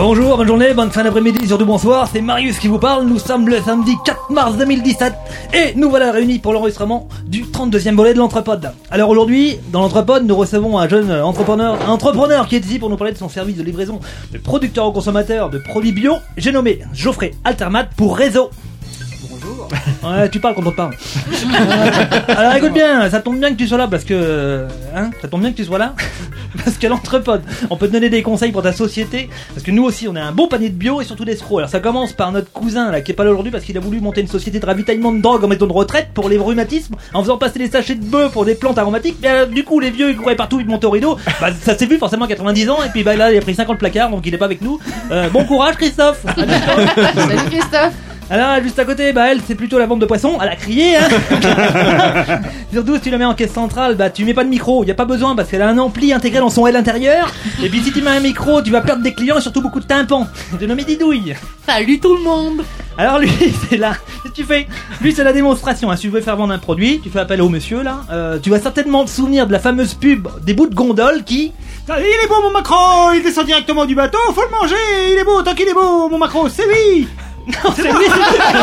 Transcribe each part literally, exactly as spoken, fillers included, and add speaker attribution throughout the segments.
Speaker 1: Bonjour, bonne journée, bonne fin d'après-midi, surtout bonsoir, c'est Marius qui vous parle, nous sommes le samedi quatre mars deux mille dix-sept et nous voilà réunis pour l'enregistrement du trente-deuxième volet de l'Entrepode. Alors aujourd'hui, dans l'Entrepode, nous recevons un jeune entrepreneur, un entrepreneur qui est ici pour nous parler de son service de livraison de producteurs aux consommateurs de produits bio, j'ai nommé Geoffrey Altermat pour Réseau. Bonjour. Ouais, tu parles quand on te parle. euh, alors écoute bien, ça tombe bien que tu sois là parce que... Hein, ça tombe bien que tu sois là parce que l'Entrepode, on peut te donner des conseils pour ta société parce que nous aussi on a un bon panier de bio et surtout d'escrocs. Alors ça commence par notre cousin là qui est pas là aujourd'hui parce qu'il a voulu monter une société de ravitaillement de drogue en maison de retraite pour les rhumatismes en faisant passer des sachets de bœuf pour des plantes aromatiques. Mais euh, du coup les vieux ils couraient partout, ils montaient au rideau. Bah ça s'est vu forcément à quatre-vingt-dix ans et puis bah là il a pris cinquante placards donc il est pas avec nous. Euh, bon courage Christophe.
Speaker 2: Salut Christophe.
Speaker 1: Alors juste à côté, bah elle c'est plutôt la vente de poissons, elle a crié hein. Surtout si tu la mets en caisse centrale, bah tu mets pas de micro, y a pas besoin parce qu'elle a un ampli intégré dans son L intérieur. Et puis si tu mets un micro, tu vas perdre des clients et surtout beaucoup de tympans. J'ai nommé Didouille.
Speaker 2: Salut tout le monde.
Speaker 1: Alors lui c'est là, qu'est-ce que tu fais? Lui c'est la démonstration, hein. Si tu veux faire vendre un produit, tu fais appel au monsieur là, euh, tu vas certainement te souvenir de la fameuse pub des bouts de gondole qui...
Speaker 3: Il est beau mon macro, il descend directement du bateau, faut le manger, il est beau tant qu'il est beau mon macro, c'est lui.
Speaker 1: Non, c'est lui.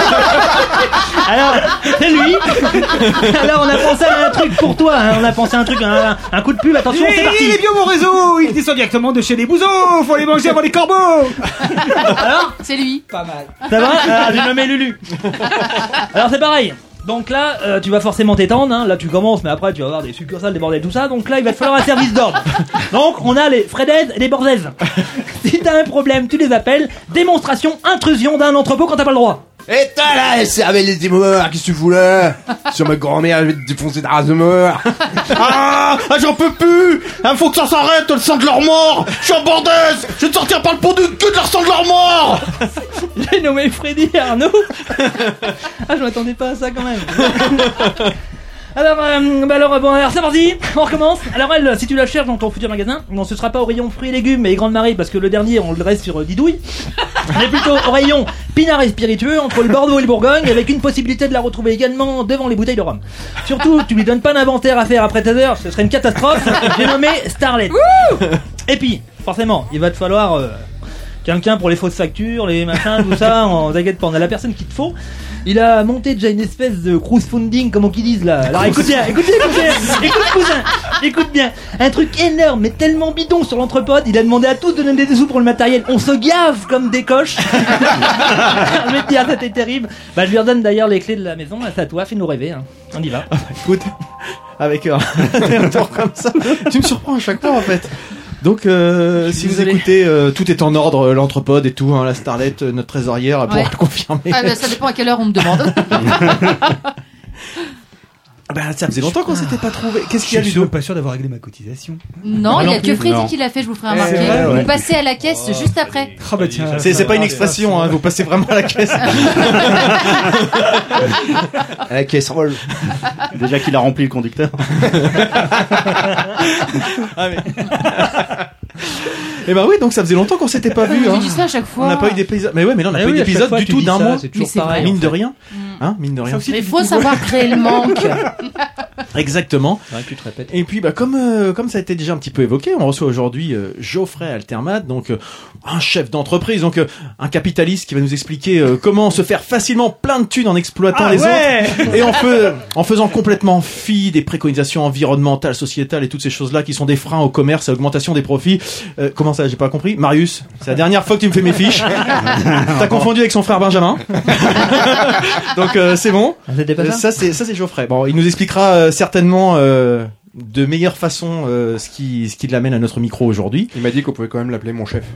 Speaker 1: Alors, c'est lui. Alors, on a pensé à un truc pour toi. Hein. On a pensé à un truc, un, un coup de pub. Attention,
Speaker 3: et
Speaker 1: c'est parti.
Speaker 3: Il est bio mon réseau. Il descend directement de chez les bousons. Faut les manger avant les corbeaux.
Speaker 1: Alors,
Speaker 2: c'est lui.
Speaker 3: Pas mal.
Speaker 1: Ça va? Ah, j'ai nommé Lulu. Alors, c'est pareil. Donc là, euh, tu vas forcément t'étendre, hein. Là tu commences, mais après tu vas avoir des succursales, des bordels, tout ça. Donc là, il va te falloir un service d'ordre. Donc on a les Fredaises et les Borzaises. Si t'as un problème, tu les appelles. Démonstration, intrusion d'un entrepôt quand t'as pas le droit.
Speaker 4: Et t'as là, c'est avec les démons, qu'est-ce que tu fous là? Sur ma grand-mère, je vais te défoncer ta race de mort.
Speaker 3: Ah, ah, j'en peux plus. Il faut que ça s'arrête, le sang de leur mort. Je suis en bordaise. Je vais te sortir par le pot de queue de leur sang de leur mort.
Speaker 1: J'ai nommé Freddy et Arnaud. Ah, je m'attendais pas à ça quand même. Alors, euh, bah alors, bon, alors c'est parti, on recommence. Alors elle, si tu la cherches dans ton futur magasin, non, ce sera pas au rayon fruits et légumes et grandes marées parce que le dernier, on le reste sur euh, Didouille. Mais plutôt au rayon pinard et spiritueux entre le Bordeaux et le Bourgogne avec une possibilité de la retrouver également devant les bouteilles de rhum. Surtout, tu lui donnes pas d'inventaire à faire après tes heures, ce serait une catastrophe. J'ai nommé Starlet. Et puis, forcément, il va te falloir... Euh, quelqu'un pour les fausses factures, les machins, tout ça, on t'inquiète pas, on a la personne qu'il te faut. Il a monté déjà une espèce de crowdfunding, comme qu'ils disent là. Alors écoute bien, écoute bien, écoute bien, écoute cousin, écoute bien. Un truc énorme, mais tellement bidon sur l'Entrepode, il a demandé à tous de donner des sous pour le matériel. On se gave comme des coches. Je vais te dire, c'était terrible. Bah je lui redonne d'ailleurs les clés de la maison, c'est à toi, fais-nous rêver. Hein. On y va.
Speaker 5: Écout, avec un retour comme ça, tu me surprends à chaque fois en fait. Donc, euh, si vous écoutez, euh, tout est en ordre, l'Entrepode et tout, hein, la Starlet, euh, notre trésorière, elle pourra
Speaker 2: Ouais.
Speaker 5: le confirmer.
Speaker 2: Ah, bah, ça dépend à quelle heure on me demande.
Speaker 5: Bah, ça faisait longtemps qu'on s'était pas trouvé. Qu'est-ce qu'il y a,
Speaker 3: Je suis
Speaker 5: Ludo?
Speaker 3: pas sûr d'avoir réglé ma cotisation.
Speaker 2: Non,
Speaker 5: Ah,
Speaker 2: il y
Speaker 5: non
Speaker 2: a
Speaker 5: plus.
Speaker 2: que Freddy
Speaker 5: Non.
Speaker 2: qui l'a fait, je vous ferai
Speaker 5: Eh,
Speaker 2: remarquer.
Speaker 5: ouais,
Speaker 2: Vous
Speaker 5: ouais.
Speaker 2: passez à la caisse juste après.
Speaker 3: Ah bah tiens.
Speaker 5: C'est, c'est pas une expression, hein, vous passez vraiment à la caisse.
Speaker 4: À la caisse roll.
Speaker 6: Déjà qu'il a rempli le conducteur.
Speaker 5: Ah, mais... Eh ben oui, donc ça faisait longtemps qu'on s'était pas vu.
Speaker 2: Tu
Speaker 5: Hein.
Speaker 2: dis ça à chaque fois.
Speaker 5: On n'a pas eu d'épisode. Mais ouais, mais là on n'a
Speaker 1: Eh
Speaker 5: pas
Speaker 1: oui,
Speaker 5: eu
Speaker 1: à chaque
Speaker 5: d'épisode
Speaker 1: fois,
Speaker 5: du
Speaker 1: tu
Speaker 5: tout
Speaker 1: dis
Speaker 5: d'un
Speaker 1: ça,
Speaker 5: mois.
Speaker 1: c'est toujours
Speaker 2: Mais c'est
Speaker 1: pareil.
Speaker 2: vrai.
Speaker 5: Mine de rien. Hein, mine de rien.
Speaker 2: Mais il faut savoir créer le manque.
Speaker 5: Exactement.
Speaker 1: Ouais, tu te répètes.
Speaker 5: Et puis bah comme euh, comme ça a été déjà un petit peu évoqué, on reçoit aujourd'hui euh, Geoffrey Altermat, donc euh, un chef d'entreprise, donc euh, un capitaliste qui va nous expliquer euh, comment se faire facilement plein de thunes en exploitant
Speaker 3: Ah
Speaker 5: les
Speaker 3: ouais.
Speaker 5: autres et en, feu, en faisant complètement fi des préconisations environnementales, sociétales et toutes ces choses-là qui sont des freins au commerce, à l'augmentation des profits. Euh, comment ça, j'ai pas compris. Marius, c'est la dernière fois que tu me fais mes fiches. T'as confondu avec son frère Benjamin. Donc euh, c'est bon.
Speaker 1: Ah, c'était pas
Speaker 5: Euh,
Speaker 1: ça
Speaker 5: ça c'est ça c'est Geoffrey. Bon, il nous expliquera euh, certainement euh, de meilleure façon euh, ce qui ce qui l'amène à notre micro aujourd'hui.
Speaker 4: Il m'a dit qu'on pouvait quand même l'appeler mon chef.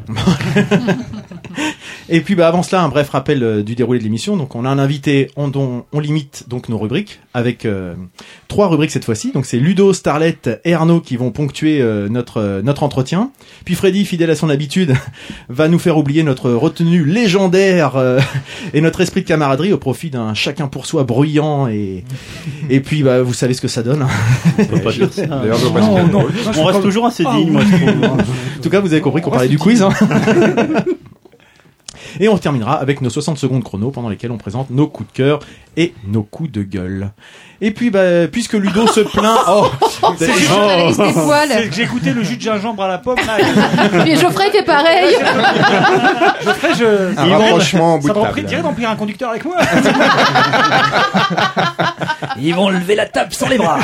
Speaker 5: Et puis bah avant cela un bref rappel euh, du déroulé de l'émission. Donc on a un invité, on on, on limite donc nos rubriques avec euh, trois rubriques cette fois-ci. Donc c'est Ludo, Starlet et Arnaud qui vont ponctuer euh, notre euh, notre entretien. Puis Freddy, fidèle à son habitude, va nous faire oublier notre retenue légendaire euh, et notre esprit de camaraderie au profit d'un chacun pour soi bruyant et et puis bah vous savez ce que ça donne.
Speaker 6: On peut pas dire ça.
Speaker 4: D'ailleurs, je vois pas
Speaker 3: Non,
Speaker 4: ce qu'il y a.
Speaker 3: non.
Speaker 6: On reste toujours assez digne, moi, je trouve.
Speaker 5: En tout cas, vous avez compris qu'on parlait du quiz. Hein. Et on terminera avec nos soixante secondes chrono pendant lesquelles on présente nos coups de cœur et nos coups de gueule. Et puis, bah, puisque Ludo se plaint... Oh,
Speaker 2: C'est le journaliste des poils.
Speaker 7: C'est que j'ai goûté le jus de gingembre à la pomme. Là,
Speaker 2: Mais Geoffrey fait pareil.
Speaker 7: Geoffrey, je...
Speaker 4: Un
Speaker 7: Ils vont-
Speaker 4: rapprochement au bout
Speaker 7: Ça
Speaker 4: de
Speaker 7: va
Speaker 4: table.
Speaker 7: dirait d'emplir un conducteur avec moi.
Speaker 1: Ils vont lever la table sans les bras.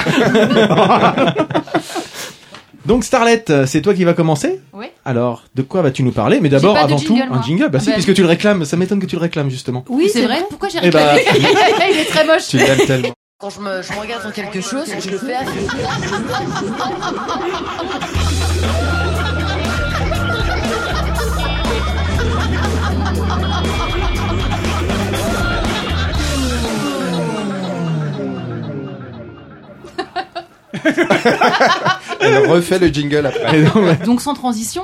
Speaker 5: Donc Starlet, c'est toi qui vas commencer ?
Speaker 2: Oui.
Speaker 5: Alors, de quoi vas-tu nous parler ? Mais d'abord,
Speaker 2: J'ai pas de
Speaker 5: avant
Speaker 2: jingle,
Speaker 5: tout,
Speaker 2: moi.
Speaker 5: un jingle. Bah si,
Speaker 2: Bah,
Speaker 5: puisque tu le réclames. Ça m'étonne que tu le réclames, justement.
Speaker 2: Oui, c'est vrai. Pourquoi j'ai
Speaker 5: Eh bah-
Speaker 2: réclamé Il est très moche.
Speaker 5: Tu l'aimes tellement.
Speaker 2: Quand je me, je me regarde dans quelque chose, je le fais.
Speaker 4: Elle refait le jingle après.
Speaker 5: Et donc, bah,
Speaker 2: Donc sans transition.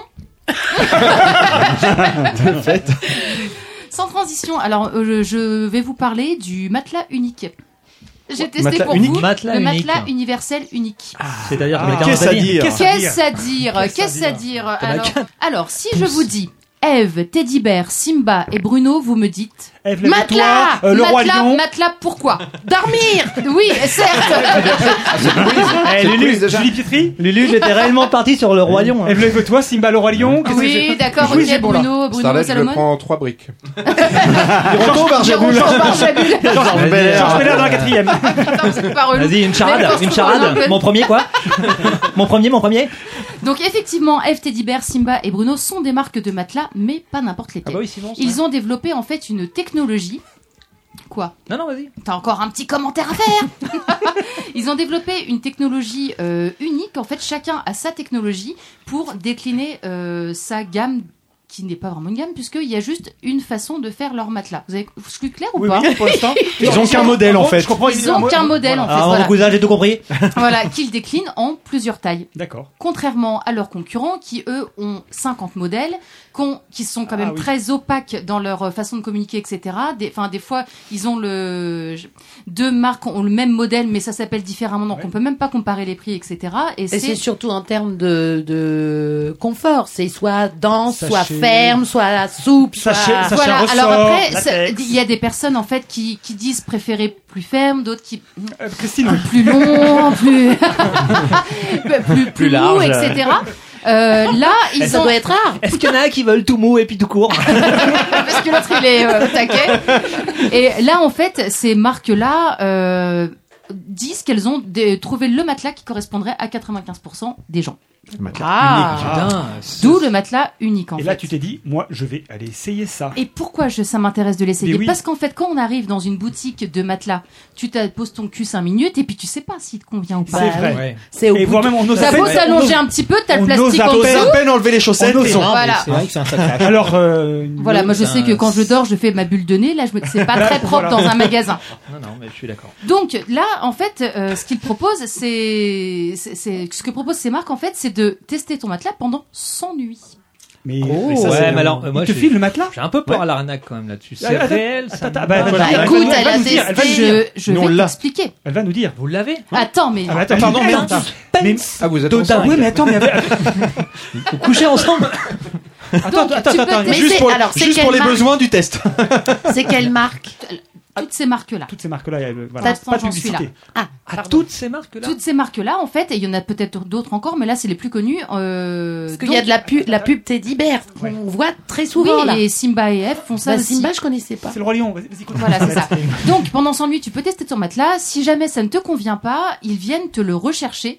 Speaker 5: de fait.
Speaker 2: Sans transition. Alors euh, je vais vous parler du matelas unique. J'ai testé
Speaker 5: Matelas
Speaker 2: pour
Speaker 5: unique
Speaker 2: vous
Speaker 1: Matelas
Speaker 2: le
Speaker 1: unique.
Speaker 2: matelas universel unique.
Speaker 1: C'est-à-dire
Speaker 7: Ah.
Speaker 1: que les
Speaker 5: Qu'est-ce à dire ?
Speaker 2: Qu'est-ce à dire
Speaker 7: Qu'est-ce
Speaker 2: Qu'est-ce
Speaker 7: à
Speaker 2: à dire
Speaker 1: T'en as
Speaker 2: alors,
Speaker 1: qu'un.
Speaker 2: alors, si je vous dis Eve, Teddy Bear, Simba et Bruno, vous me dites
Speaker 7: Ève, lève-toi,
Speaker 2: matelas,
Speaker 7: euh, le roi
Speaker 2: matelas,
Speaker 7: lion.
Speaker 2: matelas. Pourquoi Dormir. Oui, certes.
Speaker 7: Eh,
Speaker 4: C'est le
Speaker 7: Lulu,
Speaker 4: quiz, déjà.
Speaker 7: Julie Pietri.
Speaker 1: Lulu, j'étais réellement parti sur le roi lion. hein.
Speaker 7: Ève, lève-toi, Simba le roi lion. Qu'est-ce que
Speaker 2: Oui,
Speaker 7: c'est
Speaker 2: d'accord.
Speaker 7: Oui,
Speaker 2: Ok,
Speaker 7: c'est bon, là.
Speaker 2: Bruno, Bruno,
Speaker 4: Starlet, je le
Speaker 2: Salomon.
Speaker 4: prends en trois briques.
Speaker 5: Retour par Jaboul.
Speaker 2: Georges Barjabul.
Speaker 7: Georges
Speaker 5: Belair.
Speaker 7: Georges Belair dans la quatrième.
Speaker 2: Attends, c'est pas relou.
Speaker 1: Vas-y, une
Speaker 2: Même
Speaker 1: charade,
Speaker 2: quand je
Speaker 1: une
Speaker 2: trouve un
Speaker 1: charade.
Speaker 2: peu-
Speaker 1: Mon premier quoi Mon premier, mon premier.
Speaker 2: Donc effectivement, Eve, Teddy Bear, Simba et Bruno sont des marques de matelas, mais pas n'importe
Speaker 1: Ah
Speaker 2: lesquelles.
Speaker 1: bah oui, sinon.
Speaker 2: Ils ont développé en fait une technologie. Quoi
Speaker 1: Non, non, vas-y.
Speaker 2: T'as encore un petit commentaire à faire. Ils ont développé une technologie euh, unique. En fait, chacun a sa technologie pour décliner euh, sa gamme, qui n'est pas vraiment une gamme, puisqu'il y a juste une façon de faire leur matelas. Vous avez, je suis clair ou
Speaker 7: Oui,
Speaker 2: pas
Speaker 7: oui, pour l'instant.
Speaker 5: Ils ont qu'un modèle, en fait.
Speaker 7: Je comprends.
Speaker 2: Ils ont qu'un modèle en fait.
Speaker 1: Ah, mon
Speaker 2: Voilà,
Speaker 1: cousin, j'ai tout compris.
Speaker 2: voilà qu'ils déclinent en plusieurs tailles.
Speaker 7: D'accord.
Speaker 2: Contrairement à leurs concurrents qui, eux, ont cinquante modèles, qu'on- qui sont quand même
Speaker 7: Ah oui.
Speaker 2: très opaques dans leur euh, façon de communiquer, et cetera. Des, enfin, des fois, ils ont le... je- Deux marques ont le même modèle, mais ça s'appelle différemment, donc
Speaker 7: Ouais.
Speaker 2: on peut même pas comparer les prix, et cetera. Et
Speaker 8: Et c'est
Speaker 2: c'est...
Speaker 8: surtout en termes de, de confort. C'est soit dense,
Speaker 7: Sachet.
Speaker 8: soit ferme, soit souple, soit...
Speaker 7: Sachet, sachet.
Speaker 2: Voilà,
Speaker 7: ressort,
Speaker 2: alors après,
Speaker 7: latex.
Speaker 2: c'est- il y a des personnes, en fait, qui, qui disent préférer plus ferme, d'autres qui...
Speaker 7: Euh, Christine, oui.
Speaker 2: plus long, plus... plus, plus,
Speaker 1: large.
Speaker 2: mou, et cetera. Euh, là, ils
Speaker 8: Ça
Speaker 2: ont...
Speaker 8: doit être rare.
Speaker 1: Est-ce qu'il y en a qui veulent tout mou et puis tout court
Speaker 2: parce que l'autre il est euh, au taquet. Et là en fait ces marques-là euh, disent qu'elles ont des- trouvé le matelas qui correspondrait à quatre-vingt-quinze pour cent des gens.
Speaker 5: Le matelas
Speaker 8: Ah.
Speaker 1: Putain.
Speaker 2: D'où le matelas unique en
Speaker 7: Et
Speaker 2: fait.
Speaker 7: là, tu t'es dit, moi, je vais aller essayer ça.
Speaker 2: Et pourquoi je, ça m'intéresse de l'essayer
Speaker 7: Mais oui.
Speaker 2: Parce qu'en fait, quand on arrive dans une boutique de matelas, tu te poses ton cul cinq minutes et puis tu sais pas s'il te convient ou pas.
Speaker 7: C'est vrai.
Speaker 1: Ouais.
Speaker 8: C'est au
Speaker 7: Et
Speaker 8: bout
Speaker 7: voire
Speaker 8: de-
Speaker 7: même, on ose
Speaker 2: Ça
Speaker 7: à
Speaker 2: vaut
Speaker 7: peine-
Speaker 2: s'allonger un petit peu, t'as le
Speaker 7: on
Speaker 2: plastique
Speaker 7: ose à
Speaker 2: en
Speaker 7: peine-
Speaker 2: dessous.
Speaker 5: à peine enlever les chaussettes.
Speaker 7: On ose-
Speaker 5: et-
Speaker 2: Voilà.
Speaker 1: C'est vrai que c'est un sacré.
Speaker 7: Alors, euh,
Speaker 2: Voilà, moi je
Speaker 1: C'est
Speaker 2: sais
Speaker 1: un-
Speaker 2: que quand je dors, je fais ma bulle de nez. Là, je me, c'est pas très propre
Speaker 7: Voilà.
Speaker 2: dans un magasin.
Speaker 1: Non, non, mais je suis d'accord.
Speaker 2: Donc là, en fait, euh, ce qu'ils proposent, c'est, c'est, c'est- ce que proposent ces marques, en fait, c'est de tester ton matelas pendant cent nuits.
Speaker 7: mais,
Speaker 8: Oh.
Speaker 7: mais ça,
Speaker 1: Ouais,
Speaker 7: c'est-
Speaker 1: mais alors, euh, moi,
Speaker 7: il te
Speaker 1: j'ai-
Speaker 7: file le matelas.
Speaker 1: J'ai un peu peur à l'arnaque quand même là-dessus. C'est
Speaker 7: Attends,
Speaker 1: réel, ça.
Speaker 7: attends,
Speaker 1: me
Speaker 7: bah,
Speaker 1: parle.
Speaker 7: bah,
Speaker 8: Voilà.
Speaker 2: Écoute,
Speaker 7: elle va
Speaker 2: elle a
Speaker 7: nous dire, elle va nous
Speaker 2: testé,
Speaker 7: dire.
Speaker 2: je, je
Speaker 5: Nous, on
Speaker 2: vais
Speaker 5: l'a.
Speaker 2: t'expliquer.
Speaker 7: Elle va nous dire.
Speaker 1: Vous l'avez
Speaker 2: Attends, mais...
Speaker 7: Ah, mais attends,
Speaker 5: Pardon,
Speaker 7: mais
Speaker 5: mais
Speaker 7: attends.
Speaker 1: Suspense.
Speaker 7: Mais-
Speaker 4: Ah, vous êtes
Speaker 1: de
Speaker 4: ensemble.
Speaker 1: dingue.
Speaker 7: Oui, mais attends, mais avec-
Speaker 1: Vous couchez ensemble
Speaker 7: attends,
Speaker 2: Donc,
Speaker 7: attends,
Speaker 2: tu peux
Speaker 7: attends.
Speaker 2: tester-
Speaker 8: Mais
Speaker 5: Juste
Speaker 8: c'est-
Speaker 5: pour,
Speaker 8: alors, c'est
Speaker 5: juste
Speaker 8: quelle
Speaker 5: pour les
Speaker 8: marque
Speaker 5: besoins du test.
Speaker 8: C'est quelle marque?
Speaker 2: Toutes ces marques-là.
Speaker 7: Toutes ces marques-là, elles- voilà,
Speaker 2: L'instant,
Speaker 7: pas de
Speaker 2: j'en suis
Speaker 7: publicité.
Speaker 8: Ah,
Speaker 1: À
Speaker 8: pardon.
Speaker 1: toutes ces marques-là
Speaker 2: Toutes ces marques-là, en fait, et il y en a peut-être d'autres encore, mais là, c'est les plus connus. Euh,
Speaker 8: Parce qu'il
Speaker 2: donc-
Speaker 8: y a de la pub, la pub Teddy Bear qu'on voit très
Speaker 2: Oui,
Speaker 8: souvent là.
Speaker 2: et Simba et F font ça
Speaker 8: Bah,
Speaker 2: aussi.
Speaker 8: Simba, je connaissais pas.
Speaker 7: C'est le roi lion. Vas-y, vas-y, continue.
Speaker 2: Voilà, c'est ça. Donc, pendant cent nuits, tu peux tester ton matelas. Si jamais ça ne te convient pas, ils viennent te le rechercher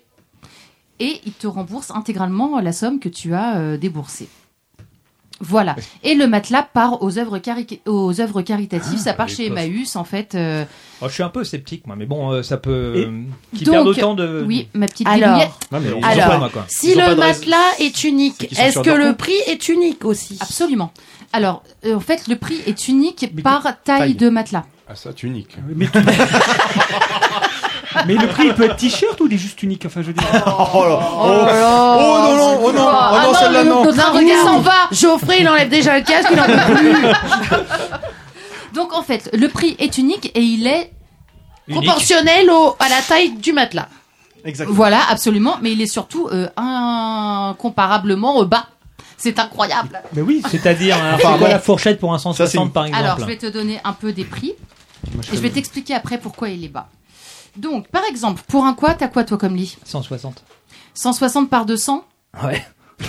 Speaker 2: et ils te remboursent intégralement la somme que tu as euh, déboursée. Voilà. Et le matelas part aux œuvres, cari- aux œuvres caritatives. ça part
Speaker 1: les
Speaker 2: chez
Speaker 1: postes.
Speaker 2: Emmaüs, en fait. euh,
Speaker 1: Oh, je suis un peu sceptique, moi, mais bon, euh, ça peut.
Speaker 7: Et-
Speaker 1: euh, Qui
Speaker 2: donc,
Speaker 1: perdent autant de.
Speaker 2: Oui, ma petite
Speaker 8: Alors,
Speaker 2: bidouillette.
Speaker 5: Non, mais on-
Speaker 1: Ils ont
Speaker 8: Alors,
Speaker 1: pas, moi, quoi.
Speaker 8: Si
Speaker 5: Ils ont pas
Speaker 8: le
Speaker 5: de raison.
Speaker 8: matelas est
Speaker 5: C'est
Speaker 8: unique,
Speaker 5: qu'ils sont
Speaker 8: est-ce
Speaker 5: sur
Speaker 8: que
Speaker 5: leur
Speaker 8: le
Speaker 5: compte.
Speaker 8: prix est unique aussi?
Speaker 2: Absolument. Alors, euh, en fait, le prix est unique
Speaker 7: Mais
Speaker 2: par taille,
Speaker 7: taille.
Speaker 2: de matelas.
Speaker 4: Ah, ça, c'est unique.
Speaker 7: Mais, tu- mais le prix, il peut être t-shirt ou il est juste unique? Enfin, je veux dire.
Speaker 5: Oh là.
Speaker 8: Oh là là.
Speaker 5: Oh non, non, oh non,
Speaker 2: Ah
Speaker 5: oh non,
Speaker 2: non,
Speaker 5: celle-là
Speaker 2: le-
Speaker 5: non.
Speaker 2: notre
Speaker 8: Non,
Speaker 2: invité
Speaker 8: regarde.
Speaker 2: s'en va.
Speaker 8: Geoffrey, il enlève déjà le casque, il en peut plus.
Speaker 2: Donc, en fait, le prix est unique et il est
Speaker 8: Proportionnel au, à la taille du matelas.
Speaker 5: Exactement.
Speaker 2: Voilà, absolument, mais il est surtout euh, incomparablement euh, bas. C'est incroyable.
Speaker 7: Mais oui,
Speaker 1: C'est-à-dire, alors,
Speaker 5: Enfin,
Speaker 1: c'est quoi
Speaker 5: bon.
Speaker 1: la fourchette pour un cent
Speaker 5: Ça, c'est
Speaker 1: soixante
Speaker 5: une-
Speaker 1: par exemple?
Speaker 2: Alors, je vais te donner un peu des prix. Et je vais t'expliquer après pourquoi il est bas. Donc, par exemple, pour un quoi, t'as quoi toi comme lit?
Speaker 1: cent soixante.
Speaker 2: cent soixante par deux cents.
Speaker 1: Ouais.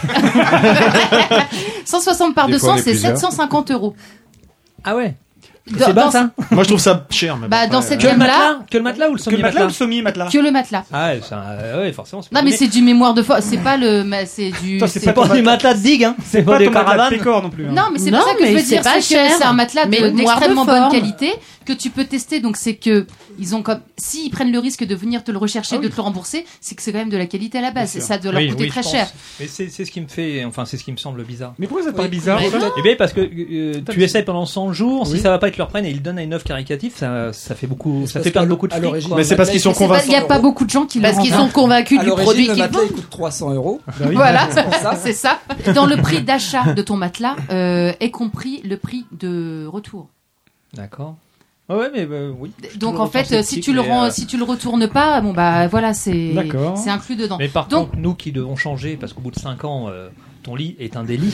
Speaker 2: cent soixante par
Speaker 4: Des
Speaker 2: deux
Speaker 4: fois, on
Speaker 2: cents,
Speaker 4: est
Speaker 2: c'est
Speaker 4: plusieurs.
Speaker 2: sept cent cinquante euros.
Speaker 1: Ah ouais.
Speaker 2: Dans-
Speaker 1: C'est bas
Speaker 2: dans-
Speaker 1: ça?
Speaker 5: Moi, je trouve ça cher. Mais
Speaker 2: Bah,
Speaker 5: bon,
Speaker 2: dans
Speaker 5: après,
Speaker 2: cette
Speaker 1: Que le
Speaker 2: gamme-là,
Speaker 1: matelas? Que le matelas ou le
Speaker 7: que le
Speaker 1: sommier
Speaker 7: matelas ou
Speaker 1: matelas?
Speaker 7: le sommier-matelas?
Speaker 2: que le matelas.
Speaker 1: Ah ouais, c'est un- ouais, forcément. c'est
Speaker 2: Non,
Speaker 1: pas
Speaker 2: mais
Speaker 1: des-
Speaker 2: c'est du mémoire de forme. C'est pas le, mais c'est du.
Speaker 7: Toi, c'est
Speaker 1: c'est
Speaker 7: pas
Speaker 1: pas
Speaker 7: ton
Speaker 1: des
Speaker 7: matelas.
Speaker 1: matelas de digue, hein. C'est
Speaker 7: Pas
Speaker 1: pas des
Speaker 7: ton matelas de
Speaker 1: caravanes.
Speaker 7: Pécor non plus. hein.
Speaker 2: Non, mais c'est
Speaker 8: Non,
Speaker 2: pas ça que
Speaker 8: mais
Speaker 2: je veux
Speaker 8: c'est
Speaker 2: dire.
Speaker 8: pas
Speaker 2: C'est que
Speaker 8: cher.
Speaker 2: c'est un matelas de-
Speaker 8: Mais mémoire de
Speaker 2: d'extrêmement bonne
Speaker 8: forme.
Speaker 2: qualité que tu peux tester. Donc c'est que ils ont comme s'ils prennent le risque de venir te le rechercher, de te le rembourser, c'est que c'est quand même de la qualité à la base.
Speaker 7: Bien sûr.
Speaker 2: Ça doit leur
Speaker 1: Oui,
Speaker 2: coûter
Speaker 1: oui,
Speaker 2: très
Speaker 1: je
Speaker 2: cher.
Speaker 1: pense. Mais c'est c'est ce qui me fait, enfin c'est ce qui me semble bizarre.
Speaker 7: Mais pourquoi ça te paraît bizarre
Speaker 8: Mais
Speaker 7: toi
Speaker 8: non.
Speaker 1: Eh bien parce que euh, tu essaies pendant cent jours, si
Speaker 7: Oui.
Speaker 1: ça va pas, ils te le reprennent et ils donnent à une offre caritative, ça, ça fait beaucoup, ça
Speaker 9: parce
Speaker 1: fait perdre
Speaker 9: qu'à
Speaker 1: beaucoup de
Speaker 9: à
Speaker 1: fric.
Speaker 9: l'origine,
Speaker 1: quoi.
Speaker 5: Mais c'est parce qu'ils sont
Speaker 2: C'est pas-
Speaker 5: convaincants.
Speaker 2: Il n'y a pas beaucoup de gens qui le
Speaker 8: Parce qu'ils
Speaker 2: rendent.
Speaker 8: sont convaincus
Speaker 9: à
Speaker 8: du
Speaker 9: l'origine,
Speaker 8: produit
Speaker 9: le
Speaker 8: qu'ils
Speaker 9: matelas il
Speaker 8: vendent.
Speaker 9: coûte trois cents euros.
Speaker 2: Voilà,
Speaker 9: C'est pour ça.
Speaker 2: c'est ça. Dans le prix d'achat de ton matelas euh, est compris le prix de retour.
Speaker 1: D'accord. Ouais, ouais, mais bah, oui.
Speaker 2: Donc
Speaker 1: Toujours
Speaker 2: en fait,
Speaker 1: autant
Speaker 2: euh, si
Speaker 1: sceptique,
Speaker 2: tu le
Speaker 1: mais,
Speaker 2: rends,
Speaker 1: euh,
Speaker 2: si tu le retournes pas, bon bah voilà, c'est
Speaker 7: D'accord.
Speaker 2: c'est inclus dedans.
Speaker 1: Mais par
Speaker 2: Donc-
Speaker 1: contre, nous qui devons changer, parce qu'au bout de cinq ans, euh, ton lit est un délit.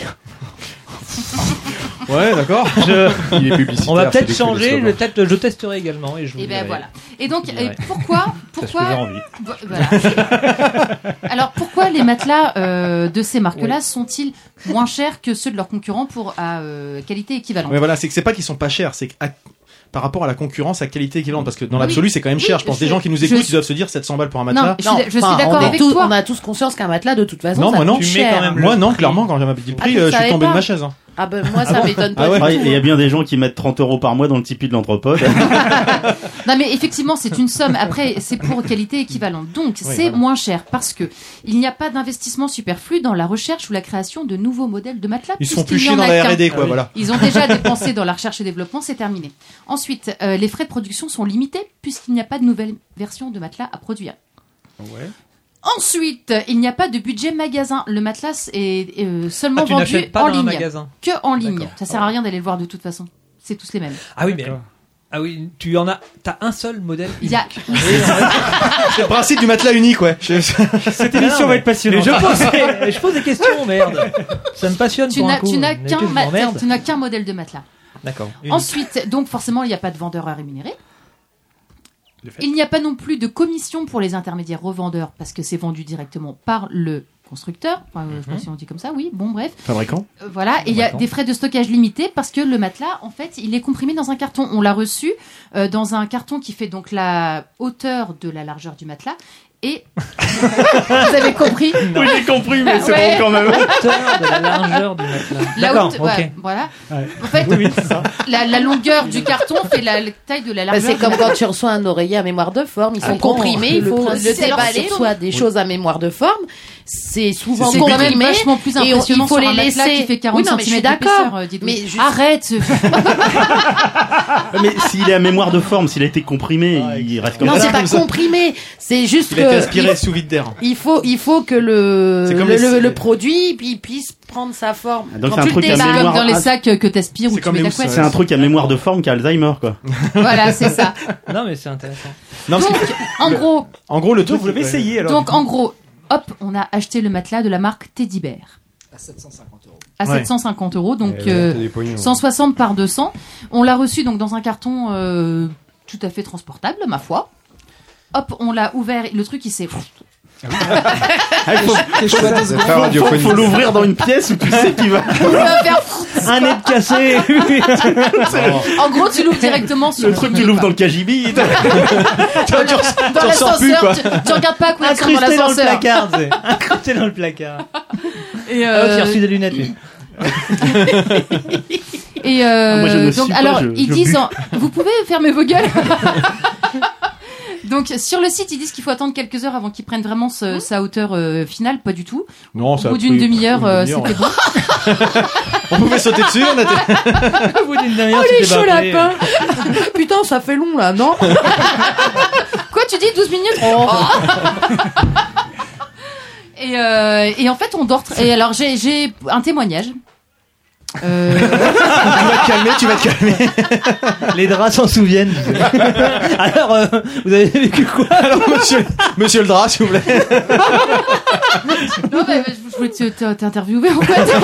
Speaker 5: Ouais, d'accord.
Speaker 4: Il est publicitaire.
Speaker 1: On va
Speaker 4: c'est
Speaker 1: peut-être
Speaker 4: des
Speaker 1: changer,
Speaker 4: coups de
Speaker 1: le peut-être je testerai également et je vous
Speaker 2: Et ben
Speaker 1: dirai.
Speaker 2: voilà. Et donc
Speaker 1: Je
Speaker 2: et
Speaker 1: dirais.
Speaker 2: pourquoi
Speaker 6: Parce que j'ai
Speaker 2: pourquoi
Speaker 6: envie.
Speaker 2: Vo- voilà. Alors pourquoi les matelas euh, de ces marques-là sont-ils moins chers que ceux de leurs concurrents pour à euh, qualité équivalente?
Speaker 5: Mais voilà, c'est que c'est pas qu'ils sont pas chers, c'est que à- par rapport à la concurrence, à qualité équivalente, parce que dans
Speaker 2: Oui.
Speaker 5: l'absolu, c'est quand même cher.
Speaker 2: Oui,
Speaker 5: je pense
Speaker 2: je-
Speaker 5: des gens qui nous
Speaker 2: je
Speaker 5: écoutent,
Speaker 2: suis-
Speaker 5: ils doivent se dire sept cents balles pour un
Speaker 2: Non,
Speaker 5: matelas.
Speaker 2: je suis, je suis
Speaker 8: Enfin,
Speaker 2: d'accord
Speaker 8: on est
Speaker 2: avec
Speaker 8: tous-
Speaker 2: toi.
Speaker 8: On a tous conscience qu'un matelas, de toute façon,
Speaker 5: Non,
Speaker 8: ça
Speaker 5: moi non.
Speaker 8: coûte
Speaker 1: Tu mets
Speaker 8: cher.
Speaker 1: quand même
Speaker 5: Moi
Speaker 1: le
Speaker 5: non,
Speaker 1: prix.
Speaker 5: clairement, quand j'ai dit le
Speaker 8: Ah,
Speaker 5: prix,
Speaker 8: tu
Speaker 5: euh, je suis
Speaker 8: savais
Speaker 5: tombé de
Speaker 8: pas
Speaker 5: ma chaise. hein.
Speaker 8: Ah ben moi, ça m'étonne pas
Speaker 5: Ah ouais.
Speaker 8: du
Speaker 6: Ouais,
Speaker 8: tout.
Speaker 6: et il y a bien des gens qui mettent trente euros par mois dans le Tipeee de l'anthropode.
Speaker 2: Non mais effectivement c'est une somme. Après c'est pour qualité équivalente. Donc c'est
Speaker 5: voilà.
Speaker 2: moins cher parce que il n'y a pas d'investissement superflu dans la recherche ou la création de nouveaux modèles de matelas.
Speaker 5: Ils se font
Speaker 2: puisqu'il
Speaker 5: plus
Speaker 2: n'y
Speaker 5: chier
Speaker 2: en
Speaker 5: dans
Speaker 2: a
Speaker 5: la
Speaker 2: qu'un.
Speaker 5: R et D,
Speaker 1: Ah
Speaker 5: quoi, voilà.
Speaker 2: Ils ont déjà dépensé dans la recherche et développement, c'est terminé. Ensuite, euh, les frais de production sont limités puisqu'il n'y a pas de nouvelle version de matelas à produire. Ensuite, il n'y a pas de budget magasin. Le matelas est euh, seulement
Speaker 1: Ah, tu
Speaker 2: vendu
Speaker 1: n'achètes pas
Speaker 2: en
Speaker 1: dans un
Speaker 2: ligne.
Speaker 1: magasin.
Speaker 2: Que en ligne.
Speaker 1: D'accord.
Speaker 2: Ça sert à rien d'aller le voir de toute façon. C'est tous les mêmes.
Speaker 1: Ah oui, mais
Speaker 7: D'accord.
Speaker 1: ah oui, tu en as, t'as un seul modèle.
Speaker 2: Il y a
Speaker 5: C'est le principe du matelas unique, ouais. Je-
Speaker 7: Cette émission va être passionnante.
Speaker 1: Mais je pose, des- je pose des questions, merde. Ça me passionne
Speaker 2: tu
Speaker 1: pour un
Speaker 2: n'as
Speaker 1: coup.
Speaker 2: tu n'as
Speaker 1: Mais
Speaker 2: qu'un
Speaker 1: que je
Speaker 2: ma-
Speaker 1: m'emmerde.
Speaker 2: tu n'as qu'un modèle de matelas.
Speaker 1: D'accord. Unique.
Speaker 2: Ensuite, donc forcément, il n'y a pas de vendeur à rémunérer. Il n'y a pas non plus de commission pour les intermédiaires revendeurs parce que c'est vendu directement par le constructeur. Enfin, euh, je sais pas si on dit comme ça, oui. Bon, bref.
Speaker 5: Fabricant.
Speaker 2: Euh, voilà. Et il y a
Speaker 1: D'accord.
Speaker 2: des frais de stockage limités parce que le matelas, en fait, il est comprimé dans un carton. On l'a reçu euh, dans un carton qui fait donc la hauteur de la largeur du matelas. Et vous avez compris
Speaker 6: Oui, j'ai compris, mais c'est
Speaker 2: Ouais.
Speaker 6: bon quand même.
Speaker 1: Hauteur de la largeur du matelas.
Speaker 2: la
Speaker 1: D'accord,
Speaker 2: haute-
Speaker 1: ok.
Speaker 2: ouais, voilà.
Speaker 7: Ouais.
Speaker 2: En fait,
Speaker 7: Oui, oui, c'est ça.
Speaker 2: la, la longueur du carton fait la, la taille de la
Speaker 8: Bah,
Speaker 2: largeur.
Speaker 8: c'est
Speaker 2: du
Speaker 8: comme
Speaker 2: matelas.
Speaker 8: quand tu reçois un oreiller à mémoire de forme, ils sont
Speaker 2: Attends,
Speaker 8: comprimés, il
Speaker 2: le
Speaker 8: faut
Speaker 2: principe,
Speaker 8: le
Speaker 2: c'est leur
Speaker 8: déballer,
Speaker 2: surtout-
Speaker 8: soit des choses à mémoire de forme, c'est souvent
Speaker 2: C'est quand même
Speaker 8: comprimé.
Speaker 2: vachement plus
Speaker 8: et on-
Speaker 2: impressionnant
Speaker 8: il faut
Speaker 2: sur un
Speaker 8: les
Speaker 2: matelas
Speaker 8: laisser.
Speaker 2: qui fait quarante
Speaker 8: Oui, non, mais je suis
Speaker 2: centimètres
Speaker 8: d'accord.
Speaker 2: d'épaisseur, euh, dites-vous.
Speaker 8: Mais juste-
Speaker 2: Arrête.
Speaker 6: Mais s'il est à mémoire de forme, s'il a été comprimé, il reste comme
Speaker 8: Non,
Speaker 6: ça.
Speaker 8: c'est pas
Speaker 5: comme ça.
Speaker 8: comprimé, c'est juste
Speaker 5: Il a été
Speaker 8: que
Speaker 5: aspiré sous vide d'air.
Speaker 8: il faut il faut que le
Speaker 5: C'est comme
Speaker 8: le,
Speaker 5: les-
Speaker 8: le, le produit puis puisse prendre sa forme.
Speaker 6: Donc
Speaker 8: Quand
Speaker 6: c'est un
Speaker 8: tu
Speaker 6: truc
Speaker 8: le
Speaker 6: à
Speaker 2: C'est
Speaker 8: déballes-
Speaker 2: comme
Speaker 6: mémoire-
Speaker 2: dans les
Speaker 6: ah,
Speaker 2: sacs euh, que t'aspires ou
Speaker 5: c'est
Speaker 2: tu
Speaker 5: comme
Speaker 2: mets
Speaker 5: les
Speaker 2: ta
Speaker 5: housses,
Speaker 2: couette.
Speaker 6: C'est un truc à mémoire de forme qu'a Alzheimer, quoi.
Speaker 2: Voilà, c'est ça.
Speaker 1: Non, mais c'est intéressant.
Speaker 5: Non, parce
Speaker 2: Donc,
Speaker 5: que-
Speaker 2: en gros,
Speaker 5: en gros, le
Speaker 7: Donc
Speaker 5: truc.
Speaker 7: vous l'avez essayé alors.
Speaker 2: donc en gros, hop, on a acheté le matelas de la marque Teddy Bear
Speaker 9: À sept cent cinquante euros.
Speaker 2: à
Speaker 5: Ouais.
Speaker 2: sept cent cinquante euros, donc
Speaker 4: Eh,
Speaker 2: euh,
Speaker 4: t'as des pognons.
Speaker 2: cent soixante par deux cents. On l'a reçu donc dans un carton euh, tout à fait transportable, ma foi. Hop, on l'a ouvert, le truc il s'est.
Speaker 6: Ah, il faut,
Speaker 9: T'es chouette deux
Speaker 4: C'est
Speaker 9: secondes.
Speaker 4: très
Speaker 6: faut,
Speaker 4: radiophonique.
Speaker 6: faut l'ouvrir dans une pièce où tu sais qu'il va.
Speaker 2: Il va faire-
Speaker 1: Un nez de cassé.
Speaker 2: En gros, tu l'ouvres directement sur
Speaker 6: Le truc, tu l'ouvres dans le K G B.
Speaker 2: dans
Speaker 5: t'en sors plus,
Speaker 2: l'ascenseur.
Speaker 5: quoi.
Speaker 2: Tu, tu regardes pas à quoi il ressemble dans
Speaker 1: Incrusté dans le
Speaker 2: l'ascenseur.
Speaker 1: placard, tu sais. Incrusté dans le placard.
Speaker 2: Et,
Speaker 1: Ah,
Speaker 2: euh,
Speaker 1: tu as reçu des lunettes, lui.
Speaker 2: Et euh,
Speaker 6: Ah, moi, je ne
Speaker 2: donc
Speaker 6: suis pas,
Speaker 2: alors
Speaker 6: je-
Speaker 2: ils
Speaker 6: je
Speaker 2: disent
Speaker 6: bus.
Speaker 2: en- vous pouvez fermer vos gueules. Donc sur le site ils disent qu'il faut attendre quelques heures avant qu'ils prennent vraiment ce- sa hauteur euh, finale, pas du tout.
Speaker 5: Non,
Speaker 2: Au
Speaker 5: ça a
Speaker 2: bout d'une
Speaker 5: pris
Speaker 2: demi-heure
Speaker 5: une
Speaker 2: euh,
Speaker 5: demi-heure,
Speaker 2: c'était
Speaker 5: ouais.
Speaker 2: bon.
Speaker 5: On pouvait sauter dessus, on était.
Speaker 1: Au bout d'une demi-heure,
Speaker 8: Les
Speaker 1: c'était
Speaker 8: chauds
Speaker 1: bâclé.
Speaker 8: lapins. Putain, ça fait long là, non?
Speaker 2: Quoi tu dis douze minutes Oh. Et, euh, et en fait on dort. tr- Et alors j'ai j'ai un témoignage. Euh,
Speaker 5: Tu vas te calmer, tu vas te calmer.
Speaker 1: Les draps s'en souviennent. Alors, euh, vous avez vécu quoi
Speaker 5: Alors, monsieur, monsieur le drap, s'il vous plaît.
Speaker 2: Non, mais je voulais te- te- t'interviewer en fait.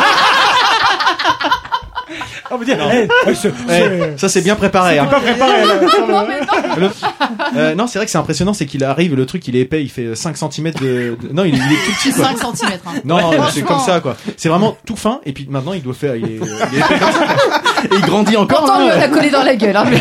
Speaker 7: On va dire, eh, eh, ce-
Speaker 5: Ouais, ça c'est bien préparé. Hein.
Speaker 7: pas préparé. là.
Speaker 2: Non, mais non.
Speaker 5: Le- euh, non, c'est vrai que c'est impressionnant, c'est qu'il arrive, le truc il est épais, il fait cinq centimètres de, de- non, il est, il est tout petit
Speaker 2: C'est
Speaker 5: quoi.
Speaker 2: cinq centimètres. Hein.
Speaker 5: Non,
Speaker 2: Ouais,
Speaker 5: c'est
Speaker 2: franchement.
Speaker 5: comme ça quoi. C'est vraiment tout fin et puis maintenant il doit faire, il est, il est épais comme ça. Quoi.
Speaker 6: Et il grandit encore.
Speaker 2: Pourtant,
Speaker 6: hein.
Speaker 2: on l'a collé dans la gueule. Hein, mais...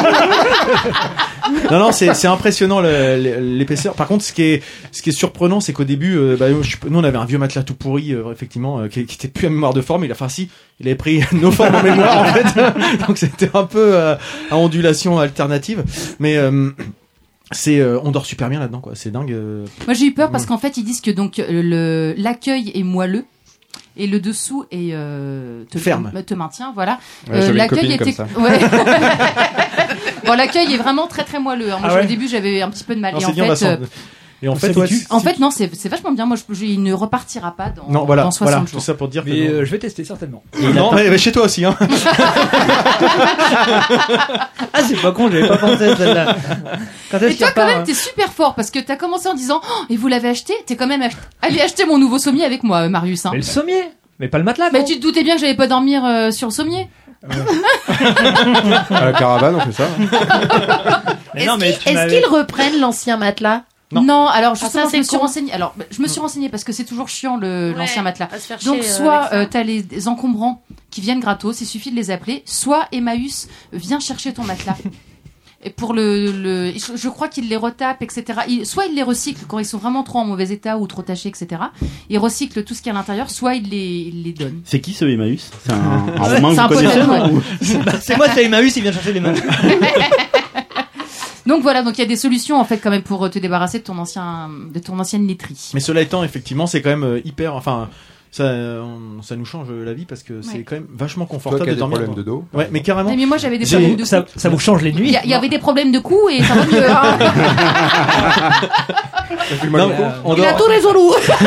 Speaker 5: Non, non, c'est, c'est impressionnant le- le- l'épaisseur. Par contre, ce qui est, ce qui est surprenant, c'est qu'au début, euh, bah, je- nous on avait un vieux matelas tout pourri, euh, effectivement, euh, qui, qui était plus à mémoire de forme. Il a, enfin si, il avait pris nos formes en mémoire en fait. Donc c'était un peu euh, à ondulation alternative, mais. Euh, c'est euh, on dort super bien là-dedans quoi, c'est dingue. euh.
Speaker 2: Moi j'ai eu peur parce qu'en fait ils disent que donc le l'accueil est moelleux et le dessous est euh, te
Speaker 5: Ferme.
Speaker 2: te maintient voilà.
Speaker 3: Ouais, j'avais une copine comme ça.
Speaker 2: Ouais. Bon l'accueil est vraiment très très moelleux. hein. Moi
Speaker 7: Ah
Speaker 2: je-
Speaker 7: ouais
Speaker 2: au début j'avais un petit peu de mal
Speaker 5: Alors,
Speaker 2: et
Speaker 5: c'est
Speaker 2: en
Speaker 5: dit, on va
Speaker 2: fait
Speaker 5: s'en-
Speaker 2: euh,
Speaker 5: Et en
Speaker 7: On
Speaker 5: fait,
Speaker 7: s'habitue.
Speaker 5: ouais,
Speaker 2: en fait non c'est c'est vachement bien. Moi je, je- il ne repartira pas dans
Speaker 5: non voilà,
Speaker 2: dans soixante
Speaker 5: voilà, tout
Speaker 2: jours.
Speaker 5: ça pour dire que
Speaker 1: Mais
Speaker 5: non.
Speaker 1: euh, je vais tester certainement.
Speaker 5: non, mais, mais chez toi aussi hein.
Speaker 1: Ah, c'est pas con, j'avais pas pensé à celle-là. Quand est-ce
Speaker 2: Et
Speaker 1: qu'il
Speaker 2: toi, quand
Speaker 1: repart,
Speaker 2: même, t'es super fort parce que t'as commencé en disant oh, et vous l'avez acheté. T'es quand même ach- allé acheter mon nouveau sommier avec moi, euh, Marius. Hein.
Speaker 1: Mais le sommier, mais pas le matelas.
Speaker 2: Bah,
Speaker 1: con.
Speaker 2: tu te doutais bien que j'allais pas dormir euh, sur le sommier.
Speaker 3: À la caravane, on fait ça.
Speaker 1: Mais non, mais tu
Speaker 8: Est-ce
Speaker 1: m'avais-
Speaker 8: qu'ils reprennent l'ancien matelas?
Speaker 5: Non.
Speaker 2: alors
Speaker 8: ça,
Speaker 2: justement,
Speaker 8: c'est
Speaker 2: je me suis
Speaker 8: con.
Speaker 2: renseignée. Alors, bah, je me suis renseignée parce que c'est toujours chiant le l'ancien matelas.
Speaker 8: À se faire
Speaker 2: Donc,
Speaker 8: chier, euh,
Speaker 2: soit
Speaker 8: avec ça.
Speaker 2: euh, t'as les, les encombrants qui viennent gratos, il suffit de les appeler. Soit Emmaüs vient chercher ton matelas. Et pour le, le je, je crois qu'il les retape, et cetera. Il, soit il les recycle quand ils sont vraiment trop en mauvais état ou trop tachés, et cetera. Il recycle tout ce qui est à l'intérieur, soit il les, il les donne.
Speaker 6: C'est qui ce Emmaüs? C'est un, un
Speaker 2: Ouais,
Speaker 6: Romain
Speaker 2: c'est
Speaker 6: que
Speaker 2: un
Speaker 6: vous
Speaker 2: pote
Speaker 6: connaissez
Speaker 2: à moi.
Speaker 6: ou-
Speaker 1: C'est moi, c'est Emmaüs, il vient chercher les mains.
Speaker 2: Donc voilà, donc il y a des solutions en fait quand même pour te débarrasser de ton ancien, de ton ancienne laiterie.
Speaker 5: Mais cela étant, effectivement, c'est quand même euh, hyper. Enfin, ça, euh, on- ça nous change la vie parce que c'est
Speaker 2: Ouais.
Speaker 5: quand même vachement
Speaker 3: Toi
Speaker 5: confortable
Speaker 3: qui as
Speaker 5: de
Speaker 3: des
Speaker 5: dormir.
Speaker 3: problèmes de
Speaker 5: dans-
Speaker 3: dos.
Speaker 5: Ouais, mais carrément.
Speaker 2: Mais moi j'avais des
Speaker 5: J'ai-
Speaker 2: problèmes de
Speaker 1: Ça,
Speaker 2: cou.
Speaker 1: ça vous change les nuits.
Speaker 2: Il y, a- il y avait des problèmes de cou et ça va mieux. Hein.
Speaker 3: T'as plus mal
Speaker 5: Non,
Speaker 3: au cou?
Speaker 5: on,
Speaker 8: Il a
Speaker 5: dort,
Speaker 8: tout résolu.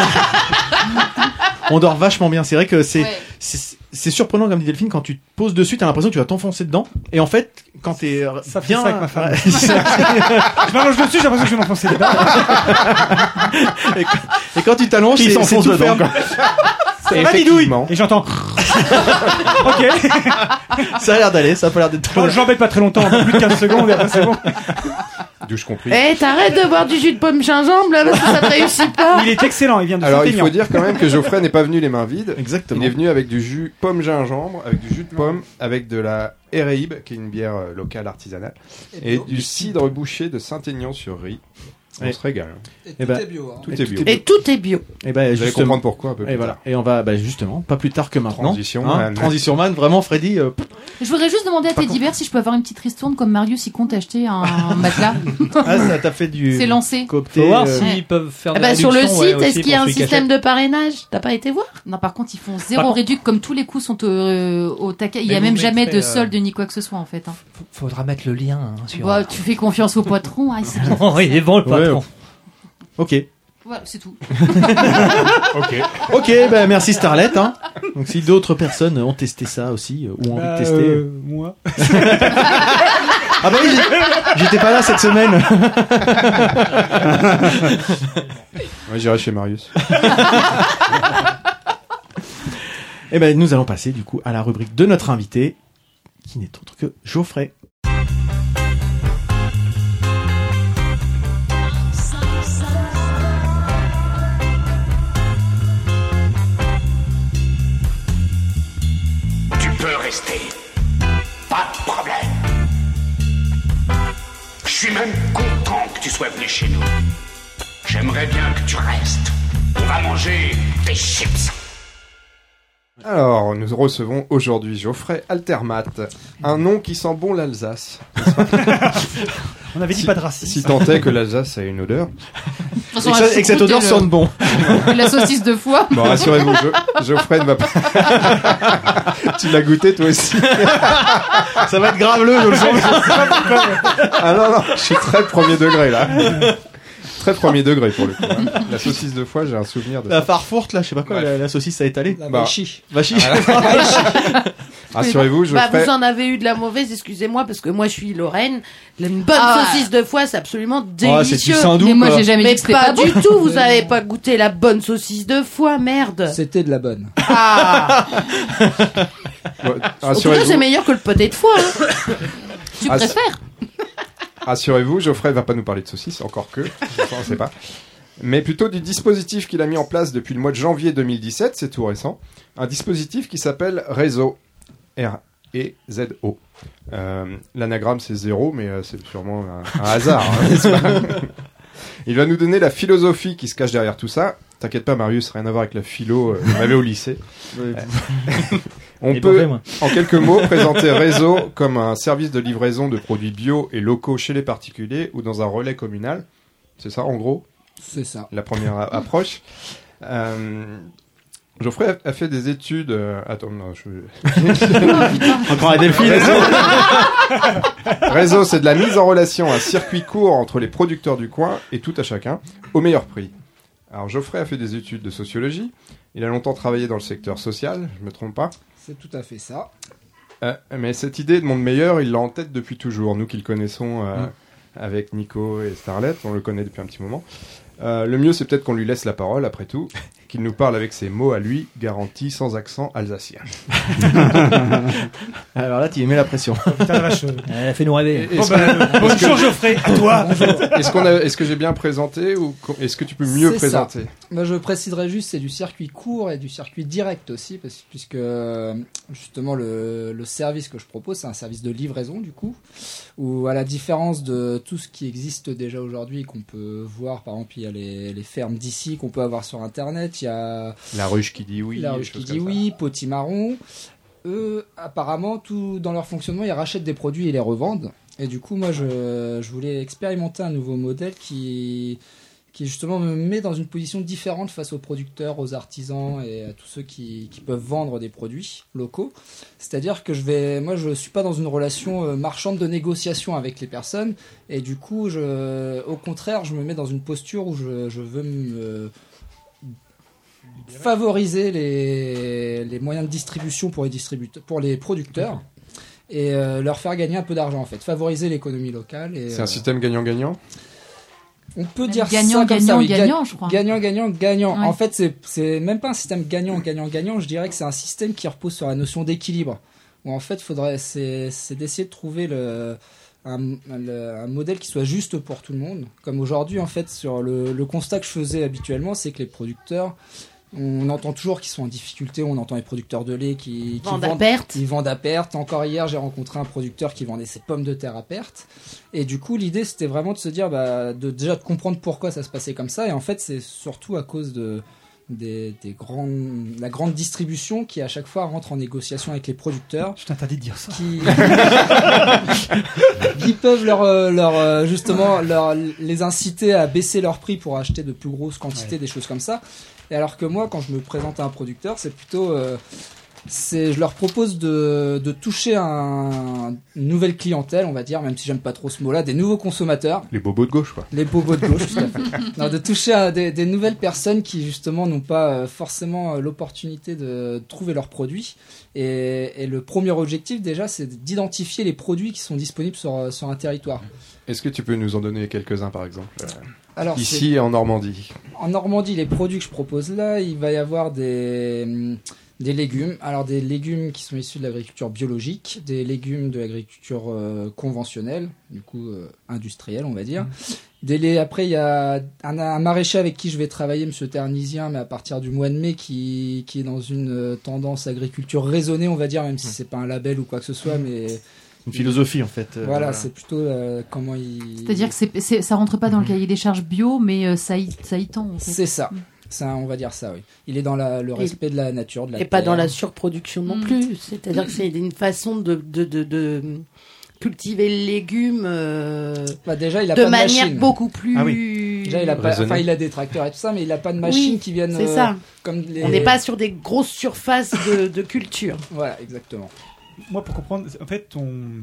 Speaker 5: on dort vachement bien. C'est vrai que c'est,
Speaker 2: Ouais.
Speaker 5: c'est, c'est surprenant comme dit Delphine quand tu te poses dessus, t'as l'impression que tu vas t'enfoncer dedans. Et en fait, quand t'es euh,
Speaker 7: Ça fait
Speaker 5: bien,
Speaker 7: ça avec ma femme.
Speaker 5: Ouais,
Speaker 7: Je m'allonge dessus, j'ai l'impression que je vais m'enfoncer dedans.
Speaker 5: et, quand- et quand tu t'allonges,
Speaker 6: Il
Speaker 5: c'est, c'est
Speaker 6: s'enfonce
Speaker 5: tout
Speaker 6: dedans,
Speaker 5: ferme.
Speaker 6: quoi.
Speaker 7: Ça va, Didouille.
Speaker 3: Effectivement.
Speaker 7: Et j'entends. Ok.
Speaker 5: Ça a l'air d'aller, ça a pas l'air d'être trop.
Speaker 7: Bon, j'embête pas très longtemps, un peu plus de quinze secondes et après c'est bon.
Speaker 3: Douche compris.
Speaker 8: Eh, t'arrêtes de boire du jus de pomme gingembre là parce que ça te réussit pas.
Speaker 7: Il est excellent, il vient de
Speaker 3: Alors, il
Speaker 7: Saint-Aignan.
Speaker 3: faut dire quand même que Geoffrey n'est pas venu les mains vides.
Speaker 5: Exactement.
Speaker 3: Il est venu avec du jus pomme gingembre, avec du jus de pomme, avec de la Héréibe, qui est une bière euh, locale artisanale, et du cidre bouché de Saint-Aignan-sur-Rie. On
Speaker 5: Ouais.
Speaker 3: se régale.
Speaker 5: Et ben,
Speaker 3: Tout est bio.
Speaker 8: Et tout est bio.
Speaker 5: et ben,
Speaker 3: Vous allez
Speaker 5: justement.
Speaker 3: comprendre pourquoi un peu plus
Speaker 5: Et voilà.
Speaker 3: tard.
Speaker 5: Et on va, bah, justement, pas plus tard que maintenant.
Speaker 3: Transition
Speaker 5: Hein,
Speaker 3: man.
Speaker 5: Transition man. Vraiment, Freddy. euh, pff,
Speaker 2: Je voudrais juste demander à Teddy Bear si je peux avoir une petite ristourne comme Marius il compte acheter un matelas.
Speaker 5: ah, ça t'a fait du.
Speaker 2: C'est lancé.
Speaker 5: Coopté,
Speaker 1: Faut voir
Speaker 5: euh,
Speaker 1: s'ils peuvent faire
Speaker 8: Ah
Speaker 1: des
Speaker 8: bah, sur le
Speaker 1: réductions,
Speaker 8: site,
Speaker 1: ouais,
Speaker 8: est-ce
Speaker 1: aussi,
Speaker 8: qu'il y a
Speaker 1: pour
Speaker 8: un
Speaker 1: celui qui
Speaker 8: système
Speaker 1: achète.
Speaker 8: de parrainage? T'as pas été voir?
Speaker 2: Non, par contre, ils font
Speaker 1: Par
Speaker 2: zéro
Speaker 1: contre-
Speaker 2: réduc comme tous les coûts sont euh, au taquet. Il y
Speaker 1: Mais
Speaker 2: a
Speaker 1: vous
Speaker 2: même jamais
Speaker 1: mettrez,
Speaker 2: de
Speaker 1: euh,
Speaker 2: solde ni quoi que ce soit en fait. Hein.
Speaker 1: Faudra mettre le lien hein, sur.
Speaker 2: Bah, tu fais confiance au patron. Ah, c'est bien.
Speaker 1: Oh, il est bon le
Speaker 5: Ouais,
Speaker 1: patron.
Speaker 5: Ok.
Speaker 2: Voilà, c'est tout.
Speaker 5: Ok, bah merci Starlet. Hein. Donc si d'autres personnes ont testé ça aussi euh, ou ont envie
Speaker 7: Bah,
Speaker 5: de tester.
Speaker 7: euh, moi.
Speaker 5: Ah bah oui, j'ai- j'étais pas là cette semaine.
Speaker 3: Ouais, j'irai chez Marius.
Speaker 5: Et ben nous allons passer du coup à la rubrique de notre invité, qui n'est autre que Geoffrey.
Speaker 10: Tu peux rester. Pas de problème. Je suis même content que tu sois venu chez nous. J'aimerais bien que tu restes. On va manger des chips.
Speaker 3: Alors, nous recevons aujourd'hui Geoffrey Altermat, un nom qui sent bon l'Alsace.
Speaker 7: On avait dit
Speaker 3: Si-
Speaker 7: pas de racisme.
Speaker 3: Si tant est que l'Alsace a une odeur.
Speaker 2: De toute
Speaker 5: Et
Speaker 2: façon,
Speaker 5: que,
Speaker 2: la
Speaker 5: ça- et que cette
Speaker 2: choucroute
Speaker 5: odeur
Speaker 2: et
Speaker 5: sente bon.
Speaker 2: le- La saucisse de foie.
Speaker 3: Bon, rassurez-vous, Jo- Geoffrey ne va pas... Tu l'as goûté toi aussi?
Speaker 5: Ça va être grave le, je le sens.
Speaker 3: Ah non, non, je suis très premier degré là. très premier degré pour le coup. Hein. La saucisse de foie, j'ai un souvenir de
Speaker 5: La
Speaker 3: ça.
Speaker 5: farfourte, là, je sais pas quoi,
Speaker 3: Ouais.
Speaker 5: la, la saucisse à étaler.
Speaker 9: La
Speaker 3: Bah,
Speaker 9: vachi.
Speaker 5: Vachi.
Speaker 3: Rassurez-vous, je
Speaker 8: Bah,
Speaker 3: ferai...
Speaker 8: vous en avez eu de la mauvaise, excusez-moi, parce que moi je suis Lorraine. Une bonne
Speaker 2: Ah.
Speaker 8: saucisse de foie, c'est absolument
Speaker 5: Oh, c'est du
Speaker 8: délicieux.
Speaker 5: saindoux,
Speaker 2: Mais moi,
Speaker 5: quoi.
Speaker 2: j'ai jamais dit
Speaker 8: Mais
Speaker 2: que c'était
Speaker 8: pas,
Speaker 2: pas bon.
Speaker 8: du tout, vous avez pas goûté la bonne saucisse de foie, merde.
Speaker 9: C'était de la bonne.
Speaker 8: Ah.
Speaker 3: Bon,
Speaker 8: En tout cas, c'est
Speaker 3: rassurez-vous,
Speaker 8: meilleur que le pâté de foie. Hein.
Speaker 2: Tu
Speaker 3: Ah,
Speaker 2: préfères
Speaker 3: rassurez-vous, Geoffrey va pas nous parler de saucisse, encore que, je ne sais pas. Mais plutôt du dispositif qu'il a mis en place depuis le mois de janvier deux mille dix-sept, c'est tout récent. Un dispositif qui s'appelle Réseau. R E Z O. Euh, L'anagramme c'est zéro, mais euh, c'est sûrement un, un hasard. Hein, n'est-ce pas? Il va nous donner la philosophie qui se cache derrière tout ça. T'inquiète pas, Marius, rien à voir avec la philo euh, qu'on avait au lycée. Euh, On
Speaker 1: Et
Speaker 3: peut,
Speaker 1: bon fait, moi.
Speaker 3: en quelques mots, présenter Réseau comme un service de livraison de produits bio et locaux chez les particuliers ou dans un relais communal. C'est ça, en gros,
Speaker 9: C'est ça.
Speaker 3: la première a- approche. Euh, Geoffrey a, a fait des études... euh, attends, non, je...
Speaker 5: Encore un Delphine.
Speaker 3: Réseau, c'est de la mise en relation, un circuit court entre les producteurs du coin et tout à chacun, au meilleur prix. Alors Geoffrey a fait des études de sociologie, il a longtemps travaillé dans le secteur social, je me trompe pas.
Speaker 9: C'est tout à fait ça.
Speaker 3: Euh, mais cette idée de monde meilleur, il l'a en tête depuis toujours, nous qui le connaissons euh,
Speaker 9: Mm.
Speaker 3: avec Nico et Starlet, on le connaît depuis un petit moment. Euh, le mieux, c'est peut-être qu'on lui laisse la parole, après tout, qu'il nous parle avec ses mots à lui, garantis sans accent alsacien.
Speaker 5: Alors là, tu y mets la pression.
Speaker 7: Putain, la vache.
Speaker 1: Elle a fait nous rêver.
Speaker 3: Et-
Speaker 7: Bon,
Speaker 3: Est-ce
Speaker 7: bah, bonjour Geoffrey, à toi.
Speaker 3: est-ce qu'on a- est-ce que j'ai bien présenté ou co- est-ce que tu peux mieux
Speaker 9: C'est
Speaker 3: présenter?
Speaker 9: Moi, je préciserai juste, c'est du circuit court et du circuit direct aussi, parce, puisque euh, justement le, le service que je propose, c'est un service de livraison du coup, où à la différence de tout ce qui existe déjà aujourd'hui, qu'on peut voir, par exemple, il y a les, les fermes d'ici qu'on peut avoir sur Internet, il y a
Speaker 3: La ruche qui dit oui.
Speaker 9: la
Speaker 3: des
Speaker 9: ruche qui
Speaker 3: choses
Speaker 9: dit
Speaker 3: comme ça.
Speaker 9: oui, Potimarron. Eux, apparemment, tout dans leur fonctionnement, ils rachètent des produits et les revendent. Et du coup, moi, je, je voulais expérimenter un nouveau modèle qui, qui justement me met dans une position différente face aux producteurs, aux artisans et à tous ceux qui, qui peuvent vendre des produits locaux. C'est-à-dire que je vais, moi, je suis pas dans une relation euh, marchande de négociation avec les personnes. Et du coup, je, au contraire, je me mets dans une posture où je, je veux me favoriser les, les moyens de distribution pour les, distributeurs, pour les producteurs et euh, leur faire gagner un peu d'argent en fait, favoriser l'économie locale. Et,
Speaker 3: C'est
Speaker 9: euh,
Speaker 3: un système gagnant-gagnant.
Speaker 9: on peut
Speaker 2: Même
Speaker 9: dire
Speaker 2: gagnant,
Speaker 9: ça comme
Speaker 2: gagnant,
Speaker 9: ça, oui. Ga-
Speaker 2: gagnant, je crois.
Speaker 9: Gagnant, gagnant, gagnant.
Speaker 2: Ouais.
Speaker 9: En fait, c'est c'est même pas un système gagnant, gagnant, gagnant. Je dirais que c'est un système qui repose sur la notion d'équilibre. Où en fait, faudrait c'est c'est d'essayer de trouver le un, le- un modèle qui soit juste pour tout le monde. Comme aujourd'hui, en fait, sur le, le constat que je faisais habituellement, c'est que les producteurs, on entend toujours qu'ils sont en difficulté. On entend les producteurs de lait qui, qui
Speaker 8: Vendent à perte.
Speaker 9: Ils vendent à perte. Encore hier, j'ai rencontré un producteur qui vendait ses pommes de terre à perte. Et du coup, l'idée, c'était vraiment de se dire, bah, de déjà de comprendre pourquoi ça se passait comme ça. Et en fait, c'est surtout à cause de des, des grandes, la grande distribution qui à chaque fois rentre en négociation avec les producteurs,
Speaker 7: Je t'interdis de dire ça.
Speaker 9: qui, qui peuvent leur, euh, leur euh, justement leur les inciter à baisser leur prix pour acheter de plus grosses quantités, des choses comme ça. Et alors que moi, quand je me présente à un producteur, c'est plutôt euh, c'est, je leur propose de, de toucher un, une nouvelle clientèle, on va dire, même si j'aime pas trop ce mot-là, des nouveaux consommateurs,
Speaker 3: Les bobos de gauche, quoi.
Speaker 9: les bobos de gauche, tout à fait. Non, de toucher à des, des nouvelles personnes qui justement n'ont pas euh, forcément euh, l'opportunité de trouver leurs produits. Et, et le premier objectif déjà, c'est d'identifier les produits qui sont disponibles sur, euh, sur un territoire.
Speaker 3: Est-ce que tu peux nous en donner quelques-uns, par exemple euh,
Speaker 9: Alors, c'est-
Speaker 3: Ici, en Normandie.
Speaker 9: en Normandie, les produits que je propose là, il va y avoir des, hum, des légumes. Alors des légumes qui sont issus de l'agriculture biologique, des légumes de l'agriculture euh, conventionnelle, du coup euh, industrielle, on va dire. Des lait- après, il y a un, un maraîcher avec qui je vais travailler, Monsieur Ternisien, mais à partir du mois de mai, qui, qui est dans une euh, tendance agriculture raisonnée, on va dire, même si c'est pas un label ou quoi que ce soit, mais
Speaker 5: Une philosophie, en fait. euh,
Speaker 9: voilà, c'est plutôt euh, comment il.
Speaker 2: C'est-à-dire que c'est, c'est, ça rentre pas dans le cahier des charges bio, mais euh, ça y, ça y tend. En fait.
Speaker 9: C'est ça. Ça, on va dire ça, oui. Il est dans la, le respect de la nature, de la
Speaker 8: Et pas
Speaker 9: terre.
Speaker 8: dans la surproduction non
Speaker 2: Mm.
Speaker 8: plus. C'est-à-dire que c'est une façon de, de, de, de cultiver le légume euh,
Speaker 9: Bah, déjà, il a
Speaker 8: de
Speaker 9: pas de
Speaker 8: manière
Speaker 9: machine.
Speaker 8: beaucoup plus.
Speaker 5: Ah
Speaker 9: Déjà, il a pas,
Speaker 3: Raisonné.
Speaker 9: enfin, il a des tracteurs et tout ça, mais il a pas de machine
Speaker 8: Oui,
Speaker 9: qui viennent.
Speaker 8: c'est
Speaker 9: euh,
Speaker 8: ça.
Speaker 9: Comme les...
Speaker 8: On n'est pas sur des grosses surfaces de, de culture.
Speaker 9: Voilà, exactement.
Speaker 7: Moi, pour comprendre, en fait, ton,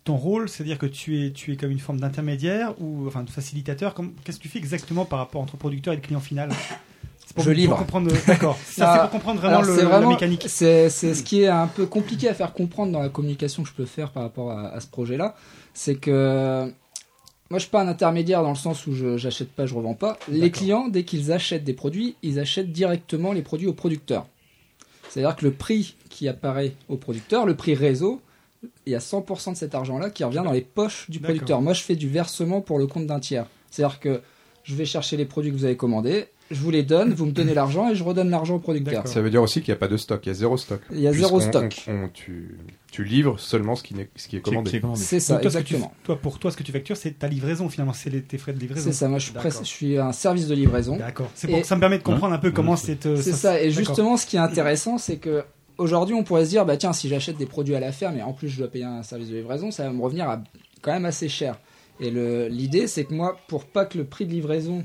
Speaker 7: ton rôle, c'est-à-dire que tu es, tu es comme une forme d'intermédiaire ou enfin de facilitateur. Comme, qu'est-ce que tu fais exactement par rapport entre producteur et le client final? C'est pour,
Speaker 9: Je livre.
Speaker 7: Pour comprendre, d'accord. Ça,
Speaker 9: Ah,
Speaker 7: c'est pour comprendre vraiment,
Speaker 9: alors,
Speaker 7: le,
Speaker 9: c'est vraiment
Speaker 7: la mécanique.
Speaker 9: C'est, c'est ce qui est un peu compliqué à faire comprendre dans la communication que je peux faire par rapport à, à ce projet-là. C'est que moi, je suis pas un intermédiaire dans le sens où je j'achète pas, je revends pas. Les
Speaker 7: D'accord.
Speaker 9: clients, dès qu'ils achètent des produits, ils achètent directement les produits au producteur. C'est-à-dire que le prix qui apparaît au producteur, le prix réseau, il y a cent pour cent de cet argent-là qui revient dans les poches du
Speaker 7: D'accord.
Speaker 9: producteur. Moi, je fais du versement pour le compte d'un tiers. C'est-à-dire que je vais chercher les produits que vous avez commandés, je vous les donne, vous me donnez l'argent et je redonne l'argent au producteur.
Speaker 7: D'accord.
Speaker 3: Ça veut dire aussi qu'il n'y a pas de stock, il y a zéro stock.
Speaker 9: Il y a zéro
Speaker 3: Puisqu'on-
Speaker 9: stock.
Speaker 3: on- on- tu, tu livres seulement ce qui, n'est, ce qui est commandé.
Speaker 5: Qui est commandé.
Speaker 9: C'est ça,
Speaker 7: Donc, toi, ce que tu-
Speaker 9: exactement.
Speaker 7: toi, pour toi, ce que tu factures, c'est ta livraison finalement, c'est les, tes frais de livraison.
Speaker 9: C'est ça, moi je suis,
Speaker 7: D'accord.
Speaker 9: presse- je suis un service de livraison.
Speaker 7: D'accord. C'est pour
Speaker 9: Et-
Speaker 7: ça me permet de comprendre un peu comment
Speaker 6: Ouais.
Speaker 7: c'est. euh,
Speaker 9: C'est
Speaker 7: ça-
Speaker 9: ça, et
Speaker 7: d'accord.
Speaker 9: justement ce qui est intéressant, c'est que aujourd'hui on pourrait se dire, bah tiens, si j'achète des produits à la ferme et en plus je dois payer un service de livraison, ça va me revenir à quand même assez cher. Et le, l'idée, c'est que moi, pour pas que le prix de livraison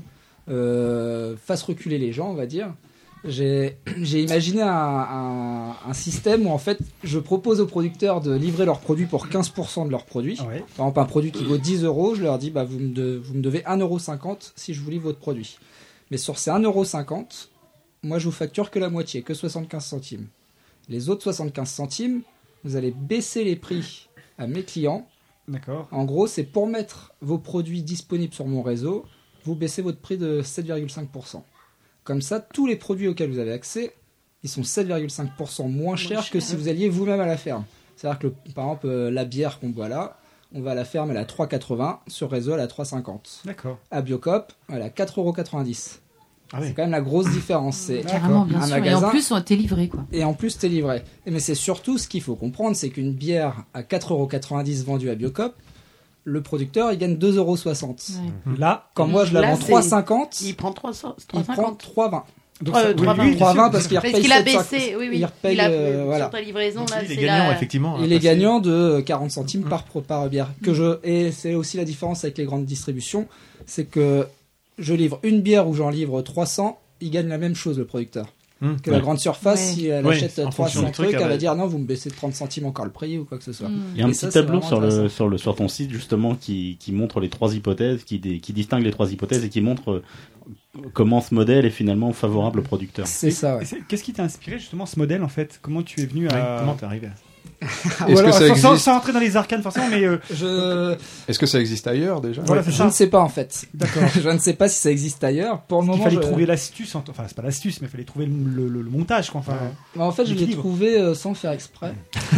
Speaker 9: euh, fasse reculer les gens, on va dire, j'ai, j'ai imaginé un, un, un système où en fait je propose aux producteurs de livrer leurs produits pour quinze pour cent de leurs produits.
Speaker 7: Ah ouais.
Speaker 9: Par exemple, un produit qui vaut dix euros, je leur dis, bah, vous, me de- vous me devez un euro cinquante si je vous livre votre produit. Mais sur ces un euro cinquante, moi je vous facture que la moitié, que soixante-quinze centimes. Les autres soixante-quinze centimes, vous allez baisser les prix à mes clients.
Speaker 7: D'accord.
Speaker 9: En gros, c'est pour mettre vos produits disponibles sur mon réseau, vous baissez votre prix de sept virgule cinq pour cent. Comme ça, tous les produits auxquels vous avez accès, ils sont sept virgule cinq pour cent moins chers que si vous alliez vous-même à la ferme. C'est-à-dire que, par exemple, euh, la bière qu'on boit là, on va à la ferme, elle est à trois euros quatre-vingts, sur réseau, elle est à trois euros cinquante.
Speaker 7: D'accord.
Speaker 9: À Biocop, elle est à quatre euros quatre-vingt-dix.
Speaker 5: Ah oui.
Speaker 9: C'est quand même la grosse différence. C'est
Speaker 2: Carrément, bien
Speaker 9: un
Speaker 2: sûr. Et
Speaker 9: magasin-
Speaker 2: en plus, on t'es livré, quoi.
Speaker 9: et en plus, t'es livré. Et mais c'est surtout ce qu'il faut comprendre, c'est qu'une bière à quatre euros quatre-vingt-dix vendue à Biocop, le producteur, il gagne deux euros soixante.
Speaker 2: Ouais.
Speaker 7: Là,
Speaker 9: Quand moi, je la
Speaker 8: Là,
Speaker 9: vends
Speaker 8: c'est-
Speaker 9: trois euros cinquante,
Speaker 8: Il prend trois cents,
Speaker 9: il prend
Speaker 8: trois cinquante.
Speaker 9: trois euros vingt.
Speaker 7: donc
Speaker 8: Euh,
Speaker 7: ça-
Speaker 8: trois
Speaker 7: oui,
Speaker 8: vingt.
Speaker 7: oui, bien
Speaker 9: trois euros vingt
Speaker 7: sûr,
Speaker 9: parce qu'il
Speaker 8: Parce
Speaker 9: repaye
Speaker 8: qu'il a
Speaker 9: sept cents.
Speaker 8: baissé, oui, oui.
Speaker 9: Il repaye,
Speaker 8: il a,
Speaker 9: euh, voilà.
Speaker 8: sur ta livraison, là,
Speaker 5: il est
Speaker 8: c'est
Speaker 5: gagnant,
Speaker 8: la-
Speaker 5: effectivement.
Speaker 9: Il
Speaker 5: à
Speaker 9: est
Speaker 5: passer.
Speaker 9: gagnant de quarante centimes par, pro- par bière. Que je, et c'est aussi la différence avec les grandes distributions, c'est que je livre une bière ou j'en livre trois cents, il gagne la même chose le producteur.
Speaker 5: Hum.
Speaker 9: Que la
Speaker 6: Ouais.
Speaker 9: grande surface,
Speaker 2: Ouais.
Speaker 9: si elle
Speaker 5: Ouais,
Speaker 9: achète
Speaker 5: en
Speaker 9: trois
Speaker 5: fonction
Speaker 9: cents
Speaker 5: du truc,
Speaker 9: trucs,
Speaker 5: elle
Speaker 9: elle va
Speaker 5: va-
Speaker 9: dire non, vous me baissez de trente centimes encore le prix ou quoi que ce soit.
Speaker 2: Mm.
Speaker 6: Il y a un
Speaker 9: Et
Speaker 6: petit
Speaker 9: ça, c'est
Speaker 6: tableau
Speaker 9: vraiment
Speaker 6: sur, le,
Speaker 9: intéressant.
Speaker 6: sur, le, sur ton site justement qui, qui montre les trois hypothèses, qui, dé- qui distingue les trois hypothèses et qui montre euh, comment ce modèle est finalement favorable au producteur.
Speaker 9: C'est ça, ouais.
Speaker 7: Et c'est- Qu'est-ce qui t'a inspiré justement ce modèle en fait? Comment tu es venu
Speaker 5: Ouais,
Speaker 7: à.
Speaker 5: Comment t'es arrivé?
Speaker 9: Ah,
Speaker 3: Est-ce
Speaker 9: voilà,
Speaker 3: que ça
Speaker 7: sans, sans-
Speaker 3: existe
Speaker 7: sans entrer dans les arcanes forcément, mais euh,
Speaker 9: Je,
Speaker 3: Est-ce que ça existe ailleurs déjà
Speaker 7: voilà, c'est
Speaker 9: je
Speaker 7: ça.
Speaker 9: ne sais pas en fait.
Speaker 7: D'accord.
Speaker 9: Je ne sais pas si ça existe ailleurs. Pour le
Speaker 7: Il
Speaker 9: moment,
Speaker 7: fallait
Speaker 9: je-
Speaker 7: trouver l'astuce, en- enfin c'est pas l'astuce, mais il fallait trouver le, le- le montage quoi. Enfin,
Speaker 9: Mais en fait, je l'ai
Speaker 7: l'équilibre.
Speaker 9: trouvé euh, sans le faire exprès.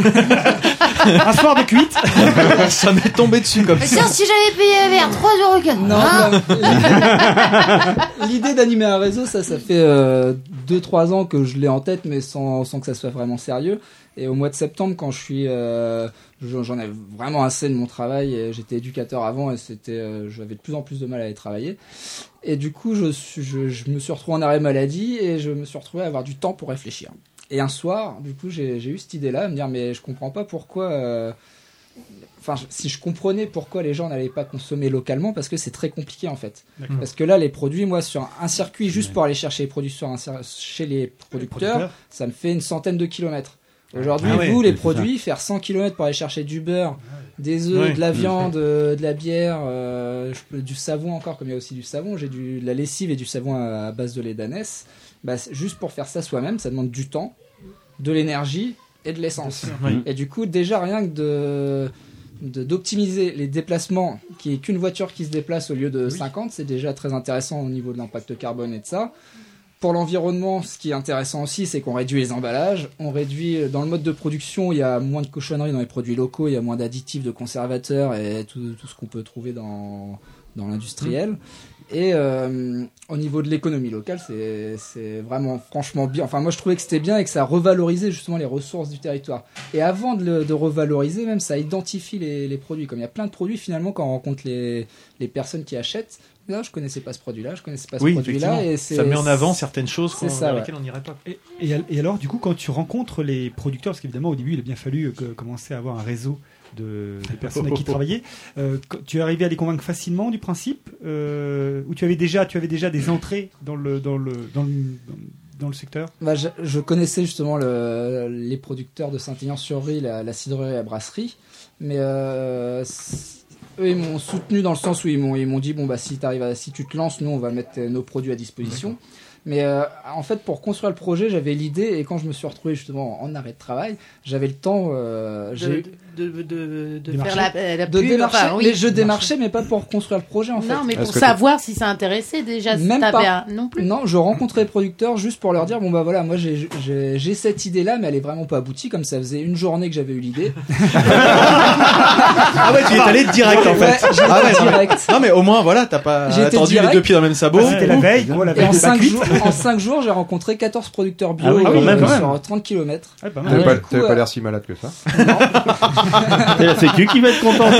Speaker 7: un soir de cuite.
Speaker 5: Ça m'est tombé dessus comme
Speaker 2: Mais
Speaker 5: ça.
Speaker 2: tiens, si j'avais payé un verre, trois euros quatre.
Speaker 9: Non, non. L'idée d'animer un réseau, ça, ça fait deux trois ans que je l'ai en tête, mais sans, sans que ça soit vraiment sérieux. Et au mois de septembre, quand je suis, euh, j'en ai vraiment assez de mon travail. Et j'étais éducateur avant et c'était, euh, j'avais de plus en plus de mal à aller travailler. Et du coup, je, suis- je, je me suis retrouvé en arrêt maladie et je me suis retrouvé à avoir du temps pour réfléchir. Et un soir, du coup, j'ai j'ai eu cette idée-là, à me dire, mais je comprends pas pourquoi. euh, Enfin, je- si je comprenais pourquoi les gens n'allaient pas consommer localement, parce que c'est très compliqué en fait.
Speaker 7: D'accord.
Speaker 9: Parce que là, les produits, moi, sur un circuit, juste pour aller chercher les produits sur un cir- chez les producteurs,
Speaker 7: Producteur.
Speaker 9: ça me fait une centaine de kilomètres. Aujourd'hui,
Speaker 5: Ah ouais,
Speaker 9: vous, les
Speaker 6: c'est ça.
Speaker 9: produits, faire cent kilomètres pour aller chercher du beurre, des œufs,
Speaker 5: Ouais.
Speaker 9: de la viande, euh, de la bière, euh, je peux- du savon encore, comme il y a aussi du savon, j'ai du, de la lessive et du savon à, à base de lait d'ânesse. Bah, c'est- juste pour faire ça soi-même, ça demande du temps, de l'énergie et de l'essence.
Speaker 5: Oui.
Speaker 9: Et du coup, déjà, rien que de de- d'optimiser les déplacements, qui est qu'une voiture qui se déplace au lieu de cinquante, c'est déjà très intéressant au niveau de l'impact carbone et de ça. Pour l'environnement, ce qui est intéressant aussi, c'est qu'on réduit les emballages, on réduit, dans le mode de production, il y a moins de cochonneries dans les produits locaux, il y a moins d'additifs, de conservateurs et tout, tout ce qu'on peut trouver dans, dans l'industriel. Et euh, au niveau de l'économie locale, c'est c'est vraiment franchement bien. Enfin, moi, je trouvais que c'était bien et que ça revalorisait justement les ressources du territoire. Et avant de, le, de revaloriser, même, ça identifie les, les produits. Comme il y a plein de produits, finalement, quand on rencontre les, les personnes qui achètent, là, je connaissais pas ce produit-là, je connaissais pas ce
Speaker 5: Oui,
Speaker 9: produit-là.
Speaker 5: effectivement.
Speaker 9: Et c'est-
Speaker 5: Ça met en avant certaines choses
Speaker 9: c'est
Speaker 5: qu'on-
Speaker 9: ça,
Speaker 5: vers
Speaker 9: ouais.
Speaker 5: lesquelles on n'irait pas.
Speaker 7: Et, et al- et alors, du coup, quand tu rencontres les producteurs, parce qu'évidemment, au début, il a bien fallu euh, que- commencer à avoir un réseau de, de personnes avec qui travailler, euh, quand tu es arrivé à les convaincre facilement du principe, euh, ou tu avais déjà, tu avais déjà des entrées dans le, dans le, dans le- dans le secteur?
Speaker 9: Bah, je, je connaissais justement le, les producteurs de Saint-Aignan-sur-Rie, la, la cidrerie et la brasserie, mais euh, eux ils m'ont soutenu dans le sens où ils m'ont ils m'ont dit bon bah si t'arrives à, si tu te lances, nous on va mettre nos produits à disposition. Mais euh, en fait, pour construire le projet, j'avais l'idée, et quand je me suis retrouvé justement en arrêt de travail, j'avais le temps euh, j'ai
Speaker 8: de, de, de, de
Speaker 7: Démarcher.
Speaker 8: faire la, la
Speaker 9: de
Speaker 8: pub,
Speaker 9: démarcher.
Speaker 8: enfin, oui.
Speaker 9: Mais je démarchais, mais pas pour construire le projet en fait.
Speaker 8: Non, mais
Speaker 3: Est-ce
Speaker 8: pour
Speaker 3: que
Speaker 8: savoir si ça intéressait déjà, si
Speaker 9: Même
Speaker 8: t'avais
Speaker 9: pas.
Speaker 8: un... non plus.
Speaker 9: Non, je rencontrais les producteurs juste pour leur dire bon bah voilà, moi j'ai j'ai j'ai cette idée là, mais elle est vraiment pas aboutie, comme ça faisait une journée que j'avais eu l'idée.
Speaker 5: Ah ouais, tu y es allé direct en fait.
Speaker 9: Ouais, j'ai
Speaker 5: Ah ouais,
Speaker 9: été
Speaker 5: non, mais-
Speaker 9: direct.
Speaker 5: Non mais au moins voilà, t'as pas
Speaker 9: J'ai été
Speaker 5: attendu
Speaker 9: direct.
Speaker 5: les deux pieds dans le même sabot.
Speaker 7: C'était la veille, gros, la
Speaker 9: Et
Speaker 7: veille
Speaker 9: en
Speaker 7: de bac
Speaker 9: cinq
Speaker 7: huit.
Speaker 9: jours, en cinq jours, j'ai rencontré quatorze producteurs bio
Speaker 6: Ah oui,
Speaker 9: euh,
Speaker 6: quand même.
Speaker 9: sur trente kilomètres.
Speaker 7: Ouais, pas mal.
Speaker 3: T'avais
Speaker 9: Ah
Speaker 3: pas,
Speaker 9: ouais, du coup,
Speaker 3: t'avais pas
Speaker 9: euh,
Speaker 3: l'air si malade que ça.
Speaker 6: C'est la Sécu qui va être contente.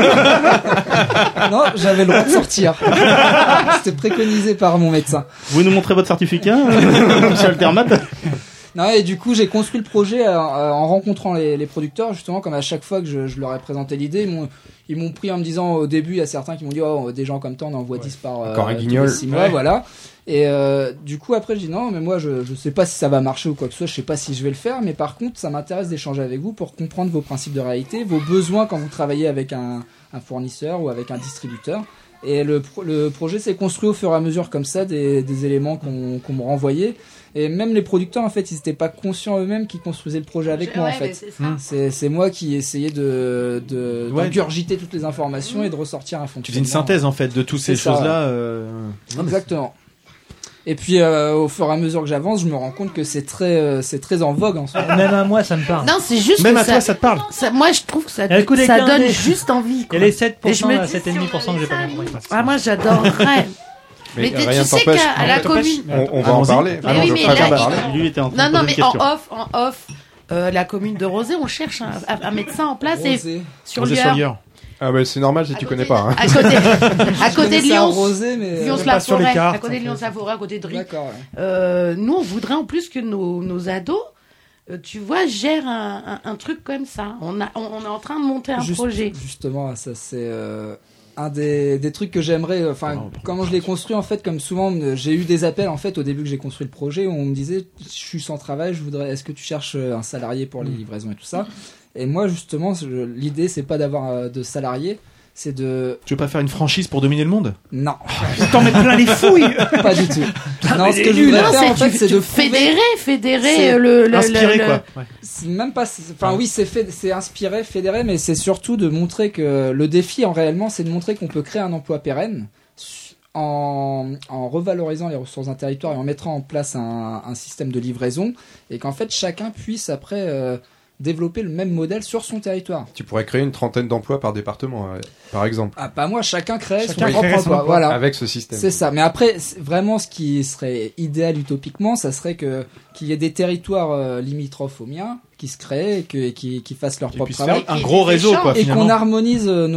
Speaker 9: Non, j'avais le droit de sortir. C'était préconisé par mon médecin.
Speaker 6: Vous nous montrez votre certificat, euh, monsieur Altermat?
Speaker 9: Non, et du coup, j'ai construit le projet euh, en rencontrant les, les producteurs, justement, comme à chaque fois que je, je leur ai présenté l'idée, ils m'ont, ils m'ont pris en me disant, au début, il y a certains qui m'ont dit, oh, des gens comme toi, on en envoie dix par, euh,
Speaker 3: Encore un
Speaker 9: tous les
Speaker 3: guignol.
Speaker 9: six mois,
Speaker 3: Ouais.
Speaker 9: voilà. Et euh, du coup, après, je dis, non, mais moi, je, je sais pas si ça va marcher ou quoi que ce soit, je sais pas si je vais le faire, mais par contre, ça m'intéresse d'échanger avec vous pour comprendre vos principes de réalité, vos besoins quand vous travaillez avec un, un fournisseur ou avec un distributeur. Et le, pro- le projet s'est construit au fur et à mesure comme ça, des, des éléments qu'on, qu'on me renvoyait. Et même les producteurs, en fait, ils n'étaient pas conscients eux-mêmes qu'ils construisaient le projet avec moi, en
Speaker 8: Ouais, mais
Speaker 9: fait.
Speaker 8: c'est ça.
Speaker 9: C'est, c'est moi qui essayais de, de,
Speaker 5: Ouais.
Speaker 9: d'ingurgiter toutes les informations et de ressortir un
Speaker 5: Tu
Speaker 9: fonctionnement.
Speaker 5: fais une synthèse en fait de toutes ces
Speaker 9: C'est ça,
Speaker 5: choses-là. euh,
Speaker 9: Exactement. Et puis, euh, au fur et à mesure que j'avance, je me rends compte que c'est très, euh, c'est très en vogue en ce moment.
Speaker 1: Même à moi, ça me parle.
Speaker 8: Non, c'est juste
Speaker 5: Même
Speaker 8: que
Speaker 5: à toi, ça te parle.
Speaker 8: ça- moi, je trouve que ça,
Speaker 1: Il y a le coup des
Speaker 8: ça
Speaker 1: quinze
Speaker 8: donne
Speaker 1: des-
Speaker 8: juste envie.
Speaker 1: Il
Speaker 8: Quoi.
Speaker 1: y a les sept
Speaker 8: Et je
Speaker 1: pour cent,
Speaker 8: me
Speaker 1: là,
Speaker 8: dis,
Speaker 1: sept
Speaker 8: si
Speaker 1: virgule cinq
Speaker 8: on
Speaker 1: pour cent que j'ai pas
Speaker 8: avait
Speaker 1: compris.
Speaker 8: Ah, moi, j'adorerais. Mais, tu,
Speaker 3: rien
Speaker 8: tu sais
Speaker 3: t'empêche.
Speaker 8: qu'à à la
Speaker 7: T'empêche.
Speaker 8: commune.
Speaker 3: On, on va en
Speaker 5: Allons-y.
Speaker 3: parler.
Speaker 8: Mais
Speaker 3: Ah non,
Speaker 8: oui,
Speaker 3: je
Speaker 8: mais
Speaker 3: préfère
Speaker 8: là,
Speaker 3: parler.
Speaker 6: Lui était en train
Speaker 8: Non,
Speaker 6: de
Speaker 8: non,
Speaker 6: poser
Speaker 8: mais
Speaker 6: une
Speaker 8: en
Speaker 6: question.
Speaker 8: off, en off, euh, la commune de Rosé, on cherche un, un médecin en place et
Speaker 9: Rosé.
Speaker 8: sur
Speaker 5: Rosé
Speaker 8: Lieur.
Speaker 5: sur Lieur.
Speaker 3: Ah bah c'est normal si
Speaker 8: À
Speaker 3: tu
Speaker 8: côté
Speaker 3: connais
Speaker 8: de-
Speaker 3: pas. Hein.
Speaker 8: À côté, à
Speaker 9: Je
Speaker 8: côté de
Speaker 9: connaissais un
Speaker 8: Lyon.
Speaker 9: rosé, mais euh,
Speaker 8: Lyon
Speaker 7: pas sur les
Speaker 8: la forêt,
Speaker 7: cartes,
Speaker 8: à côté de
Speaker 7: en
Speaker 8: Lyon
Speaker 7: fait.
Speaker 8: la forêt, à côté de Rie.
Speaker 9: d'accord. Ouais.
Speaker 8: Euh, nous, on voudrait en plus que nos, nos ados, euh, tu vois, gèrent un, un, un truc comme ça. On, a, on, on est en train de monter un
Speaker 9: Juste-
Speaker 8: projet.
Speaker 9: Justement, ça c'est euh, un des, des trucs que j'aimerais. euh, Enfin,
Speaker 5: Oh,
Speaker 9: comment je l'ai construit en fait, comme souvent, euh, j'ai eu des appels en fait au début que j'ai construit le projet où on me disait, je suis sans travail, je voudrais. Est-ce que tu cherches euh, un salarié pour les livraisons et tout ça? Et moi, justement, je- l'idée c'est pas d'avoir euh, de salariés, c'est de
Speaker 5: Tu veux pas faire une franchise pour dominer le monde?
Speaker 9: non,
Speaker 7: T'en mets plein les fouilles.
Speaker 9: pas du tout. Non, ce que je
Speaker 8: Non,
Speaker 9: voudrais faire en
Speaker 8: c'est
Speaker 9: fait,
Speaker 8: tu-
Speaker 9: c'est
Speaker 8: tu
Speaker 9: de
Speaker 8: fédérer,
Speaker 9: prouver-
Speaker 8: fédérer
Speaker 9: C'est
Speaker 8: euh, le, le,
Speaker 5: Inspiré
Speaker 8: le-
Speaker 5: quoi. Ouais.
Speaker 9: C'est même pas, c'est- enfin oui, c'est fait, c'est inspiré, fédéré, mais c'est surtout de montrer que le défi en réellement, c'est de montrer qu'on peut créer un emploi pérenne su- en, en revalorisant les ressources d'un territoire et en mettant en place un, un système de livraison et qu'en fait chacun puisse après euh, développer le même modèle sur son territoire.
Speaker 3: Tu pourrais créer une trentaine d'emplois par département, euh, par exemple,
Speaker 9: Ah, pas moi, chacun crée
Speaker 7: Chacun
Speaker 9: son propre
Speaker 7: créerait son
Speaker 9: emploi.
Speaker 7: emploi.
Speaker 9: Voilà.
Speaker 3: avec ce système.
Speaker 9: C'est ça. Mais après, c'est- vraiment, ce qui serait idéal utopiquement, ça serait que qu'il y ait des territoires euh, limitrophes aux miens qui se créent et, que, et qui, qui fassent leur
Speaker 5: Et
Speaker 9: propre
Speaker 5: puis
Speaker 9: travail.
Speaker 5: faire un gros réseau quoi
Speaker 9: Et qu'on
Speaker 5: finalement.
Speaker 9: harmonise euh,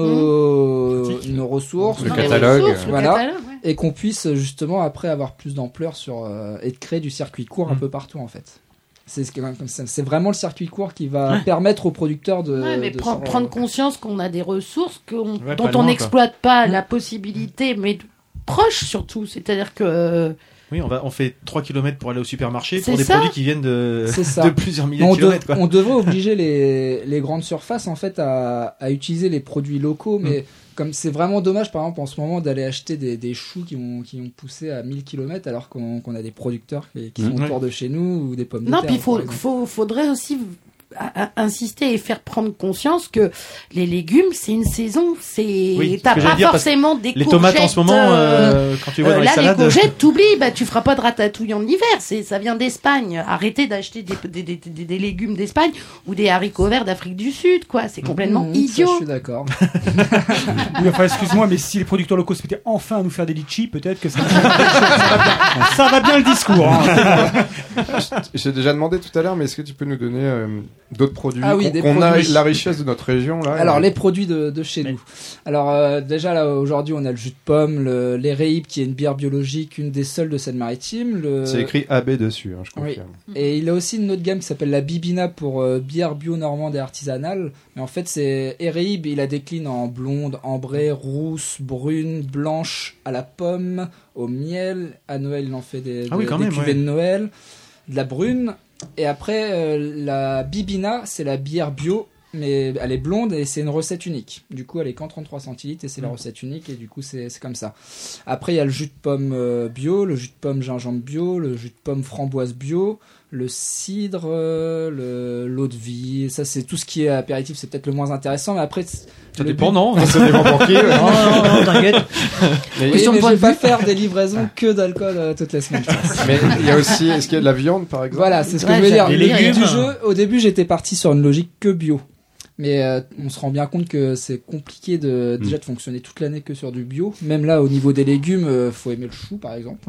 Speaker 9: nos, nos ressources,
Speaker 3: Le
Speaker 8: Non, les
Speaker 3: catalogue,
Speaker 8: ressources, le
Speaker 9: voilà.
Speaker 8: catalogue, ouais.
Speaker 9: et qu'on puisse justement après avoir plus d'ampleur sur euh, et de créer du circuit court un
Speaker 5: Mm.
Speaker 9: peu partout en fait. C'est ce que- comme ça, c'est vraiment le circuit court qui va permettre aux producteurs de,
Speaker 8: Ouais, mais
Speaker 9: de
Speaker 8: prendre,
Speaker 9: se-
Speaker 8: prendre conscience qu'on a des ressources qu'on-
Speaker 5: Ouais,
Speaker 8: dont
Speaker 5: pas
Speaker 8: on
Speaker 5: loin,
Speaker 8: n'exploite pas la possibilité, mais de- proche surtout. C'est-à-dire que euh,
Speaker 5: Oui, on va on fait trois kilomètres pour aller au supermarché
Speaker 8: C'est
Speaker 5: pour des
Speaker 8: ça.
Speaker 5: produits qui viennent de
Speaker 9: C'est ça.
Speaker 5: de plusieurs milliers
Speaker 9: on,
Speaker 5: de
Speaker 9: de-
Speaker 5: kilomètres quoi.
Speaker 9: on devrait obliger les, les grandes surfaces en fait à, à utiliser les produits locaux, mais comme c'est vraiment dommage par exemple en ce moment d'aller acheter des, des choux qui ont, qui ont poussé à mille kilomètres alors qu'on qu'on a des producteurs qui, qui sont
Speaker 5: Mhm.
Speaker 9: autour de chez nous ou des pommes de
Speaker 8: non,
Speaker 9: terre.
Speaker 8: puis il faut,
Speaker 9: par exemple.
Speaker 8: faut, faudrait aussi a- a- insister et faire prendre conscience que les légumes, c'est une saison. C'est
Speaker 5: Oui, ce
Speaker 8: t'as
Speaker 5: que j'allais
Speaker 8: pas
Speaker 5: dire, parce
Speaker 8: forcément des
Speaker 5: Les
Speaker 8: courgettes.
Speaker 5: tomates en ce moment
Speaker 8: euh,
Speaker 5: euh, quand tu les vois
Speaker 8: Euh,
Speaker 5: dans les
Speaker 8: là, les
Speaker 5: salades.
Speaker 8: courgettes, t'oublies, bah, tu feras pas de ratatouille en hiver. C'est, ça vient d'Espagne. Arrêtez d'acheter des, des, des, des, des légumes d'Espagne ou des haricots verts d'Afrique du Sud, quoi. C'est complètement
Speaker 9: Mhm, ça,
Speaker 8: idiot.
Speaker 9: je suis d'accord.
Speaker 7: Oui, enfin, excuse-moi, mais si les producteurs locaux se mettaient enfin à nous faire des litchis, peut-être que ça, ça va bien. Ça va bien le discours. Hein.
Speaker 3: J'ai déjà demandé tout à l'heure, mais est-ce que tu peux nous donner euh, d'autres produits
Speaker 9: Ah oui,
Speaker 3: qu'on,
Speaker 9: des
Speaker 3: qu'on a
Speaker 9: produits.
Speaker 3: la richesse de notre région là.
Speaker 9: Alors
Speaker 3: et-
Speaker 9: les produits de, de chez nous. Alors euh, déjà là aujourd'hui on a le jus de pomme, le, les Réibes qui est une bière biologique, une des seules de Seine-Maritime. Le...
Speaker 3: C'est écrit A B dessus, hein, je
Speaker 9: Oui.
Speaker 3: confirme.
Speaker 9: Et il a aussi une autre gamme qui s'appelle la Bibina pour euh, bière bio normande et artisanale. Mais en fait c'est Réibes, il la décline en blonde, ambrée, rousse, brune, blanche, à la pomme, au miel. À Noël il en fait des,
Speaker 5: Ah oui,
Speaker 9: des-
Speaker 5: quand
Speaker 9: des
Speaker 5: même,
Speaker 9: cuvées
Speaker 5: ouais.
Speaker 9: de Noël, de la brune. Et après euh, la Bibina c'est la bière bio. Mais elle est blonde et c'est une recette unique. Du coup, elle est qu'en trente-trois centilitres et c'est la recette unique et du coup, c'est c'est comme ça. Après, il y a le jus de pomme euh, bio, le jus de pomme gingembre bio, le jus de pomme framboise bio, le cidre, euh, le l'eau de vie. Ça, c'est tout ce qui est apéritif. C'est peut-être le moins intéressant, mais après,
Speaker 5: Ça
Speaker 9: le
Speaker 5: dépend,
Speaker 9: but-
Speaker 5: non
Speaker 3: Ça dépend pour qui. ouais.
Speaker 1: Non, non, non, t'inquiète.
Speaker 3: Mais,
Speaker 9: Oui,
Speaker 2: Question de
Speaker 9: mais je
Speaker 2: point
Speaker 9: vais
Speaker 2: de
Speaker 9: pas
Speaker 2: vue.
Speaker 9: faire des livraisons que d'alcool euh, toutes les semaines. je pense.
Speaker 3: mais il y a aussi, est-ce qu'il y a de la viande par exemple?
Speaker 9: Voilà, c'est ce que
Speaker 2: Ouais,
Speaker 9: je voulais dire.
Speaker 1: les
Speaker 9: Le but
Speaker 1: légumes.
Speaker 9: du jeu, au début, j'étais parti sur une logique que bio. Mais euh, on se rend bien compte que c'est compliqué de déjà de fonctionner toute l'année que sur du bio. Même là, au niveau des légumes, euh, faut aimer le chou, par exemple.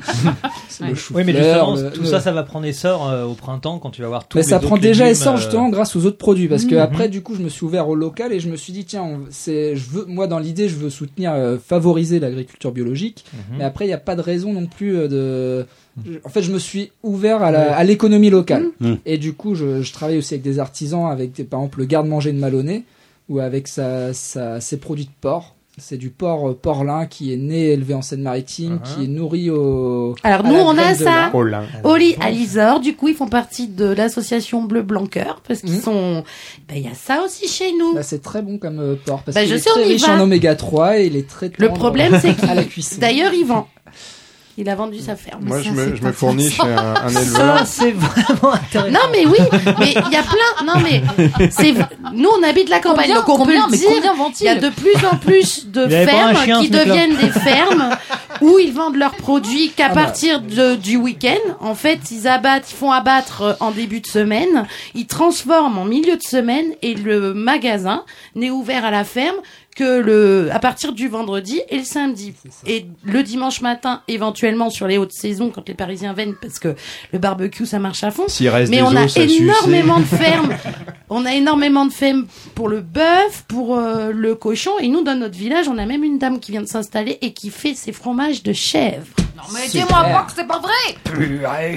Speaker 9: C'est le
Speaker 2: Ouais.
Speaker 9: chou
Speaker 1: Oui, mais
Speaker 9: fleur,
Speaker 1: justement,
Speaker 9: le-
Speaker 1: tout
Speaker 9: le-
Speaker 1: ça, ça va prendre essor euh, au printemps quand tu vas voir tout.
Speaker 9: Mais ça prend déjà essor justement
Speaker 1: euh,
Speaker 9: grâce aux autres produits parce que
Speaker 1: Mhm.
Speaker 9: après du coup je me suis ouvert au local et je me suis dit tiens on- c'est je veux moi dans l'idée je veux soutenir euh, favoriser l'agriculture biologique
Speaker 1: Mhm.
Speaker 9: mais après il n'y a pas de raison non plus euh, de je- en fait je me suis ouvert à la- à l'économie locale
Speaker 6: Mhm.
Speaker 9: et du coup je, je travaille aussi avec des artisans avec des- par exemple le garde-manger de Malonnet ou avec sa, sa- ses produits de porc. C'est du porc euh, porclin qui est né et élevé en Seine-Maritime,
Speaker 1: Uh-huh.
Speaker 9: qui est nourri au.
Speaker 8: Alors
Speaker 9: à
Speaker 8: nous
Speaker 9: la
Speaker 8: on a
Speaker 9: graine de
Speaker 8: ça.
Speaker 9: lin.
Speaker 3: Oh là.
Speaker 9: Euh,
Speaker 8: Au lit à l'Isor, du coup, ils font partie de l'association Bleu Blanc Cœur parce qu'ils
Speaker 9: Mhm.
Speaker 8: sont. Ben il y a ça aussi chez nous.
Speaker 9: Bah, c'est très bon comme euh, porc parce
Speaker 8: Bah,
Speaker 9: qu'il
Speaker 8: je
Speaker 9: est
Speaker 8: sais,
Speaker 9: très
Speaker 8: on y
Speaker 9: riche
Speaker 8: va.
Speaker 9: en oméga trois et il est très
Speaker 8: Le
Speaker 9: tendre
Speaker 8: problème, c'est
Speaker 9: à la
Speaker 8: qu'il.
Speaker 9: cuisson.
Speaker 8: D'ailleurs, il vend. Il a vendu sa ferme.
Speaker 3: Moi,
Speaker 8: Ça,
Speaker 3: je me,
Speaker 8: c'est
Speaker 3: je me fournis chez un, un
Speaker 1: Ça,
Speaker 3: éleveur.
Speaker 1: c'est vraiment intéressant.
Speaker 8: Non mais oui, mais il y a plein. Non mais c'est. Nous on habite la campagne,
Speaker 2: Combien,
Speaker 8: donc on
Speaker 2: combien,
Speaker 8: peut
Speaker 2: mais
Speaker 8: le dire.
Speaker 2: combien
Speaker 8: Il
Speaker 2: vend-il
Speaker 8: y a de plus en plus de
Speaker 1: Il avait pas un
Speaker 8: fermes
Speaker 1: chien,
Speaker 8: qui
Speaker 1: ce mec-là.
Speaker 8: deviennent des fermes où ils vendent leurs produits qu'à
Speaker 9: Ah bah.
Speaker 8: partir de, du week-end. En fait, ils abattent, ils font abattre euh, en début de semaine, ils transforment en milieu de semaine et le magasin n'est ouvert à la ferme que le à partir du vendredi et le samedi et le dimanche matin éventuellement sur les hautes saisons quand les Parisiens viennent parce que le barbecue ça marche à fond.
Speaker 3: S'il reste
Speaker 8: Mais
Speaker 3: des
Speaker 8: on a
Speaker 3: os à
Speaker 8: énormément
Speaker 3: sucer.
Speaker 8: de fermes. On a énormément de fermes pour le bœuf, pour euh, le cochon. Et nous, dans notre village, on a même une dame qui vient de s'installer et qui fait ses fromages de chèvre.
Speaker 2: Non, mais
Speaker 9: Super.
Speaker 2: dis-moi pas que c'est pas vrai.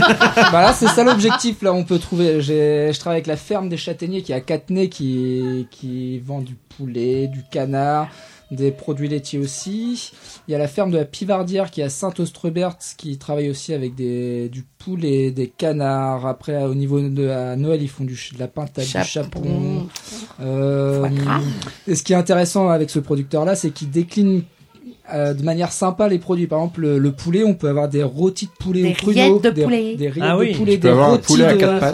Speaker 9: Bah là, c'est ça l'objectif. Là, on peut trouver. J'ai, je travaille avec la ferme des châtaigniers qui est à Catenay, qui qui vend du poulet, du canard, des produits laitiers aussi. Il y a la ferme de la Pivardière qui est à Saint-Austrebert, qui travaille aussi avec des du poulet, des canards. Après, au niveau de à Noël, ils font du ch- de la pintade, du chapon. Euh,
Speaker 8: Foie gras.
Speaker 9: et ce qui est intéressant avec ce producteur-là, c'est qu'il décline euh, de manière sympa les produits. Par exemple, le, le poulet, on peut avoir des rôtis de poulet
Speaker 8: Des
Speaker 9: au pruneau,
Speaker 8: rillettes de
Speaker 9: des,
Speaker 8: poulet.
Speaker 9: des rillettes
Speaker 1: Ah oui,
Speaker 9: de poulet,
Speaker 3: Tu peux
Speaker 9: des
Speaker 3: avoir un
Speaker 9: rôtis
Speaker 3: poulet à
Speaker 9: de-
Speaker 3: quatre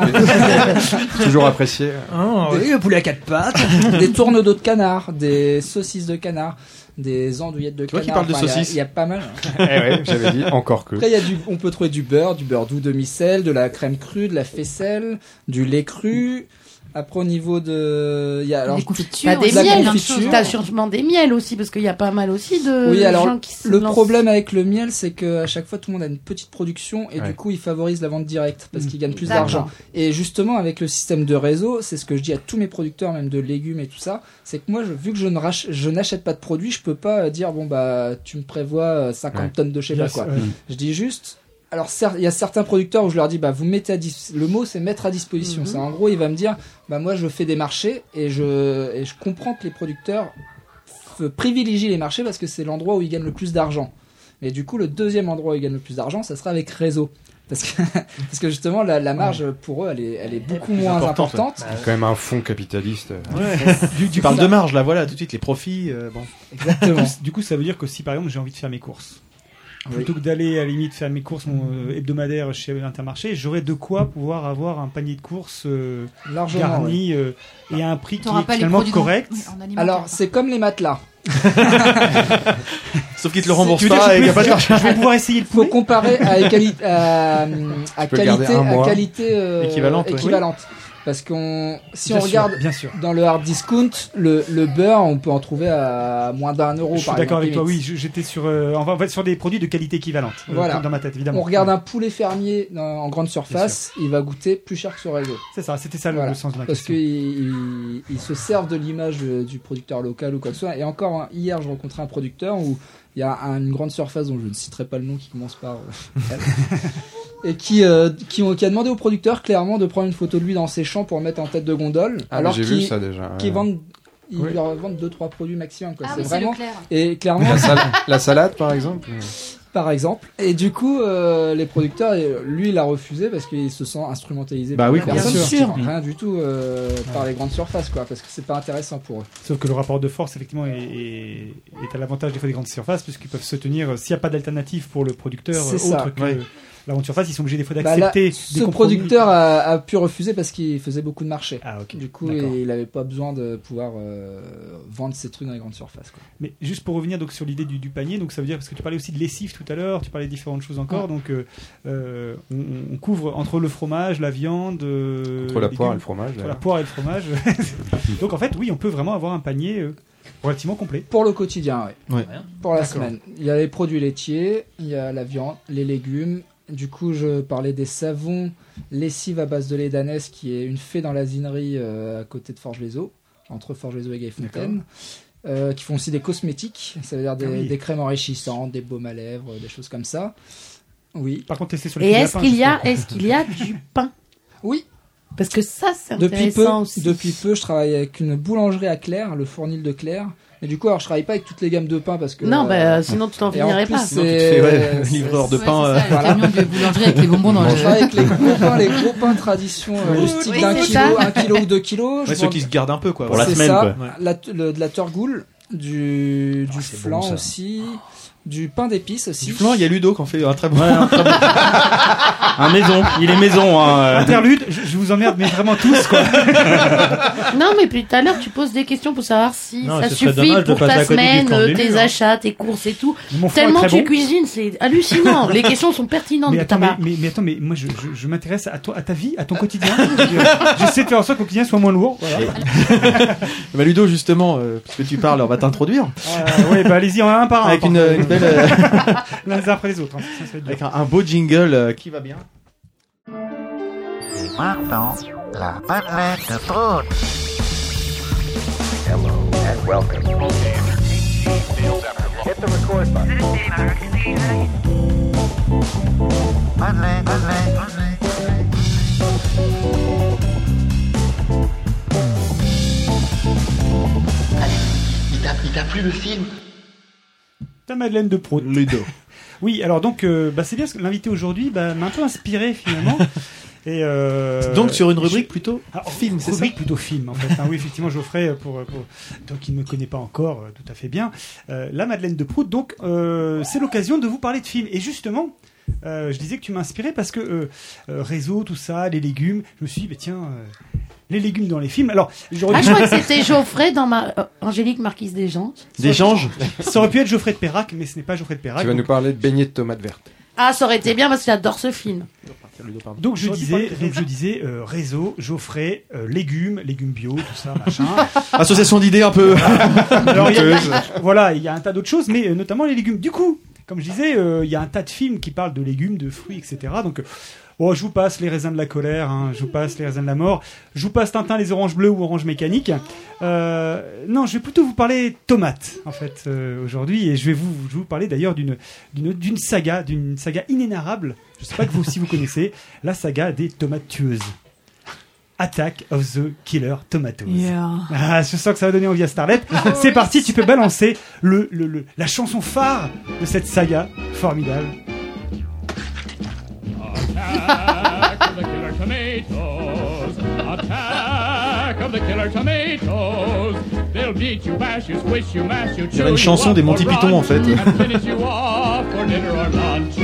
Speaker 3: pattes. Toujours apprécié.
Speaker 1: Oh, oui, le poulet à quatre pattes.
Speaker 9: des tourneaux de canard, des saucisses de canard, des andouillettes de
Speaker 5: Toi
Speaker 9: canard.
Speaker 5: qui parles de
Speaker 9: Enfin, il y a-
Speaker 5: saucisses.
Speaker 9: Il y, a pas mal.
Speaker 3: Eh ouais, j'avais dit encore que.
Speaker 9: Après, il y a du, on peut trouver du beurre, du beurre doux demi-sel, de la crème crue, de la faisselle, du lait cru. Après, au niveau de, il y a alors
Speaker 2: Des confitures.
Speaker 8: T'as des
Speaker 9: de la
Speaker 8: miels,
Speaker 9: confiture.
Speaker 8: t'as sûrement des miels aussi, parce qu'il y a pas mal aussi de
Speaker 9: Oui, alors,
Speaker 8: gens qui se
Speaker 9: le
Speaker 8: lancent.
Speaker 9: problème avec le miel, c'est que à chaque fois tout le monde a une petite production et
Speaker 3: Ouais.
Speaker 9: du coup il favorise la vente directe parce qu'il gagne plus
Speaker 8: D'accord.
Speaker 9: d'argent. Et justement avec le système de réseau, c'est ce que je dis à tous mes producteurs, même de légumes et tout ça, c'est que moi je, vu que je ne rach- je n'achète pas de produits, je peux pas euh, dire bon bah tu me prévois euh, cinquante
Speaker 3: Ouais.
Speaker 9: tonnes de je sais pas
Speaker 7: Yes,
Speaker 9: quoi.
Speaker 7: ouais.
Speaker 9: Je dis juste. Alors cer- il y a certains producteurs où je leur dis bah vous mettez à dis- le mot c'est mettre à disposition.
Speaker 8: Mhm.
Speaker 9: C'est en gros il va me dire bah moi je fais des marchés et je et je comprends que les producteurs f- privilégient les marchés parce que c'est l'endroit où ils gagnent le plus d'argent. Et du coup le deuxième endroit où ils gagnent le plus d'argent ça sera avec réseau. Parce que, parce que justement la, la marge pour eux elle est, elle est beaucoup moins
Speaker 5: importante,
Speaker 9: importante.
Speaker 3: Il y a quand même un fonds capitaliste.
Speaker 5: Du, tu parles de marge, là, voilà, tout de suite, les profits. euh, bon.
Speaker 9: Exactement.
Speaker 7: Du coup, ça veut dire que si par exemple j'ai envie de faire mes courses,
Speaker 9: Oui.
Speaker 7: plutôt que d'aller à la limite faire mes courses mon, euh, hebdomadaires chez Intermarché, j'aurais de quoi pouvoir avoir un panier de courses euh,
Speaker 9: Largement. ouais.
Speaker 7: garni euh, et à un prix qui
Speaker 2: T'auras
Speaker 7: est
Speaker 2: pas les
Speaker 7: finalement
Speaker 2: produits
Speaker 7: correct.
Speaker 2: dans- en alimentaire.
Speaker 9: Alors c'est comme les matelas.
Speaker 5: Sauf qu'ils te le remboursent
Speaker 7: Tu veux dire,
Speaker 5: pas
Speaker 7: je
Speaker 5: et qu'il n'y a
Speaker 7: peux-
Speaker 5: pas de marge.
Speaker 7: Je vais pouvoir essayer le
Speaker 9: Faut
Speaker 7: poulet.
Speaker 9: comparer à, quali- à, à
Speaker 3: peux le garder
Speaker 9: qualité,
Speaker 3: un
Speaker 9: à
Speaker 3: mois.
Speaker 9: qualité euh,
Speaker 5: Équivalente, ouais.
Speaker 9: équivalente. Parce qu'on, si
Speaker 7: Bien
Speaker 9: on
Speaker 7: sûr,
Speaker 9: regarde
Speaker 7: bien sûr.
Speaker 9: dans le hard discount, le, le beurre, on peut en trouver à moins d'un euro.
Speaker 7: Je suis
Speaker 9: par
Speaker 7: d'accord
Speaker 9: exemple,
Speaker 7: avec toi.
Speaker 9: limite.
Speaker 7: Oui, je- j'étais sur, euh, en fait, sur des produits de qualité équivalente. euh,
Speaker 9: Voilà.
Speaker 7: Dans ma tête, évidemment.
Speaker 9: On regarde un poulet fermier dans- en grande surface, il va goûter plus cher que sur réseau.
Speaker 7: C'est ça, c'était ça le,
Speaker 9: Voilà.
Speaker 7: le sens de ma
Speaker 9: Parce
Speaker 7: question.
Speaker 9: qu'ils ils, ils se servent de l'image euh, du producteur local ou quoi que ce soit. Et encore, hein, hier, je rencontrais un producteur où il y a un- une grande surface dont je ne citerai pas le nom qui commence par euh, et qui, euh, qui, ont- qui a demandé au producteur clairement de prendre une photo de lui dans ses champs pour le mettre en tête de gondole.
Speaker 3: Ah,
Speaker 9: alors
Speaker 3: mais j'ai vu
Speaker 9: qu'ils
Speaker 3: ça déjà. ouais.
Speaker 9: qu'ils vendent, ils
Speaker 7: Oui.
Speaker 9: leur vendent deux trois produits maximum. Quoi.
Speaker 2: Ah
Speaker 9: c'est
Speaker 2: oui, c'est
Speaker 9: vraiment
Speaker 2: Leclerc.
Speaker 9: et clairement.
Speaker 3: La, sal- la salade, par exemple.
Speaker 9: Par exemple. Et du coup, euh, les producteurs, euh, lui, il a refusé parce qu'il se sent instrumentalisé.
Speaker 5: Bah
Speaker 9: par
Speaker 5: oui,
Speaker 9: les
Speaker 5: bien
Speaker 9: personnes
Speaker 8: sûr.
Speaker 9: qui
Speaker 8: Sûr.
Speaker 9: font rien du tout euh, par les grandes surfaces, quoi, parce que c'est pas intéressant pour eux.
Speaker 7: Sauf que le rapport de force, effectivement, est, est, est à l'avantage des fois des grandes surfaces, puisqu'ils peuvent se tenir, euh, s'il n'y a pas d'alternative pour le producteur
Speaker 9: C'est
Speaker 7: euh,
Speaker 9: ça.
Speaker 7: autre que
Speaker 5: Ouais.
Speaker 7: la grande surface, ils sont obligés des fois
Speaker 9: Bah là,
Speaker 7: d'accepter
Speaker 9: ce
Speaker 7: des compromis.
Speaker 9: producteur a, a pu refuser parce qu'il faisait beaucoup de marché.
Speaker 7: Ah, ok.
Speaker 9: Du coup,
Speaker 7: D'accord.
Speaker 9: il avait pas besoin de pouvoir euh, vendre ses trucs dans les grandes surfaces. Quoi.
Speaker 7: Mais juste pour revenir donc sur l'idée du, du panier, donc ça veut dire parce que tu parlais aussi de lessive tout à l'heure, tu parlais de différentes choses encore,
Speaker 9: Ouais.
Speaker 7: donc euh, euh, on, on couvre entre le fromage, la viande, euh,
Speaker 3: Entre la
Speaker 7: les
Speaker 3: poire et
Speaker 7: légumes,
Speaker 3: le fromage.
Speaker 7: entre la
Speaker 3: d'ailleurs.
Speaker 7: poire et le fromage. Donc en fait, oui, on peut vraiment avoir un panier euh, relativement complet.
Speaker 9: Pour le quotidien, oui.
Speaker 5: Ouais.
Speaker 9: Pour la
Speaker 7: D'accord.
Speaker 9: semaine. Il y a les produits laitiers, il y a la viande, les légumes. Du coup, je parlais des savons lessive à base de lait d'ânesse, qui est une fée dans l'asinerie euh, à côté de Forges-les-Eaux, entre Forges-les-Eaux et Gaillefontaine. Euh, qui font aussi des cosmétiques, ça veut dire des,
Speaker 7: Ah oui.
Speaker 9: des crèmes enrichissantes, des baumes à lèvres, des choses comme ça. Oui.
Speaker 7: Par contre, tester sur les
Speaker 8: Et
Speaker 7: petits
Speaker 8: est-ce
Speaker 7: lapins,
Speaker 8: qu'il y a,
Speaker 7: je sais
Speaker 8: est-ce qu'il y a du pain?
Speaker 9: Oui.
Speaker 8: Parce que ça, c'est
Speaker 9: Depuis peu,
Speaker 8: intéressant aussi.
Speaker 9: depuis peu, je travaille avec une boulangerie à Claire, le Fournil de Claire. Et du coup, alors je travaille pas avec toutes les gammes de pain parce que.
Speaker 8: Non,
Speaker 9: euh,
Speaker 8: bah, sinon tu t'en
Speaker 9: et en
Speaker 8: finirais
Speaker 9: plus,
Speaker 8: pas.
Speaker 9: c'est-
Speaker 5: Non, tu te fais, ouais,
Speaker 9: c'est-
Speaker 5: livreur de
Speaker 2: Ouais,
Speaker 5: pain.
Speaker 2: c'est
Speaker 5: euh,
Speaker 2: ça, le
Speaker 9: voilà.
Speaker 2: camion de boulangerie avec les bonbons dans
Speaker 9: Je
Speaker 2: le.
Speaker 9: travaille avec les gros pains, les gros pains tradition euh, rustiques
Speaker 8: oui,
Speaker 9: d'un
Speaker 8: c'est
Speaker 9: kilo,
Speaker 8: ça.
Speaker 9: un kilo ou deux kilos.
Speaker 5: Ouais,
Speaker 9: Je
Speaker 5: ceux
Speaker 9: vends-
Speaker 5: qui se gardent un peu, quoi.
Speaker 6: Pour la
Speaker 9: c'est
Speaker 6: semaine,
Speaker 9: ça,
Speaker 6: quoi.
Speaker 9: la- le- de la turgoule, du, du
Speaker 5: c'est
Speaker 9: flan
Speaker 5: bon, ça.
Speaker 9: aussi, du pain d'épices aussi.
Speaker 5: Du flan, il y a Ludo qui en fait un très bon.
Speaker 6: Ouais, un, très bon- un maison, il est maison. Hein.
Speaker 7: Interlude, je, je vous emmerde, mais vraiment tous, quoi.
Speaker 8: Non, mais puis tout à l'heure, tu poses des questions pour savoir si
Speaker 11: Non,
Speaker 8: ça
Speaker 11: ce serait
Speaker 8: suffit
Speaker 11: dommage de
Speaker 8: pour
Speaker 11: passer
Speaker 8: ta
Speaker 11: à côté du
Speaker 8: semaine,
Speaker 11: flan de
Speaker 8: euh,
Speaker 11: Lulu,
Speaker 8: tes
Speaker 11: hein.
Speaker 8: achats, tes courses et tout.
Speaker 7: Mon flan est
Speaker 8: Tellement
Speaker 7: très
Speaker 8: tu
Speaker 7: bon.
Speaker 8: cuisines, c'est hallucinant. Les questions sont pertinentes
Speaker 7: Mais
Speaker 8: de
Speaker 7: attends,
Speaker 8: ta
Speaker 7: mais,
Speaker 8: part.
Speaker 7: mais, mais attends, mais moi je, je, je m'intéresse à, toi- à ta vie, à ton quotidien. J'essaie de faire en sorte que ton quotidien soit moins lourd. Voilà.
Speaker 5: Bah, Ludo, justement, euh, puisque tu parles, on va t'introduire.
Speaker 7: Euh, ouais, bah allez-y, on a un par un.
Speaker 5: Avec
Speaker 7: par
Speaker 5: une,
Speaker 7: contre.
Speaker 5: une belle. euh,
Speaker 7: Les uns après les autres. hein. Ça, ça va être dur.
Speaker 5: avec un, un beau jingle euh, qui va bien.
Speaker 12: Maintenant, la madeleine de Prout. Madeleine, Madeleine, Madeleine.
Speaker 10: Il t'a, il t'a plu le film?
Speaker 7: Ta Madeleine de Prout.
Speaker 5: Ludo.
Speaker 7: Oui, alors donc, euh, bah, c'est bien parce que l'invité aujourd'hui bah, m'a un peu inspiré finalement. Et euh,
Speaker 5: Donc sur une
Speaker 7: je-
Speaker 5: rubrique plutôt
Speaker 7: Alors,
Speaker 5: film, c'est ça
Speaker 7: rubrique plutôt film en fait. hein. Oui, effectivement, Geoffrey, pour, pour toi qui ne me connais pas encore euh, tout à fait bien, euh, la Madeleine de Prout. Donc, euh, c'est l'occasion de vous parler de films. Et justement, euh, je disais que tu m'as inspiré parce que euh, euh, réseau, tout ça, les légumes. Je me suis dit, bah, tiens, euh, les légumes dans les films. Alors, j'aurais
Speaker 8: Ah,
Speaker 7: dû-
Speaker 8: je crois que c'était Geoffrey dans ma euh, Angélique Marquise des Gens.
Speaker 5: Des anges.
Speaker 7: ça aurait pu être Geoffrey de Perrac, mais ce n'est pas Geoffrey de Perrac.
Speaker 3: Tu vas nous
Speaker 7: Donc,
Speaker 3: parler de beignets de tomates vertes.
Speaker 8: Ah, ça aurait été bien parce que j'adore ce film.
Speaker 7: donc je
Speaker 1: J'aurais dû
Speaker 7: disais,
Speaker 1: parler de
Speaker 7: donc je disais euh, réseau, Geoffrey, euh, légumes, légumes bio, tout ça, machin.
Speaker 5: Association d'idées un peu.
Speaker 7: Alors, il y a- voilà, il y a un tas d'autres choses, mais euh, notamment les légumes. Du coup, comme je disais, euh, il y a un tas de films qui parlent de légumes, de fruits, et cetera. Donc, euh, oh, je vous passe les raisins de la colère, hein, je vous passe les raisins de la mort, je vous passe Tintin, les oranges bleues ou oranges mécaniques. Euh, non, je vais plutôt vous parler tomates, en fait, euh, aujourd'hui, et je vais vous, je vais vous parler d'ailleurs d'une, d'une, d'une saga, d'une saga inénarrable. Je sais pas que vous aussi vous connaissez, la saga des tomates tueuses. Attack of the Killer Tomatoes. Ah, je sens que ça va donner envie à Starlet. C'est parti, tu peux balancer le, le, le- la chanson phare de cette saga formidable.
Speaker 13: Attack of the killer tomatoes. Attack of the killer tomatoes. They'll beat you, bash you, squish you, mash you,
Speaker 5: Il y aurait une chanson des Monty Python en fait.
Speaker 13: and finish you off for dinner or lunch.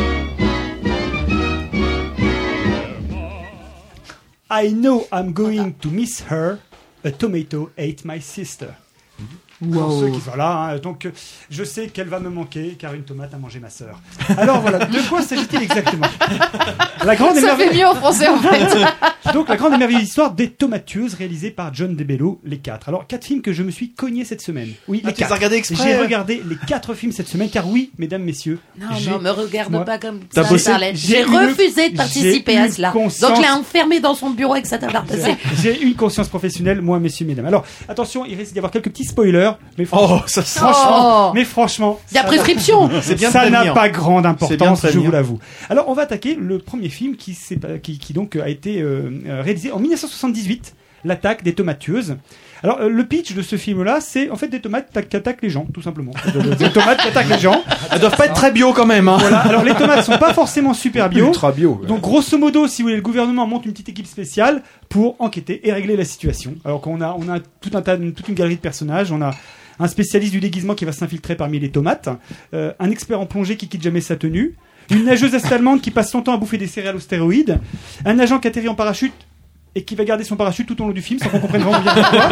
Speaker 7: I know I'm going to miss her. A tomato ate my sister. Pour ceux qui sont là, hein. Donc euh, je sais qu'elle va me manquer car une tomate a mangé ma sœur. Alors voilà, de quoi s'agit-il exactement? La grande
Speaker 2: Ça
Speaker 7: émerveille-
Speaker 2: fait mieux en français en fait.
Speaker 7: Donc la grande et merveilleuse histoire des tomates tueuses réalisée par John DeBello, les quatre. Alors quatre films que je me suis cogné cette semaine. Oui,
Speaker 5: Ah,
Speaker 7: les
Speaker 5: tu les as
Speaker 7: quatre.
Speaker 5: regardés exprès,
Speaker 7: J'ai
Speaker 5: hein
Speaker 7: regardé les quatre films cette semaine car oui, mesdames, messieurs.
Speaker 8: Non,
Speaker 7: j'ai-
Speaker 8: non, me regarde
Speaker 7: moi-
Speaker 8: pas comme
Speaker 7: T'as
Speaker 8: ça,
Speaker 7: bossé
Speaker 8: Charlotte.
Speaker 7: J'ai
Speaker 8: J'ai
Speaker 7: une-
Speaker 8: refusé de participer
Speaker 7: j'ai
Speaker 8: à
Speaker 7: une
Speaker 8: cela.
Speaker 7: conscience-
Speaker 8: Donc je l'ai enfermé dans son bureau avec sa table à repasser.
Speaker 7: J'ai une conscience professionnelle, moi, messieurs, mesdames. Alors, attention, il risque d'y avoir quelques petits spoilers, mais franchement,
Speaker 5: Oh, ça sent-
Speaker 7: franchement,
Speaker 8: Oh.
Speaker 7: mais franchement,
Speaker 8: Il y a
Speaker 7: ça
Speaker 8: prescription.
Speaker 7: n'a-
Speaker 5: C'est bien de
Speaker 7: ça n'a
Speaker 5: prévenir.
Speaker 7: pas grande
Speaker 5: C'est bien de
Speaker 7: importance, je
Speaker 5: prévenir.
Speaker 7: vous l'avoue. Alors, on va attaquer le premier film qui, s'est pas- qui, qui donc a été euh, euh, réalisé en dix-neuf cent soixante-dix-huit, l'attaque des tomates tueuses. Alors, euh, le pitch de ce film-là, c'est en fait des tomates ta- qui attaquent les gens, tout simplement. Des tomates qui attaquent les gens.
Speaker 5: Elles doivent pas être très bio quand même. Hein.
Speaker 7: Voilà. Alors, les tomates sont pas forcément super bio.
Speaker 3: Ultra bio.
Speaker 7: Donc grosso modo, si vous voulez, le gouvernement monte une petite équipe spéciale pour enquêter et régler la situation. Alors qu'on a, on a tout un tas, toute une galerie de personnages. On a un spécialiste du déguisement qui va s'infiltrer parmi les tomates, euh, un expert en plongée qui quitte jamais sa tenue, une nageuse est-allemande qui passe son temps à bouffer des céréales aux stéroïdes, un agent qui atterrit en parachute et qui va garder son parachute tout au long du film sans qu'on comprenne vraiment bien pourquoi.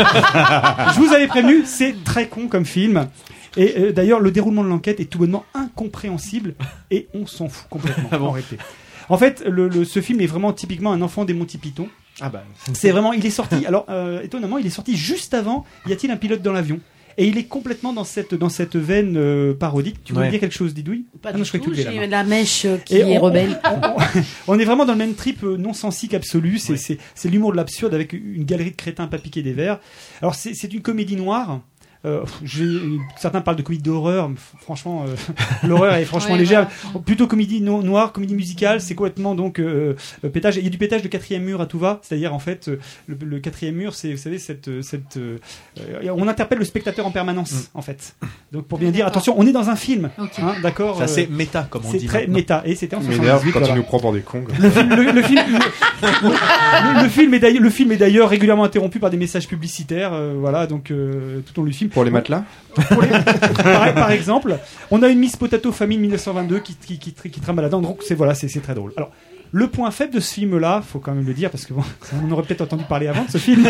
Speaker 7: Je vous avais prévenu, c'est très con comme film. Et euh, d'ailleurs, le déroulement de l'enquête est tout bonnement incompréhensible et on s'en fout complètement.
Speaker 5: Ah bon
Speaker 7: en réalité. En fait, le, le- ce film est vraiment typiquement un enfant des Monty Python.
Speaker 5: Ah bah.
Speaker 7: C'est vraiment, il est sorti. Alors, euh, étonnamment, il est sorti juste avant. Y a-t-il un pilote dans l'avion? Et il est complètement dans cette dans cette veine euh, parodique. Tu voulais
Speaker 5: Ouais.
Speaker 7: dire quelque chose, Didouille?
Speaker 8: Pas
Speaker 7: Ah non,
Speaker 8: du
Speaker 7: je croyais que
Speaker 8: tout,
Speaker 7: tu levais la main.
Speaker 8: j'ai la mèche euh, qui
Speaker 7: Et
Speaker 8: est
Speaker 7: on-
Speaker 8: rebelle.
Speaker 7: On, on- on est vraiment dans le même trip euh, non sensique absolu. C'est c'est c'est l'humour de l'absurde avec une galerie de crétins pas piqués des verres. Alors c'est c'est une comédie noire. Euh, j'ai- certains parlent de comédie d'horreur. F- Franchement, euh, l'horreur est franchement
Speaker 2: Ouais,
Speaker 7: légère.
Speaker 2: voilà.
Speaker 7: Plutôt comédie no- noire, comédie musicale. C'est complètement donc euh, euh, pétage. Il y a du pétage de quatrième mur à tout va. C'est-à-dire en fait euh, le, le quatrième mur, c'est vous savez cette euh, cette euh, euh, on interpelle le spectateur en permanence en fait. Donc pour bien dire attention, on est dans un film.
Speaker 2: Ok.
Speaker 7: Hein, d'accord.
Speaker 5: C'est assez
Speaker 7: euh,
Speaker 5: méta comme on
Speaker 7: c'est
Speaker 5: dit.
Speaker 7: très
Speaker 5: maintenant.
Speaker 7: méta et c'était en
Speaker 3: M'énerve
Speaker 7: soixante-dix-huit.
Speaker 3: quand
Speaker 7: voilà.
Speaker 3: tu nous prends pour des cons.
Speaker 7: Le film, le, le film, le, le- le film est d'ailleurs, le film est d'ailleurs régulièrement interrompu par des messages publicitaires, euh, voilà, donc euh, tout au long du film.
Speaker 3: Pour les matelas.
Speaker 7: Pour les- par, par exemple, on a une Miss Potato Famille mille neuf cent vingt-deux qui, qui, qui, qui, qui trame à la dent, donc c'est voilà, c'est c'est très drôle. Alors. Le point faible de ce film-là, faut quand même le dire parce que bon, on aurait peut-être entendu parler avant de ce film.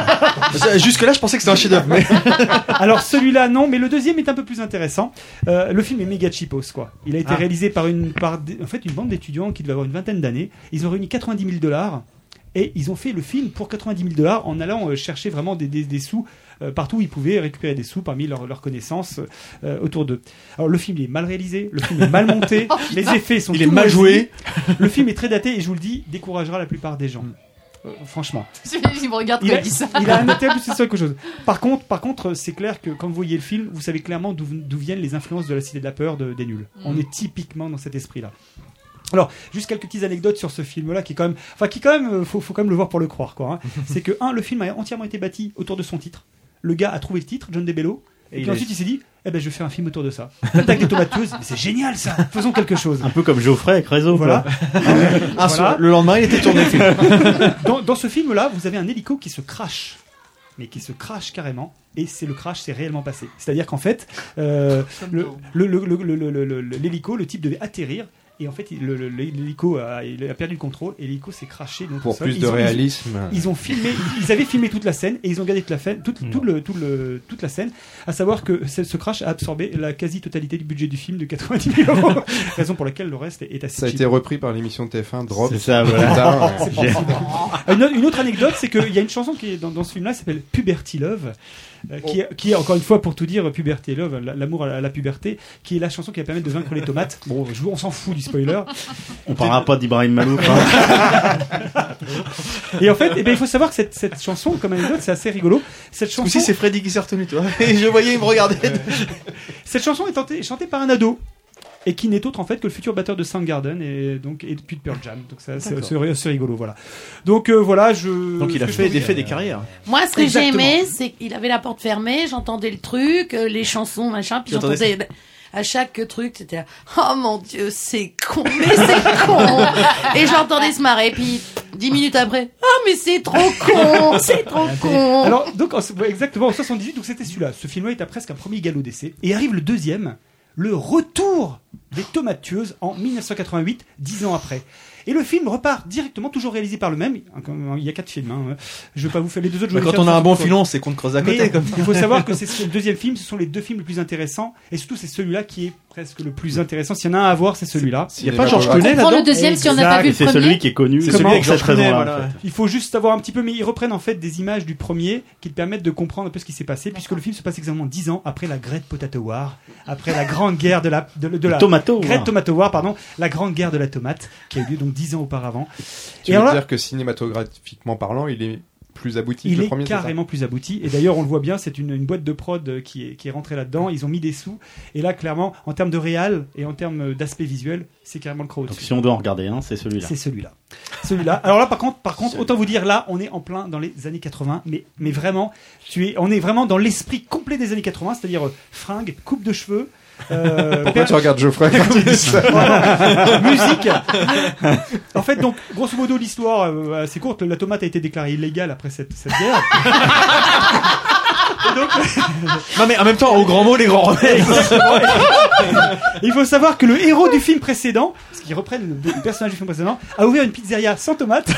Speaker 5: Jusque là, je pensais que c'était un chef-d'œuvre. Mais...
Speaker 7: Alors celui-là non, mais le deuxième est un peu plus intéressant. Euh, le film est méga cheapos quoi. Il a été
Speaker 5: Ah.
Speaker 7: réalisé par une par des- en fait une bande d'étudiants qui devait avoir une vingtaine d'années. Ils ont réuni quatre-vingt-dix mille dollars et ils ont fait le film pour quatre-vingt-dix mille dollars en allant euh, chercher vraiment des, des, des sous euh, partout où ils pouvaient récupérer des sous parmi leurs leurs connaissances euh, autour d'eux. Alors le film il est mal réalisé, le film est mal monté, les effets sont
Speaker 5: Il est
Speaker 7: tout
Speaker 5: mal
Speaker 7: moisis.
Speaker 5: joué.
Speaker 7: Le film est très daté et je vous le dis découragera la plupart des gens. Euh, franchement.
Speaker 2: Il me regarde quand
Speaker 7: Il
Speaker 2: il
Speaker 7: a,
Speaker 2: dit ça.
Speaker 7: il a un intérêt plus sur quelque chose. Par contre, par contre, c'est clair que quand vous voyez le film, vous savez clairement d'où d'où viennent les influences de la Cité de la Peur de, des Nuls. On est typiquement dans cet esprit-là. Alors, juste quelques petites anecdotes sur ce film-là, qui est quand même, enfin, qui quand même, euh, faut, faut quand même le voir pour le croire, quoi. Hein. C'est que un, le film a entièrement été bâti autour de son titre. Le gars a trouvé le titre, John DeBello, et,
Speaker 5: Et
Speaker 7: puis
Speaker 5: il a-
Speaker 7: ensuite il s'est dit, eh ben, je vais faire un film autour de ça. L'attaque des tomates tueuses, mais c'est génial ça. Faisons quelque chose.
Speaker 6: Un peu comme Geoffrey avec Réseau.
Speaker 7: Voilà.
Speaker 6: quoi.
Speaker 5: Un
Speaker 7: Voilà.
Speaker 5: soir, le lendemain, il était tourné le film.
Speaker 7: Dans, dans ce film-là, vous avez un hélico qui se crache. Mais qui se crache carrément, et c'est le crash s'est réellement passé. C'est-à-dire qu'en fait, euh, le- le- le- le- le- le- le- le- l'hélico, le type devait atterrir, et en fait, il- le- le- l'hélico a, il a perdu le contrôle, et l'hélico s'est craché. Donc,
Speaker 3: Pour
Speaker 7: au sol.
Speaker 3: plus
Speaker 7: Ils
Speaker 3: de
Speaker 7: ont- ils-
Speaker 3: réalisme.
Speaker 7: Ils ont filmé, ils avaient filmé toute la scène, et ils ont gardé toute la, fa- toute, tout le, tout le, toute la scène, à savoir que ce, ce crash a absorbé la quasi-totalité du budget du film de quatre-vingt-dix mille euros, raison pour laquelle le reste est assez
Speaker 3: Ça a
Speaker 7: cheap.
Speaker 3: été repris par l'émission de T F un Drop.
Speaker 6: C'est ça, voilà.
Speaker 3: Putain, ouais.
Speaker 7: C'est possible. Une, autre- une autre anecdote, c'est qu'il y a une chanson qui est dans, dans ce film-là, qui s'appelle Puberty Love, euh, qui, est, qui est encore une fois pour tout dire Puberty Love, la- l'amour à la, à la puberté, qui est la chanson qui va permettre de vaincre les tomates. Bon, je- on s'en fout du spoiler.
Speaker 6: On parlera pas d'Ibrahim Malouf. hein.
Speaker 7: Et en fait, eh ben, il faut savoir que cette, cette chanson, comme anecdote, c'est assez rigolo. Cette chanson,
Speaker 5: Aussi, c'est Freddy qui s'est retenu, toi. Et je voyais, il me regardait.
Speaker 7: cette chanson est tentée- chantée par un ado. Et qui n'est autre en fait que le futur batteur de Soundgarden et donc et puis de Pearl Jam. Donc ça, c'est, c'est, c'est rigolo, voilà. Donc euh, voilà, je.
Speaker 5: Donc, il
Speaker 7: ce
Speaker 5: a
Speaker 7: que je
Speaker 5: fait
Speaker 7: peux
Speaker 5: des
Speaker 7: dire-
Speaker 5: faits des carrières.
Speaker 8: Moi, ce que
Speaker 7: Exactement.
Speaker 8: j'aimais, c'est qu'il avait la porte fermée, j'entendais le truc, euh, les chansons, machin, puis
Speaker 5: Tu entendais
Speaker 8: j'entendais à chaque truc, c'était là, oh mon dieu, c'est con, mais c'est con. Et j'entendais se marrer, puis dix minutes après, oh mais c'est trop con, c'est trop con.
Speaker 7: Alors, donc, en- ouais, exactement, en soixante-dix-huit, donc c'était celui-là. Ce film-là était presque un premier galop d'essai. Et arrive le deuxième, le retour des tomates tueuses en mille neuf cent quatre-vingt-huit, dix ans après. Et le film repart directement, toujours réalisé par le même. Il y a quatre films. Hein. Je vais pas vous faire les deux autres.
Speaker 5: Bah, quand on a un bon filon, c'est qu'on te creuse à côté.
Speaker 7: Mais,
Speaker 5: comme
Speaker 7: il faut savoir que c'est le deuxième film. Ce sont les deux films les plus intéressants. Et surtout, c'est celui-là qui est presque le plus intéressant. S'il y en a un à voir, c'est celui-là.
Speaker 5: Il n'y a pas Georges Clooney là-dedans.
Speaker 2: Prends le deuxième si on n'a pas vu le
Speaker 6: C'est
Speaker 2: premier.
Speaker 6: celui qui est connu.
Speaker 5: C'est celui avec Georges Clooney,
Speaker 6: raison-là,
Speaker 5: voilà.
Speaker 6: en fait.
Speaker 7: Il faut juste savoir un petit peu, mais ils reprennent en fait des images du premier qui te permettent de comprendre un peu ce qui s'est passé, puisque le film se passe exactement dix ans après la Great Potato War, après la grande guerre de la de, de la
Speaker 6: Tomato
Speaker 7: Great
Speaker 6: War.
Speaker 7: Tomato War, pardon, la grande guerre de la tomate qui a eu lieu donc dix ans auparavant.
Speaker 3: Tu
Speaker 7: Et
Speaker 3: veux
Speaker 7: alors là,
Speaker 3: dire que cinématographiquement parlant, il est plus abouti
Speaker 7: il
Speaker 3: que le
Speaker 7: est
Speaker 3: premier, c'est ça
Speaker 7: carrément plus abouti. Et d'ailleurs, on le voit bien, c'est une, une boîte de prod qui est, qui est rentrée là-dedans. Ils ont mis des sous. Et là, clairement, en termes de réal et en termes d'aspect visuel, c'est carrément le crawl.
Speaker 6: Donc si on doit en regarder un, c'est celui-là.
Speaker 7: C'est celui-là. Celui-là. Alors là, par contre, par contre, autant vous dire, là, on est en plein dans les années quatre-vingts, mais, mais vraiment, tu es, on est vraiment dans l'esprit complet des années quatre-vingts, c'est-à-dire euh, fringues, coupe de cheveux. Euh,
Speaker 3: Pourquoi tu regardes Geoffrey quand tu dis ça?
Speaker 7: Musique. En fait, donc, grosso modo, l'histoire euh, assez courte. La tomate a été déclarée illégale après cette, cette guerre. Et donc,
Speaker 5: Non mais en même temps, au grand mot, les grands remèdes.
Speaker 7: il faut savoir que le héros du film précédent, parce qu'ils reprennent le, le personnage du film précédent, a ouvert une pizzeria sans tomate.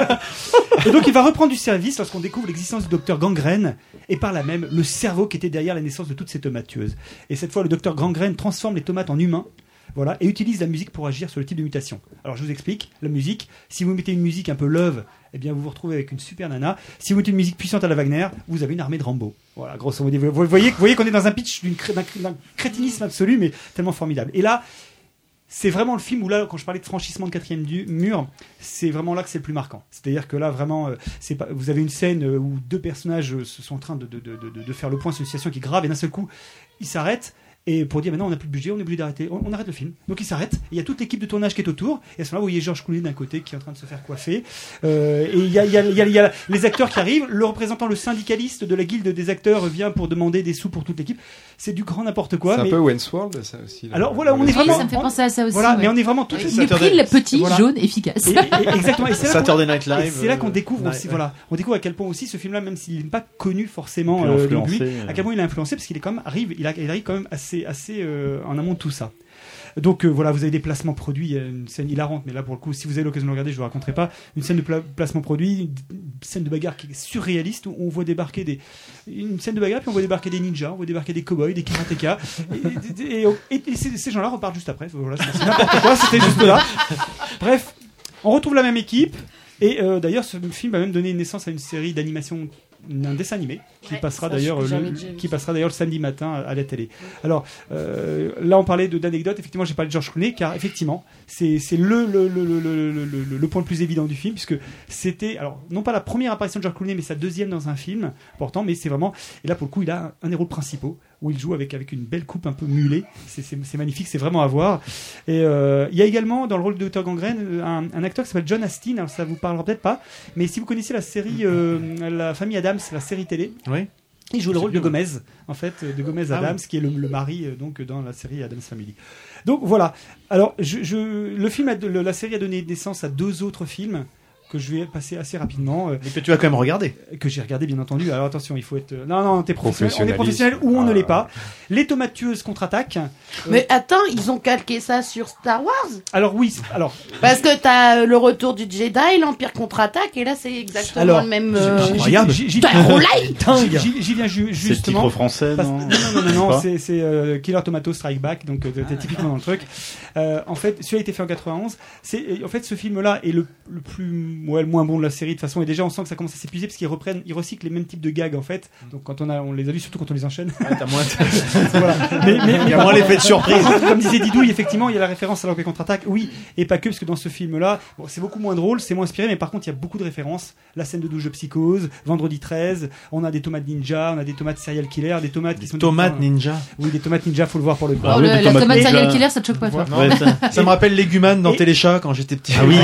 Speaker 7: Et donc il va reprendre du service lorsqu'on découvre l'existence du docteur Gangrène et par là même le cerveau qui était derrière la naissance de toutes ces tomates tueuses. Et cette fois, le docteur Gangrène transforme les tomates en humains. Voilà, et utilise la musique pour agir sur le type de mutation. Alors je vous explique, la musique, si vous mettez une musique un peu love, eh bien vous vous retrouvez avec une super nana. Si vous mettez une musique puissante à la Wagner, vous avez une armée de Rambo. Voilà, grosso modo. Vous voyez, vous voyez qu'on est dans un pitch d'une cré- d'un, d'un crétinisme absolu, mais tellement formidable. Et là, c'est vraiment le film où là, quand je parlais de franchissement de quatrième du- mur, c'est vraiment là que c'est le plus marquant. C'est-à-dire que là, vraiment, euh, c'est pas, vous avez une scène euh, où deux personnages euh, se sont en train de, de, de, de, de faire le point sur une situation qui est grave, et d'un seul coup, ils s'arrêtent. Et pour dire maintenant on n'a plus de budget, on est obligé d'arrêter, on, on arrête le film. Donc il s'arrête. Il y a toute l'équipe de tournage qui est autour. Et à ce moment-là, vous voyez Georges Clooney d'un côté qui est en train de se faire coiffer. Euh, et il y a, il y, a, il y, a, il y a les acteurs qui arrivent. Le représentant, le syndicaliste de la guilde des acteurs vient pour demander des sous pour toute l'équipe. C'est du grand n'importe quoi.
Speaker 3: C'est
Speaker 7: mais...
Speaker 3: un peu Wayne's World, ça aussi. là.
Speaker 7: Alors voilà, on est
Speaker 2: Oui,
Speaker 7: vraiment.
Speaker 2: ça me fait penser à ça aussi.
Speaker 7: Voilà,
Speaker 2: ouais.
Speaker 7: mais on est vraiment tout.
Speaker 2: Une
Speaker 5: Saturday-
Speaker 2: pile petit,
Speaker 7: Voilà.
Speaker 2: jaune, efficace.
Speaker 7: Et, et- exactement. Et c'est là qu'on-
Speaker 5: Saturday Night Live.
Speaker 7: et c'est là qu'on
Speaker 5: euh,
Speaker 7: découvre aussi,
Speaker 5: ouais.
Speaker 7: voilà, on découvre à quel point aussi ce film-là, même s'il n'est pas connu forcément
Speaker 6: Il peut
Speaker 7: euh, de
Speaker 6: influencer,
Speaker 7: lui,
Speaker 6: euh.
Speaker 7: à quel point il a influencé parce qu'il est quand même arrive, il, a- il arrive quand même assez, assez euh, en amont de tout ça. Donc euh, voilà, vous avez des placements produits, il y a une scène hilarante, mais là pour le coup, si vous avez l'occasion de le regarder, je vous raconterai pas. Une scène de pla- placement produit, une scène de bagarre qui est surréaliste où on voit débarquer des, une scène de bagarre puis on voit débarquer des ninjas, on voit débarquer des cowboys, des karatékas, et, et, et- et- et ces, ces gens-là repartent juste après. Voilà, c'est c'est n'importe quoi, c'était juste là. Bref, on retrouve la même équipe. Et euh, d'ailleurs, ce film a même donné naissance à une série d'animation, un dessin animé qui
Speaker 8: Ouais,
Speaker 7: passera
Speaker 8: ça,
Speaker 7: d'ailleurs
Speaker 8: je-
Speaker 7: le,
Speaker 8: j'avais déjà vu
Speaker 7: qui
Speaker 8: ça.
Speaker 7: passera d'ailleurs le samedi matin à, à la télé. Alors euh, là, on parlait de d'anecdotes. Effectivement, j'ai parlé de Georges Clooney car effectivement, c'est c'est le le, le, le, le, le, le- le point le plus évident du film puisque c'était alors non pas la première apparition de Georges Clooney mais sa deuxième dans un film important. Mais c'est vraiment et là pour le coup, il a un, un des rôles principaux où il joue avec avec une belle coupe un peu muelée. C'est c'est c'est magnifique, c'est vraiment à voir. Et euh, il y a également dans le rôle de docteur Gangrène un, un acteur qui s'appelle John Astin. Alors ça vous parlera peut-être pas, mais si vous connaissez la série euh, La famille Adams, la série télé.
Speaker 5: Oui.
Speaker 7: Il joue le
Speaker 5: C'est
Speaker 7: rôle de
Speaker 5: bien.
Speaker 7: Gomez, en fait, de Gomez
Speaker 5: Ah
Speaker 7: Adams, qui est le, le mari euh, donc dans la série Adams Family. Donc voilà. Alors, je, je, le film, a, le- la série a donné naissance à deux autres films que je vais passer assez rapidement, euh,
Speaker 5: Mais que tu as quand même regardé.
Speaker 7: que j'ai regardé bien entendu. Alors attention, il faut être. euh, Non, non, t'es professionnel. On est
Speaker 3: Professionnalisme.
Speaker 7: professionnel ou on ne
Speaker 3: Ah.
Speaker 7: l'est pas. Les tomates tueuses contre-attaquent. Euh,
Speaker 8: Mais attends, ils ont calqué ça sur Star Wars.
Speaker 7: Alors oui, c'est- alors
Speaker 8: Parce que t'as euh, le retour du Jedi, l'Empire contre-attaque, et là c'est exactement
Speaker 7: Alors,
Speaker 8: le même.
Speaker 7: j'y-
Speaker 8: euh,
Speaker 7: j'y-
Speaker 5: Incroyable.
Speaker 7: j'y- j'y-
Speaker 8: T'as un roulette.
Speaker 7: j'y- j'y- J'y viens ju-
Speaker 6: C'est le
Speaker 7: justement.
Speaker 6: titre français,
Speaker 7: Parce-
Speaker 6: non
Speaker 7: non, non, non, non, non,
Speaker 6: Pas
Speaker 7: c'est, c'est euh, Killer Tomato Strike Back, donc euh, t'es typiquement dans le truc. Euh, en fait, celui-là a été fait en quatre-vingt-onze. C'est, en fait, ce film-là est le, le plus, ouais, le moins bon de la série de toute façon. Et déjà, on sent que ça commence à s'épuiser parce qu'ils reprennent, ils recyclent les mêmes types de gags en fait. Donc quand on a, on les a vus, surtout quand on les enchaîne.
Speaker 5: T'as moins.
Speaker 7: Voilà. Mais, mais,
Speaker 5: Il y a
Speaker 7: par
Speaker 5: moins
Speaker 7: contre-
Speaker 5: l'effet de surprise.
Speaker 7: par contre, comme disait Didouille, effectivement, il y a la référence à l'Empire contre-attaque. Oui, et pas que, parce que dans ce film-là, bon, c'est beaucoup moins drôle, c'est moins inspiré, mais par contre, il y a beaucoup de références. La scène de douche de Psychose, Vendredi treize, on a des tomates ninja, on a des tomates serial killer, des tomates qui sont
Speaker 5: Tomates ninja.
Speaker 7: Oui, des tomates ninja, faut le voir pour le coup.
Speaker 6: Ah
Speaker 2: Oh,
Speaker 6: oui,
Speaker 2: le-
Speaker 6: des
Speaker 2: la
Speaker 6: tomates
Speaker 2: tomate
Speaker 6: ninja.
Speaker 2: serial killer, ça te choque pas, toi
Speaker 5: Non.
Speaker 6: Ouais, ça-
Speaker 5: Ça me rappelle Légumane dans
Speaker 7: Et-
Speaker 5: Téléchat quand j'étais petit.
Speaker 6: Ah oui.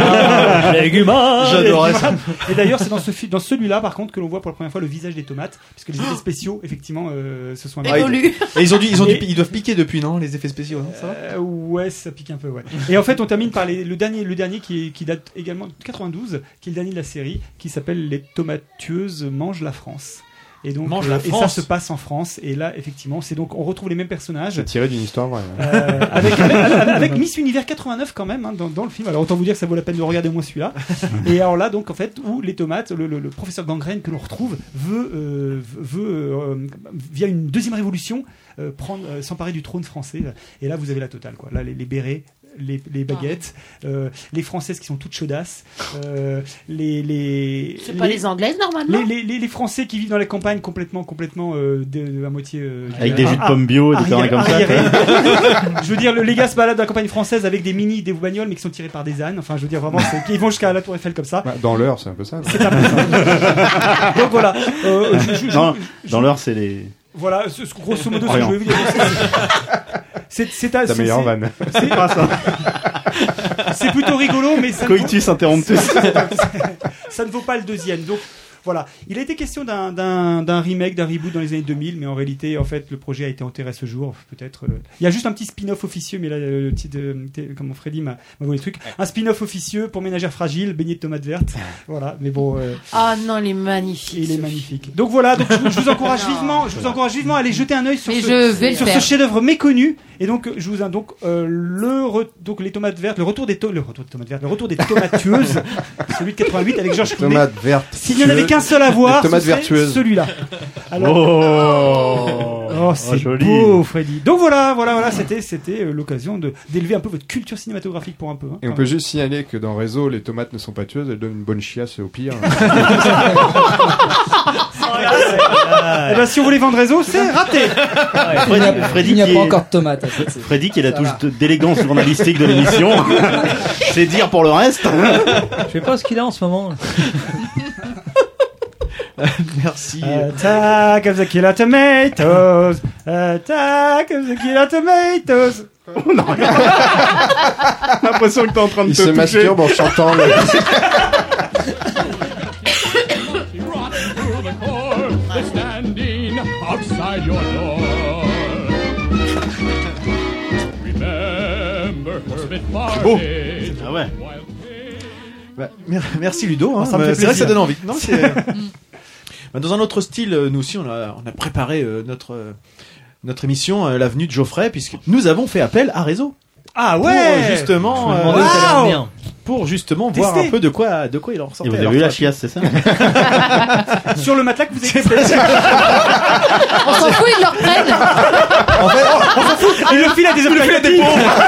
Speaker 7: Légumes.
Speaker 5: J'adorais ça.
Speaker 7: Et d'ailleurs, c'est dans ce fi- dans celui-là, par contre, que l'on voit pour la première fois le visage des tomates, parce que les effets spéciaux, effectivement, euh, se sont
Speaker 5: Ah,
Speaker 8: évolue.
Speaker 5: Et ils ont dû, ils ont dû,
Speaker 7: Et-
Speaker 5: ils doivent piquer depuis, non, les effets spéciaux, non, ça va
Speaker 7: Euh, ouais, ça pique un peu, ouais. Et en fait, on termine par les- le dernier, le dernier qui, est- qui date également de quatre-vingt-douze, qui est le dernier de la série, qui s'appelle Les tomates tueuses mangent la France. Et donc,
Speaker 5: Mange
Speaker 7: euh,
Speaker 5: la
Speaker 7: et ça
Speaker 5: France.
Speaker 7: se passe en France. Et là, effectivement, c'est donc on retrouve les mêmes personnages.
Speaker 3: C'est tiré d'une histoire vraie. hein.
Speaker 7: Euh, avec, avec, avec- avec Miss Univers quatre-vingt-neuf quand même hein, dans, dans le film. Alors autant vous dire que ça vaut la peine de regarder au moins celui-là. Et alors là donc en fait où les tomates, le, le, le professeur Gangrène que l'on retrouve veut euh, veut euh, via une deuxième révolution euh, prendre euh, s'emparer du trône français. Et là vous avez la totale quoi. Là les, les bérets. Les, les baguettes, euh, les françaises qui sont toutes chaudasses, euh, les les
Speaker 8: C'est pas les anglaises normalement.
Speaker 7: les, les, les, les Français qui vivent dans la campagne complètement complètement euh, de, de à moitié euh,
Speaker 6: Avec des jus de pommes bio et des conneries comme ça,
Speaker 7: arriérés. Je veux dire, le- les gars se baladent dans la campagne française avec des mini, des bagnoles, mais qui sont tirés par des ânes. Enfin, je veux dire, vraiment, c'est- ils vont jusqu'à la Tour Eiffel comme ça.
Speaker 3: Bah, dans l'heure, c'est un peu ça.
Speaker 7: C'est un peu ça. Donc voilà. Euh, je- je- je-
Speaker 6: Dans,
Speaker 7: je-
Speaker 6: dans l'heure, c'est les.
Speaker 7: Voilà, ce- ce- grosso modo, ce que
Speaker 6: Orient.
Speaker 7: je veux dire. C'est c'est
Speaker 3: Ta
Speaker 7: c'est-
Speaker 3: meilleure
Speaker 7: c'est-
Speaker 3: vanne.
Speaker 7: c'est-
Speaker 6: Ah, ça.
Speaker 7: C'est plutôt rigolo, mais ça ne vaut-
Speaker 6: Coitus interromptus.
Speaker 7: ça ne vaut pas le deuxième. Donc voilà, il a été question d'un d'un d'un remake, d'un reboot dans les années deux mille, mais en réalité, en fait, le projet a été enterré à ce jour. Peut-être. euh, Il y a juste un petit spin-off officieux, mais là, euh, le petit de, de- comment Freddy m'a m'a volé le truc. Un spin-off officieux pour ménagères fragiles, beignet de tomates vertes. Voilà, mais bon. euh,
Speaker 8: Ah non, il est magnifique.
Speaker 7: il est magnifique. Donc voilà, donc je, vous- je vous encourage vivement, je vous encourage vivement à aller jeter un œil sur
Speaker 2: Mais
Speaker 7: ce,
Speaker 2: je vais le
Speaker 7: sur
Speaker 2: faire.
Speaker 7: ce chef-d'œuvre méconnu. Et donc je vous donc euh, le re- donc les tomates vertes, le retour des to- le retour des tomates vertes, le retour des tomates tueuses, celui de quatre-vingt-huit avec Georges Clooney.
Speaker 3: Tomates vertes.
Speaker 7: S'il n'y en avait qu'un seul à voir,
Speaker 3: Les tomates
Speaker 7: ce serait
Speaker 3: vertueuses.
Speaker 7: celui-là. Alors,
Speaker 6: Oh,
Speaker 7: oh, c'est
Speaker 6: joli.
Speaker 7: beau, Freddy. Donc voilà, voilà, voilà, c'était c'était euh, l'occasion de d'élever un peu votre culture cinématographique pour un peu. hein,
Speaker 3: Et on
Speaker 7: quand
Speaker 3: peut
Speaker 7: même.
Speaker 3: juste signaler que dans Réseau, les tomates ne sont pas tueuses, elles donnent une bonne chiasse au pire.
Speaker 7: Eh ben, si on voulait vendre réseau, c'est raté.
Speaker 9: Il n'y a,
Speaker 6: Freddy
Speaker 9: il n'y a
Speaker 6: qui
Speaker 9: pas
Speaker 6: est-
Speaker 9: encore de tomates. en fait, c'est-
Speaker 6: Freddy qui est la
Speaker 9: Ça
Speaker 6: touche
Speaker 9: va.
Speaker 6: de- d'élégance journalistique de l'émission. C'est dire pour le reste.
Speaker 1: Je sais pas ce qu'il a en ce moment.
Speaker 5: Merci.
Speaker 7: Attack of the Killer Tomatoes. Attack of the Killer Tomatoes.
Speaker 6: L'impression que t'es en train de
Speaker 3: Il
Speaker 6: te
Speaker 3: se
Speaker 6: toucher.
Speaker 3: masturbe en chantant. le-
Speaker 13: Rotten to the core, they're standing outside your door. Remember Herbert
Speaker 5: beau.
Speaker 13: Parfait.
Speaker 6: Ah ouais.
Speaker 5: Bah, mer- merci Ludo. Hein.
Speaker 7: Ça me
Speaker 5: Bah,
Speaker 7: fait
Speaker 5: c'est vrai que ça
Speaker 7: plaisir.
Speaker 5: donne envie. Non, c'est- Bah, dans un autre style, euh, nous aussi, on a, on a préparé euh, notre, euh, notre émission, euh, l'avenue de Geoffrey, puisque nous avons fait appel à Réseau.
Speaker 7: Ah
Speaker 5: Pour
Speaker 7: ouais.
Speaker 5: euh, justement,
Speaker 1: Je me
Speaker 5: euh,
Speaker 1: demandais où t'allais en
Speaker 7: Waouh.
Speaker 1: venir.
Speaker 5: pour justement voir
Speaker 7: Tester.
Speaker 5: un peu de quoi, de quoi il en
Speaker 6: Et
Speaker 5: ressortait.
Speaker 6: vous avez
Speaker 5: Alors,
Speaker 6: eu la
Speaker 5: toi,
Speaker 6: chiasse, c'est ça?
Speaker 7: Sur le matelas que vous avez
Speaker 2: On s'en fout, ils le reprennent.
Speaker 7: En fait, on s'en fout. Il le file à des opérateurs.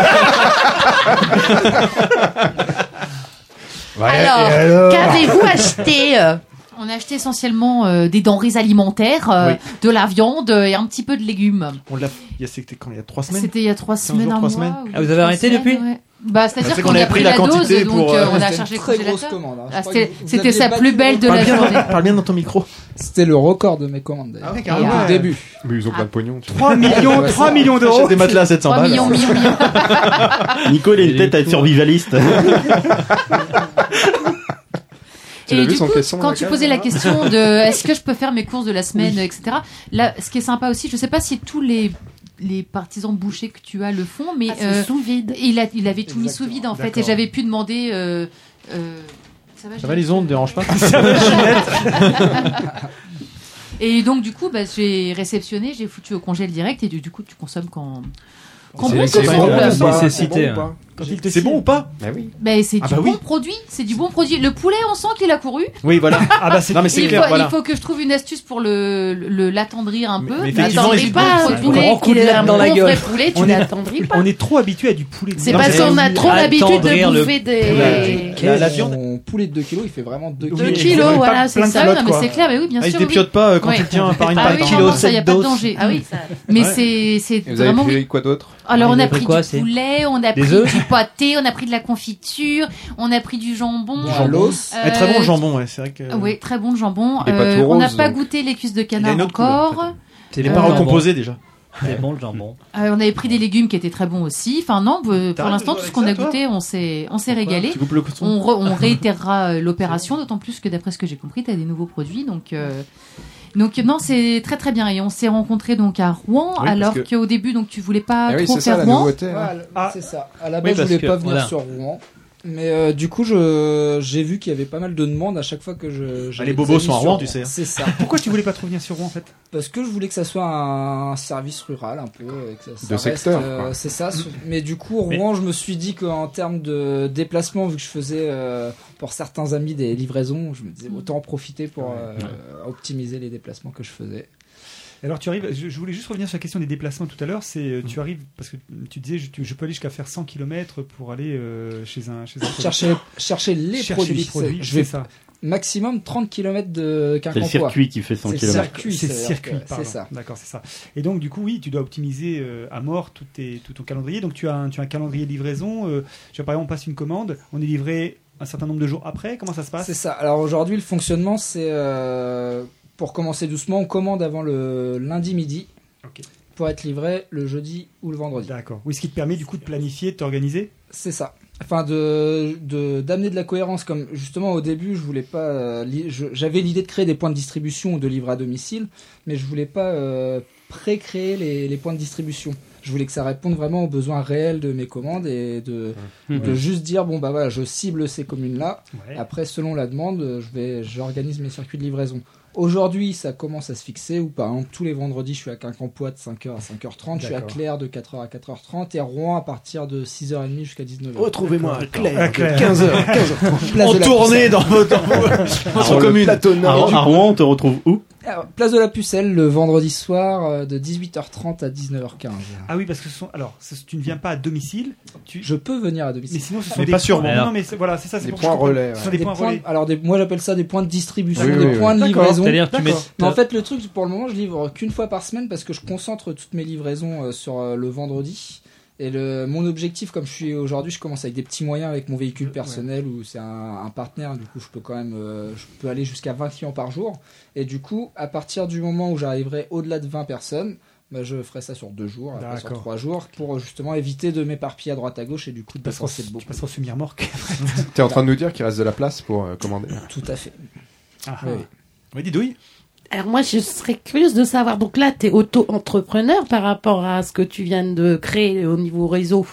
Speaker 2: Alors,
Speaker 8: Qu'avez-vous acheté euh
Speaker 2: on a acheté essentiellement euh, des denrées alimentaires, euh,
Speaker 5: Oui.
Speaker 2: de la viande euh, et un petit peu de légumes.
Speaker 5: On l'a, il y a, c'était quand il y a trois semaines.
Speaker 2: C'était il y a trois
Speaker 5: quinze
Speaker 2: semaines,
Speaker 5: jours,
Speaker 2: un
Speaker 5: trois
Speaker 2: mois.
Speaker 5: semaines.
Speaker 2: ou
Speaker 1: Ah, vous
Speaker 2: deux,
Speaker 1: avez
Speaker 2: trois
Speaker 1: arrêté
Speaker 2: semaines,
Speaker 1: depuis
Speaker 2: ouais. Bah, c'est-à-dire
Speaker 5: C'est
Speaker 2: qu'on
Speaker 5: qu'on
Speaker 2: a
Speaker 5: avait
Speaker 2: pris
Speaker 5: pris la
Speaker 2: la dose,
Speaker 5: quantité
Speaker 2: donc
Speaker 5: pour,
Speaker 2: euh,
Speaker 5: euh,
Speaker 2: on a
Speaker 9: C'était
Speaker 2: chargé
Speaker 9: une
Speaker 2: le
Speaker 9: très grosse
Speaker 2: congélateur.
Speaker 9: commande. hein. Je
Speaker 2: Ah,
Speaker 9: crois
Speaker 2: c'était
Speaker 9: que vous
Speaker 2: c'était
Speaker 9: aviez
Speaker 2: sa
Speaker 9: pas
Speaker 2: plus
Speaker 9: dû-
Speaker 2: belle de
Speaker 5: Parle
Speaker 2: la
Speaker 5: bien,
Speaker 2: journée.
Speaker 5: parle bien dans ton micro.
Speaker 9: C'était le record de mes commandes. d'ailleurs.
Speaker 5: Ah ouais,
Speaker 2: Et,
Speaker 5: carrément.
Speaker 9: Au
Speaker 2: euh,
Speaker 9: début.
Speaker 3: Mais ils ont plein de pognon. tu vois.
Speaker 7: trois millions,
Speaker 9: Ouais,
Speaker 7: trois
Speaker 9: ça.
Speaker 7: millions d'euros.
Speaker 5: Achète des matelas à sept cents
Speaker 2: trois
Speaker 5: balles.
Speaker 2: millions, millions, millions.
Speaker 6: Nico, il a une tête à être survivaliste.
Speaker 3: Tu l'as
Speaker 2: Et
Speaker 3: vu
Speaker 2: du
Speaker 3: son
Speaker 2: coup,
Speaker 3: caisson,
Speaker 2: quand
Speaker 3: la
Speaker 2: tu
Speaker 3: case,
Speaker 2: posais la
Speaker 3: là
Speaker 2: question de est-ce que je peux faire mes courses de la semaine, et cetera. Là, ce qui est sympa aussi, je sais pas si tous les les partisans bouchers que tu as le font, mais
Speaker 8: Ah, c'est
Speaker 2: euh,
Speaker 8: sous vide.
Speaker 2: il a il avait tout mis sous
Speaker 9: Exactement.
Speaker 2: vide en fait, et
Speaker 5: D'accord.
Speaker 2: j'avais pu demander. Euh, euh, ça va,
Speaker 5: Ça va, les ondes, dérange pas.
Speaker 2: Et donc du coup, bah, j'ai réceptionné, j'ai foutu au congèle direct, et du, du coup, tu consommes quand quand
Speaker 1: C'est-
Speaker 2: bon
Speaker 1: c'est
Speaker 2: te
Speaker 1: bon,
Speaker 2: semble.
Speaker 1: là,
Speaker 3: C'est bon,
Speaker 1: c'est
Speaker 3: c'est
Speaker 1: cité,
Speaker 3: bon ou
Speaker 1: hein.
Speaker 3: pas
Speaker 7: Quand il te
Speaker 5: C'est
Speaker 7: file.
Speaker 5: bon ou pas?
Speaker 3: Bah oui.
Speaker 2: Ben, c'est
Speaker 5: Ah
Speaker 2: du
Speaker 5: bah
Speaker 2: bon
Speaker 5: oui.
Speaker 2: produit, c'est du bon produit. Le poulet, on sent qu'il a couru.
Speaker 5: Oui, voilà.
Speaker 7: Ah bah c'est.
Speaker 5: Non, mais c'est
Speaker 2: il,
Speaker 5: clair,
Speaker 2: faut,
Speaker 5: voilà.
Speaker 2: il faut que je trouve une astuce pour le le- l'attendrir un
Speaker 5: Mais-
Speaker 2: peu.
Speaker 5: mais
Speaker 2: Mais
Speaker 5: effectivement,
Speaker 2: c'est
Speaker 5: il
Speaker 2: du
Speaker 5: faut-
Speaker 2: bon
Speaker 8: Pas un
Speaker 2: produit.
Speaker 8: poulet
Speaker 1: Grand coup
Speaker 8: qui
Speaker 1: de
Speaker 8: est
Speaker 1: latte
Speaker 8: un
Speaker 1: dans la
Speaker 8: bon
Speaker 1: gueule.
Speaker 8: vrai poulet, tu
Speaker 7: On est-
Speaker 8: l'attendris pas.
Speaker 7: On est trop habitué à du poulet. de
Speaker 8: C'est
Speaker 7: merde.
Speaker 8: parce qu'on a trop l'habitude
Speaker 1: Attendrir
Speaker 8: de
Speaker 1: le-
Speaker 8: bouffer des.
Speaker 1: La- la viande.
Speaker 9: Mon poulet de deux kilos, il fait vraiment deux
Speaker 7: Deux
Speaker 8: Deux
Speaker 9: kilos.
Speaker 8: kilos,
Speaker 7: Pas
Speaker 8: voilà,
Speaker 7: plein
Speaker 8: c'est
Speaker 7: de
Speaker 8: ça.
Speaker 2: Ah oui,
Speaker 7: flotte,
Speaker 2: non, mais
Speaker 7: quoi.
Speaker 2: c'est clair, mais oui, bien
Speaker 5: Ah, il
Speaker 2: sûr.
Speaker 5: se
Speaker 2: oui.
Speaker 5: dépiote pas euh, quand
Speaker 2: Ouais.
Speaker 5: il tient par une
Speaker 2: Ah
Speaker 5: patte.
Speaker 2: oui,
Speaker 5: hein.
Speaker 2: non, non, ça, y a pas de danger.
Speaker 8: Ah oui, ça.
Speaker 2: Mais
Speaker 7: Ouais.
Speaker 2: c'est c'est
Speaker 3: Et vous avez
Speaker 2: vraiment.
Speaker 3: pris quoi d'autre?
Speaker 2: Alors
Speaker 1: Vous
Speaker 2: on a
Speaker 1: avez pris
Speaker 2: pris
Speaker 1: quoi,
Speaker 2: du
Speaker 1: c'est
Speaker 2: poulet, on a
Speaker 1: Des
Speaker 2: pris
Speaker 1: œufs
Speaker 2: du pâté, on a pris de la confiture, on a pris du jambon.
Speaker 9: Bon, à l'os.
Speaker 2: Euh,
Speaker 5: Ah, très bon le jambon, ouais, c'est vrai que.
Speaker 2: Oui, très bon le jambon.
Speaker 3: Il est pas
Speaker 2: Euh,
Speaker 3: tout
Speaker 2: on n'a
Speaker 3: rose,
Speaker 2: pas
Speaker 3: donc.
Speaker 2: goûté les cuisses de
Speaker 5: Il a
Speaker 2: canard
Speaker 5: une autre couleur,
Speaker 2: encore.
Speaker 1: C'est
Speaker 5: Il est
Speaker 1: les
Speaker 5: pas
Speaker 2: Euh,
Speaker 5: recomposé déjà.
Speaker 1: C'est bon le jambon.
Speaker 2: Euh, on avait pris des légumes qui étaient très bons aussi. Enfin non, euh, pour
Speaker 5: T'arrêtes
Speaker 2: l'instant
Speaker 5: de
Speaker 2: tout
Speaker 5: jouer
Speaker 2: ce qu'on a
Speaker 5: avec ça,
Speaker 2: goûté, on s'est on s'est régalé.
Speaker 5: Tu coupes le coton.
Speaker 2: On, re- on réitérera euh, l'opération, d'autant plus que d'après ce que j'ai compris, tu as des nouveaux produits. Donc, euh, donc non, c'est très très bien. Et on s'est rencontrés donc à Rouen,
Speaker 5: Oui, parce
Speaker 2: alors
Speaker 5: que-
Speaker 2: qu'au début, donc tu voulais pas
Speaker 3: Ah oui,
Speaker 2: trop
Speaker 3: c'est ça
Speaker 2: faire
Speaker 3: la
Speaker 2: Rouen.
Speaker 3: nouveauté. hein.
Speaker 9: Voilà,
Speaker 7: Ah.
Speaker 9: c'est ça. À la
Speaker 1: Oui,
Speaker 9: base, je
Speaker 1: parce
Speaker 9: voulais
Speaker 1: que-
Speaker 9: pas venir
Speaker 1: voilà.
Speaker 9: sur Rouen. Mais euh, du coup, je j'ai vu qu'il y avait pas mal de demandes à chaque fois que je.
Speaker 5: Bah, les bobos sont à Rouen, tu sais.
Speaker 9: C'est ça.
Speaker 7: Pourquoi tu voulais pas trop venir sur Rouen en fait?
Speaker 9: Parce que je voulais que ça soit un service rural un peu. Et que ça, ça
Speaker 3: De
Speaker 9: reste,
Speaker 3: secteur,
Speaker 9: euh,
Speaker 3: quoi.
Speaker 9: c'est ça. Mais du coup, Rouen, je me suis dit qu'en termes de déplacement, vu que je faisais euh, pour certains amis des livraisons, je me disais autant en profiter pour euh, optimiser les déplacements que je faisais.
Speaker 7: Alors tu arrives, je, je voulais juste revenir sur la question des déplacements tout à l'heure, c'est euh, tu arrives, parce que tu disais je, tu- je peux aller jusqu'à faire cent kilomètres pour aller euh, chez un chez un
Speaker 9: Chercher, chercher les
Speaker 7: Chercher
Speaker 9: produits.
Speaker 7: les produits,
Speaker 9: c'est- je
Speaker 7: c'est
Speaker 9: vais
Speaker 7: ça.
Speaker 9: maximum trente kilomètres de
Speaker 6: C'est le
Speaker 9: Quincampoix.
Speaker 6: circuit qui fait cent
Speaker 9: C'est le
Speaker 6: kilomètres.
Speaker 9: circuit,
Speaker 7: C'est le
Speaker 9: c'est-à-dire
Speaker 7: circuit,
Speaker 9: que-
Speaker 7: pardon.
Speaker 9: c'est ça.
Speaker 7: D'accord, c'est ça. Et donc, du coup, oui, tu dois optimiser euh, à mort tout, tes, tout ton calendrier. Donc, tu as un, tu as un calendrier de livraison. Euh, tu vois, par exemple, on passe une commande, on est livré un certain nombre de jours après. Comment ça se passe?
Speaker 9: C'est ça. Alors aujourd'hui, le fonctionnement, c'est euh, pour commencer doucement, on commande avant le lundi midi
Speaker 7: Ok.
Speaker 9: pour être livré le jeudi ou le vendredi.
Speaker 7: D'accord. Oui, ce qui te permet du coup de planifier, de t'organiser.
Speaker 9: C'est ça. Enfin, de de- d'amener de la cohérence. Comme justement au début, je voulais pas. euh, li- je- J'avais l'idée de créer des points de distribution ou de livrer à domicile, mais je voulais pas euh, pré-créer les, les points de distribution. Je voulais que ça réponde vraiment aux besoins réels de mes commandes et de,
Speaker 6: Mmh.
Speaker 9: de juste dire bon bah voilà, je cible ces communes-là.
Speaker 7: Ouais.
Speaker 9: Après, selon la demande, je vais, j'organise mes circuits de livraison. Aujourd'hui, ça commence à se fixer, où par exemple, tous les vendredis, je suis à Quincampoix de cinq heures à cinq heures trente, je suis à
Speaker 7: D'accord.
Speaker 9: Claire de quatre heures à quatre heures trente, et Rouen à partir de six heures trente jusqu'à dix-neuf heures.
Speaker 5: Retrouvez-moi à Claire,
Speaker 7: À Claire.
Speaker 5: quinze heures, quinze heures.
Speaker 9: Place
Speaker 5: En
Speaker 9: de la
Speaker 5: tournée dans votre, dans
Speaker 6: Alors,
Speaker 5: votre
Speaker 6: le
Speaker 5: commune.
Speaker 3: plateau
Speaker 6: À,
Speaker 3: nord.
Speaker 6: à Rouen, on te retrouve où?
Speaker 9: Alors, Place de la Pucelle, le vendredi soir, euh, de dix-huit heures trente à dix-neuf heures quinze.
Speaker 7: Ah oui, parce que ce sont, alors, ce- tu ne viens pas à domicile. Tu,
Speaker 9: Je peux venir à
Speaker 7: mais
Speaker 9: domicile.
Speaker 7: sinon, ce sont
Speaker 5: Mais
Speaker 7: des
Speaker 5: pas
Speaker 7: points.
Speaker 5: sûrement.
Speaker 7: Non, non, mais c'est- voilà, c'est ça. c'est
Speaker 3: Des
Speaker 7: pour que je
Speaker 3: points
Speaker 7: comprenne.
Speaker 3: relais,
Speaker 7: Ce
Speaker 3: ouais.
Speaker 7: sont des,
Speaker 9: Des
Speaker 7: points
Speaker 9: points-
Speaker 7: relais.
Speaker 9: alors des, moi j'appelle ça des points de distribution,
Speaker 3: Oui,
Speaker 9: des
Speaker 3: oui,
Speaker 9: points
Speaker 3: oui.
Speaker 9: de
Speaker 1: D'accord.
Speaker 9: livraison.
Speaker 1: C'est-à-dire tu mets.
Speaker 7: D'accord.
Speaker 9: Mais en fait, le truc, pour le moment, je livre qu'une fois par semaine parce que je concentre toutes mes livraisons euh, sur euh, le vendredi. Et le, mon objectif, comme je suis aujourd'hui, je commence avec des petits moyens avec mon véhicule personnel où c'est un, un partenaire. Du coup, je peux quand même, euh, je peux aller jusqu'à vingt clients par jour. Et du coup, à partir du moment où j'arriverai au-delà de vingt personnes, bah, je ferai ça sur deux jours, après sur
Speaker 7: D'accord.
Speaker 9: trois jours, pour justement éviter de m'éparpiller à droite à gauche et du coup de
Speaker 7: Tu passeras,
Speaker 9: dépenser
Speaker 7: tu
Speaker 9: beaucoup.
Speaker 7: passeras au semi-remorque.
Speaker 3: T'es en train de nous dire qu'il reste de la place pour euh, commander.
Speaker 9: Tout à fait.
Speaker 7: Ah,
Speaker 9: Oui,
Speaker 7: ah.
Speaker 9: oui.
Speaker 5: Oui, Didouille.
Speaker 8: Alors moi, je serais curieuse de savoir. Donc là, tu es auto-entrepreneur par rapport à ce que tu viens de créer au niveau réseau.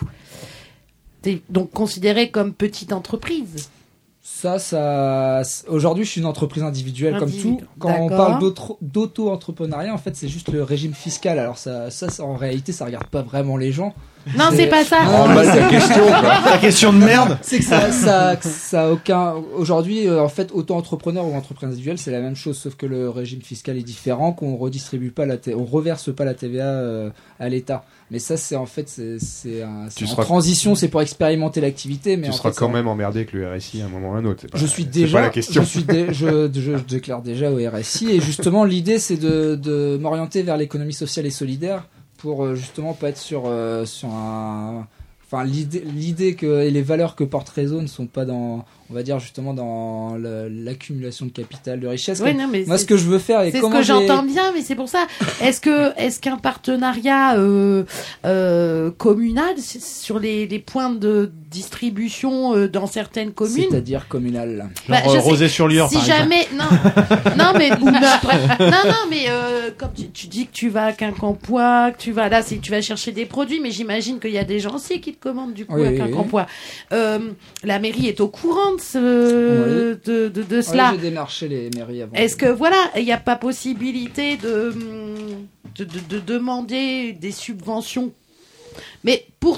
Speaker 8: Tu es donc considéré comme petite entreprise.
Speaker 9: Ça, ça. Aujourd'hui, je suis une entreprise individuelle comme
Speaker 8: Individu-
Speaker 9: tout. Quand on
Speaker 8: D'accord.
Speaker 9: parle d'auto- d'auto-entrepreneuriat, en fait, c'est juste le régime fiscal. Alors ça, ça, ça, en réalité, ça regarde pas vraiment les gens.
Speaker 8: Non, c'est pas ça.
Speaker 9: Non,
Speaker 3: Oh,
Speaker 9: mais
Speaker 3: mal
Speaker 9: c'est-
Speaker 3: ta question, quoi.
Speaker 5: La question de merde.
Speaker 9: C'est que ça, ça, ça a aucun. Aujourd'hui, euh, en fait, auto-entrepreneur ou entreprise individuelle, c'est la même chose, sauf que le régime fiscal est différent, qu'on redistribue pas la, T- on reverse pas la T V A euh, à l'État. Mais ça, c'est en fait, c'est, c'est, un, c'est
Speaker 3: Tu
Speaker 9: en
Speaker 3: seras-
Speaker 9: transition, c'est pour expérimenter l'activité. Mais
Speaker 3: Tu
Speaker 9: en
Speaker 3: seras
Speaker 9: fait,
Speaker 3: quand
Speaker 9: ça-
Speaker 3: même emmerdé avec le R S I à un moment ou à un autre. C'est pas-
Speaker 9: Je suis
Speaker 3: c'est
Speaker 9: déjà,
Speaker 3: pas la question.
Speaker 9: je suis, dé- je, je, je déclare déjà au R S I et justement l'idée c'est de, de m'orienter vers l'économie sociale et solidaire pour euh, justement pas être sur euh, sur un, enfin l'idée l'idée que et les valeurs que porte Réseau ne sont pas dans, on va dire justement dans le- l'accumulation de capital, de richesse.
Speaker 8: Oui,
Speaker 9: Comme-
Speaker 8: non, mais
Speaker 9: moi
Speaker 8: c'est-
Speaker 9: ce que je veux faire et
Speaker 8: C'est ce
Speaker 9: comment
Speaker 8: que
Speaker 9: j'ai-
Speaker 8: j'entends bien, mais c'est pour ça. Est-ce que, est-ce qu'un partenariat euh, euh, communal s- sur les, les points de distribution euh, dans certaines communes,
Speaker 9: c'est-à-dire communal.
Speaker 8: Bah,
Speaker 5: Genre
Speaker 8: je
Speaker 5: euh,
Speaker 8: sais-
Speaker 5: Rosé-sur-Lieur,
Speaker 8: si
Speaker 5: par exemple.
Speaker 8: jamais, non, non mais ou n'importe- non, non, mais euh, comme tu, tu dis que tu vas à Quincampoix, que tu vas là, c'est que tu vas chercher des produits, mais j'imagine qu'il y a des gens aussi qui te commandent du coup
Speaker 9: Oui,
Speaker 8: à
Speaker 9: oui,
Speaker 8: Quincampoix. Euh, la mairie est au courant de, ce,
Speaker 9: Oui.
Speaker 8: de, de, de
Speaker 9: Ouais,
Speaker 8: cela.
Speaker 9: j'ai démarché les mairies avant.
Speaker 8: Est-ce que voilà, il n'y a pas possibilité de, hum, de, de, de demander des subventions? Mais pour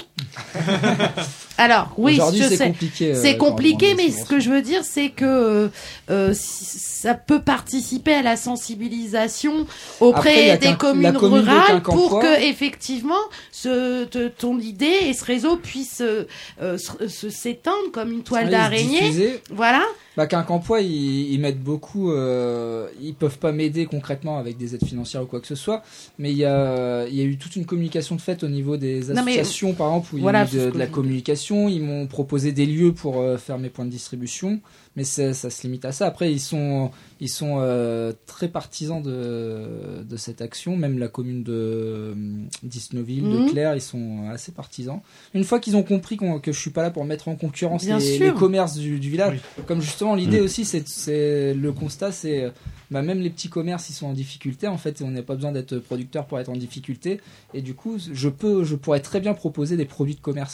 Speaker 8: alors oui,
Speaker 9: Aujourd'hui,
Speaker 8: je
Speaker 9: c'est
Speaker 8: sais,
Speaker 9: compliqué, euh,
Speaker 8: c'est
Speaker 9: quand on
Speaker 8: compliqué,
Speaker 9: demande des
Speaker 8: mais ce que je veux dire, c'est que euh, si- ça peut participer à la sensibilisation auprès
Speaker 9: Après, il y a
Speaker 8: des
Speaker 9: qu'un-
Speaker 8: communes
Speaker 9: la commune de
Speaker 8: rurales pour
Speaker 9: Quincampoix.
Speaker 8: que effectivement ce, te- ton idée et ce réseau puisse euh, euh, se, se- s'étendre comme une toile
Speaker 9: Oui,
Speaker 8: d'araignée.
Speaker 9: diffuser.
Speaker 8: Voilà.
Speaker 9: Bah, Quincampoix, ils, ils mettent beaucoup. Euh, ils peuvent pas m'aider concrètement avec des aides financières ou quoi que ce soit, mais il y a, il y a eu toute une communication de fait au niveau des
Speaker 8: Non, mais-
Speaker 9: associations, par exemple, où
Speaker 8: Voilà,
Speaker 9: il y a
Speaker 8: c'est
Speaker 9: eu
Speaker 8: ce
Speaker 9: de,
Speaker 8: que
Speaker 9: de la
Speaker 8: je-
Speaker 9: communication. Ils m'ont proposé des lieux pour euh, faire mes points de distribution, mais ça, ça se limite à ça. Après, ils sont, ils sont euh, très partisans de, de cette action. Même la commune de euh, d'Isnoville,
Speaker 8: Mhm.
Speaker 9: de Claire, ils sont assez partisans. Une fois qu'ils ont compris qu'on- que je suis pas là pour mettre en concurrence
Speaker 8: Bien
Speaker 9: les,
Speaker 8: sûr.
Speaker 9: les commerces du, du village, comme justement l'idée
Speaker 6: Mhm.
Speaker 9: aussi, c'est, c'est le constat, c'est euh, bah, même les petits commerces, ils sont en difficulté en fait, et on n'a pas besoin d'être producteur pour être en difficulté. Et du coup, je peux, je pourrais très bien proposer des produits de commerçants.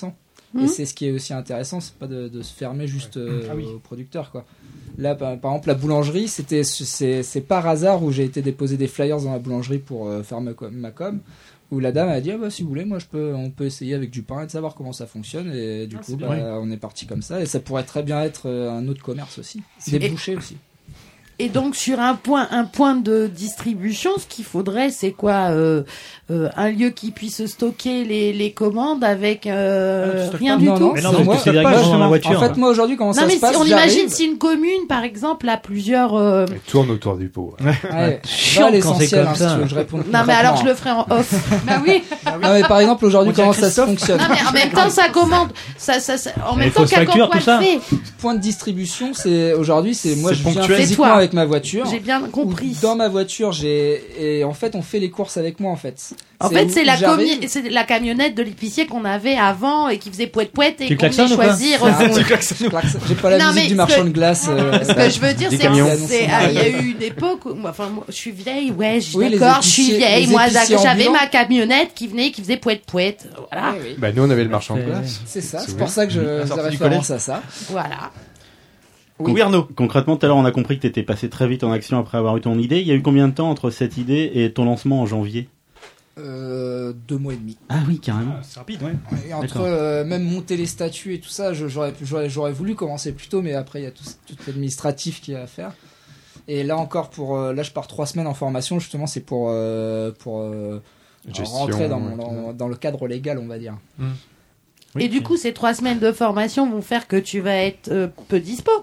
Speaker 9: Et c'est ce qui est aussi intéressant, c'est pas de, de se fermer juste euh,
Speaker 7: Ah oui.
Speaker 9: aux producteurs, quoi. Là, par, par exemple, la boulangerie, c'était, c'est, c'est par hasard où j'ai été déposer des flyers dans la boulangerie pour euh, faire ma com, ma com, où la dame a dit, ah bah, si vous voulez, moi, je peux, on peut essayer avec du pain et de savoir comment ça fonctionne. Et du
Speaker 7: Ah,
Speaker 9: coup,
Speaker 7: c'est
Speaker 9: bah,
Speaker 7: bien.
Speaker 9: on est parti comme ça. Et ça pourrait très bien être euh, un autre commerce aussi. Des
Speaker 8: Et-
Speaker 9: bouchers aussi.
Speaker 8: Et donc sur un point, un point de distribution, ce qu'il faudrait, c'est quoi euh, euh, un lieu qui puisse stocker les, les commandes avec euh,
Speaker 7: Ah, tu
Speaker 8: rien
Speaker 7: stockes
Speaker 8: du
Speaker 9: non,
Speaker 8: tout.
Speaker 9: non,
Speaker 11: Mais non,
Speaker 9: c'est
Speaker 11: mais
Speaker 9: moi,
Speaker 11: tu sais
Speaker 9: pas
Speaker 11: directement dans
Speaker 9: justement.
Speaker 11: la voiture.
Speaker 9: En fait, moi, aujourd'hui, comment
Speaker 8: Non
Speaker 9: ça
Speaker 8: mais
Speaker 9: se
Speaker 8: si
Speaker 9: passe?
Speaker 8: on
Speaker 9: J'arrive-
Speaker 8: imagine si une commune, par exemple, a plusieurs. euh,
Speaker 4: Elle tourne autour du pot.
Speaker 9: Ouais,
Speaker 11: Chiant
Speaker 9: va à
Speaker 11: quand c'est
Speaker 9: l'essentiel,
Speaker 11: comme
Speaker 9: hein, si
Speaker 11: ça.
Speaker 9: tu veux que je réponde
Speaker 8: Non mais alors je
Speaker 9: concrètement.
Speaker 8: le ferai en off. Bah oui.
Speaker 9: Non, mais par exemple, aujourd'hui,
Speaker 7: On dirait
Speaker 9: comment ça se
Speaker 7: Christophe.
Speaker 9: fonctionne?
Speaker 8: Non mais en même temps ça commande, ça, ça, ça- en
Speaker 11: Il
Speaker 8: même
Speaker 11: faut
Speaker 8: temps
Speaker 11: se
Speaker 8: qu'à
Speaker 11: facture,
Speaker 8: quoi
Speaker 11: tout ça.
Speaker 8: le fait.
Speaker 9: Point de distribution, c'est aujourd'hui, c'est moi
Speaker 3: C'est
Speaker 9: je viens
Speaker 3: ponctuel.
Speaker 9: physiquement
Speaker 8: C'est toi.
Speaker 9: avec ma voiture.
Speaker 8: J'ai bien compris.
Speaker 9: Dans ma voiture, j'ai et en fait on fait les courses avec moi en fait.
Speaker 8: En fait,
Speaker 9: où
Speaker 8: c'est la,
Speaker 9: j'arrive-
Speaker 8: commi- c'est la camionnette de l'épicier qu'on avait avant et qui faisait poète poète et
Speaker 11: Tu
Speaker 8: qu'on venait
Speaker 11: klaxonnes ou pas
Speaker 8: choisir.
Speaker 9: Ah,
Speaker 8: euh,
Speaker 9: tu klaxonnes. Klaxon. J'ai pas la
Speaker 8: Non,
Speaker 9: musique
Speaker 8: mais
Speaker 9: du
Speaker 8: ce
Speaker 9: marchand
Speaker 8: que-
Speaker 9: de glace. euh,
Speaker 8: Ce que je veux dire,
Speaker 3: Des
Speaker 8: c'est
Speaker 3: camions.
Speaker 8: que c'est, ah, il y a eu une époque où, moi, enfin, moi, je suis vieille, ouais, je suis
Speaker 9: Oui, les
Speaker 8: d'accord, je suis
Speaker 9: épiciers-
Speaker 8: vieille,
Speaker 9: les
Speaker 8: moi,
Speaker 9: épiciers
Speaker 8: j'avais
Speaker 9: ambulants.
Speaker 8: ma camionnette qui venait, qui faisait poète poète, voilà,
Speaker 9: Oui, oui.
Speaker 3: Bah, nous, on avait le marchand de
Speaker 11: fait-
Speaker 3: glace.
Speaker 9: C'est ça,
Speaker 3: C'est
Speaker 9: c'est
Speaker 3: vrai.
Speaker 9: pour ça que je
Speaker 5: À la
Speaker 9: faisais
Speaker 5: sortie du
Speaker 9: référence à ça.
Speaker 8: voilà.
Speaker 5: Oui, Arnaud.
Speaker 6: Concrètement, tout à l'heure, on a compris que tu étais passé très vite en action après avoir eu ton idée. Il y a eu combien de temps entre cette idée et ton lancement en janvier?
Speaker 9: Euh, deux mois et demi.
Speaker 6: Ah oui, carrément.
Speaker 7: C'est rapide, ouais.
Speaker 9: Et entre
Speaker 6: D'accord.
Speaker 9: euh, même monter les statuts et tout ça, je- j'aurais, j'aurais, j'aurais voulu commencer plus tôt, mais après il y a tout, tout l'administratif qui est à faire. Et là encore, pour euh, là je pars trois semaines en formation, justement, c'est pour euh, pour euh,
Speaker 3: Gestion,
Speaker 9: rentrer dans,
Speaker 3: ouais,
Speaker 9: dans, dans le cadre légal, on va dire.
Speaker 8: Et du coup, ces trois semaines de formation vont faire que tu vas être euh, peu dispo.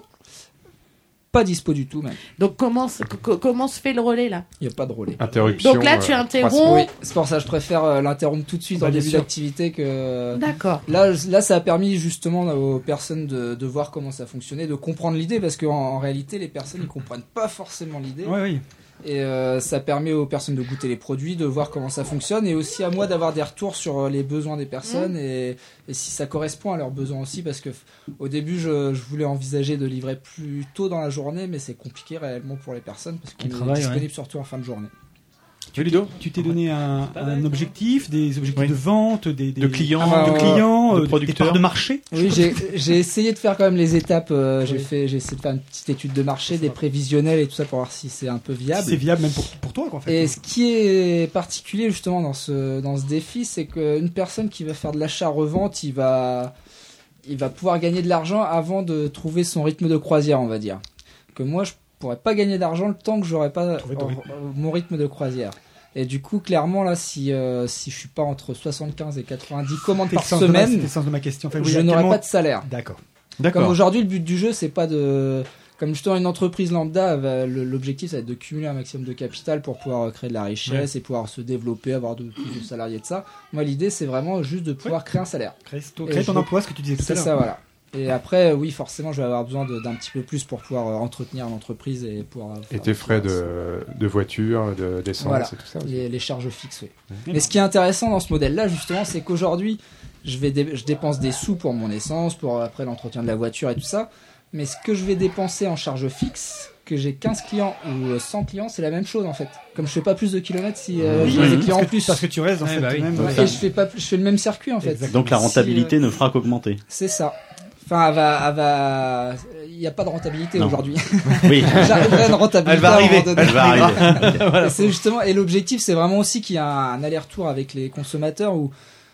Speaker 9: Pas dispo du tout même.
Speaker 8: Donc, comment, se- co- comment se fait le relais, là?
Speaker 9: Il n'y a pas de relais.
Speaker 3: Interruption.
Speaker 8: Donc là, tu
Speaker 3: euh,
Speaker 8: interromps.
Speaker 9: Oui, c'est pour ça que je préfère euh, l'interrompre tout de suite
Speaker 7: Bah,
Speaker 9: en
Speaker 7: bien
Speaker 9: début
Speaker 7: sûr.
Speaker 9: d'activité que.
Speaker 8: D'accord.
Speaker 9: Là, je- là, ça a permis justement aux personnes de, de voir comment ça fonctionnait, de comprendre l'idée, parce qu'en en réalité, les personnes ne comprennent pas forcément l'idée.
Speaker 7: Ouais, oui.
Speaker 9: Et euh, ça permet aux personnes de goûter les produits, de voir comment ça fonctionne, et aussi à moi d'avoir des retours sur euh, les besoins des personnes et, et si ça correspond à leurs besoins aussi, parce que f- au début, je, je voulais envisager de livrer plus tôt dans la journée, mais c'est compliqué réellement pour les personnes parce qu'on est
Speaker 11: travaillent,
Speaker 9: disponible
Speaker 11: ouais.
Speaker 9: surtout en fin de journée.
Speaker 5: Tu Ludo
Speaker 7: Tu t'es donné un,
Speaker 11: pas mal,
Speaker 7: un
Speaker 11: ça.
Speaker 7: objectif, des objectifs
Speaker 5: Oui.
Speaker 7: de vente, des, des
Speaker 5: De clients,
Speaker 9: Ah,
Speaker 7: de
Speaker 9: bah,
Speaker 7: clients,
Speaker 5: de
Speaker 7: euh, des
Speaker 5: producteurs.
Speaker 7: parts de marché.
Speaker 9: Oui, j'ai j'ai essayé de faire quand même les étapes. euh, j'ai
Speaker 7: Oui.
Speaker 9: fait, j'ai essayé de faire une petite étude de marché, des prévisionnels et tout ça pour voir si c'est un peu viable.
Speaker 7: C'est viable même pour, pour toi, quoi, en fait.
Speaker 9: Et ce qui est particulier justement dans ce, dans ce défi, c'est qu'une personne qui va faire de l'achat-revente, il va, il va pouvoir gagner de l'argent avant de trouver son rythme de croisière, on va dire. Que moi, je pourrais pas gagner d'argent le temps que j'aurais pas
Speaker 7: Trouver ton
Speaker 9: euh,
Speaker 7: rythme.
Speaker 9: euh, mon rythme de croisière. Et du coup, clairement, là, si, euh, si je suis pas entre soixante-quinze et quatre-vingt-dix commandes
Speaker 7: C'était
Speaker 9: par
Speaker 7: le sens de ma-
Speaker 9: semaine,
Speaker 7: c'était le sens de ma question. Fait, oui,
Speaker 9: je
Speaker 7: à
Speaker 9: n'aurai
Speaker 7: quel moment-
Speaker 9: pas de salaire.
Speaker 7: D'accord.
Speaker 9: Comme
Speaker 5: D'accord.
Speaker 9: aujourd'hui, le but du jeu, c'est pas de. Comme justement une entreprise lambda, va- le- l'objectif, ça va être de cumuler un maximum de capital pour pouvoir euh, créer de la richesse et pouvoir se développer, avoir de plus de salariés de ça. Moi, l'idée, c'est vraiment juste de pouvoir créer un salaire.
Speaker 7: Crée, ton-
Speaker 9: Et
Speaker 7: crée ton
Speaker 9: je-
Speaker 7: emploi, ce que tu disais tout à
Speaker 9: C'est
Speaker 7: l'heure.
Speaker 9: ça, voilà. Et après, euh, oui, forcément, je vais avoir besoin de- d'un petit peu plus pour pouvoir euh, entretenir l'entreprise et pouvoir. euh,
Speaker 3: Et
Speaker 9: faire-
Speaker 3: tes frais de, de voiture, de- d'essence
Speaker 9: Voilà.
Speaker 3: et tout ça. aussi.
Speaker 9: les, les charges fixes, oui.
Speaker 7: Mmh.
Speaker 9: Mais ce qui est intéressant dans ce modèle-là, justement, c'est qu'aujourd'hui, je vais dé- je dépense des sous pour mon essence, pour euh, après l'entretien de la voiture et tout ça. Mais ce que je vais dépenser en charge fixe, que j'ai quinze clients ou euh, cent clients, c'est la même chose en fait. Comme je fais pas plus de kilomètres si euh,
Speaker 7: Oui,
Speaker 9: j'ai
Speaker 7: oui,
Speaker 9: des
Speaker 7: parce
Speaker 9: clients en
Speaker 7: que-
Speaker 9: plus.
Speaker 7: Parce que tu restes dans
Speaker 11: Ouais,
Speaker 7: cette
Speaker 11: bah oui.
Speaker 7: même.
Speaker 9: Ouais,
Speaker 7: euh,
Speaker 9: et je fais pas plus, je fais le même circuit en fait.
Speaker 7: Exactement.
Speaker 6: Donc la
Speaker 9: Si,
Speaker 6: rentabilité
Speaker 9: euh,
Speaker 6: ne fera qu'augmenter.
Speaker 9: C'est ça. Enfin, elle va, elle va... il n'y a pas de rentabilité
Speaker 6: Non.
Speaker 9: aujourd'hui.
Speaker 6: Oui.
Speaker 9: J'arriverai à une rentabilité.
Speaker 5: Elle va
Speaker 9: à un moment
Speaker 5: arriver.
Speaker 9: donné.
Speaker 6: Elle va arriver.
Speaker 9: Et c'est justement, et l'objectif, c'est vraiment aussi qu'il y a un, un aller-retour avec les consommateurs où,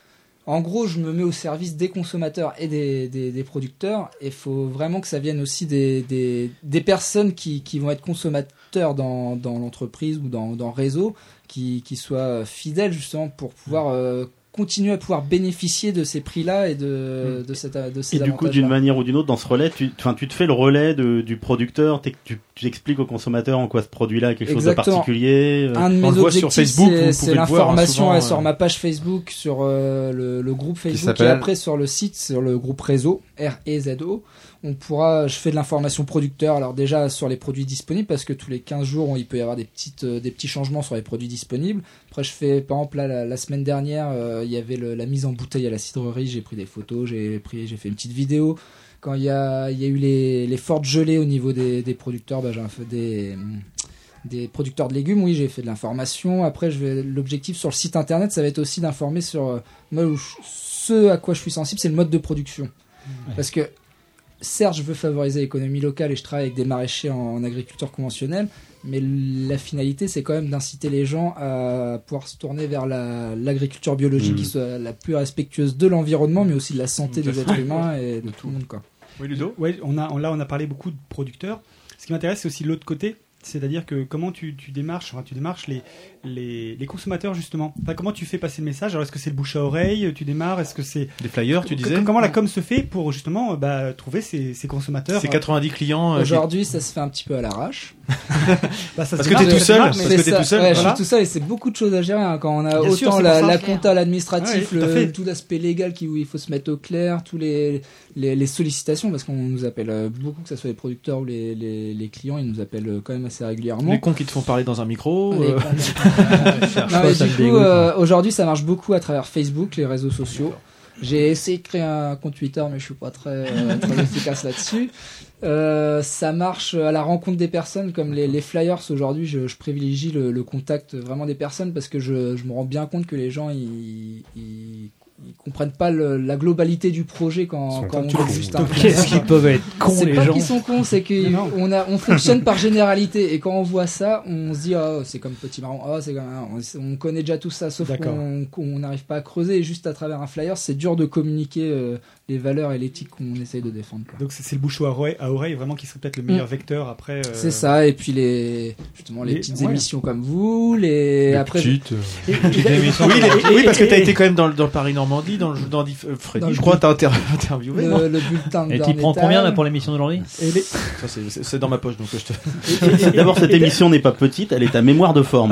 Speaker 9: en gros, je me mets au service des consommateurs et des, des, des producteurs. Et il faut vraiment que ça vienne aussi des, des, des personnes qui, qui vont être consommateurs dans, dans l'entreprise ou dans, dans le réseau, qui, qui soient fidèles justement pour pouvoir euh, continuer à pouvoir bénéficier de ces prix-là et de, de, cette, de ces
Speaker 6: Et du coup, d'une
Speaker 9: avantages-là.
Speaker 6: manière ou d'une autre, dans ce relais, tu, enfin, tu te fais le relais de, du producteur, t'es- tu, tu expliques au consommateur en quoi ce produit-là est quelque chose de
Speaker 9: Exactement.
Speaker 6: particulier. euh,
Speaker 9: Un de
Speaker 5: on
Speaker 9: mes
Speaker 5: le voit sur
Speaker 9: objectifs,
Speaker 5: Facebook, vous
Speaker 9: c'est-
Speaker 5: pouvez
Speaker 9: c'est
Speaker 5: le voir, hein,
Speaker 9: l'information
Speaker 5: souvent,
Speaker 9: ouais,
Speaker 5: euh.
Speaker 9: sur ma page Facebook, sur euh, le, le groupe Facebook et
Speaker 3: s'appelle
Speaker 9: après sur le site, sur le groupe réseau, R E Z O. On pourra, je fais de l'information producteur, alors déjà sur les produits disponibles, parce que tous les quinze jours, on- il peut y avoir des, petites, euh, des petits changements sur les produits disponibles. Après, je fais, par exemple, là, la, la semaine dernière, euh, il y avait le- la mise en bouteille à la cidrerie, j'ai pris des photos, j'ai pris, j'ai fait une petite vidéo. Quand il y a, il y a eu les, les fortes gelées au niveau des, des producteurs, bah, j'ai fait des, des producteurs de légumes, oui, j'ai fait de l'information. Après, je vais, l'objectif sur le site internet, ça va être aussi d'informer sur, euh, moi, où je- ce à quoi je suis sensible, c'est le mode de production. Parce que certes, je veux favoriser l'économie locale et je travaille avec des maraîchers en, en agriculture conventionnelle, mais la finalité, c'est quand même d'inciter les gens à pouvoir se tourner vers la, l'agriculture biologique mmh. qui soit la plus respectueuse de l'environnement, mais aussi de la santé des êtres humains et de tout le monde, quoi.
Speaker 7: Oui, Ludo. Ouais, on a, on, là, on a parlé beaucoup de producteurs. Ce qui m'intéresse, c'est aussi l'autre côté. C'est-à-dire que comment tu, tu démarches, enfin, tu démarches les, les, les consommateurs justement. Enfin, comment tu fais passer le message? Alors est-ce que c'est le bouche à oreille, tu démarres? Est-ce que c'est
Speaker 5: des flyers, tu disais?
Speaker 7: Comment la com se fait pour justement bah, trouver ces, ces consommateurs?
Speaker 5: Ces quatre-vingt-dix clients.
Speaker 9: Aujourd'hui,
Speaker 5: qui...
Speaker 9: ça se fait un petit peu à l'arrache.
Speaker 7: bah, ça
Speaker 5: parce que t'es tout seul. Parce que t'es
Speaker 9: ça,
Speaker 5: tout seul.
Speaker 9: Ouais,
Speaker 5: voilà.
Speaker 9: je suis tout seul et c'est beaucoup de choses à gérer hein, quand on a
Speaker 7: Bien
Speaker 9: autant
Speaker 7: sûr,
Speaker 9: la,
Speaker 7: ça,
Speaker 9: la compta, l'administratif,
Speaker 7: ouais,
Speaker 9: le, tout l'aspect légal qui, où il faut se mettre au clair, tous les, les, les sollicitations parce qu'on nous appelle beaucoup, que ce soit les producteurs ou les, les, les clients, ils nous appellent quand même assez régulièrement.
Speaker 5: Les cons qui te font parler dans un micro.
Speaker 9: Euh... non, mais du coup, euh, aujourd'hui, ça marche beaucoup à travers Facebook, les réseaux sociaux. J'ai essayé de créer un compte Twitter, mais je suis pas très, euh, très efficace là-dessus. Euh, ça marche à la rencontre des personnes, comme les, les flyers. Aujourd'hui, je, je privilégie le, le contact vraiment des personnes parce que je, je me rends bien compte que les gens, ils, ils ils comprennent pas le, la globalité du projet quand, quand on trouve juste un.
Speaker 1: Qu'est-ce qu'ils peuvent être cons
Speaker 9: c'est
Speaker 1: les
Speaker 9: pas
Speaker 1: gens.
Speaker 9: Qu'ils sont cons, c'est qu'on a, on fonctionne par généralité et quand on voit ça, on se dit oh c'est comme Petit Marron, oh c'est comme on, on connaît déjà tout ça, sauf D'accord. qu'on on n'arrive pas à creuser et juste à travers un flyer, c'est dur de communiquer euh, les valeurs et l'éthique qu'on essaye de défendre. Quoi.
Speaker 7: Donc c'est, c'est le bouche à oreille, à oreille vraiment qui serait peut-être le meilleur mmh. vecteur après. Euh...
Speaker 9: C'est ça et puis les justement les, les petites ouais. émissions comme vous, les,
Speaker 3: les
Speaker 9: après.
Speaker 3: Petites.
Speaker 5: Et, et, oui, les, oui parce que t'as été quand même dans, dans le Paris Normandie, dans le dans Freddy, je crois, t'as inter- interviewé.
Speaker 9: Le, le bulletin de
Speaker 1: Et tu prends combien là pour l'émission d'aujourd'hui?
Speaker 5: Et les... Ça, c'est, c'est, c'est dans ma poche, donc je te.
Speaker 6: Et, et, D'abord, cette émission n'est pas petite, elle est à mémoire de forme.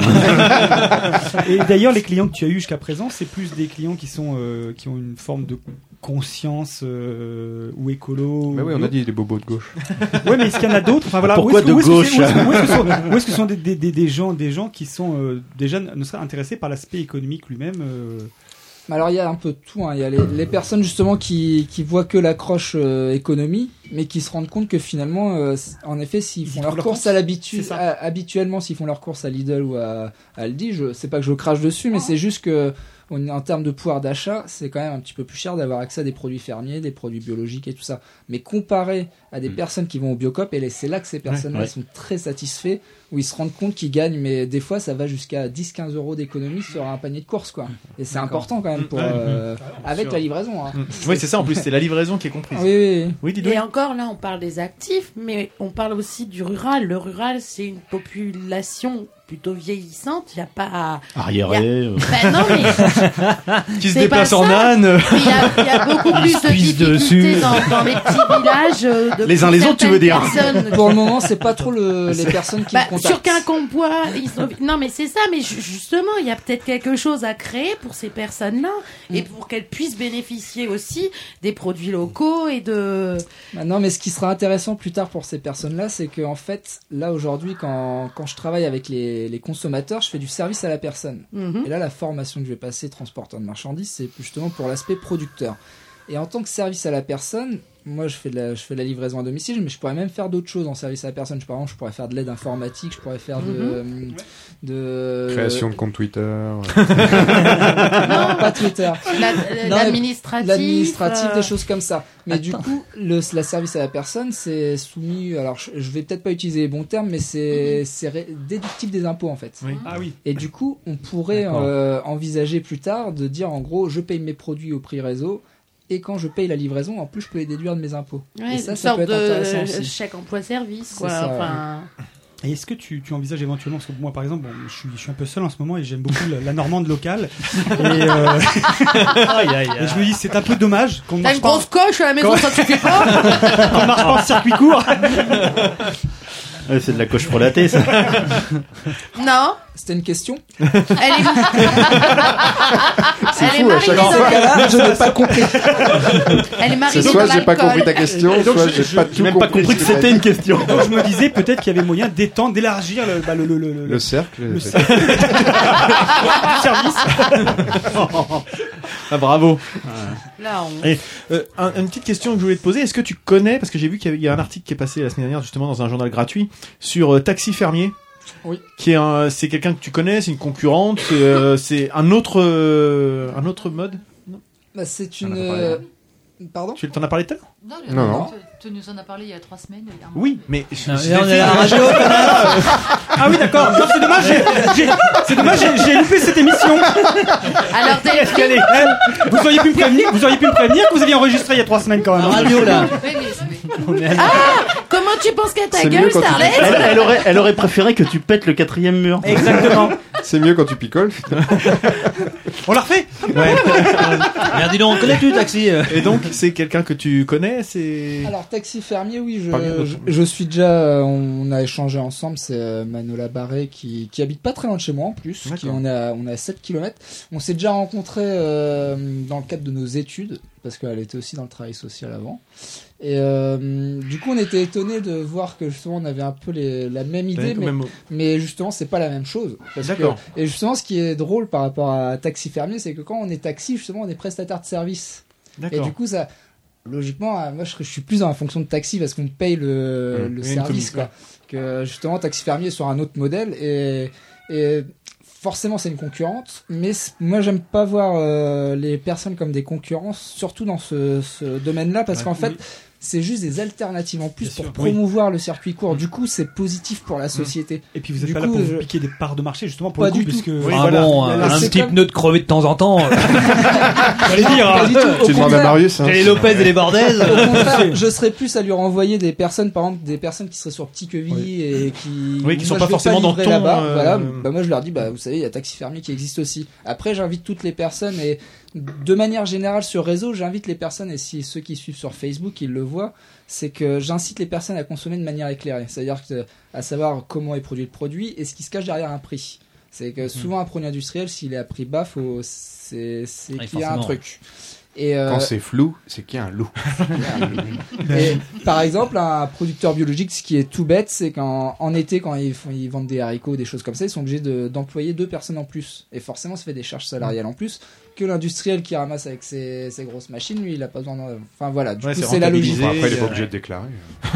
Speaker 7: Et d'ailleurs, les clients que tu as eu jusqu'à présent, c'est plus des clients qui sont euh, qui ont une forme de conscience euh, ou écolo.
Speaker 3: Mais oui, on a dit les bobos de gauche.
Speaker 7: Ouais, mais est-ce qu'il y en a d'autres? Enfin voilà.
Speaker 6: Pourquoi
Speaker 7: où est-ce que,
Speaker 6: de
Speaker 7: où
Speaker 6: gauche?
Speaker 7: Où est-ce que, où est-ce que sont, où est-ce que sont des, des, des, des gens, des gens qui sont euh, déjà ne seraient intéressés par l'aspect économique lui-même? Euh...
Speaker 9: Alors il y a un peu de tout, hein. Il y a les, les personnes justement qui, qui voient que l'accroche euh, économie, mais qui se rendent compte que finalement, euh, en effet, s'ils font leurs courses à l'habitude, à, habituellement, s'ils font leurs courses à Lidl ou à, à Aldi, je, c'est pas que je crache dessus, mais c'est juste que on, en termes de pouvoir d'achat, c'est quand même un petit peu plus cher d'avoir accès à des produits fermiers, des produits biologiques et tout ça. Mais comparé à des mmh. personnes qui vont au Biocop, et c'est là que ces personnes-là ouais, ouais. sont très satisfaits, où ils se rendent compte qu'ils gagnent, mais des fois ça va jusqu'à dix à quinze euros d'économie sur un panier de courses, quoi. Et c'est D'accord. important quand même pour, ouais, euh, ouais, avec sûr. La livraison. Hein.
Speaker 5: Mmh. Oui, c'est ça, en plus, c'est la livraison qui est comprise.
Speaker 9: Oui, oui, oui.
Speaker 5: oui dis-donc.
Speaker 8: Et encore là, on parle des actifs, mais on parle aussi du rural. Le rural, c'est une population plutôt vieillissante, il n'y a pas...
Speaker 6: Arriéré.
Speaker 8: A...
Speaker 6: Euh...
Speaker 8: Ben non, mais...
Speaker 5: qui se déplace en âne.
Speaker 8: Il y, y a beaucoup plus de difficultés dans, dans les petits villages. De
Speaker 5: les uns les autres, tu veux dire.
Speaker 9: Pour le moment, c'est pas trop le, les personnes qui
Speaker 8: bah,
Speaker 9: me contactent.
Speaker 8: Sur Quincampoix, ils sont... Non, mais c'est ça, mais justement, il y a peut-être quelque chose à créer pour ces personnes-là, mm. et pour qu'elles puissent bénéficier aussi des produits locaux et de...
Speaker 9: Bah non, mais ce qui sera intéressant plus tard pour ces personnes-là, c'est que en fait, là, aujourd'hui, quand, quand je travaille avec les les consommateurs, je fais du service à la personne. Mmh. Et là, la formation que je vais passer, transporteur de marchandises, c'est justement pour l'aspect producteur. Et en tant que service à la personne, moi, je fais de la, je fais de la livraison à domicile, mais je pourrais même faire d'autres choses en service à la personne. Je, par exemple, je pourrais faire de l'aide informatique, je pourrais faire de...
Speaker 8: Mmh.
Speaker 9: de...
Speaker 3: Création de compte Twitter.
Speaker 9: Non, pas Twitter.
Speaker 8: La,
Speaker 9: non,
Speaker 8: l'administratif.
Speaker 9: L'administratif,
Speaker 8: euh...
Speaker 9: des choses comme ça. Mais
Speaker 8: Attends.
Speaker 9: du coup, le la service à la personne, c'est soumis... Alors, je, je vais peut-être pas utiliser les bons termes, mais c'est, mmh. c'est ré, déductible des impôts, en fait.
Speaker 7: Oui. Ah oui.
Speaker 9: Et du coup, on pourrait euh, envisager plus tard de dire, en gros, je paye mes produits au prix réseau, et quand je paye la livraison, en plus, je peux les déduire de mes impôts.
Speaker 8: Ouais,
Speaker 9: et ça,
Speaker 8: une
Speaker 9: ça
Speaker 8: sorte
Speaker 9: peut être intéressant
Speaker 8: de
Speaker 9: aussi.
Speaker 8: chèque emploi-service, quoi.
Speaker 9: Ça,
Speaker 8: enfin...
Speaker 7: Et est-ce que tu, tu envisages éventuellement, parce que moi par exemple, bon, je, suis, je suis un peu seul en ce moment et j'aime beaucoup la, la normande locale. Et, euh... aïe, aïe, aïe. Et je me dis, c'est un peu dommage qu'on ne marche
Speaker 8: pas. T'as une grosse coche à la maison, ça suffit pas.
Speaker 7: Qu'on ne marche pas en circuit court.
Speaker 6: Ouais, c'est de la coche frelatée, ça.
Speaker 8: Non.
Speaker 9: C'était une question.
Speaker 8: Elle est.
Speaker 3: C'est
Speaker 8: Elle
Speaker 3: fou,
Speaker 8: est
Speaker 3: à chaque
Speaker 8: dans
Speaker 3: fois.
Speaker 9: Là, je n'ai pas compris.
Speaker 8: Elle est marinée
Speaker 3: C'est soit
Speaker 8: dans
Speaker 3: j'ai pas
Speaker 8: l'alcool.
Speaker 3: compris ta question,
Speaker 7: Et donc,
Speaker 3: soit
Speaker 7: je-
Speaker 3: j'ai
Speaker 7: je-
Speaker 3: pas
Speaker 7: j'ai
Speaker 3: tout
Speaker 6: même pas compris que
Speaker 3: ce t'as
Speaker 6: c'était
Speaker 3: dit.
Speaker 6: une question.
Speaker 7: Donc je me disais peut-être qu'il y avait moyen d'étendre, d'élargir le, bah, le, le, le,
Speaker 3: Le cercle.
Speaker 7: le
Speaker 3: c'est-
Speaker 7: cercle du service.
Speaker 5: Ah, bravo.
Speaker 8: Là, on...
Speaker 5: Et, euh, un- une petite question que je voulais te poser. Est-ce que tu connais, parce que j'ai vu qu'il y, avait, il y a un article qui est passé la semaine dernière justement dans un journal gratuit sur euh, Taxi Fermier.
Speaker 9: Oui.
Speaker 5: Qui est un, c'est quelqu'un que tu connais, c'est une concurrente, c'est, euh, c'est un autre, euh, un autre mode.
Speaker 9: Bah, c'est
Speaker 5: T'en
Speaker 9: une.
Speaker 5: as pas parlé.
Speaker 9: euh, Pardon
Speaker 5: Tu t'en as parlé tout à l'heure?
Speaker 2: Non,
Speaker 3: Non, non.
Speaker 2: Tu, tu nous en as parlé il y a trois semaines. il y a un mois.
Speaker 5: Oui, mais
Speaker 1: Non, mais on est à la radio.
Speaker 7: Ah oui, d'accord. Non, c'est dommage. j'ai- j'ai- C'est dommage. J'ai j'ai loupé cette émission.
Speaker 2: Alors,
Speaker 7: Est-ce qu'elle est- elle- Vous auriez pu me prévenir. Vous auriez pu me prévenir que vous aviez enregistré il y a trois semaines quand même.
Speaker 1: La radio, là.
Speaker 2: Oui, oui, c'est-
Speaker 1: On est à-
Speaker 8: Ah, comment tu penses qu'à ta
Speaker 3: C'est mieux
Speaker 8: gueule,
Speaker 3: quand tu
Speaker 8: Starlet
Speaker 6: Elle, elle aurait, elle aurait préféré que tu pètes le quatrième mur.
Speaker 7: Exactement.
Speaker 3: C'est mieux quand tu picoles.
Speaker 7: On la refait.
Speaker 5: Ouais.
Speaker 1: Merde, dis donc, connais-tu Taxi euh
Speaker 5: Et donc, c'est quelqu'un que tu connais, c'est.
Speaker 9: Alors, Taxi Fermier, oui, je,
Speaker 5: Pas bien,
Speaker 9: je, je suis déjà. euh, On a échangé ensemble. C'est euh, Manola Barré qui, qui habite pas très loin de chez moi en plus. Qui,
Speaker 5: D'accord.
Speaker 9: on, est à, on est à sept kilomètres. On s'est déjà rencontrés euh, dans le cadre de nos études, parce qu'elle était aussi dans le travail social avant. Et euh, du coup, on était étonnés de voir que justement, on avait un peu les, la même idée,
Speaker 5: Ouais, quand
Speaker 9: mais,
Speaker 5: même.
Speaker 9: mais justement, c'est pas la même chose. Parce que-
Speaker 5: D'accord.
Speaker 9: et justement, ce qui est drôle par rapport à Taxi Fermier, c'est que quand on est taxi, justement, on est prestataire de service. Et
Speaker 5: D'accord.
Speaker 9: du coup, ça, logiquement, euh, moi, je, je suis plus dans la fonction de taxi parce qu'on paye le,
Speaker 5: Mmh.
Speaker 9: le
Speaker 5: Oui, une
Speaker 9: service,
Speaker 5: commission.
Speaker 9: quoi. Que justement, Taxi Fermier est sur un autre modèle et, et forcément, c'est une concurrente. Mais c- moi, j'aime pas voir euh, les personnes comme des concurrents, surtout dans ce, ce domaine-là, parce
Speaker 7: Ouais,
Speaker 9: qu'en fait,
Speaker 7: oui.
Speaker 9: c'est juste des alternatives en plus
Speaker 7: Bien
Speaker 9: pour
Speaker 7: sûr, oui.
Speaker 9: promouvoir le circuit court. Du coup, c'est positif pour la société.
Speaker 7: Et puis vous êtes
Speaker 9: Du
Speaker 7: pas
Speaker 9: coup,
Speaker 7: là pour vous
Speaker 9: je-
Speaker 7: piquer des parts de marché justement pour
Speaker 9: Pas
Speaker 7: le coup,
Speaker 9: du tout.
Speaker 7: puisque
Speaker 5: Oui,
Speaker 1: Ah
Speaker 5: voilà.
Speaker 1: bon,
Speaker 9: Là,
Speaker 1: un,
Speaker 9: là,
Speaker 1: un
Speaker 9: c'est
Speaker 1: petit
Speaker 9: comme-
Speaker 1: pneu de crevé de temps en temps. euh,
Speaker 7: j'allais dire.
Speaker 9: Pas
Speaker 7: hein.
Speaker 9: du tout. Au
Speaker 3: Tu demandes à
Speaker 9: contraire,
Speaker 3: Marius. Hein,
Speaker 1: les
Speaker 3: si-
Speaker 1: Lopez et les Bordez.
Speaker 9: Au contraire, je serais plus à lui renvoyer des personnes, par exemple, des personnes qui seraient sur Petit Queville et qui,
Speaker 5: Oui, qui
Speaker 9: moi,
Speaker 5: sont
Speaker 9: je
Speaker 5: pas
Speaker 9: vais
Speaker 5: forcément dans
Speaker 9: livrer
Speaker 5: ton,
Speaker 9: là-bas.
Speaker 5: euh,
Speaker 9: Voilà, bah moi je leur dis, bah vous savez, il y a Taxi Fermier qui existe aussi. Après, j'invite toutes les personnes et de manière générale sur réseau, j'invite les personnes et si ceux qui suivent sur Facebook, ils le voient, c'est que j'incite les personnes à consommer de manière éclairée, c'est-à-dire que, à savoir comment est produit le produit et ce qui se cache derrière un prix. C'est que souvent un produit industriel, s'il est à prix bas, faut, c'est, c'est
Speaker 1: Oui,
Speaker 9: qu'il y a un
Speaker 1: forcément.
Speaker 9: truc. Et euh,
Speaker 3: Quand c'est flou, c'est qu'il y a un loup.
Speaker 9: et, par exemple, un producteur biologique, ce qui est tout bête, c'est qu'en en été, quand ils, font, ils vendent des haricots, des choses comme ça, ils sont obligés de- d'employer deux personnes en plus. Et forcément, ça fait des charges salariales en plus. Que l'industriel qui ramasse avec ses, ses grosses machines, lui, il a pas besoin de... Enfin voilà, du
Speaker 5: Ouais,
Speaker 9: coup,
Speaker 5: c'est
Speaker 9: c'est la logique.
Speaker 5: rentabilisé.
Speaker 3: Bon, après, il est pas
Speaker 5: euh,
Speaker 3: obligé de déclarer.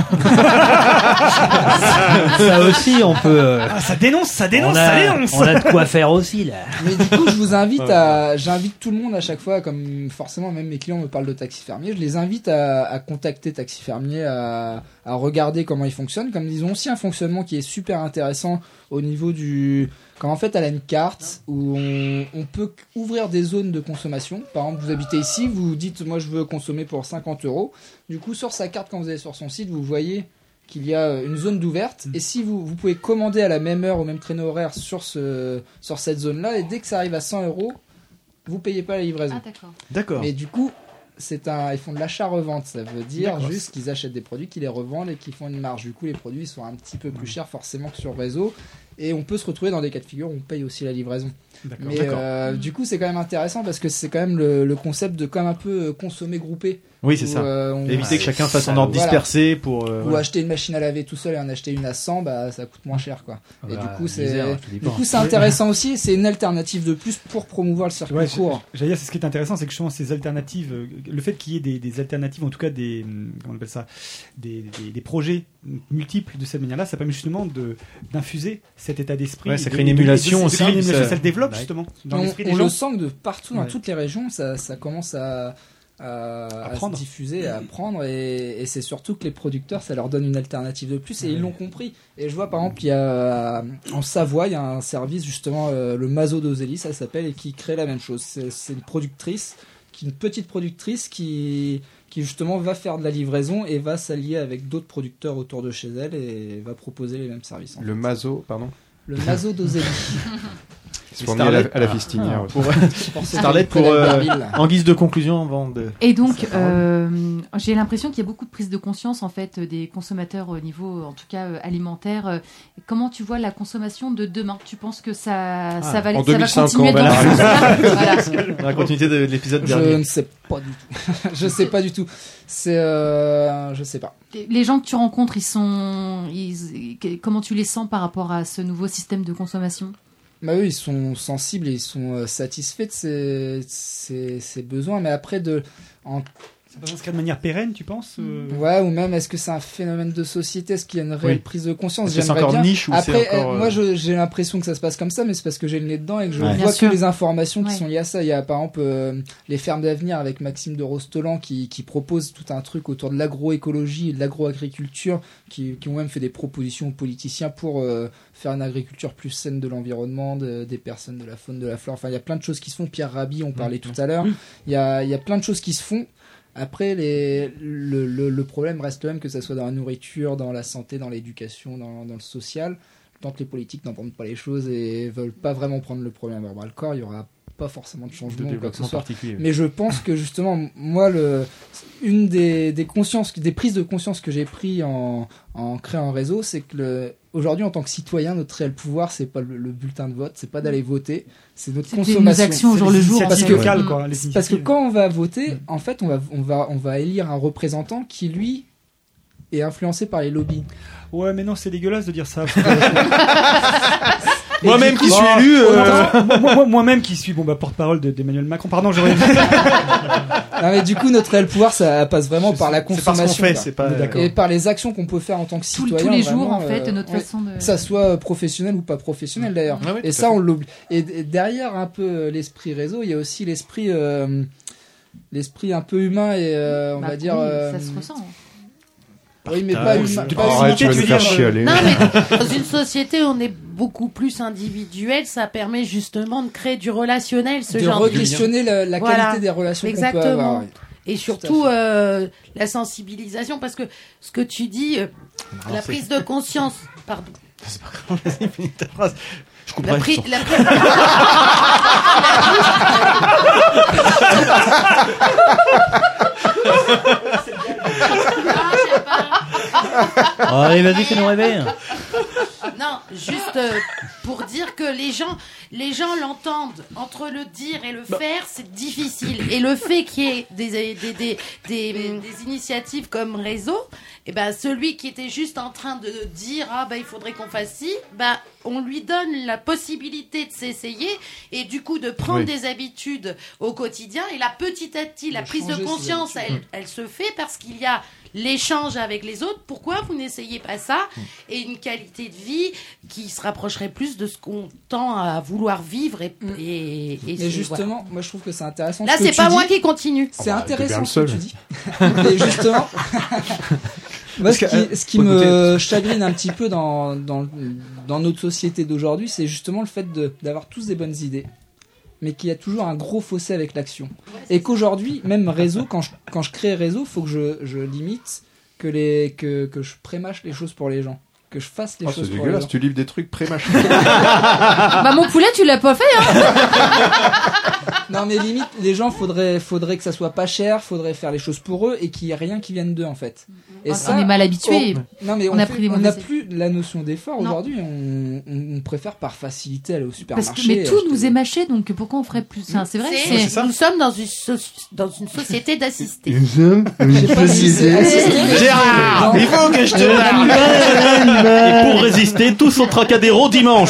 Speaker 1: Ça aussi, on peut. euh,
Speaker 7: Ah, ça dénonce, ça
Speaker 1: on,
Speaker 7: dénonce, ça
Speaker 1: a,
Speaker 7: dénonce.
Speaker 1: on a de quoi faire aussi là.
Speaker 9: Mais du coup, je vous invite à, j'invite tout le monde à chaque fois, comme forcément même mes clients me parlent de Taxi Fermier, je les invite à, à contacter Taxi Fermier, à, à regarder comment il fonctionne. Comme ils ont aussi un fonctionnement qui est super intéressant au niveau du, quand en fait elle a une carte où on, on peut ouvrir des zones de consommation. Par exemple, vous habitez ici, vous dites moi je veux consommer pour cinquante euros. Du coup, sur sa carte, quand vous allez sur son site, vous voyez qu'il y a une zone d'ouverte et si vous, vous pouvez commander à la même heure au même créneau horaire sur, ce, sur cette zone là et dès que ça arrive à cent euros vous payez pas la livraison.
Speaker 2: Ah, d'accord.
Speaker 5: D'accord.
Speaker 9: Mais du coup c'est un, ils font de l'achat-revente, ça veut dire
Speaker 7: D'accord.
Speaker 9: juste qu'ils achètent des produits, qu'ils les revendent et qu'ils font une marge. Du coup les produits sont un petit peu plus chers forcément que sur le réseau et on peut se retrouver dans des cas de figure où on paye aussi la livraison.
Speaker 7: D'accord.
Speaker 9: Mais
Speaker 5: D'accord.
Speaker 9: euh, du coup c'est quand même intéressant parce que c'est quand même le, le concept de quand même un peu euh, consommer groupé.
Speaker 5: Oui, c'est
Speaker 9: Où,
Speaker 5: ça.
Speaker 9: euh, on-
Speaker 5: Éviter que chacun fasse un
Speaker 9: Voilà.
Speaker 5: ordre dispersé pour. euh,
Speaker 9: Ou
Speaker 5: voilà.
Speaker 9: acheter une machine à laver tout seul et en acheter une à cent, bah ça coûte moins cher quoi. Et
Speaker 1: Bah,
Speaker 9: du coup c'est
Speaker 1: misère, tout
Speaker 9: du
Speaker 1: dépend.
Speaker 9: coup c'est intéressant aussi, c'est une alternative de plus pour promouvoir le circuit
Speaker 7: Ouais,
Speaker 9: court.
Speaker 7: j'allais dire, c'est ce qui est intéressant, c'est que justement ces alternatives, euh, le fait qu'il y ait des, des alternatives, en tout cas des, hum, comment on appelle ça, des, des, des projets multiples de cette manière-là, ça permet justement de d'infuser cet état d'esprit.
Speaker 5: Ouais, ça
Speaker 7: et
Speaker 5: crée
Speaker 7: de-
Speaker 5: une
Speaker 7: de- de-
Speaker 5: émulation
Speaker 7: de- de-
Speaker 5: aussi,
Speaker 7: de créer une émulation,
Speaker 5: ça-
Speaker 7: ça le développe
Speaker 5: Ouais.
Speaker 7: justement dans
Speaker 9: On,
Speaker 7: l'esprit des
Speaker 9: on
Speaker 7: gens.
Speaker 9: le sent que de partout dans
Speaker 7: Ouais.
Speaker 9: toutes les régions, ça, ça commence à à, à se
Speaker 7: prendre.
Speaker 9: diffuser, à prendre et, et c'est surtout que les producteurs ça leur donne une alternative de plus et ils l'ont compris. Et je vois par exemple il y a en Savoie il y a un service justement euh, le Mazo d'Ozeli ça s'appelle et qui crée la même chose. C'est, c'est une productrice, qui une petite productrice qui qui justement va faire de la livraison et va s'allier avec d'autres producteurs autour de chez elle et va proposer les mêmes services. en
Speaker 3: Le mazo, pardon.
Speaker 9: fait. Le Mazo d'Ozeli.
Speaker 3: C'est fourni à la, à la
Speaker 5: ah,
Speaker 3: fistinière.
Speaker 5: ah,
Speaker 3: aussi.
Speaker 5: pour,
Speaker 9: Pour ceux
Speaker 5: Starlet,
Speaker 9: qui connaissent
Speaker 5: pour, euh,
Speaker 9: Albertville.
Speaker 5: en guise de conclusion avant de.
Speaker 2: Et donc,
Speaker 5: Ça parle.
Speaker 2: euh, j'ai l'impression qu'il y a beaucoup de prise de conscience en fait des consommateurs au niveau, en tout cas euh, alimentaire. Euh, Comment tu vois la consommation de demain? Tu penses que ça, ça va,
Speaker 3: en
Speaker 2: ça
Speaker 3: deux mille
Speaker 2: va
Speaker 3: cinquante,
Speaker 2: continuer dans
Speaker 5: voilà.
Speaker 2: ce sens-là Voilà.
Speaker 5: Dans la continuité de l'épisode
Speaker 9: Je
Speaker 5: dernier.
Speaker 9: ne sais pas du tout. je sais pas du tout. C'est, euh, je sais pas.
Speaker 2: Les gens que tu rencontres, ils sont, ils- que- comment tu les sens par rapport à ce nouveau système de consommation?
Speaker 9: Bah eux, ils sont sensibles et ils sont euh, satisfaits de ces, ces, ces besoins. Mais après, de, en,
Speaker 7: Ça va s'inscrire de manière pérenne, tu penses euh...
Speaker 9: Ouais, ou même est-ce que c'est un phénomène de société, est-ce qu'il y a une réelle
Speaker 5: Oui.
Speaker 9: prise de conscience?
Speaker 5: Est-ce que c'est
Speaker 9: J'aimerais
Speaker 5: encore
Speaker 9: bien.
Speaker 5: niche ou
Speaker 9: Après,
Speaker 5: c'est encore,
Speaker 9: euh, moi
Speaker 5: euh,
Speaker 9: je, j'ai l'impression que ça se passe comme ça, mais c'est parce que j'ai le nez dedans et que je
Speaker 6: Ouais.
Speaker 9: vois
Speaker 2: Bien
Speaker 9: que
Speaker 2: sûr.
Speaker 9: les informations qui
Speaker 2: Ouais.
Speaker 9: sont liées à ça. Il y a par exemple euh, les fermes d'avenir avec Maxime de Rostolan qui, qui propose tout un truc autour de l'agroécologie et de l'agroagriculture, qui, qui ont même fait des propositions aux politiciens pour euh, faire une agriculture plus saine de l'environnement, de- des personnes, de la faune, de la flore. Enfin, il y a plein de choses qui se font. Pierre Rabhi, on parlait tout à l'heure. Il y a, il y a plein de choses qui se font. Après, les, le, le, le problème reste quand même que ça soit dans la nourriture, dans la santé, dans l'éducation, dans, dans le social. Tant que les politiques n'entendent pas les choses et veulent pas vraiment prendre le problème à bras le corps, il y aura pas forcément de
Speaker 5: de
Speaker 9: changement ou quoi que ce
Speaker 5: développement
Speaker 9: soit.
Speaker 5: particulier.
Speaker 9: Mais je pense que justement, moi, le, une des, des consciences, des prises de conscience que j'ai pris en, en créant un réseau, c'est que le, aujourd'hui, en tant que citoyen, notre réel pouvoir, c'est pas le, le bulletin de vote, c'est pas d'aller voter, c'est notre
Speaker 2: C'est nos
Speaker 9: consommation.
Speaker 2: actions au
Speaker 7: C'est
Speaker 2: jour
Speaker 7: les
Speaker 2: le jour.
Speaker 7: initiatives
Speaker 9: parce que-
Speaker 7: locales,
Speaker 2: Mm.
Speaker 7: quoi. Les
Speaker 9: Parce que
Speaker 7: initiatives.
Speaker 9: quand on va voter, en fait, on va, on va, on va élire un représentant qui, lui, est influencé par les lobbies.
Speaker 7: Ouais, mais non, c'est dégueulasse de dire ça.
Speaker 5: Moi-même
Speaker 7: Et
Speaker 5: qui
Speaker 7: du coup-
Speaker 5: suis
Speaker 7: Bon,
Speaker 5: élu, euh,
Speaker 7: autant- moi- moi- Moi-même qui suis bon bah porte-parole de- d'Emmanuel Macron. Pardon, j'aurais.
Speaker 9: Non, mais du coup, notre réel pouvoir, ça passe vraiment par la
Speaker 5: c'est parce
Speaker 9: consommation.
Speaker 5: qu'on fait,
Speaker 9: quoi.
Speaker 5: c'est pas.
Speaker 7: On est d'accord.
Speaker 9: Et par les actions qu'on peut faire en tant que
Speaker 2: Tous,
Speaker 9: citoyen.
Speaker 2: tous les jours,
Speaker 9: vraiment,
Speaker 2: en fait,
Speaker 9: euh,
Speaker 2: notre
Speaker 9: ouais.
Speaker 2: façon de.
Speaker 9: Que ça soit euh, professionnel ou pas professionnel d'ailleurs.
Speaker 5: Ah oui, tout
Speaker 9: et
Speaker 5: à
Speaker 9: ça,
Speaker 5: fait.
Speaker 9: on l'oublie. Et, et derrière un peu euh, l'esprit réseau, il y a aussi l'esprit, euh, l'esprit un peu humain et euh, on
Speaker 2: Bah,
Speaker 9: va dire.
Speaker 2: oui,
Speaker 9: euh,
Speaker 2: ça se ressent.
Speaker 9: oui, mais pas
Speaker 5: Partage,
Speaker 9: humain.
Speaker 5: du
Speaker 9: pas
Speaker 5: partage.
Speaker 9: humain,
Speaker 3: Arrête, tu vas
Speaker 9: veux
Speaker 3: nous faire
Speaker 9: dire,
Speaker 3: chialer.
Speaker 8: Non, mais dans une société, on est beaucoup plus individuel. Ça permet justement de créer du relationnel, ce
Speaker 9: de
Speaker 8: genre de
Speaker 9: re-questionner la, la
Speaker 8: Voilà.
Speaker 9: qualité des relations qu'on peut
Speaker 8: Exactement.
Speaker 9: avoir. oui.
Speaker 8: Et
Speaker 9: Tout
Speaker 8: surtout
Speaker 9: à fait.
Speaker 8: euh, la sensibilisation, parce que ce que tu dis, euh, la prise de conscience, pardon,
Speaker 5: C'est pas grave, vas-y, finis ta phrase. Je
Speaker 8: la,
Speaker 5: couperai.
Speaker 8: pri-
Speaker 5: le
Speaker 8: la pri- Ah, j'ai pas-
Speaker 1: Allez, vas-y, fais-nous rêver.
Speaker 8: Non, juste euh, pour dire que les gens, les gens l'entendent. Entre le dire et le faire, c'est difficile. Et le fait qu'il y ait des, des, des, des, des, des initiatives comme Réseau, et ben celui qui était juste en train de dire ah ben il faudrait qu'on fasse ci, ben on lui donne la possibilité de s'essayer et du coup de prendre
Speaker 5: Oui.
Speaker 8: des habitudes au quotidien. Et là petit à petit, la
Speaker 9: De
Speaker 8: prise de
Speaker 9: changer ses
Speaker 8: conscience, elle,
Speaker 9: habitudes.
Speaker 8: elle se fait parce qu'il y a l'échange avec les autres. Pourquoi vous n'essayez pas ça? Et une qualité de vie qui se rapprocherait plus de ce qu'on tend à vouloir vivre. Et, et, et
Speaker 9: Mais
Speaker 8: c'est-
Speaker 9: justement, moi je trouve que c'est intéressant.
Speaker 8: voilà. Là,
Speaker 9: ce que
Speaker 8: c'est
Speaker 9: tu
Speaker 8: pas
Speaker 9: dis.
Speaker 8: moi qui continue.
Speaker 9: C'est
Speaker 3: Ah bah, t'es bien
Speaker 9: intéressant
Speaker 3: le
Speaker 9: ce que
Speaker 3: seul.
Speaker 9: tu dis. Mais justement, moi, ce
Speaker 5: Parce que,
Speaker 9: qui, ce qui
Speaker 5: faut
Speaker 9: me chagrine un petit peu dans, dans, dans notre société d'aujourd'hui, c'est justement le fait de- d'avoir tous des bonnes idées, mais qu'il y a toujours un gros fossé avec l'action. Et qu'aujourd'hui, même réseau, quand je, quand je crée réseau, faut que je, je limite que, les, que, que je prémâche les choses pour les gens. Que je fasse les
Speaker 3: Oh,
Speaker 9: choses
Speaker 3: c'est
Speaker 9: pour les
Speaker 3: dégueulasse,
Speaker 9: gens.
Speaker 3: tu livres des trucs pré-mâchés.
Speaker 2: Bah, mon poulet, tu l'as pas fait, hein.
Speaker 9: Non, mais limite, les gens, faudrait, faudrait que ça soit pas cher, faudrait faire les choses pour eux et qu'il y ait rien qui vienne d'eux, en fait. Et
Speaker 2: On-
Speaker 9: ça,
Speaker 2: on est mal habitué.
Speaker 9: oh, non, mais on,
Speaker 2: On a
Speaker 9: fait-
Speaker 2: pris des
Speaker 9: on
Speaker 2: mauvais
Speaker 9: n'a plus la notion d'effort
Speaker 2: Non.
Speaker 9: aujourd'hui. On, on, on préfère par facilité aller au
Speaker 2: Parce
Speaker 9: supermarché.
Speaker 2: que, mais tout
Speaker 9: acheter-
Speaker 2: nous est mâché, donc pourquoi on ferait plus? Enfin, c'est vrai,
Speaker 8: C'est-
Speaker 2: c'est.
Speaker 5: ça.
Speaker 8: nous sommes dans une, soci- dans une société d'assistés.
Speaker 9: Je sais pas si c'est assisté, mais-
Speaker 5: Gérard,
Speaker 9: Non.
Speaker 5: il faut que je te parle.
Speaker 6: Et pour résister, tous au Trocadéro dimanche.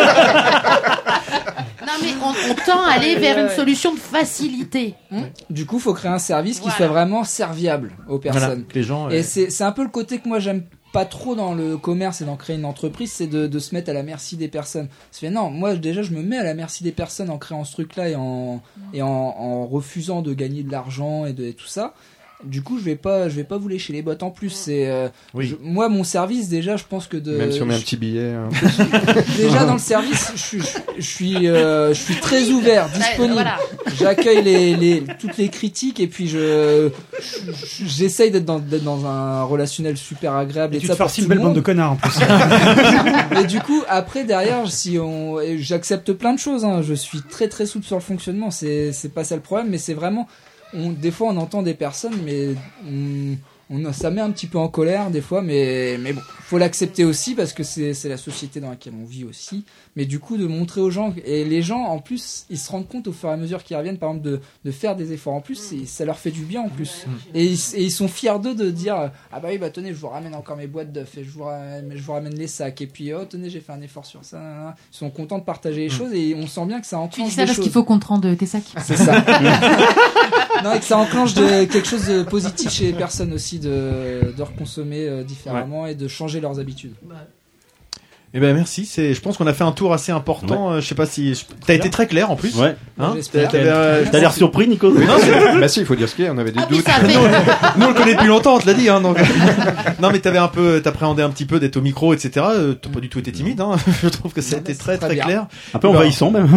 Speaker 8: Non, mais on, on tend à aller vers une solution de facilité.
Speaker 9: Du coup, faut créer un service qui
Speaker 8: Voilà.
Speaker 9: soit vraiment serviable aux
Speaker 5: Voilà,
Speaker 9: personnes.
Speaker 5: que les gens.
Speaker 9: Et
Speaker 5: euh,
Speaker 9: c'est c'est un peu le côté que moi j'aime pas trop dans le commerce et dans créer une entreprise, c'est de, de se mettre à la merci des personnes. Ça fait non, moi déjà je me mets à la merci des personnes en créant ce truc-là et en et en, en refusant de gagner de l'argent et de et tout ça. Du coup, je vais pas, je vais pas vous lécher les bottes en plus. C'est euh,
Speaker 5: Oui.
Speaker 9: je- moi mon service déjà, je pense que de
Speaker 3: Même si on met un
Speaker 9: je-
Speaker 3: petit billet. hein.
Speaker 9: déjà dans le service, je suis, je suis, euh, je suis très ouvert, disponible.
Speaker 8: Voilà.
Speaker 9: J'accueille les, les, toutes les critiques et puis je, je- j'essaye d'être dans, d'être dans un relationnel super agréable et,
Speaker 7: Et tu
Speaker 9: ça
Speaker 7: te
Speaker 9: pour
Speaker 7: farcis
Speaker 9: tout
Speaker 7: une
Speaker 9: le
Speaker 7: belle bande de
Speaker 9: monde.
Speaker 7: connards en plus.
Speaker 9: Et du coup, après derrière, si on, et j'accepte plein de choses. Hein, je suis très très souple sur le fonctionnement. C'est, c'est pas ça le problème, mais c'est vraiment, on, des fois on entend des personnes, mais on, on, ça met un petit peu en colère des fois, mais, mais bon. faut l'accepter aussi parce que c'est c'est la société dans laquelle on vit aussi. Mais du coup, de montrer aux gens, et les gens en plus, ils se rendent compte au fur et à mesure qu'ils reviennent, par exemple, de, de faire des efforts en plus, et ça leur fait du bien en plus. Et ils, et ils sont fiers d'eux de dire ah bah oui, bah tenez, je vous ramène encore mes boîtes d'œufs, et je vous ramène, je vous ramène les sacs, et puis oh tenez, j'ai fait un effort sur ça. Nan, nan. Ils sont contents de partager les choses, et on sent bien que ça
Speaker 2: Tu
Speaker 9: enclenche
Speaker 2: dis ça
Speaker 9: des
Speaker 2: parce
Speaker 9: choses.
Speaker 2: qu'il faut qu'on te rende tes sacs.
Speaker 9: C'est ça. Non, et que ça enclenche de, quelque chose de positif chez les personnes aussi, de, de reconsommer euh, différemment et de changer leurs habitudes.
Speaker 5: Eh ben merci, c'est je pense qu'on a fait un tour assez important, euh, je sais pas si je- t'as été très clair en plus.
Speaker 6: Ouais.
Speaker 5: Hein
Speaker 9: J'espère.
Speaker 5: T'avais, euh,
Speaker 6: T'as l'air surpris, Nico?
Speaker 3: Oui, non, c'est- bah si, il faut dire ce qu'il y a, on avait des
Speaker 8: Ah, puis
Speaker 3: doutes.
Speaker 8: ça fait...
Speaker 5: Nous on le connaît depuis longtemps, on te l'a dit hein, donc. Non mais t'avais un peu t'appréhendais un petit peu d'être au micro, et cetera. Euh, T'as pas du tout été timide, hein. Je trouve que ça a
Speaker 9: Non,
Speaker 5: été
Speaker 9: mais c'est
Speaker 5: très
Speaker 9: très
Speaker 5: très
Speaker 9: bien.
Speaker 5: clair.
Speaker 6: Un peu envahissant, même.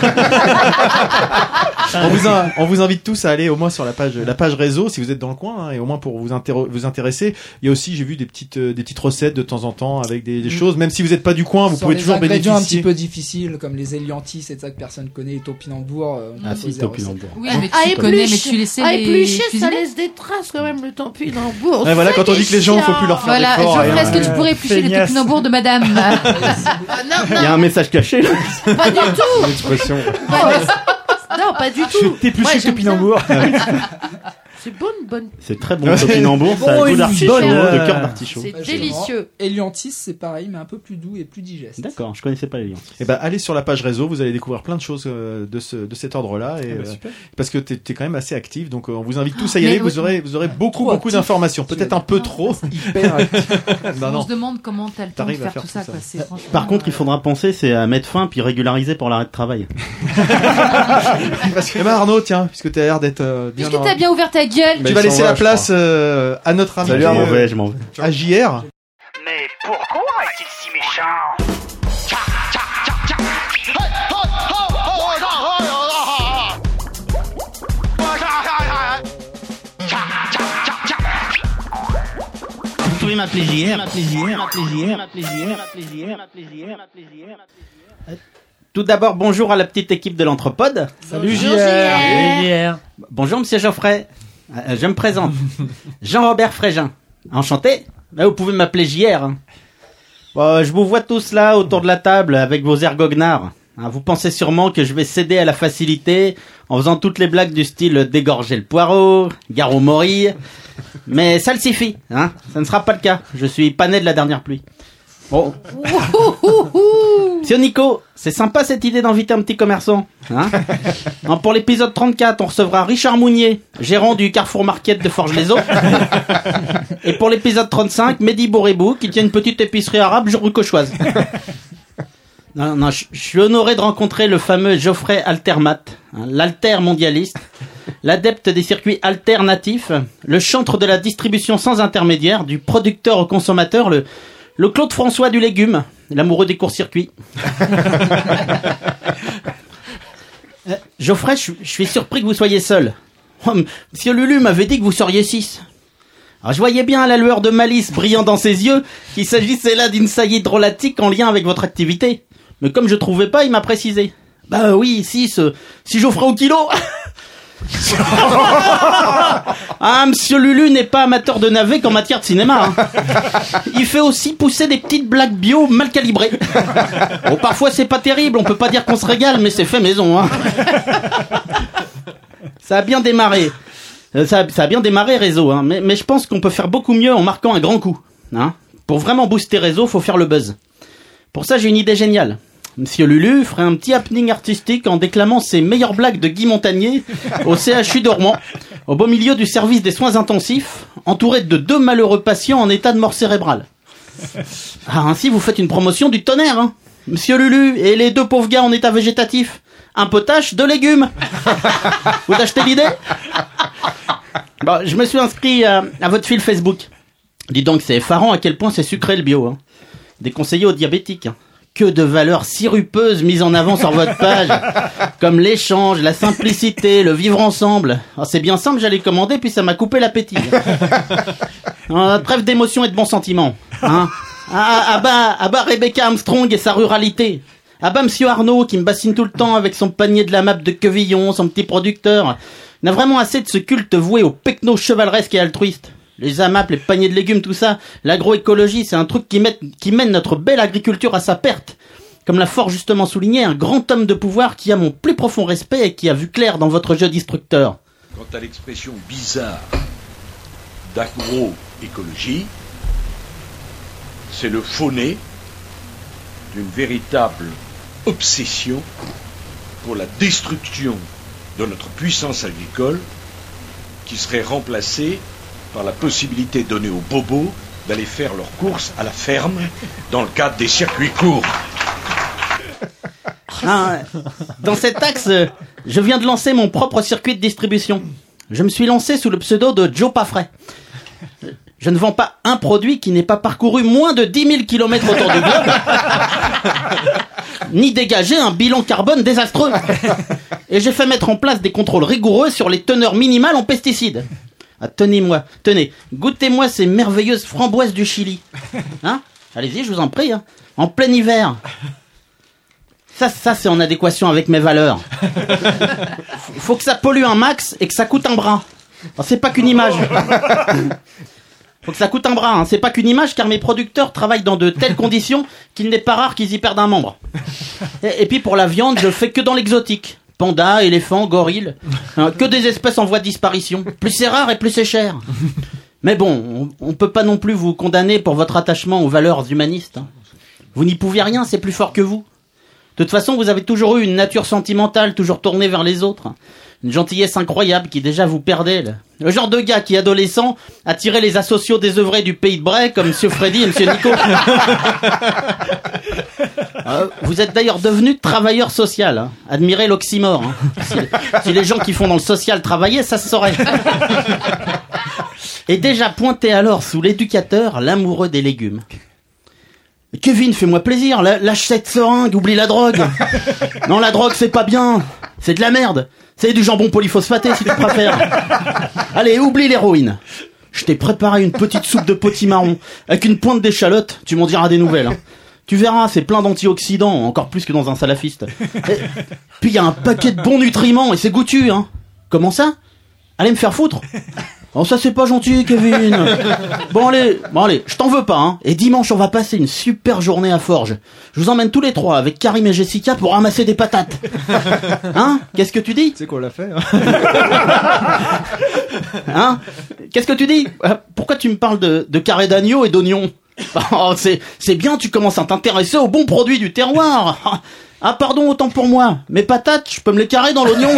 Speaker 5: On vous, in- on vous invite tous à aller au moins sur la page, la page réseau si vous êtes dans le coin, hein, et au moins pour vous, intér- vous intéresser. Il y a aussi, j'ai vu des petites, euh, des petites recettes de temps en temps avec des, des choses. Même si vous n'êtes pas du coin, vous
Speaker 9: Sans
Speaker 5: pouvez
Speaker 9: les
Speaker 5: toujours
Speaker 9: ingrédients un
Speaker 5: bénéficier.
Speaker 9: petit peu difficiles comme les éliantis, c'est ça que personne connaît, et topinambour. Euh, on
Speaker 6: Ah
Speaker 9: propose
Speaker 6: si,
Speaker 9: des recettes.
Speaker 6: topinambour.
Speaker 2: Oui, mais
Speaker 8: À
Speaker 2: tu connais,
Speaker 8: éplucher-
Speaker 2: mais tu laissais
Speaker 8: à
Speaker 2: les
Speaker 8: éplucher, ça
Speaker 2: cuisiner.
Speaker 8: laisse des traces quand même, le topinambour.
Speaker 5: Ouais, voilà,
Speaker 8: C'est
Speaker 5: quand on dit que les gens, faut plus leur faire
Speaker 2: Voilà,
Speaker 5: d'efforts.
Speaker 2: Geoffrey,
Speaker 5: et,
Speaker 2: est-ce que tu
Speaker 7: euh,
Speaker 2: pourrais éplucher le
Speaker 7: feignasse.
Speaker 2: topinambour de madame?
Speaker 8: Ah, non,
Speaker 6: Il y a
Speaker 8: non,
Speaker 6: un message caché, là.
Speaker 8: pas du tout.
Speaker 3: L'expression.
Speaker 8: Pas du- Non, pas du tout.
Speaker 7: Je t'épluche
Speaker 8: Moi,
Speaker 7: le
Speaker 8: j'aime bien.
Speaker 7: topinambour.
Speaker 8: C'est bonne, bonne.
Speaker 6: C'est très bon, le topinambour. Ça a
Speaker 7: Bon,
Speaker 6: le goût
Speaker 7: une
Speaker 6: d'artichaut,
Speaker 7: bonne,
Speaker 6: de
Speaker 7: euh,
Speaker 6: cœur d'artichaut.
Speaker 8: C'est
Speaker 9: Ouais, je
Speaker 8: délicieux.
Speaker 9: comprends. Eliantis, c'est pareil, mais un peu plus doux et plus digeste.
Speaker 6: D'accord, je connaissais pas les liens.
Speaker 5: Eh ben, allez sur la page réseau, vous allez découvrir plein de choses euh, de ce, de cet ordre-là, et,
Speaker 3: Ah bah,
Speaker 5: euh,
Speaker 3: super.
Speaker 5: parce que t'es, t'es quand même assez actif, donc euh, on vous invite tous à y
Speaker 2: Mais
Speaker 5: aller.
Speaker 2: oui.
Speaker 5: Vous aurez, vous aurez beaucoup,
Speaker 9: Trop
Speaker 5: beaucoup
Speaker 9: actif.
Speaker 5: d'informations, peut-être un peu trop.
Speaker 3: Hyper actif.
Speaker 5: Non,
Speaker 2: On
Speaker 5: non.
Speaker 2: se demande comment t'as le temps de
Speaker 5: T'arrives à
Speaker 2: faire,
Speaker 5: faire
Speaker 2: tout
Speaker 5: tout
Speaker 2: ça,
Speaker 5: ça.
Speaker 2: quoi. C'est franchement,
Speaker 6: Par contre, il
Speaker 2: euh,
Speaker 6: faudra penser, c'est à mettre fin puis régulariser pour l'arrêt de travail.
Speaker 5: Parce que, eh ben, Arnaud, tiens, puisque t'as l'air d'être euh, bien.
Speaker 2: Puisque
Speaker 5: dans-
Speaker 2: t'as bien ouvert ta gueule.
Speaker 3: Mais
Speaker 5: Tu vas
Speaker 3: il
Speaker 5: laisser
Speaker 3: s'en va,
Speaker 5: la
Speaker 3: je
Speaker 5: place euh, à notre ami
Speaker 3: Salut,
Speaker 6: Je
Speaker 3: Arnaud.
Speaker 6: m'en vais, je m'en vais.
Speaker 5: à J R.
Speaker 12: Mais pourquoi est-il si méchant?
Speaker 11: Vous pouvez m'appeler J R, m'appeler J R, m'appeler J R, m'appeler J R, m'appeler J R, m'appeler J R, m'appeler J R.
Speaker 6: Tout d'abord, bonjour à la petite équipe de l'Anthropode.
Speaker 7: Salut,
Speaker 8: Bonjour,
Speaker 7: J R.
Speaker 8: J R.
Speaker 6: Bonjour, monsieur Geoffrey. Euh, je me présente. Jean-Robert Frégin. Enchanté. Là, vous pouvez m'appeler J R. hein. Bon, je vous vois tous là autour de la table avec vos airs goguenards. Hein, vous pensez sûrement que je vais céder à la facilité en faisant toutes les blagues du style dégorger le poireau, gare au mori. Mais ça le suffit, hein. Ça ne sera pas le cas. Je suis pas né de la dernière pluie. Bon. Monsieur Nico, c'est sympa cette idée d'inviter un petit commerçant. Hein. Non, pour l'épisode trente-quatre, on recevra Richard Mounier, gérant du Carrefour Market de Forges-les-Eaux. Et pour l'épisode trente-cinq, Mehdi Bourébou, qui tient une petite épicerie arabe rue Cauchoise. Non, non, je je suis honoré de rencontrer le fameux Geoffrey Altermat, hein, l'alter mondialiste, l'adepte des circuits alternatifs, le chantre de la distribution sans intermédiaire, du producteur au consommateur, le, le Claude François du légume, l'amoureux des courts-circuits. Euh, Geoffrey, je, je suis surpris que vous soyez seul. Oh, Monsieur Lulu m'avait dit que vous seriez six. Alors, je voyais bien à la lueur de malice brillant dans ses yeux qu'il s'agissait là d'une saillie drôlatique en lien avec votre activité. Mais comme je trouvais pas, il m'a précisé. Bah oui, six, euh, si Geoffrey au kilo. Ah, monsieur Lulu n'est pas amateur de navets qu'en matière de cinéma. hein. Il fait aussi pousser des petites blagues bio mal calibrées. Bon, parfois c'est pas terrible, on peut pas dire qu'on se régale, mais c'est fait maison. Hein. Ça a bien démarré. Euh, Ça a, ça a bien démarré Réseau, hein, mais, mais je pense qu'on peut faire beaucoup mieux en marquant un grand coup. Hein. Pour vraiment booster Réseau, faut faire le buzz. Pour ça, j'ai une idée géniale. Monsieur Lulu ferait un petit happening artistique en déclamant ses meilleures blagues de Guy Montagnier au C H U de Rouen, au beau milieu du service des soins intensifs, entouré de deux malheureux patients en état de mort cérébrale. Ah, ainsi, vous faites une promotion du tonnerre, hein. Monsieur Lulu et les deux pauvres gars en état végétatif. Un potage, deux légumes. Vous achetez l'idée? Bon, je me suis inscrit à, à votre fil Facebook. Dis donc, c'est effarant à quel point c'est sucré le bio. Hein. Déconseillé aux diabétiques. Hein. Que de valeurs sirupeuses mises en avant sur votre page. Comme l'échange, la simplicité, le vivre ensemble. Oh, c'est bien simple, j'allais commander, puis ça m'a coupé l'appétit. Euh, trêve d'émotion et de bons sentiments. Hein. Ah, ah bah, ah bah Rebecca Armstrong et sa ruralité. Ah bah monsieur Arnaud qui me bassine tout le temps avec son panier de la map de Quevillon, son petit producteur. Il a vraiment assez de ce culte voué au pecno chevaleresque et altruiste. Les A M A P, les paniers de légumes, tout ça. L'agroécologie, c'est un truc qui, met, qui mène notre belle agriculture à sa perte. Comme l'a fort justement souligné un grand homme de pouvoir qui a mon plus profond respect et qui a vu clair dans votre jeu d'instructeur.
Speaker 14: Quant à l'expression bizarre d'agroécologie, c'est le faux-né d'une véritable obsession pour la destruction de notre puissance agricole qui serait remplacée par la possibilité donnée aux bobos d'aller faire leurs courses à la ferme dans le cadre des circuits courts.
Speaker 6: Ah, dans cet axe, je viens de lancer mon propre circuit de distribution. Je me suis lancé sous le pseudo de Joe Pafray. Je ne vends pas un produit qui n'ait pas parcouru moins de dix mille kilomètres autour du globe, ni dégagé un bilan carbone désastreux. Et j'ai fait mettre en place des contrôles rigoureux sur les teneurs minimales en pesticides. Ah, tenez-moi, tenez, goûtez-moi ces merveilleuses framboises du Chili. Hein ? Allez-y, je vous en prie, hein. En plein hiver. Ça, ça, c'est en adéquation avec mes valeurs. Faut que ça pollue un max et que ça coûte un bras. Alors, c'est pas qu'une image. Faut que ça coûte un bras, hein. C'est pas qu'une image car mes producteurs travaillent dans de telles conditions qu'il n'est pas rare qu'ils y perdent un membre. Et, et puis pour la viande, je fais que dans l'exotique. Panda, éléphant, gorille. Hein, que des espèces en voie de disparition. Plus c'est rare et plus c'est cher. Mais bon, on, on peut pas non plus vous condamner pour votre attachement aux valeurs humanistes. Hein. Vous n'y pouviez rien, c'est plus fort que vous. De toute façon, vous avez toujours eu une nature sentimentale, toujours tournée vers les autres. Une gentillesse incroyable qui déjà vous perdait. Le, le genre de gars qui, adolescent, attirait les asociaux désœuvrés du pays de Bray, comme Monsieur Freddy et Monsieur Nico. euh, vous êtes d'ailleurs devenu travailleur social. Hein. Admirez l'oxymore. Hein. Si, si les gens qui font dans le social travaillaient, ça se saurait. Et déjà pointé alors sous l'éducateur, l'amoureux des légumes. Mais Kevin, fais-moi plaisir, lâche cette seringue, oublie la drogue. Non, la drogue, c'est pas bien. C'est de la merde. C'est du jambon polyphosphaté, si tu préfères. Allez, oublie l'héroïne. Je t'ai préparé une petite soupe de potimarron avec une pointe d'échalote. Tu m'en diras des nouvelles. Hein. Tu verras, c'est plein d'antioxydants, encore plus que dans un salafiste. Et puis il y a un paquet de bons nutriments et c'est goûtu. Hein. Comment ça ? Allez me faire foutre ? Oh, ça c'est pas gentil, Kevin. Bon allez, bon allez, je t'en veux pas, hein. Et dimanche on va passer une super journée à Forges. Je vous emmène tous les trois avec Karim et Jessica pour ramasser des patates. Hein ? Qu'est-ce que tu dis ?
Speaker 5: C'est qu'on l'a fait.
Speaker 6: Hein ? Qu'est-ce que tu dis ? Pourquoi tu me parles de, de carré d'agneau et d'oignons ? Oh, c'est, c'est bien, tu commences à t'intéresser aux bons produits du terroir. Ah pardon, autant pour moi. Mes patates, je peux me les carrer dans l'oignon.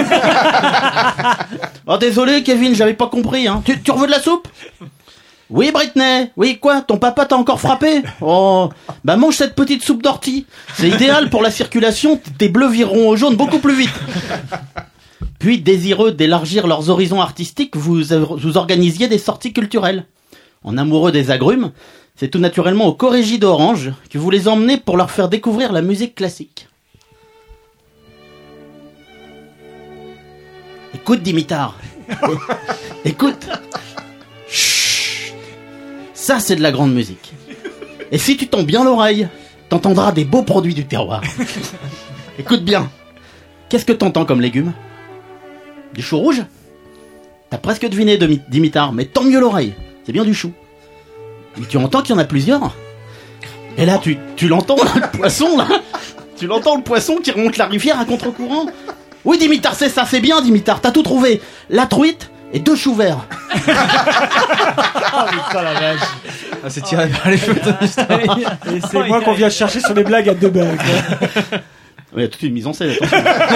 Speaker 6: Oh désolé Kevin, j'avais pas compris. Hein. Tu, tu veux de la soupe ? Oui Britney. Oui quoi ? Ton papa t'a encore frappé ? Oh, bah mange cette petite soupe d'ortie. C'est idéal pour la circulation. Tes bleus vireront au jaune beaucoup plus vite. Puis désireux d'élargir leurs horizons artistiques, vous, vous organisiez des sorties culturelles. En amoureux des agrumes, c'est tout naturellement au Corrégie d'Orange que vous les emmenez pour leur faire découvrir la musique classique. Écoute, Dimitar. Écoute. Chut. Ça, c'est de la grande musique. Et si tu tends bien l'oreille, t'entendras des beaux produits du terroir. Écoute bien. Qu'est-ce que t'entends comme légumes ? Du chou rouge ? T'as presque deviné, Dimitar, mais tends mieux l'oreille. C'est bien du chou. Mais tu entends qu'il y en a plusieurs ? Et là, tu, tu l'entends, là, le poisson, là ? Tu l'entends, le poisson qui remonte la rivière à contre-courant ? Oui, Dimitar, c'est ça, c'est bien, Dimitar, t'as tout trouvé. La truite et deux choux verts.
Speaker 7: Oh putain la vache.
Speaker 5: Ah, c'est tiré vers les cheveux.
Speaker 7: Et c'est moi qu'on vient chercher sur les blagues à deux balles.
Speaker 6: Oui, il y a toute une mise en scène, attention.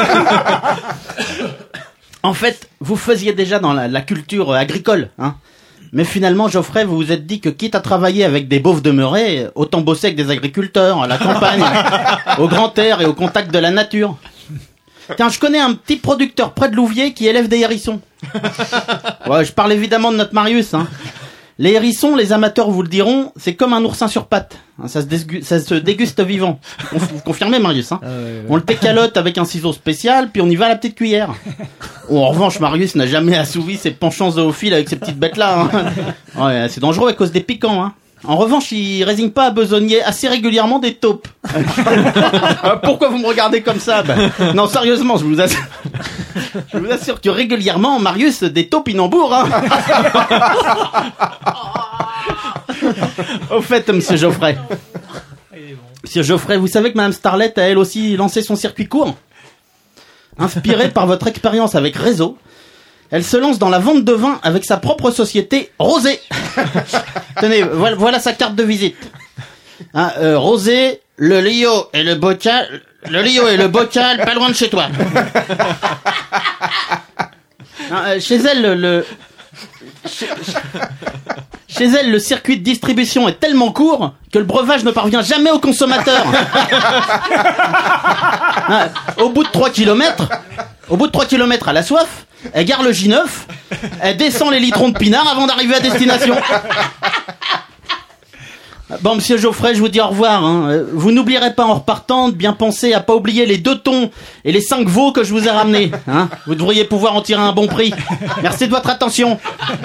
Speaker 6: En fait, vous faisiez déjà dans la, la culture agricole, hein. Mais finalement, Geoffrey, vous vous êtes dit que quitte à travailler avec des beaufs demeurés, autant bosser avec des agriculteurs, à la campagne, au grand air et au contact de la nature. Tiens, je connais un petit producteur près de Louviers qui élève des hérissons. Ouais, je parle évidemment de notre Marius, hein. Les hérissons, les amateurs vous le diront, c'est comme un oursin sur pattes. Ça se, désgu- ça se déguste vivant. Vous confirmez, Marius, hein. Ah ouais, ouais. On le pécalote avec un ciseau spécial, puis on y va à la petite cuillère. Oh, en revanche, Marius n'a jamais assouvi ses penchants zoophiles avec ces petites bêtes-là, hein. Ouais, c'est dangereux à cause des piquants, hein. En revanche, il résigne pas à besogner assez régulièrement des taupes. Pourquoi vous me regardez comme ça ? Ben, non, sérieusement, je vous assure, je vous assure que régulièrement, Marius, des taupes, il en bourre, hein. Au fait, monsieur Geoffrey. Monsieur Geoffrey, vous savez que Madame Starlet a elle aussi lancé son circuit court. Inspirée par votre expérience avec Réseau, elle se lance dans la vente de vin avec sa propre société, Rosé. Tenez, voilà, voilà sa carte de visite. Hein, euh, Rosé, le Lio et le Bocal, le Lio et le Bocal, pas loin de chez toi. Hein, euh, chez elle, le, le chez, chez elle, le circuit de distribution est tellement court que le breuvage ne parvient jamais au consommateur. Hein, au bout de trois kilomètres, au bout de trois kilomètres à la soif, elle gare le J neuf, elle descend les litrons de pinard avant d'arriver à destination. Bon, monsieur Geoffrey, je vous dis au revoir. Hein. Vous n'oublierez pas en repartant de bien penser à pas oublier les deux thons et les cinq veaux que je vous ai ramenés. Hein. Vous devriez pouvoir en tirer un bon prix. Merci de votre attention.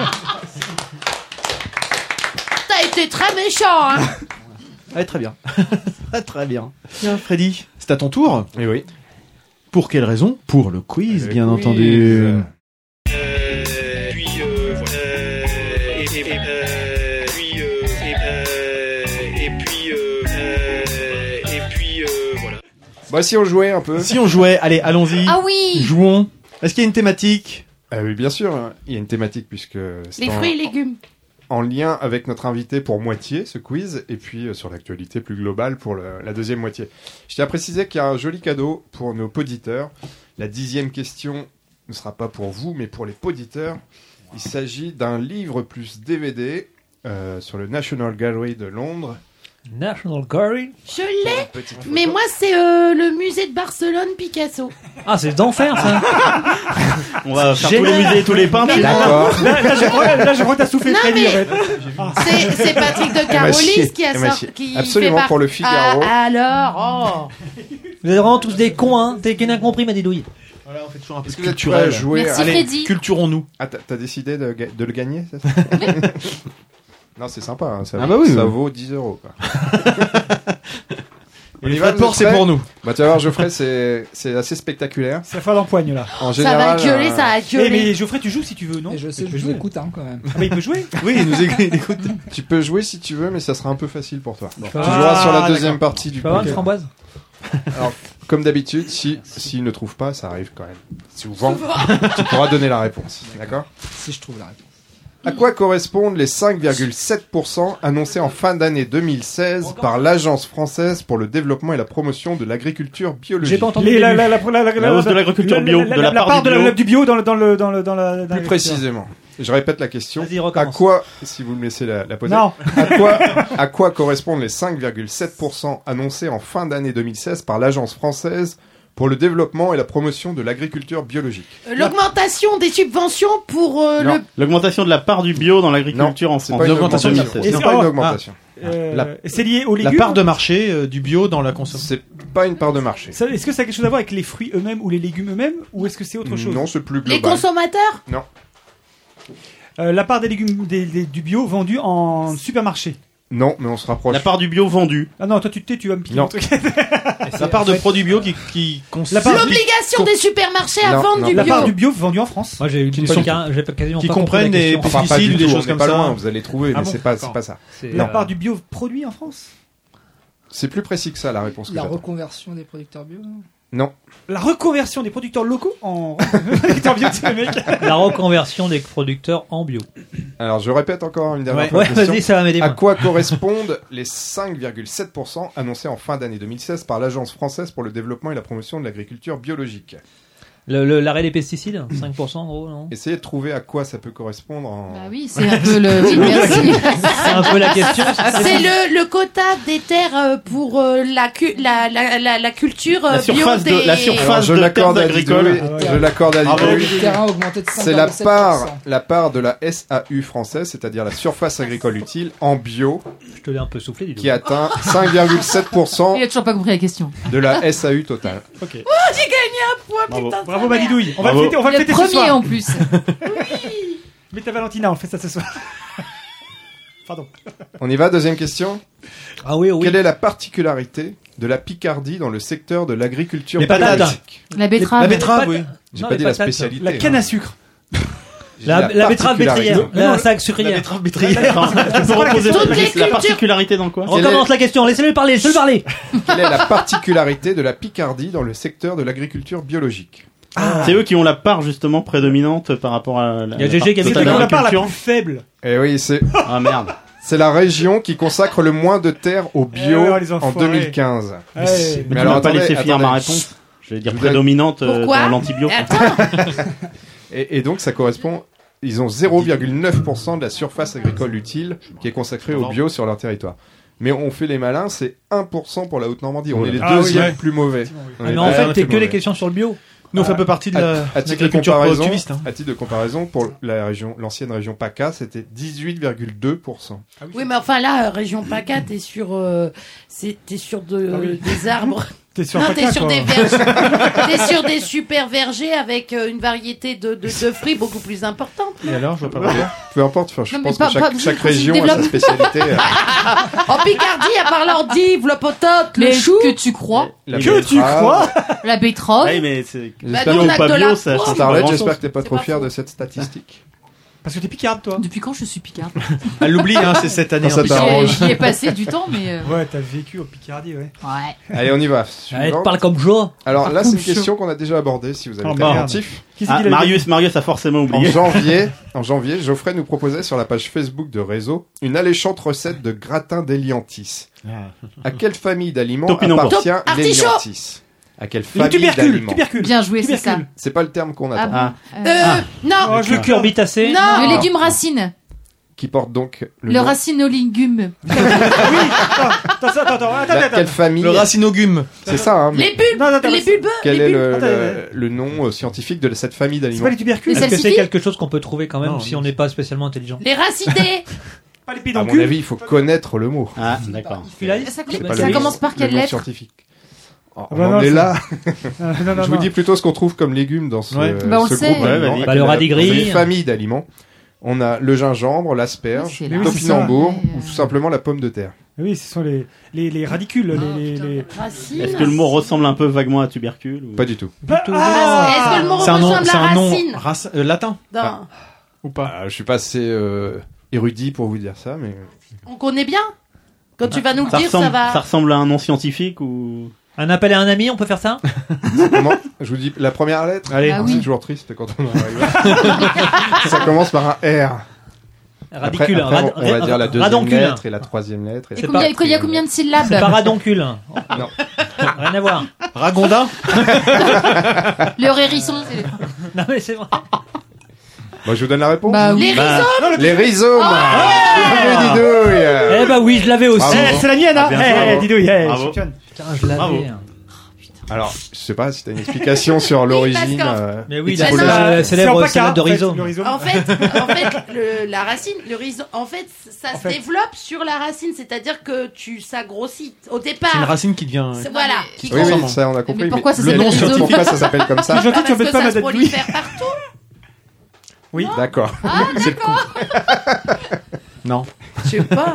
Speaker 8: T'as été très méchant, hein.
Speaker 5: Ouais, très bien. Très très bien. Bien, Freddy, c'est à ton tour.
Speaker 3: Et oui.
Speaker 5: Pour quelle raison? Pour le quiz,
Speaker 3: Le
Speaker 5: bien
Speaker 3: quiz.
Speaker 5: entendu.
Speaker 15: Puis euh, voilà. Euh, et, et, euh, puis euh, et, euh, et puis euh, euh, et puis euh, voilà.
Speaker 3: Bah si on jouait un peu.
Speaker 5: Si on jouait, allez, allons-y.
Speaker 2: Ah oui.
Speaker 5: Jouons. Est-ce qu'il y a une thématique?
Speaker 3: Ah oui, bien sûr, hein. Il y a une thématique puisque c'est
Speaker 8: Les
Speaker 3: en,
Speaker 8: fruits et légumes.
Speaker 3: en lien avec notre invité pour moitié, ce quiz, et puis euh, sur l'actualité plus globale pour le- la deuxième moitié. Je tiens à préciser qu'il y a un joli cadeau pour nos poditeurs. La dixième question ne sera pas pour vous, mais pour les poditeurs. Il s'agit d'un livre plus D V D euh, sur le National Gallery de Londres.
Speaker 1: National Gallery.
Speaker 8: Je l'ai, mais moi c'est euh, le musée de Barcelone Picasso.
Speaker 1: Ah, c'est d'enfer ça.
Speaker 6: On va faire
Speaker 1: Génial.
Speaker 6: tous les musées, tous les peintres.
Speaker 8: Mais non.
Speaker 3: D'accord.
Speaker 7: Là, là, je crois, là, je crois que t'as soufflé
Speaker 8: Non,
Speaker 7: Freddy,
Speaker 8: mais-
Speaker 7: en fait. Ah.
Speaker 8: C'est c'est Patrick de
Speaker 3: Elle m'a
Speaker 8: Carolis
Speaker 3: chié.
Speaker 8: qui a
Speaker 3: Elle m'a
Speaker 8: sorti.
Speaker 3: chié.
Speaker 8: Qui
Speaker 3: Absolument,
Speaker 8: fait par-
Speaker 3: pour le Figaro.
Speaker 8: Ah, alors, oh.
Speaker 1: Vous êtes vraiment tous des cons, hein. T'es qu'un incompris, m'a dit Louis.
Speaker 5: Voilà, on fait toujours un peu
Speaker 3: Est-ce que vous êtes prêts à
Speaker 5: culturel.
Speaker 3: jouer?
Speaker 2: Merci
Speaker 3: Allez.
Speaker 2: Freddy.
Speaker 5: Culturons-nous.
Speaker 3: Ah, t'as t'as décidé de, ga- de le gagner, c'est ça? Non, c'est sympa, hein, ça,
Speaker 5: Ah bah oui,
Speaker 3: ça
Speaker 5: oui.
Speaker 3: vaut dix euros. Quoi.
Speaker 5: Et
Speaker 3: On y
Speaker 5: les
Speaker 3: va,
Speaker 5: frais de
Speaker 3: vous
Speaker 5: port,
Speaker 3: êtes
Speaker 5: c'est
Speaker 3: prêts
Speaker 5: pour nous.
Speaker 3: Bah, tu vas voir, Geoffrey, c'est c'est assez spectaculaire.
Speaker 7: Ça fait l'empoigne, là.
Speaker 3: En
Speaker 8: Ça va
Speaker 3: général,
Speaker 8: gueuler,
Speaker 3: euh,
Speaker 8: ça va
Speaker 7: Eh,
Speaker 8: gueuler.
Speaker 7: mais Geoffrey, tu joues si tu veux, non?
Speaker 9: Et je sais
Speaker 7: Tu
Speaker 9: que
Speaker 7: peux
Speaker 9: je vous
Speaker 7: jouer.
Speaker 9: écoute hein, quand même.
Speaker 7: Ah, bah, il peut jouer.
Speaker 5: Oui, il nous écoute. écoute.
Speaker 3: tu peux jouer si tu veux, mais ça sera un peu facile pour toi. Tu
Speaker 7: Ah,
Speaker 3: joueras sur la deuxième
Speaker 7: d'accord.
Speaker 3: partie du
Speaker 1: Tu peux avoir une
Speaker 3: quiz.
Speaker 1: framboise?
Speaker 3: Alors, comme d'habitude, si s'il ne trouve pas, ça arrive quand même. Souvent, tu pourras donner la réponse. D'accord?
Speaker 9: Si je trouve la réponse.
Speaker 3: À quoi correspondent les cinq virgule sept pour cent annoncés en fin d'année deux mille seize par l'Agence française pour le développement et la promotion de l'agriculture biologique?
Speaker 1: J'ai pas entendu.
Speaker 7: Les-
Speaker 1: le
Speaker 7: la,
Speaker 1: début.
Speaker 7: la, la, la,
Speaker 6: La hausse de l'agriculture
Speaker 7: la-
Speaker 6: bio,
Speaker 7: la-
Speaker 6: de la
Speaker 7: la
Speaker 6: part du
Speaker 7: de la-
Speaker 6: bio.
Speaker 7: du bio dans le, dans le, dans le, dans la, dans
Speaker 3: Plus
Speaker 7: l'agriculture.
Speaker 3: précisément. Je répète la question.
Speaker 1: Vas-y,
Speaker 3: À
Speaker 1: recommence.
Speaker 3: quoi, si vous me laissez la, la poser,
Speaker 7: Non.
Speaker 3: à quoi, à quoi correspondent les cinq virgule sept pour cent annoncés en fin d'année deux mille seize par l'Agence française pour le développement et la promotion de l'agriculture biologique?
Speaker 8: Euh, L'augmentation des subventions pour euh,
Speaker 3: Non.
Speaker 8: le.
Speaker 6: L'augmentation de la part du bio dans l'agriculture en
Speaker 3: C'est
Speaker 6: France.
Speaker 3: pas une
Speaker 5: L'augmentation
Speaker 3: augmentation.
Speaker 5: de la-
Speaker 3: C'est
Speaker 7: Et
Speaker 3: pas
Speaker 7: c'est-
Speaker 3: une
Speaker 7: oh,
Speaker 3: augmentation.
Speaker 7: Euh,
Speaker 5: La-
Speaker 7: C'est lié aux
Speaker 5: La
Speaker 7: légumes.
Speaker 5: part de marché euh, du bio dans la consommation.
Speaker 3: C'est pas une part de marché.
Speaker 7: Ça- Est-ce que ça a quelque chose à voir avec les fruits eux-mêmes ou les légumes eux-mêmes, ou est-ce que c'est autre chose?
Speaker 3: Non, c'est plus
Speaker 8: Les
Speaker 3: global.
Speaker 8: consommateurs.
Speaker 3: Non.
Speaker 7: Euh, la part des légumes des, des- du bio vendu en supermarché.
Speaker 3: Non, mais on se rapproche.
Speaker 6: La part du bio vendu.
Speaker 7: Ah non, toi tu te tais, tu vas me piquer
Speaker 3: Non.
Speaker 7: mon truc.
Speaker 5: La part de produits bio qui, qui consiste.
Speaker 7: La part-
Speaker 8: L'obligation des supermarchés à
Speaker 3: Non,
Speaker 8: vendre
Speaker 3: non.
Speaker 8: du
Speaker 7: La
Speaker 8: bio.
Speaker 7: part du bio vendu en France.
Speaker 1: Moi, j'ai eu
Speaker 5: Qui
Speaker 1: une
Speaker 5: ne sont-
Speaker 1: pas- j'ai pas quasiment
Speaker 5: qui
Speaker 1: pas compris
Speaker 5: comprennent
Speaker 1: la
Speaker 5: des
Speaker 1: question.
Speaker 3: Enfin, pas
Speaker 5: pesticides
Speaker 3: du
Speaker 5: ou des
Speaker 3: tout,
Speaker 5: choses
Speaker 3: on
Speaker 5: comme
Speaker 3: n'est pas
Speaker 5: ça.
Speaker 3: loin, vous allez trouver,
Speaker 7: Ah
Speaker 3: mais
Speaker 7: bon,
Speaker 3: c'est pas, c'est
Speaker 7: d'accord.
Speaker 3: pas ça.
Speaker 1: C'est,
Speaker 7: La
Speaker 1: euh,
Speaker 7: part du bio produit en France.
Speaker 3: C'est plus précis que ça, la réponse que
Speaker 9: La
Speaker 3: j'attends.
Speaker 9: reconversion des producteurs bio.
Speaker 3: Non.
Speaker 7: La reconversion des producteurs locaux en producteurs bio, c'est le mec.
Speaker 1: La reconversion des producteurs en bio.
Speaker 3: Alors, je répète encore une dernière
Speaker 1: Ouais,
Speaker 3: fois
Speaker 1: ouais,
Speaker 3: la question.
Speaker 1: vas-y, ça va m'aider.
Speaker 3: À
Speaker 1: moi.
Speaker 3: quoi correspondent les cinq virgule sept pour cent annoncés en fin d'année deux mille seize par l'Agence française pour le développement et la promotion de l'agriculture biologique?
Speaker 1: Le- le- L'arrêt des pesticides, cinq pour cent en gros, non?
Speaker 3: Essayez de trouver à quoi ça peut correspondre en...
Speaker 2: Bah oui, c'est un peu le. Oui, merci.
Speaker 1: C'est un peu la question.
Speaker 8: C'est le, le quota des terres euh, pour euh, la, cu- la, la, la, la culture euh,
Speaker 6: La surface
Speaker 8: bio
Speaker 6: de-
Speaker 8: des...
Speaker 6: la surface
Speaker 3: Alors, je
Speaker 6: de
Speaker 3: l'accorde
Speaker 6: terres
Speaker 3: à
Speaker 6: agricoles.
Speaker 3: Didouille,
Speaker 7: Ah ouais.
Speaker 3: je l'accorde à
Speaker 6: Bravo.
Speaker 3: Didouille.
Speaker 9: Le terrain a augmenté de cinq
Speaker 3: C'est la
Speaker 9: virgule sept pour cent.
Speaker 3: part, la part de la S A U française, c'est-à-dire la surface agricole utile en bio,
Speaker 1: Je te l'ai un peu soufflé, dis donc.
Speaker 3: qui atteint cinq virgule sept pour cent
Speaker 2: Il a toujours pas compris la question.
Speaker 3: de la S A U totale.
Speaker 7: Ok.
Speaker 8: Oh, j'ai gagné un point,
Speaker 6: Bravo.
Speaker 8: putain de
Speaker 7: Bravo
Speaker 8: sa mère.
Speaker 7: Magidouille. On va le
Speaker 6: Bravo.
Speaker 7: fêter, on va le
Speaker 2: Le
Speaker 7: fêter ce
Speaker 2: premier
Speaker 7: soir.
Speaker 2: en plus.
Speaker 7: Mais ta Valentina, on le fait ça ce soir. Pardon.
Speaker 3: On y va, deuxième question.
Speaker 1: Ah oui, oui.
Speaker 3: Quelle est la particularité de la Picardie dans le secteur de l'agriculture
Speaker 1: Les patates.
Speaker 3: biologique?
Speaker 2: La betterave.
Speaker 5: La betterave, oui.
Speaker 3: J'ai
Speaker 1: Non,
Speaker 3: pas
Speaker 1: les
Speaker 3: dit la
Speaker 1: patates.
Speaker 3: spécialité.
Speaker 7: La canne
Speaker 3: hein.
Speaker 7: à sucre.
Speaker 3: J'ai
Speaker 1: La, la betterave
Speaker 3: particularité.
Speaker 1: bétrière, la sac sucrière.
Speaker 5: La betterave bétrière.
Speaker 6: Attends, tu peux reposer
Speaker 8: Toutes
Speaker 6: la-
Speaker 8: les
Speaker 6: la
Speaker 8: cultures.
Speaker 6: particularité dans quoi?
Speaker 3: Quelle
Speaker 1: Recommence
Speaker 3: est-
Speaker 1: la question, laissez-le parler, laissez-le parler.
Speaker 3: Quelle est la particularité de la Picardie dans le secteur de l'agriculture biologique?
Speaker 6: C'est eux qui ont la part justement prédominante par rapport à la.
Speaker 1: Il y a
Speaker 6: la
Speaker 1: G G
Speaker 6: part
Speaker 1: qui habite
Speaker 7: C'est
Speaker 6: totale
Speaker 7: qu'on
Speaker 1: dans
Speaker 7: la part la
Speaker 6: d'agriculture.
Speaker 7: plus faible.
Speaker 3: Eh oui, c'est
Speaker 6: Ah merde.
Speaker 3: c'est la région qui consacre le moins de terres au bio
Speaker 7: Eh ouais, les
Speaker 3: en
Speaker 7: enfoirés.
Speaker 3: deux mille quinze.
Speaker 7: Ouais.
Speaker 6: Mais,
Speaker 3: Mais
Speaker 6: tu
Speaker 3: alors,
Speaker 6: m'as pas
Speaker 3: attendez,
Speaker 6: laissé finir ma
Speaker 3: attendez.
Speaker 6: réponse. Je vais dire
Speaker 3: Vous
Speaker 6: prédominante euh,
Speaker 8: Pourquoi
Speaker 6: dans l'antibio.
Speaker 8: Mais attends,
Speaker 3: Et, et donc ça correspond, ils ont zéro virgule neuf pour cent de la surface agricole utile qui est consacrée au bio sur leur territoire. Mais on fait les malins, c'est un pour cent pour la Haute-Normandie. On est les
Speaker 7: Ah oui,
Speaker 3: deuxièmes
Speaker 7: ouais.
Speaker 3: plus mauvais. On
Speaker 1: Ah,
Speaker 3: est
Speaker 1: mais en
Speaker 3: les
Speaker 1: fait,
Speaker 3: deuxièmes
Speaker 1: t'es
Speaker 3: plus
Speaker 1: que les
Speaker 3: mauvais.
Speaker 1: questions sur le bio.
Speaker 5: Nous, on fait un peu partie de
Speaker 3: À,
Speaker 5: la
Speaker 3: à titre de
Speaker 5: l'agriculture
Speaker 3: comparaison,
Speaker 5: productiviste. hein.
Speaker 3: à titre de comparaison, pour la région, l'ancienne région PACA, c'était dix-huit virgule deux pour cent.
Speaker 8: oui, mais enfin là, euh, région PACA, t'es sur, euh, c'est, t'es sur de,
Speaker 7: Ah oui.
Speaker 8: des arbres.
Speaker 7: T'es sur
Speaker 8: non,
Speaker 7: Paca,
Speaker 8: t'es sur
Speaker 7: toi.
Speaker 8: des vergers. T'es sur des super vergers avec euh, une variété de, de, de fruits beaucoup plus importante.
Speaker 5: Et alors, je vois pas pourquoi.
Speaker 3: Peu importe, enfin, je
Speaker 2: Non, mais
Speaker 3: pense
Speaker 2: pas-
Speaker 3: que chaque,
Speaker 2: pas-
Speaker 3: chaque
Speaker 2: quand il
Speaker 3: région a sa
Speaker 2: développe-
Speaker 3: spécialité. euh,
Speaker 8: En Picardie, à part l'ordive, le potote, le
Speaker 2: Mais
Speaker 8: chou.
Speaker 2: que tu crois?
Speaker 3: la
Speaker 7: Que tu
Speaker 3: betterave.
Speaker 7: crois?
Speaker 2: La betterave?
Speaker 6: Oui, mais c'est.
Speaker 8: Bah,
Speaker 3: J'espère
Speaker 8: nous,
Speaker 3: que-
Speaker 8: on a
Speaker 6: pas
Speaker 8: que de
Speaker 6: bio,
Speaker 8: la
Speaker 6: ça
Speaker 8: poire.
Speaker 6: change
Speaker 3: Starlet,
Speaker 6: grand-chose.
Speaker 3: j'espère que t'es pas
Speaker 8: C'est
Speaker 3: trop
Speaker 8: pas
Speaker 3: fier
Speaker 8: faux.
Speaker 3: de cette statistique.
Speaker 7: Parce que t'es picarde, toi.
Speaker 2: Depuis quand je suis picarde?
Speaker 5: Elle l'oublie, hein, c'est cette année.
Speaker 3: Quand ça
Speaker 5: en plus.
Speaker 3: t'arrange.
Speaker 2: J'y ai- J'y ai passé du temps, mais euh,
Speaker 7: Ouais, t'as vécu au Picardie, ouais.
Speaker 2: ouais.
Speaker 3: Allez, on y va.
Speaker 1: Allez,
Speaker 3: Suivante.
Speaker 1: parle comme Joe.
Speaker 3: Alors là, c'est une
Speaker 7: Comme chaud.
Speaker 3: question qu'on a déjà abordée, si vous avez
Speaker 7: Oh,
Speaker 3: été
Speaker 7: merde.
Speaker 3: attentif.
Speaker 7: Qui c'est
Speaker 6: Ah,
Speaker 7: qui l'a
Speaker 6: Marius, Marius a forcément
Speaker 3: En
Speaker 6: oublié.
Speaker 3: janvier, en janvier, Geoffrey nous proposait sur la page Facebook de Réseau une alléchante recette de gratin d'éliantis. À quelle famille d'aliments
Speaker 6: Topinambour.
Speaker 3: appartient
Speaker 8: Top- artichaut.
Speaker 3: l'éliantis? À quelle
Speaker 7: Le
Speaker 3: famille
Speaker 7: tubercule,
Speaker 3: d'aliments?
Speaker 7: tubercule.
Speaker 2: Bien joué, c'est ça.
Speaker 7: Tubercule.
Speaker 3: C'est pas le terme qu'on attend.
Speaker 2: Ah,
Speaker 6: Ah.
Speaker 2: bon.
Speaker 8: Euh,
Speaker 2: Euh,
Speaker 8: non,
Speaker 7: Oh, je
Speaker 1: Le curbitacé.
Speaker 8: non.
Speaker 2: Le légume racine.
Speaker 3: Qui porte donc le,
Speaker 2: Le
Speaker 3: nom-
Speaker 2: racine au légume.
Speaker 7: Oui, attends, attends, attends, attends, attends,
Speaker 3: La-
Speaker 7: attends.
Speaker 3: quelle famille?
Speaker 5: Le racinogume.
Speaker 3: C'est ça, hein. mais
Speaker 8: Les bulbes,
Speaker 7: Non, non, attends,
Speaker 8: les
Speaker 7: c'est-
Speaker 8: bulbeux,
Speaker 3: Quel
Speaker 8: les
Speaker 3: est
Speaker 8: bulbes.
Speaker 3: le,
Speaker 7: Attends,
Speaker 3: le, le nom euh, scientifique de cette famille
Speaker 7: C'est
Speaker 3: d'aliments?
Speaker 7: pas les tubercules.
Speaker 2: Les
Speaker 1: Est-ce que c'est
Speaker 2: salsifis
Speaker 1: quelque chose qu'on peut trouver quand même
Speaker 5: Non,
Speaker 1: si
Speaker 5: non.
Speaker 1: on n'est pas spécialement intelligent?
Speaker 8: Les racidés.
Speaker 7: Pas les
Speaker 3: À mon
Speaker 7: pédoncules.
Speaker 3: avis, il faut connaître le mot.
Speaker 6: Ah, d'accord.
Speaker 1: Tu l'as dit
Speaker 2: Ça,
Speaker 3: C'est pas
Speaker 2: ça
Speaker 3: le-
Speaker 2: commence par
Speaker 3: le
Speaker 2: quelle
Speaker 3: nom
Speaker 2: lettre?
Speaker 3: scientifique. Oh, on
Speaker 7: bah
Speaker 3: en
Speaker 7: non,
Speaker 3: est
Speaker 7: c'est-
Speaker 3: là.
Speaker 7: Ah, non, non,
Speaker 3: Je vous
Speaker 7: non.
Speaker 3: dis plutôt ce qu'on trouve comme légumes dans ce,
Speaker 5: Ouais.
Speaker 2: Bah, on
Speaker 3: ce
Speaker 2: le sait.
Speaker 3: groupe
Speaker 2: Ouais,
Speaker 3: d'aliments.
Speaker 6: vas-y.
Speaker 1: Bah, le radis-gris.
Speaker 3: C'est une famille d'aliments. On a le gingembre, l'asperge,
Speaker 2: C'est
Speaker 3: le
Speaker 2: là.
Speaker 7: Oui, c'est ça.
Speaker 3: topinambour
Speaker 2: Ouais,
Speaker 3: ou
Speaker 2: euh.
Speaker 3: tout simplement la pomme de terre.
Speaker 7: Oui, ce sont les, les, les radicules.
Speaker 2: Ah,
Speaker 7: les, les, les...
Speaker 8: Racine.
Speaker 6: Est-ce que le mot ressemble un peu vaguement à tubercule ou...
Speaker 3: Pas du tout.
Speaker 7: Ah,
Speaker 8: Est-ce que le mot
Speaker 5: C'est un nom,
Speaker 8: ressemble
Speaker 5: c'est
Speaker 8: à
Speaker 5: un nom
Speaker 8: racine
Speaker 5: race- euh, latin.
Speaker 8: Non.
Speaker 5: Ou pas?
Speaker 3: Ah, je suis pas assez euh, érudit pour vous dire ça, mais
Speaker 8: On connaît bien. Quand tu vas nous le
Speaker 6: ça
Speaker 8: dire,
Speaker 6: ressemble,
Speaker 8: ça va.
Speaker 6: ça ressemble à un nom scientifique ou...
Speaker 1: Un appel à un ami, on peut faire ça?
Speaker 3: comment je vous dis la première lettre.
Speaker 5: Allez.
Speaker 2: Ah
Speaker 3: C'est
Speaker 2: oui.
Speaker 3: toujours triste quand on en arrive. Ça commence par un R.
Speaker 1: Radicule.
Speaker 3: Après, après,
Speaker 1: rad-
Speaker 3: on va dire la deuxième
Speaker 1: radoncule.
Speaker 3: lettre et la troisième lettre. Et
Speaker 2: Et
Speaker 3: la
Speaker 2: combien, il y a
Speaker 3: quatrième
Speaker 2: combien de
Speaker 3: lettre.
Speaker 2: syllabes?
Speaker 1: C'est pas radoncule.
Speaker 3: Non.
Speaker 1: Rien à voir.
Speaker 5: Ragondin.
Speaker 2: Le hérisson. c'est-
Speaker 1: Non mais c'est vrai.
Speaker 3: Bon, je vous donne la réponse.
Speaker 2: Bah oui.
Speaker 8: Les rhizomes.
Speaker 3: Les rhizomes. Bien, Didouille.
Speaker 1: Eh bah oui, je l'avais aussi.
Speaker 3: Bravo.
Speaker 7: Eh, c'est la mienne, hein.
Speaker 6: Ah, bien
Speaker 7: Eh,
Speaker 6: bravo.
Speaker 7: dis-donc, eh,
Speaker 6: Bravo.
Speaker 7: championne.
Speaker 1: Putain, je l'avais.
Speaker 6: Bravo.
Speaker 3: Alors, je sais pas si t'as une explication sur l'origine.
Speaker 8: parce qu'en-
Speaker 3: euh,
Speaker 1: Mais oui,
Speaker 3: étymologique.
Speaker 1: la- la-
Speaker 7: C'est en
Speaker 1: célèbre
Speaker 7: Paca,
Speaker 1: salade de
Speaker 7: en fait,
Speaker 1: rhizome.
Speaker 7: le rhizome.
Speaker 8: En fait, en fait le, la racine, le rhizome, en fait, ça
Speaker 7: En
Speaker 8: se
Speaker 7: fait.
Speaker 8: développe sur la racine, c'est-à-dire que tu, ça grossit au départ.
Speaker 5: C'est une racine qui devient.
Speaker 8: C'est- Voilà. Qui
Speaker 3: Oui,
Speaker 8: grossit.
Speaker 3: oui, ça on a compris.
Speaker 2: Mais pourquoi ça
Speaker 3: le
Speaker 2: s'appelle
Speaker 3: nom
Speaker 2: rhizome
Speaker 3: scientifique, pourquoi ça s'appelle comme ça
Speaker 7: C'est gentil, tu
Speaker 8: Parce
Speaker 7: embêtes
Speaker 8: que
Speaker 7: pas
Speaker 8: ça
Speaker 7: ma
Speaker 8: se
Speaker 7: date
Speaker 8: prolifère partout.
Speaker 7: Oui.
Speaker 3: D'accord.
Speaker 2: Ah, d'accord.
Speaker 5: Non.
Speaker 8: Je sais pas.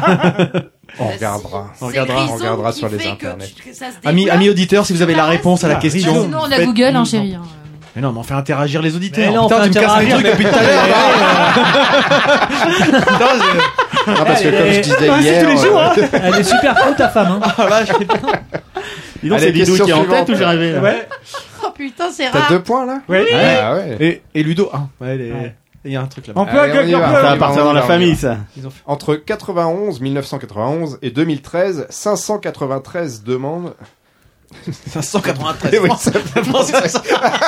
Speaker 3: On
Speaker 8: Bah,
Speaker 3: regardera.
Speaker 8: si.
Speaker 5: On
Speaker 8: C'est le
Speaker 5: regardera, on
Speaker 8: rhizome
Speaker 3: regardera
Speaker 8: qui
Speaker 3: sur les
Speaker 8: fait que
Speaker 3: internets.
Speaker 8: tu- que ça se
Speaker 5: Amis,
Speaker 8: développe.
Speaker 5: amis auditeurs, si vous avez la réponse à la
Speaker 7: Ah,
Speaker 5: question.
Speaker 7: rhizome.
Speaker 2: Sinon, on a
Speaker 5: faites-
Speaker 2: Google, hein, chérie. hein.
Speaker 5: Mais non, mais on fait interagir les auditeurs.
Speaker 1: Mais non, on
Speaker 5: Putain,
Speaker 1: fait
Speaker 5: tu me casses les
Speaker 1: interagir.
Speaker 5: trucs depuis tout à l'heure. Putain, je-
Speaker 3: Non, parce que
Speaker 1: Elle
Speaker 3: comme
Speaker 1: est-
Speaker 3: je disais
Speaker 7: Ah, c'est
Speaker 3: hier.
Speaker 7: tous les jours, hein.
Speaker 3: euh,
Speaker 1: Elle est super pro ta femme. Hein.
Speaker 5: Ah, vache.
Speaker 6: Dis donc,
Speaker 3: Allez,
Speaker 6: c'est Didou
Speaker 3: question
Speaker 6: qui est en
Speaker 3: suivante.
Speaker 6: tête ou j'ai rêvé là
Speaker 7: Ouais.
Speaker 8: Oh putain, c'est
Speaker 3: T'as
Speaker 8: rare.
Speaker 3: deux points là
Speaker 7: Ouais.
Speaker 3: Ah ouais.
Speaker 5: Et, et Ludo un. Ouais, les-
Speaker 7: Ouais.
Speaker 5: il y a un truc là-bas.
Speaker 7: On peut,
Speaker 3: Allez, on y
Speaker 7: on
Speaker 3: va.
Speaker 7: peut,
Speaker 6: Ça
Speaker 3: on y
Speaker 6: appartient
Speaker 3: va,
Speaker 6: dans
Speaker 3: on
Speaker 6: la
Speaker 3: y va,
Speaker 6: famille,
Speaker 3: on y
Speaker 6: ça.
Speaker 3: Entre quatre-vingt-onze, mille neuf cent quatre-vingt-onze et deux mille treize, cinq cent quatre-vingt-treize demandes.
Speaker 5: cinq cent quatre-vingt-treize.
Speaker 3: Eh oui, ça fait penser.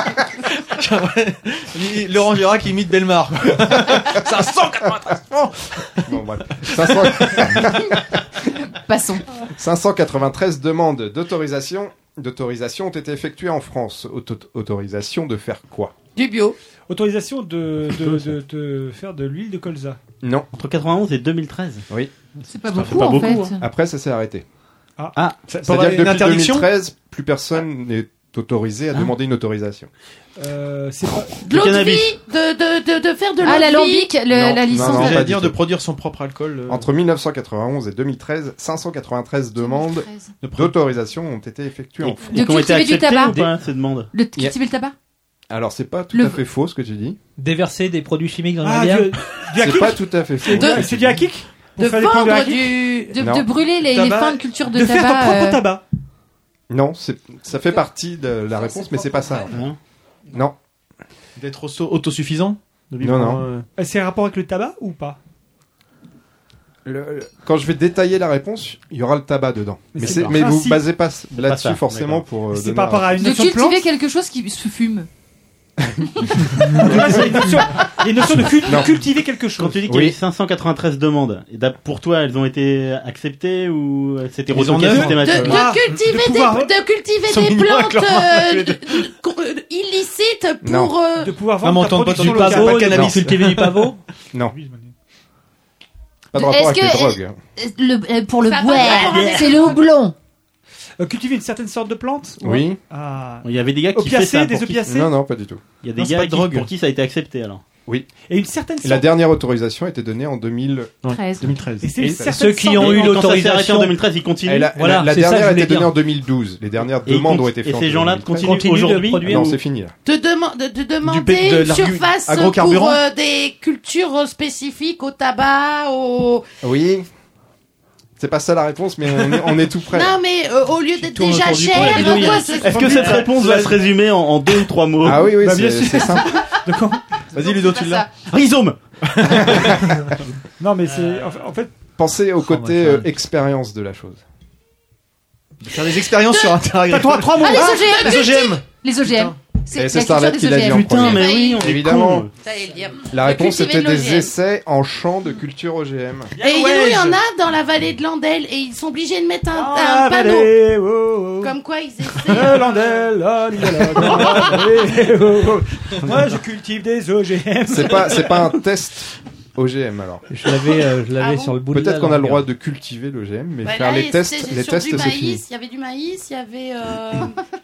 Speaker 5: Laurent Gérard qui imite Belmar. cinq cent quatre-vingt-treize francs.
Speaker 3: Bon, bref. cinq cents
Speaker 2: Passons.
Speaker 3: cinq cent quatre-vingt-treize demandes d'autorisation d'autorisation ont été effectuées en France. Auto- autorisation de faire quoi?
Speaker 8: Du bio.
Speaker 7: Autorisation de, de, de, de faire de l'huile de colza.
Speaker 3: Non.
Speaker 6: Entre quatre-vingt-onze et deux mille treize.
Speaker 3: Oui.
Speaker 2: C'est pas
Speaker 6: Ça
Speaker 2: beaucoup,
Speaker 6: fait pas
Speaker 2: en
Speaker 6: beaucoup,
Speaker 2: fait.
Speaker 3: Après, ça s'est arrêté.
Speaker 6: Ah,
Speaker 3: C'est-à-dire que
Speaker 5: une
Speaker 3: depuis
Speaker 5: interdiction.
Speaker 3: deux mille treize, plus personne n'est autorisé à
Speaker 6: Hein
Speaker 3: demander une autorisation.
Speaker 7: Euh, c'est pas...
Speaker 8: De l'eau de
Speaker 6: cannabis.
Speaker 8: vie. De, de, de, de faire de l'eau
Speaker 2: Ah,
Speaker 8: de vie.
Speaker 2: l'alambic, le-
Speaker 3: Non,
Speaker 2: la
Speaker 3: non,
Speaker 2: licence.
Speaker 3: non,
Speaker 2: de-
Speaker 3: pas
Speaker 5: J'allais
Speaker 3: du
Speaker 5: dire de
Speaker 3: tout.
Speaker 5: produire son propre alcool. euh,
Speaker 3: Entre mille neuf cent quatre-vingt-onze et deux mille treize, cinq cent quatre-vingt-treize demandes
Speaker 5: de pro-
Speaker 3: d'autorisation ont été effectuées en France.
Speaker 2: De
Speaker 6: Ils ont été
Speaker 2: cultiver du
Speaker 6: acceptés
Speaker 2: tabac.
Speaker 6: ou pas, ces demandes?
Speaker 2: Le cultiver le tabac.
Speaker 3: Alors, c'est pas tout
Speaker 2: Le-
Speaker 3: à fait faux ce que tu dis.
Speaker 1: Déverser des produits chimiques dans la
Speaker 7: Ah,
Speaker 1: bière.
Speaker 7: du, du
Speaker 3: C'est
Speaker 7: hacking
Speaker 3: pas tout à fait faux.
Speaker 7: C'est du- C'est du hacking Pour
Speaker 8: De
Speaker 7: faire des points de
Speaker 8: vendre
Speaker 7: hacking
Speaker 8: du...
Speaker 2: De,
Speaker 3: Non.
Speaker 2: de brûler les, les
Speaker 7: Tabac-
Speaker 2: fins de culture de,
Speaker 7: De faire ton
Speaker 2: tabac.
Speaker 7: propre
Speaker 2: euh,
Speaker 7: tabac.
Speaker 3: Non, c'est, ça fait partie de la réponse, mais c'est pas ça.
Speaker 6: Hein
Speaker 3: Non.
Speaker 5: D'être auto- autosuffisant de vivre,
Speaker 3: Non, non.
Speaker 5: euh,
Speaker 7: Euh, C'est un rapport avec le tabac ou pas
Speaker 3: Le- le- quand je vais détailler la réponse, il y aura le tabac dedans.
Speaker 7: Mais
Speaker 3: Mais,
Speaker 7: c'est
Speaker 3: c'est,
Speaker 7: le
Speaker 3: mais vous
Speaker 7: principe.
Speaker 3: basez pas là-dessus
Speaker 6: ça,
Speaker 3: forcément
Speaker 6: d'accord.
Speaker 3: pour. euh,
Speaker 7: C'est
Speaker 3: donner
Speaker 7: par rapport
Speaker 3: la-
Speaker 7: à une
Speaker 2: De
Speaker 7: notion de plante.
Speaker 2: cultiver quelque chose qui se fume.
Speaker 7: Tu vois, c'est une notion, il y a une notion de, cul- de
Speaker 3: Non.
Speaker 7: cultiver quelque
Speaker 6: Quand
Speaker 7: chose.
Speaker 6: tu dis qu'il y a
Speaker 3: Oui.
Speaker 6: eu cinq cent quatre-vingt-treize demandes, et d'ap- pour toi, elles ont été acceptées ou c'était
Speaker 5: Ils en
Speaker 6: retoqué
Speaker 5: ont-
Speaker 8: De,
Speaker 6: systématiquement
Speaker 8: de
Speaker 7: Ah,
Speaker 8: cultiver,
Speaker 7: de pouvoir-
Speaker 8: des, de cultiver
Speaker 5: Ils sont
Speaker 8: des
Speaker 5: mignons avec
Speaker 8: plantes
Speaker 5: leurs mains, tous les
Speaker 8: euh,
Speaker 5: deux.
Speaker 8: de- de- de- illicites
Speaker 3: Non.
Speaker 8: pour... euh,
Speaker 7: De pouvoir
Speaker 5: Ah, mais
Speaker 7: vendre
Speaker 5: on
Speaker 7: ta
Speaker 5: tente pas
Speaker 7: production
Speaker 5: du
Speaker 7: locale.
Speaker 5: pavot,
Speaker 1: Pavot,
Speaker 5: pas de
Speaker 1: de
Speaker 5: cannabis.
Speaker 1: cultiver du pavot.
Speaker 3: Non.
Speaker 7: Oui, je me dis.
Speaker 3: Pas de rapport
Speaker 2: Est-ce
Speaker 3: avec les
Speaker 2: que-
Speaker 3: drogues.
Speaker 2: Le, euh, pour le
Speaker 8: Ça a pas
Speaker 2: boire,
Speaker 8: de rapport avec-
Speaker 2: c'est le houblon.
Speaker 7: Euh, cultiver une certaine sorte de plante
Speaker 3: Oui.
Speaker 7: Ah.
Speaker 6: Il y a des gars qui fait
Speaker 7: Opiacés,
Speaker 6: ça.
Speaker 7: des
Speaker 6: pour qui-
Speaker 7: opiacés
Speaker 3: Non, non, pas du tout.
Speaker 6: Il y a des
Speaker 5: Non, c'est
Speaker 6: gars
Speaker 5: pas de
Speaker 6: qui-
Speaker 5: drogue.
Speaker 6: pour qui ça a été accepté alors.
Speaker 3: Oui.
Speaker 7: Et une certaine
Speaker 3: Et la
Speaker 7: sorte.
Speaker 3: dernière autorisation a été donnée en deux mille.
Speaker 2: treize.
Speaker 5: deux mille treize.
Speaker 7: Et c'est
Speaker 1: Et
Speaker 7: une certaine
Speaker 1: ceux qui
Speaker 7: sorte
Speaker 1: ont
Speaker 7: de-
Speaker 1: eu
Speaker 6: Et quand ça s'est arrêté
Speaker 1: l'autorisation.
Speaker 6: en deux mille treize, ils continuent.
Speaker 3: Et la,
Speaker 1: Voilà,
Speaker 3: la, la
Speaker 1: c'est ça que
Speaker 3: dernière
Speaker 1: je
Speaker 3: a
Speaker 1: voulais
Speaker 3: été donnée
Speaker 1: dire.
Speaker 3: en deux mille douze. Les dernières
Speaker 6: Et ils
Speaker 3: demandes
Speaker 6: con-
Speaker 3: ont été faites
Speaker 6: Et
Speaker 3: en
Speaker 6: ces gens-là
Speaker 3: deux mille treize.
Speaker 6: continuent
Speaker 1: Continuent de
Speaker 6: aujourd'hui.
Speaker 1: produire.
Speaker 3: Non,
Speaker 6: ou-
Speaker 3: c'est fini là.
Speaker 8: de, deman- de, de demander
Speaker 5: pé- de
Speaker 8: une
Speaker 5: l'argu-
Speaker 8: surface pour
Speaker 5: agrocarburant.
Speaker 8: euh, des cultures spécifiques au tabac, au...
Speaker 3: Oui. C'est pas ça la réponse, mais on est, on est tout près.
Speaker 8: Non mais euh, au lieu d'être
Speaker 5: tournes
Speaker 8: déjà
Speaker 5: autour du pot,
Speaker 8: cher,
Speaker 5: la bidouille.
Speaker 8: pourquoi ce-
Speaker 6: Est-ce que cette réponse va se résumer en, en deux ou trois mots?
Speaker 3: Ah oui, oui,
Speaker 7: Bah, bien
Speaker 3: c'est,
Speaker 7: sûr.
Speaker 3: c'est simple.
Speaker 7: De quoi
Speaker 5: Vas-y Ludo, tu l'as.
Speaker 6: Rhizome.
Speaker 7: Non, mais c'est. En fait- En fait,
Speaker 3: Pensez au côté
Speaker 5: moi,
Speaker 3: euh,
Speaker 5: ça-
Speaker 3: expérience de la chose.
Speaker 5: Faire des expériences sur un terrain
Speaker 7: t'as trois, trois mots.
Speaker 2: Ah, les
Speaker 7: Ah,
Speaker 2: O G M.
Speaker 5: Les O G M.
Speaker 2: Les O G M.
Speaker 3: Et
Speaker 2: la
Speaker 3: c'est
Speaker 2: culture
Speaker 3: Starlet
Speaker 2: des
Speaker 3: qui l'a dit
Speaker 2: O G M.
Speaker 3: en
Speaker 6: Putain,
Speaker 3: premier.
Speaker 6: mais oui, on est
Speaker 3: Évidemment.
Speaker 6: cons.
Speaker 8: J'allais le dire.
Speaker 3: La
Speaker 8: De
Speaker 3: réponse
Speaker 8: cultiver
Speaker 3: était
Speaker 8: de
Speaker 3: des
Speaker 8: l'O G M.
Speaker 3: essais en champ de culture O G M.
Speaker 8: Et il y en a- il y en a dans la vallée de Landel et ils sont obligés de mettre un,
Speaker 7: Ah,
Speaker 8: un panneau.
Speaker 7: vallée, oh, oh.
Speaker 8: Comme quoi ils essaient.
Speaker 7: Euh, Landel, ah, lila, dans la vallée, oh, oh. Moi, je cultive des O G M.
Speaker 3: C'est pas, c'est pas un test O G M alors.
Speaker 1: Je l'avais, euh, je l'avais
Speaker 8: Ah bon
Speaker 1: sur le bout de
Speaker 3: Peut-être
Speaker 1: la
Speaker 3: qu'on a le
Speaker 1: langue.
Speaker 3: droit de cultiver l'O G M, mais
Speaker 8: Bah
Speaker 3: faire
Speaker 8: là,
Speaker 3: les tests,
Speaker 8: c'était
Speaker 3: les
Speaker 8: sur
Speaker 3: tests
Speaker 8: du
Speaker 3: c'est fini.
Speaker 8: maïs, il y avait du maïs, il y avait. Euh...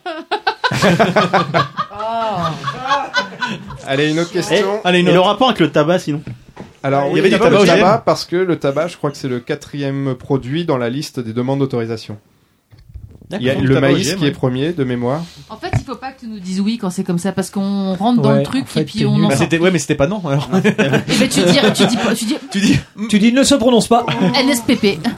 Speaker 8: oh.
Speaker 3: Allez, une autre
Speaker 6: Et,
Speaker 3: question.
Speaker 5: Allez, une
Speaker 6: et le
Speaker 5: autre.
Speaker 6: rapport avec le tabac sinon?
Speaker 3: Alors,
Speaker 5: Il y
Speaker 3: oui,
Speaker 5: avait du
Speaker 3: le
Speaker 5: tabac O G M.
Speaker 3: tabac parce que le tabac, je crois que c'est le quatrième produit dans la liste des demandes d'autorisation. Il y a
Speaker 5: D'accord.
Speaker 3: le
Speaker 5: Tabac
Speaker 3: maïs
Speaker 5: O G M,
Speaker 3: qui est
Speaker 5: ouais.
Speaker 3: premier de mémoire.
Speaker 2: En fait, il faut pas que tu nous dises oui quand c'est comme ça parce qu'on rentre dans
Speaker 1: Ouais,
Speaker 2: le truc
Speaker 1: en fait,
Speaker 2: et puis
Speaker 1: t'es
Speaker 2: on
Speaker 1: nul.
Speaker 2: en
Speaker 5: Bah,
Speaker 2: sort.
Speaker 5: c'était, ouais, mais c'était pas non, alors.
Speaker 2: Et ben tu dis, tu dis, pas- tu dis
Speaker 5: Tu dis.
Speaker 1: Tu dis ne se prononce pas.
Speaker 2: N S P P.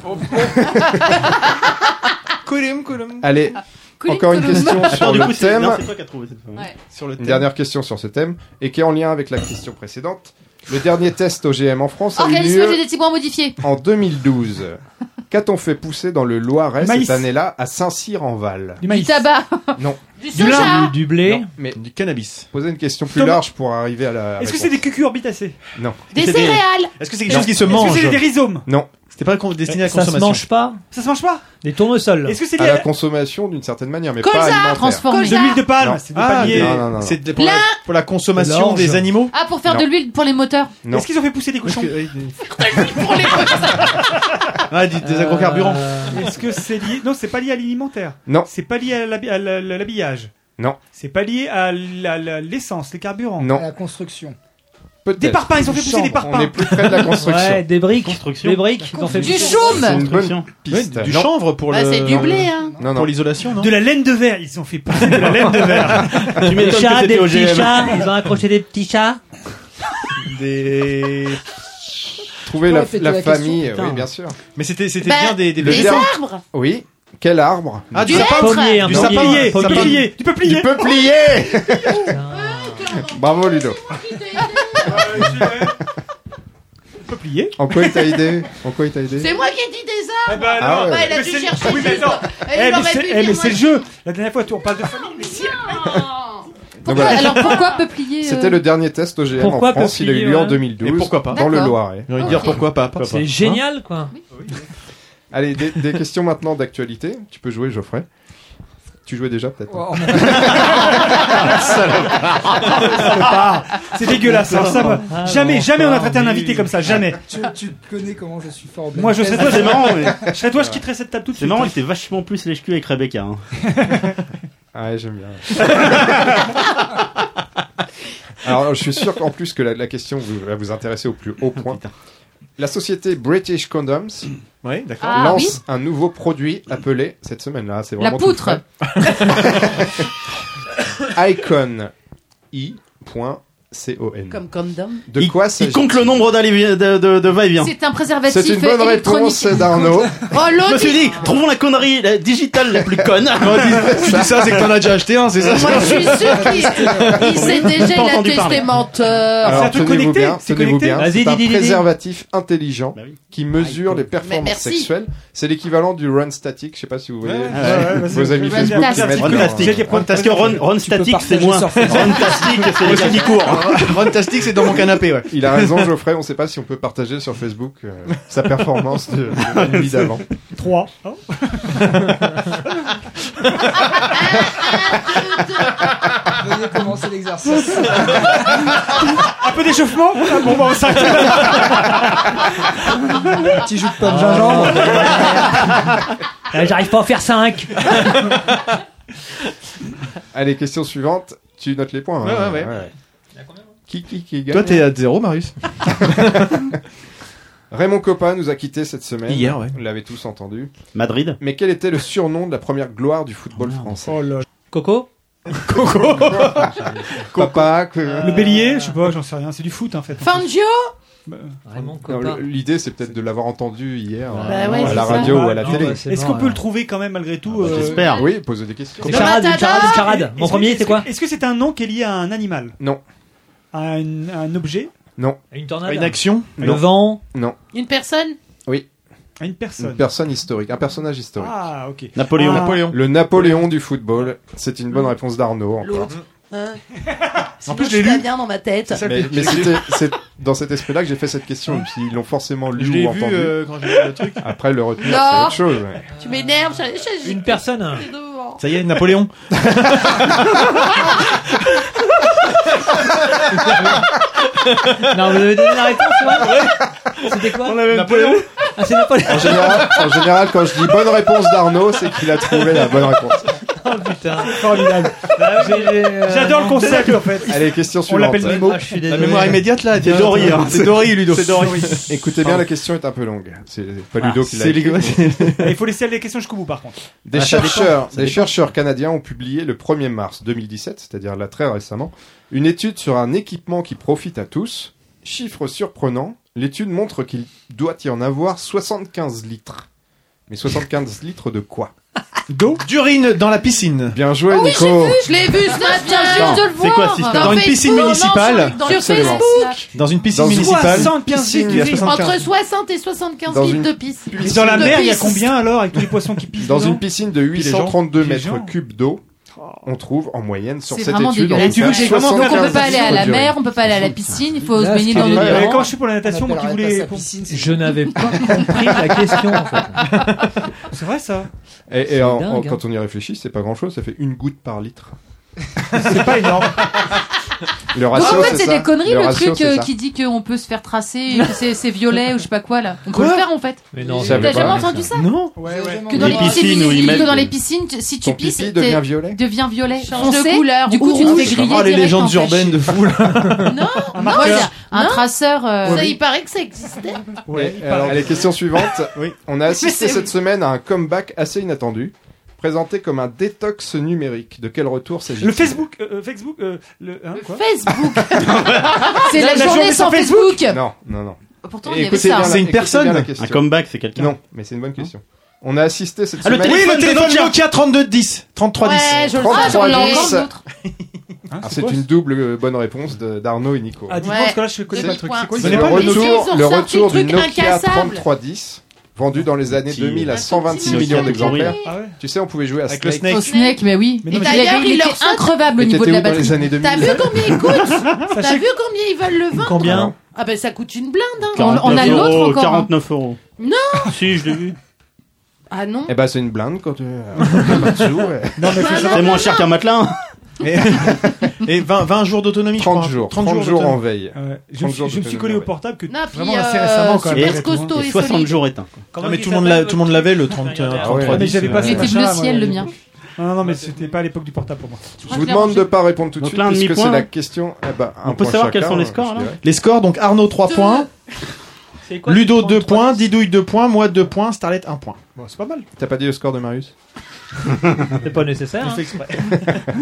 Speaker 5: Coulim, coulim.
Speaker 3: Allez,
Speaker 2: Coulis,
Speaker 3: encore une
Speaker 2: coulis.
Speaker 3: question sur
Speaker 6: Attends, du
Speaker 3: le
Speaker 6: coup, c'est
Speaker 3: thème.
Speaker 6: non, c'est toi qui as trouvé cette fois.
Speaker 2: Ouais.
Speaker 5: Sur le
Speaker 3: Une
Speaker 5: thème.
Speaker 3: dernière question sur ce thème et qui est en lien avec la question précédente. Le dernier test O G M en France a eu
Speaker 2: Organisme
Speaker 3: lieu
Speaker 2: génétiquement modifié.
Speaker 3: en deux mille douze. Qu'a-t-on fait pousser dans le Loiret
Speaker 7: Maïs.
Speaker 3: cette année-là à Saint-Cyr-en-Val?
Speaker 7: Du
Speaker 2: Du
Speaker 7: maïs.
Speaker 2: tabac.
Speaker 3: Non.
Speaker 8: Du
Speaker 1: Du,
Speaker 8: soja.
Speaker 1: du blé.
Speaker 3: Non, mais
Speaker 5: Du cannabis.
Speaker 3: posez une question plus
Speaker 7: Thomas-
Speaker 3: large pour arriver à la
Speaker 7: Est-ce que
Speaker 3: réponse.
Speaker 7: c'est des cucurbitacées?
Speaker 3: Non.
Speaker 8: Des
Speaker 5: C'est des-
Speaker 8: céréales.
Speaker 5: Est-ce que c'est quelque chose qui se
Speaker 7: Est-ce que
Speaker 5: mange?
Speaker 7: c'est des rhizomes?
Speaker 3: Non.
Speaker 5: C'était pas con- destiné à la
Speaker 1: Ça se
Speaker 5: consommation.
Speaker 1: mange pas.
Speaker 7: Ça se mange pas?
Speaker 1: Des tournesols.
Speaker 7: Est-ce que c'est
Speaker 3: À
Speaker 7: lié
Speaker 3: la
Speaker 7: à
Speaker 3: consommation d'une certaine manière, mais
Speaker 8: Colza,
Speaker 3: pas alimentaire.
Speaker 2: Transformé.
Speaker 7: de l'huile de palme?
Speaker 3: Non.
Speaker 7: C'est des
Speaker 5: Ah,
Speaker 7: palmiers.
Speaker 3: Non, non, non.
Speaker 5: C'est pour,
Speaker 8: Plein.
Speaker 5: la- pour la consommation
Speaker 1: L'orge.
Speaker 5: des animaux.
Speaker 2: Ah, pour faire
Speaker 3: Non.
Speaker 2: de l'huile pour les moteurs.
Speaker 3: Non.
Speaker 7: Est-ce qu'ils ont fait pousser des
Speaker 5: Parce
Speaker 7: cochons?
Speaker 5: que- oui, des-
Speaker 8: Pour les
Speaker 5: Ah, des, des agrocarburants.
Speaker 1: Euh,
Speaker 7: Est-ce que c'est lié? Non, c'est pas lié à l'alimentaire.
Speaker 3: Non.
Speaker 7: C'est pas lié à l'habi- à la- la- l'habillage.
Speaker 3: Non.
Speaker 7: C'est pas lié à la- la- l'essence, les carburants.
Speaker 9: À
Speaker 3: Non.
Speaker 9: la construction.
Speaker 3: Peut-être.
Speaker 7: Des parpaings, ils ont fait pousser des
Speaker 3: On
Speaker 7: parpaings.
Speaker 3: est plus près de la construction.
Speaker 1: ouais, des briques.
Speaker 6: Construction.
Speaker 1: Des briques. Ils ont fait
Speaker 2: Du
Speaker 3: C'est
Speaker 2: chaume.
Speaker 3: une bonne
Speaker 6: Construction.
Speaker 3: piste.
Speaker 5: Ouais, du
Speaker 3: Non.
Speaker 5: chanvre pour
Speaker 8: Bah,
Speaker 5: le.
Speaker 8: c'est du blé, hein.
Speaker 3: Non, non.
Speaker 5: Pour l'isolation, non?
Speaker 7: De la laine de verre. Ils ont fait pousser de la laine de verre.
Speaker 6: Tu
Speaker 1: Des
Speaker 6: m'étonnes que
Speaker 1: chats, des
Speaker 6: c'était
Speaker 1: petits
Speaker 6: O G M.
Speaker 1: chats. Ils ont accroché des petits chats.
Speaker 5: Des.
Speaker 3: Trouver
Speaker 9: Tu peux
Speaker 3: la,
Speaker 9: répéter
Speaker 3: la
Speaker 9: la
Speaker 3: famille,
Speaker 9: question
Speaker 3: oui, bien sûr.
Speaker 5: Mais c'était, c'était
Speaker 8: Bah,
Speaker 5: bien des, des
Speaker 3: le
Speaker 8: Des
Speaker 3: dernier-
Speaker 8: arbres.
Speaker 3: Oui. Quel arbre?
Speaker 5: Ah, du
Speaker 8: Du
Speaker 5: sapin.
Speaker 8: hêtre.
Speaker 1: Pommier, un
Speaker 5: Du
Speaker 1: pommier.
Speaker 5: sapin.
Speaker 7: Plier, du
Speaker 1: Pommier.
Speaker 7: peuplier, du peuplier.
Speaker 3: Du peuplier. Bravo Ludo.
Speaker 7: Peuplier.
Speaker 3: En quoi il t'a aidé? En quoi il t'a aidé?
Speaker 8: C'est moi qui ai dit des
Speaker 7: Eh
Speaker 8: arbres.
Speaker 7: ben
Speaker 3: Ah
Speaker 7: alors,
Speaker 3: ouais.
Speaker 8: Bah, il a
Speaker 7: mais
Speaker 8: dû
Speaker 7: c'est-
Speaker 8: chercher
Speaker 7: oui, mais
Speaker 8: juste.
Speaker 7: attends.
Speaker 8: Et
Speaker 7: Eh,
Speaker 8: il
Speaker 7: mais
Speaker 8: aurait
Speaker 7: c'est
Speaker 8: pu
Speaker 7: eh,
Speaker 8: dire
Speaker 7: mais
Speaker 8: moi
Speaker 7: c'est le
Speaker 8: qui-
Speaker 7: jeu. La dernière fois, tu on parle de famille, mais si.
Speaker 3: Donc voilà.
Speaker 2: Alors pourquoi peuplier euh,
Speaker 3: C'était le dernier test O G M en
Speaker 1: Pourquoi
Speaker 3: France. Il a eu
Speaker 1: peuplier,
Speaker 3: lieu en
Speaker 1: ouais.
Speaker 3: deux mille douze.
Speaker 5: Et pourquoi pas?
Speaker 3: Dans le
Speaker 2: D'accord.
Speaker 3: Loiret.
Speaker 5: J'ai envie de dire
Speaker 2: Ok.
Speaker 5: pourquoi pas. Pourquoi
Speaker 1: C'est
Speaker 5: pas.
Speaker 1: génial, quoi.
Speaker 3: Allez, des, des questions maintenant d'actualité. Tu peux jouer, Geoffrey. Tu jouais déjà peut-être.
Speaker 9: Oh,
Speaker 7: C'est dégueulasse. hein, ça va.
Speaker 1: Ah,
Speaker 7: Jamais,
Speaker 1: non,
Speaker 7: jamais on a
Speaker 1: pas,
Speaker 7: traité un
Speaker 1: oui.
Speaker 7: invité comme ça. Jamais.
Speaker 9: tu, tu connais comment je suis fort au
Speaker 7: Moi, je serais toi.
Speaker 6: C'est marrant, mais
Speaker 7: Je serais toi, je quitterais cette table tout de
Speaker 6: c'est
Speaker 7: suite.
Speaker 6: marrant, il était vachement plus lèche-cul avec Rebecca. Hein.
Speaker 3: Ah ouais, j'aime bien. Alors, je suis sûr qu'en plus que la, la question vous- va vous intéresser au plus haut point.
Speaker 6: Putain.
Speaker 3: La société British Condoms
Speaker 5: Oui, d'accord.
Speaker 2: Ah,
Speaker 3: lance
Speaker 2: oui.
Speaker 3: un nouveau produit appelé, cette semaine-là, c'est
Speaker 2: La
Speaker 3: vraiment tout
Speaker 2: poutre.
Speaker 3: frais. Icon. I point C O N.
Speaker 8: Comme condom.
Speaker 3: De
Speaker 6: Il-
Speaker 3: quoi
Speaker 6: Il
Speaker 3: s'agit-il?
Speaker 6: compte le nombre d'allées- de, de, de va-et-vient.
Speaker 2: C'est un préservatif
Speaker 3: C'est une bonne
Speaker 2: électronique.
Speaker 3: réponse d'Arnaud.
Speaker 8: Oh,
Speaker 6: Je me
Speaker 8: l'autre,
Speaker 6: suis dit, trouvons la connerie la digitale la plus conne.
Speaker 5: Tu dis ça, c'est que t'en as déjà acheté un, c'est ça?
Speaker 8: moi je suis sûr qu'il il sait déjà,
Speaker 6: Pas
Speaker 8: il a
Speaker 6: entendu parler.
Speaker 8: testé menteur.
Speaker 7: c'est un
Speaker 3: Alors
Speaker 7: truc
Speaker 3: tenez-vous
Speaker 7: connecté,
Speaker 3: bien,
Speaker 7: c'est
Speaker 3: tenez-vous
Speaker 7: connecté.
Speaker 3: bien.
Speaker 1: Vas-y,
Speaker 3: C'est
Speaker 1: dis,
Speaker 3: un
Speaker 1: dis, dis.
Speaker 3: préservatif intelligent
Speaker 6: Bah oui.
Speaker 3: qui mesure les performances
Speaker 8: merci.
Speaker 3: sexuelles. C'est l'équivalent du run statique. Je sais pas si vous voyez
Speaker 7: Ouais,
Speaker 3: euh,
Speaker 7: ouais, ouais,
Speaker 3: vos
Speaker 7: c'est-
Speaker 3: amis
Speaker 7: Run
Speaker 3: Facebook qui
Speaker 2: Static.
Speaker 3: mettent
Speaker 6: Ron
Speaker 3: leur-
Speaker 6: Tastic. Parce que Ron, Ron Static, c'est
Speaker 9: partager
Speaker 6: moins.
Speaker 9: sur Facebook.
Speaker 6: Ron Tastic, c'est les gars qui courent.
Speaker 5: Runtastic, c'est dans mon canapé, ouais.
Speaker 3: Il a raison, Geoffrey. On sait pas si on peut partager sur Facebook euh, sa performance de, de la nuit d'avant.
Speaker 7: trois. Oh.
Speaker 9: Veuillez commencer l'exercice.
Speaker 7: Un peu d'échauffement. Ah, bon, bah, on s'arrête là.
Speaker 9: Petit jus de pomme gingembre.
Speaker 1: Euh, J'arrive pas à en faire cinq.
Speaker 3: Allez, question suivante. Tu notes les points.
Speaker 5: Ouais,
Speaker 3: hein.
Speaker 5: ouais, ouais.
Speaker 3: Qui, qui, qui gagne?
Speaker 5: Toi, t'es à zéro, Marius.
Speaker 3: Raymond Coppa nous a quittés cette semaine.
Speaker 5: Hier, ouais.
Speaker 3: Vous l'avez tous entendu.
Speaker 6: Madrid.
Speaker 3: Mais quel était le surnom de la première gloire du football français?
Speaker 7: Oh là.
Speaker 1: Coco.
Speaker 3: Papa, que-
Speaker 7: Le bélier, je sais pas, j'en sais rien. C'est du foot en fait.
Speaker 8: Fangio.
Speaker 1: Raymond
Speaker 3: Non,
Speaker 1: Coppa.
Speaker 3: le- L'idée, c'est peut-être de l'avoir entendu hier
Speaker 8: Bah
Speaker 3: euh,
Speaker 8: ouais,
Speaker 3: à
Speaker 8: c'est
Speaker 3: la
Speaker 8: ça.
Speaker 3: radio
Speaker 7: Ah,
Speaker 3: ou à la
Speaker 7: non,
Speaker 3: télé.
Speaker 1: bah, c'est
Speaker 7: Est-ce
Speaker 1: bon,
Speaker 7: qu'on peut
Speaker 1: ouais.
Speaker 7: le trouver quand même malgré tout
Speaker 6: bah,
Speaker 7: euh,
Speaker 6: j'espère.
Speaker 3: Oui, posez des questions.
Speaker 1: Une charade, une charade, une charade.
Speaker 7: est-ce
Speaker 1: Mon
Speaker 7: que-
Speaker 1: premier,
Speaker 7: est-ce
Speaker 1: c'est quoi?
Speaker 7: que- Est-ce que c'est un nom qui est lié à un animal?
Speaker 3: Non,
Speaker 7: À un, à un objet?
Speaker 3: non,
Speaker 1: Une tornade.
Speaker 5: Une action?
Speaker 1: Le
Speaker 3: Non.
Speaker 1: vent.
Speaker 3: non.
Speaker 8: Une personne.
Speaker 7: À une personne?
Speaker 3: Une personne historique, un personnage historique.
Speaker 7: Ah, ok.
Speaker 6: Napoléon.
Speaker 7: Ah.
Speaker 5: Napoléon.
Speaker 3: Le Napoléon du football. C'est une bonne réponse d'Arnaud encore.
Speaker 8: L'autre. Hein.
Speaker 5: En plus,
Speaker 8: Sinon,
Speaker 5: je l'ai
Speaker 8: suis pas
Speaker 5: lu.
Speaker 8: bien dans ma tête.
Speaker 3: Mais, mais c'était c'est dans cet esprit-là que j'ai fait cette question. Et puis ils l'ont forcément lu
Speaker 5: Je
Speaker 3: ou
Speaker 5: l'ai vu
Speaker 3: entendu.
Speaker 5: euh, quand j'ai vu le truc.
Speaker 3: Après le retenir,
Speaker 8: Non.
Speaker 3: c'est autre chose. ouais.
Speaker 8: Tu m'énerves. je- je- je-
Speaker 1: Une personne.
Speaker 8: c'est devant.
Speaker 5: Ça y est, Napoléon.
Speaker 1: Non, vous avez donné la réponse, ouais. C'était quoi?
Speaker 5: Napoléon.
Speaker 1: Ah, c'est Napoléon.
Speaker 3: En général, en général, quand je dis bonne réponse d'Arnaud, c'est qu'il a trouvé la bonne réponse.
Speaker 1: Oh putain.
Speaker 7: Formidable.
Speaker 1: J'ai- j'ai, euh,
Speaker 7: J'adore le concept en fait.
Speaker 3: Allez, question
Speaker 7: On
Speaker 3: suivante.
Speaker 7: l'appelle Nemo.
Speaker 1: Ah, je suis
Speaker 5: La
Speaker 1: désolé.
Speaker 5: mémoire immédiate, là,
Speaker 6: C'est Dory, hein.
Speaker 5: C'est Dory, Ludo.
Speaker 6: C'est Dory.
Speaker 3: Écoutez bien, la question est un peu longue. C'est pas Ludo qui l'a
Speaker 5: C'est
Speaker 3: écrit.
Speaker 5: les
Speaker 7: Et il faut laisser les questions jusqu'au bout par contre.
Speaker 3: Des
Speaker 5: Ah, ça
Speaker 3: chercheurs,
Speaker 5: dépend, ça
Speaker 3: des
Speaker 5: dépend.
Speaker 3: chercheurs canadiens ont publié le premier mars deux mille dix-sept, c'est-à-dire là très récemment, une étude sur un équipement qui profite à tous. Chiffre surprenant, l'étude montre qu'il doit y en avoir soixante-quinze litres. Mais soixante-quinze litres de quoi?
Speaker 5: D'eau. D'urine dans la piscine.
Speaker 3: Bien joué,
Speaker 8: Oh oui, j'ai
Speaker 3: Nico.
Speaker 8: vu, je l'ai vu ce matin.
Speaker 2: Viens juste de le
Speaker 6: C'est
Speaker 2: voir.
Speaker 6: quoi ce système
Speaker 5: Dans une piscine
Speaker 8: Facebook,
Speaker 5: municipale.
Speaker 8: non, sur, sur
Speaker 3: Absolument.
Speaker 8: Facebook.
Speaker 5: Dans une piscine
Speaker 3: Dans une
Speaker 5: municipale.
Speaker 7: soixante-quinze
Speaker 3: piscine,
Speaker 7: litres
Speaker 3: il y a
Speaker 7: d'urine.
Speaker 3: soixante-quinze.
Speaker 8: Entre soixante et soixante-quinze
Speaker 3: Dans
Speaker 8: litres
Speaker 3: une
Speaker 8: de pisse.
Speaker 7: Et dans la
Speaker 8: De
Speaker 7: mer, il y a
Speaker 8: pisse.
Speaker 7: combien alors avec tous les poissons qui pissent
Speaker 3: Dans
Speaker 7: dedans
Speaker 3: une piscine de huit cent trente-deux mètres cubes d'eau, on trouve en moyenne sur
Speaker 2: C'est
Speaker 3: cette
Speaker 2: vraiment
Speaker 3: étude.
Speaker 2: dégueulasse.
Speaker 3: on
Speaker 7: Et tu veux que
Speaker 3: fait
Speaker 7: j'ai vraiment-
Speaker 2: Donc on peut
Speaker 3: soixante-quinze
Speaker 2: pas aller à la
Speaker 3: litres
Speaker 2: mer,
Speaker 3: d'urine.
Speaker 2: on peut pas aller à la piscine, il faut
Speaker 9: Là,
Speaker 2: se baigner
Speaker 9: ce
Speaker 2: dans
Speaker 9: qui
Speaker 2: l'eau
Speaker 9: est-
Speaker 2: du
Speaker 7: Ouais,
Speaker 2: Rhin.
Speaker 7: Quand je suis pour la natation, moi qui voulais.
Speaker 1: Je n'avais pas compris la question, en fait.
Speaker 7: C'est vrai ça.
Speaker 3: Et, et en-
Speaker 1: dingue,
Speaker 3: en-
Speaker 1: hein.
Speaker 3: quand on y réfléchit, c'est pas grand-chose, ça fait une goutte par litre.
Speaker 7: C'est pas énorme.
Speaker 3: Le
Speaker 2: Donc
Speaker 3: ratio,
Speaker 2: en fait c'est
Speaker 3: ça.
Speaker 2: des conneries le
Speaker 3: ratio,
Speaker 2: truc
Speaker 3: c'est
Speaker 2: euh,
Speaker 3: ça.
Speaker 2: qui dit qu'on peut se faire tracer, que c'est c'est violet ou je sais pas quoi là. On peut
Speaker 3: Quoi
Speaker 2: le faire en fait.
Speaker 1: Mais non,
Speaker 3: Je
Speaker 1: ça
Speaker 3: savais
Speaker 2: T'as
Speaker 3: pas.
Speaker 2: jamais entendu ça?
Speaker 5: Non.
Speaker 7: Ouais, ouais.
Speaker 2: Que dans
Speaker 6: Les
Speaker 2: les
Speaker 6: piscines
Speaker 2: piscines,
Speaker 6: où ils
Speaker 2: que
Speaker 6: mettent
Speaker 2: dans
Speaker 6: des-
Speaker 2: les piscines, tu- si tu
Speaker 3: Ton
Speaker 2: pisses,
Speaker 3: pipi
Speaker 2: t'es-
Speaker 3: devient violet.
Speaker 2: devient violet.
Speaker 8: Change de
Speaker 2: foncé.
Speaker 8: couleur
Speaker 2: Du coup,
Speaker 8: ou
Speaker 2: tu te fais
Speaker 8: rouge.
Speaker 2: griller
Speaker 5: Oh, les
Speaker 2: direct,
Speaker 5: légendes
Speaker 2: en fait.
Speaker 5: urbaines de fou, là.
Speaker 8: Non,
Speaker 7: Un
Speaker 2: Moi,
Speaker 7: marqueur.
Speaker 2: j'ai un
Speaker 8: Non.
Speaker 2: traceur. euh,
Speaker 8: ça, il paraît que ça existait.
Speaker 7: Ouais, il
Speaker 3: Et alors,
Speaker 7: paraît.
Speaker 3: les questions suivantes.
Speaker 5: Oui.
Speaker 3: On a assisté
Speaker 2: Mais c'est-
Speaker 3: cette semaine à un comeback assez inattendu, présenté comme un détox numérique. De quel retour s'agit-il?
Speaker 7: Le Facebook, euh, Facebook, euh, le, hein, quoi
Speaker 8: Facebook.
Speaker 2: C'est la,
Speaker 7: La
Speaker 2: journée
Speaker 7: journée
Speaker 2: sans
Speaker 7: sans
Speaker 2: Facebook.
Speaker 3: Non, non, non.
Speaker 2: Pourtant, il y avait
Speaker 3: Écoutez
Speaker 2: ça.
Speaker 3: bien
Speaker 2: hein.
Speaker 3: la-
Speaker 5: C'est une
Speaker 3: écoutez
Speaker 5: personne
Speaker 3: bien la
Speaker 6: Un
Speaker 3: question.
Speaker 6: comeback, c'est quelqu'un.
Speaker 3: Non, mais c'est une bonne question. On a assisté cette
Speaker 6: Ah, le
Speaker 3: semaine.
Speaker 5: Oui, le téléphone
Speaker 6: Nokia.
Speaker 5: Nokia trente-deux dix. trente-trois dix.
Speaker 8: Ouais, je le
Speaker 2: Ah,
Speaker 8: sais,
Speaker 2: j'en ai
Speaker 8: j'en ai
Speaker 2: encore
Speaker 3: dix.
Speaker 2: d'autres.
Speaker 7: Hein,
Speaker 3: Ah,
Speaker 7: c'est
Speaker 3: c'est
Speaker 7: quoi
Speaker 3: une double euh, bonne réponse de- d'Arnaud et Nico.
Speaker 7: Ah, dites-moi
Speaker 8: Ouais.
Speaker 7: parce que là je connais
Speaker 8: Deux
Speaker 7: pas le truc.
Speaker 8: points.
Speaker 7: C'est quoi
Speaker 3: C'est
Speaker 7: le
Speaker 3: le
Speaker 7: pas
Speaker 8: Mais si,
Speaker 3: retour,
Speaker 8: ils ont
Speaker 3: le
Speaker 8: sorti
Speaker 3: retour
Speaker 8: le
Speaker 3: du
Speaker 8: truc
Speaker 3: Nokia
Speaker 8: incassable.
Speaker 3: trente-trois dix, vendu dans les années
Speaker 6: Petit-
Speaker 3: deux mille à
Speaker 8: Un
Speaker 3: cent vingt-six
Speaker 8: tout petit
Speaker 3: millions
Speaker 6: Nokia
Speaker 3: d'exemplaires.
Speaker 7: Ah ouais.
Speaker 3: Tu sais, on pouvait jouer à
Speaker 5: Avec le
Speaker 3: Snake.
Speaker 5: Snake.
Speaker 2: Au Snake, mais oui.
Speaker 7: Mais
Speaker 8: Et
Speaker 7: non, mais
Speaker 8: d'ailleurs,
Speaker 2: il avait-
Speaker 8: il
Speaker 2: il
Speaker 8: leur
Speaker 2: était
Speaker 8: saute.
Speaker 2: increvable au
Speaker 3: Et
Speaker 2: niveau
Speaker 3: t'étais
Speaker 2: de la
Speaker 3: où dans les
Speaker 2: batterie.
Speaker 3: années deux mille?
Speaker 8: T'as vu combien il coûte? T'as
Speaker 7: Sachez
Speaker 8: vu combien ils veulent le vendre?
Speaker 1: Combien?
Speaker 8: Ah ben ça coûte une blinde. Hein.
Speaker 2: On- on a
Speaker 6: quarante-neuf
Speaker 2: l'autre
Speaker 6: euros,
Speaker 2: encore, hein.
Speaker 6: quarante-neuf euros.
Speaker 8: Non.
Speaker 6: Si, je l'ai vu.
Speaker 8: Ah non.
Speaker 3: Eh ben, c'est une blinde quand tu as pas de sous, ouais.
Speaker 7: Non, mais faut savoir.
Speaker 6: C'est moins cher qu'un matelas. hein.
Speaker 5: Et, et vingt, vingt jours d'autonomie, je
Speaker 3: trente
Speaker 5: crois.
Speaker 3: jours. trente jours en
Speaker 5: d'autonomie.
Speaker 3: veille.
Speaker 7: Ouais, je, me
Speaker 3: trente
Speaker 7: suis-
Speaker 3: jours
Speaker 7: je me suis
Speaker 3: d'autonomie,
Speaker 7: collé au
Speaker 3: ouais.
Speaker 7: portable que
Speaker 8: Non, puis,
Speaker 7: vraiment assez
Speaker 8: euh,
Speaker 7: récemment quand
Speaker 8: c'est
Speaker 7: même.
Speaker 8: très costaud
Speaker 6: Et
Speaker 8: et
Speaker 6: soixante
Speaker 8: solide.
Speaker 6: jours éteints. quoi.
Speaker 5: Non, mais tout le monde l'a- tout le monde l'avait, le trente,
Speaker 1: Ah ouais.
Speaker 5: trente-trois
Speaker 7: Mais
Speaker 5: dix.
Speaker 7: j'avais pas
Speaker 2: Il
Speaker 7: ce
Speaker 2: était
Speaker 7: machin-là,
Speaker 2: bleu ciel,
Speaker 7: moi.
Speaker 2: le mien.
Speaker 7: Non, non, non, mais c'était pas à l'époque du portable pour moi.
Speaker 3: Je vous demande de pas répondre tout de
Speaker 6: Donc
Speaker 3: suite,
Speaker 6: là, un
Speaker 3: puisque
Speaker 6: demi-point,
Speaker 3: c'est la
Speaker 6: hein.
Speaker 3: question. Eh ben, un
Speaker 6: On peut
Speaker 3: point
Speaker 6: savoir quels
Speaker 3: chacun,
Speaker 6: sont les
Speaker 3: je
Speaker 6: scores, là
Speaker 3: dirais.
Speaker 5: Les scores, donc Arnaud trois
Speaker 8: Deux.
Speaker 5: points,
Speaker 1: C'est quoi,
Speaker 5: Ludo
Speaker 1: c'est
Speaker 5: deux
Speaker 1: trente-trois
Speaker 5: points,
Speaker 1: dix?
Speaker 5: Didouille deux points, moi deux points, Starlet un point.
Speaker 7: Bon, c'est pas mal.
Speaker 3: T'as pas dit le score de Marius?
Speaker 1: C'est pas nécessaire. hein.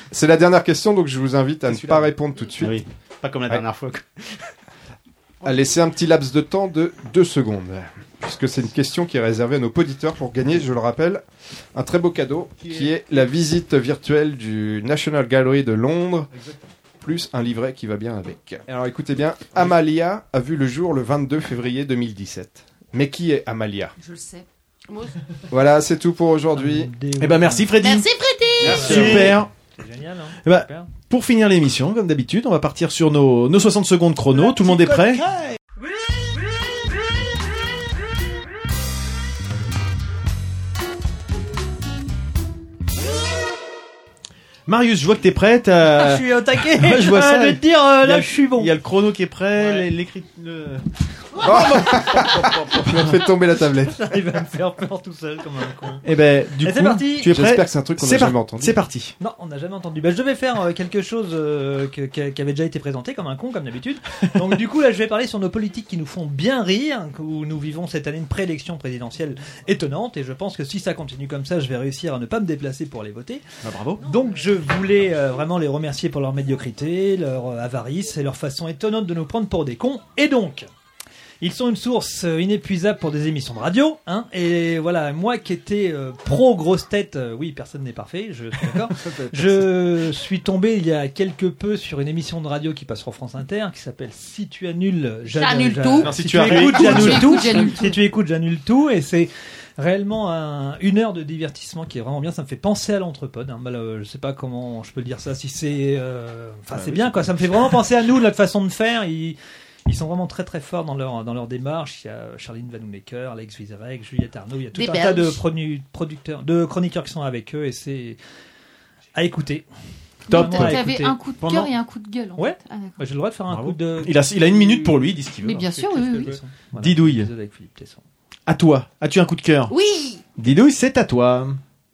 Speaker 3: C'est la dernière question, donc je vous invite à ne pas répondre tout de suite.
Speaker 6: Ah oui, pas comme la
Speaker 3: Ouais.
Speaker 6: dernière fois.
Speaker 3: À laisser un petit laps de temps de deux secondes. Puisque c'est une question qui est réservée à nos auditeurs pour gagner, je le rappelle, un très beau cadeau qui est la visite virtuelle du National Gallery de Londres, plus un livret qui va bien avec. Alors écoutez bien, Amalia a vu le jour le vingt-deux février deux mille dix-sept. Mais qui est Amalia ?
Speaker 2: Je le sais.
Speaker 3: Voilà, c'est tout pour aujourd'hui.
Speaker 5: Eh ben merci Freddy.
Speaker 8: Merci Freddy.
Speaker 5: Super.
Speaker 1: C'est génial, hein.
Speaker 5: Eh ben,
Speaker 1: Super.
Speaker 5: pour finir l'émission, comme d'habitude, on va partir sur nos, nos soixante secondes chrono. Tout le monde est prêt ? Marius, je vois que t'es prête.
Speaker 1: Ah, je suis au taquet.
Speaker 5: Moi, je vois
Speaker 1: Ah,
Speaker 5: ça.
Speaker 1: de te dire, euh,
Speaker 5: Il y a
Speaker 1: là,
Speaker 5: le-
Speaker 1: je suis bon.
Speaker 5: Il y a le chrono qui est prêt, l'écrit. Le...
Speaker 3: Tu as fait tomber la tablette.
Speaker 1: J'arrive à me faire peur tout seul comme un con.
Speaker 5: Eh ben, du
Speaker 1: Et
Speaker 5: coup,
Speaker 1: c'est parti.
Speaker 5: tu es prêt ?
Speaker 3: J'espère que c'est un truc qu'on n'a
Speaker 5: C'est par-
Speaker 3: jamais entendu.
Speaker 5: C'est parti.
Speaker 1: Non, on n'a jamais entendu. Bah, je devais faire euh, quelque chose euh, que- que- qui avait déjà été présenté comme un con, comme d'habitude. Donc, du coup, là, je vais parler sur nos politiques qui nous font bien rire, où nous vivons cette année une préélection présidentielle étonnante. Et je pense que si ça continue comme ça, je vais réussir à ne pas me déplacer pour les voter.
Speaker 5: Bah, bravo.
Speaker 1: Donc, je voulais euh, vraiment les remercier pour leur médiocrité, leur euh, avarice et leur façon étonnante de nous prendre pour des cons. Et donc. Ils sont une source euh, inépuisable pour des émissions de radio, hein. Et voilà, moi qui étais euh, pro grosse tête, euh, oui, personne n'est parfait, je suis d'accord. Je suis tombé il y a quelque peu sur une émission de radio qui passe sur France Inter, qui s'appelle Si tu annules,
Speaker 8: J'annule
Speaker 1: j'a-
Speaker 8: tout.
Speaker 1: Non, si, tu écoutes, j'annule tout. Si tu écoutes, j'annule tout. Et c'est réellement un, une heure de divertissement qui est vraiment bien. Ça me fait penser à l'Entrepode. Hein. Bah, là, je sais pas comment je peux le dire ça. Si c'est, euh, enfin,
Speaker 5: Bah
Speaker 1: c'est
Speaker 5: oui,
Speaker 1: bien
Speaker 5: c'est
Speaker 1: quoi. Ça me fait vraiment penser à nous, notre façon de faire. Ils, Ils sont vraiment très très forts dans leur, dans leur démarche. Il y a Charline Vanhoenacker, Alex Vizarek, Juliette Arnaud. Il y a tout
Speaker 8: Des
Speaker 1: un tas de
Speaker 8: Belges.
Speaker 1: produ- producteurs, de chroniqueurs qui sont avec eux et c'est à écouter.
Speaker 5: Top.
Speaker 1: Vraiment à
Speaker 2: Tu avais
Speaker 1: écouter.
Speaker 2: un coup de cœur et un coup de gueule. En
Speaker 1: Ouais.
Speaker 2: fait. Ah, d'accord.
Speaker 1: Bah, j'ai le droit de faire un
Speaker 5: Bravo.
Speaker 1: coup de.
Speaker 5: Il a, il a une minute pour lui, il dit ce qu'il veut.
Speaker 2: Mais bien sûr, oui, oui, oui.
Speaker 1: Voilà.
Speaker 5: Didouille.
Speaker 1: Épisode avec Philippe Tesson.
Speaker 5: À toi. As-tu un coup de cœur ?
Speaker 8: Oui.
Speaker 5: Didouille, c'est à toi.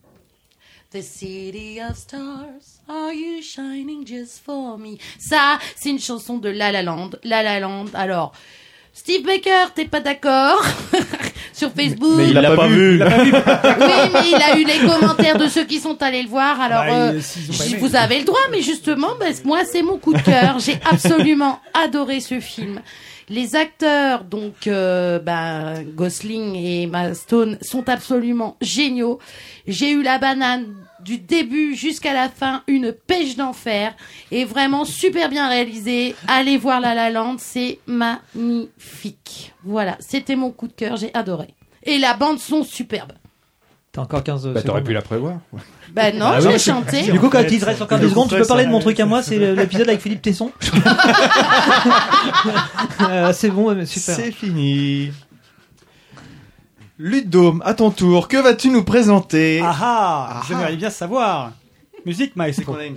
Speaker 8: The city of stars, are you shining just for me? Ça, c'est une chanson de La La Land. La La Land. Alors, Steve Baker, t'es pas d'accord? Sur Facebook.
Speaker 5: Mais il l'a pas vu.
Speaker 8: Oui, mais il a eu les commentaires de ceux qui sont allés le voir. Alors,
Speaker 7: Bah,
Speaker 8: euh,
Speaker 7: ils- s'ils ont pas
Speaker 8: si
Speaker 7: aimé.
Speaker 8: vous avez le droit, mais justement, bah, moi, c'est mon coup de cœur. J'ai absolument adoré ce film. Les acteurs, donc euh, bah, Gosling et Emma Stone, sont absolument géniaux. J'ai eu la banane du début jusqu'à la fin, une pêche d'enfer, et vraiment super bien réalisé. Allez voir La La Land, c'est magnifique. Voilà, c'était mon coup de cœur, j'ai adoré. Et la bande son superbe.
Speaker 1: T'as encore quinze
Speaker 3: Bah, t'aurais
Speaker 1: secondes.
Speaker 3: pu la prévoir.
Speaker 8: Bah non,
Speaker 1: Ah
Speaker 8: je
Speaker 1: oui,
Speaker 8: l'ai
Speaker 1: c'est-
Speaker 8: chanté.
Speaker 1: Du coup, quand il te reste encore
Speaker 5: Le
Speaker 1: dix secondes, tu peux
Speaker 5: compresse,
Speaker 1: parler de mon
Speaker 5: ça,
Speaker 1: truc à moi, c'est le- l'épisode avec Philippe Tesson. Euh, c'est bon, mais super.
Speaker 5: C'est fini. Ludome, à ton tour, que vas-tu nous présenter ?
Speaker 7: Ah ah,
Speaker 5: Ah
Speaker 7: j'aimerais bien savoir. Musique, maestro.
Speaker 5: qu'on a une-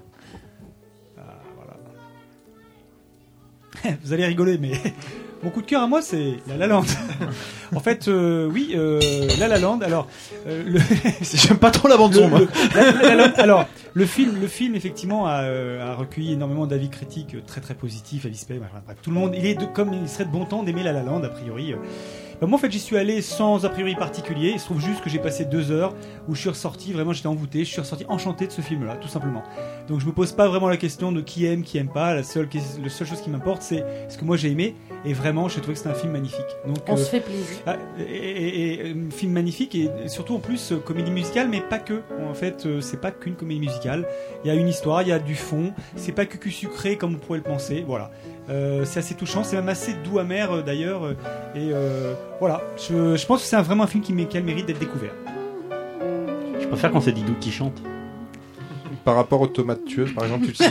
Speaker 7: Vous allez rigoler, mais mon coup de cœur à moi, c'est La La Land. En fait, euh, oui, euh, La La Land. Alors, euh, le...
Speaker 5: j'aime pas trop la bande son, moi.
Speaker 7: Le- La- La La Land, alors, le film, le film effectivement a, euh, a recueilli énormément d'avis critiques euh, très très positifs. Alice Pay, bref, bref, tout le monde, il est de, comme il serait de bon temps d'aimer La La Land a priori. euh. Ben, moi, en fait, j'y suis allé sans a priori particulier. Il se trouve juste que j'ai passé deux heures où je suis ressorti, vraiment, j'étais envoûté. Je suis ressorti enchanté de ce film-là, tout simplement. Donc, je me pose pas vraiment la question de qui aime, qui aime pas. La seule, ques- la seule chose qui m'importe, c'est ce que moi j'ai aimé. Et vraiment, j'ai trouvé que c'était un film magnifique. Donc,
Speaker 8: On
Speaker 7: euh,
Speaker 8: se fait plaisir.
Speaker 7: ah, et, et- et, euh, film magnifique et surtout en plus euh, comédie musicale, mais pas que. En fait, euh, c'est pas qu'une comédie musicale. Il y a une histoire, il y a du fond. C'est pas que sucré comme on pourrait le penser. Voilà. Euh, c'est assez touchant, c'est même assez doux amer euh, d'ailleurs. euh, et euh, voilà, je, je pense que c'est un- vraiment un film qui, mé- qui a le mérite d'être découvert.
Speaker 6: Je préfère quand c'est Didou qui chante.
Speaker 3: Par rapport aux tomates tueuses, par exemple, tu te sais.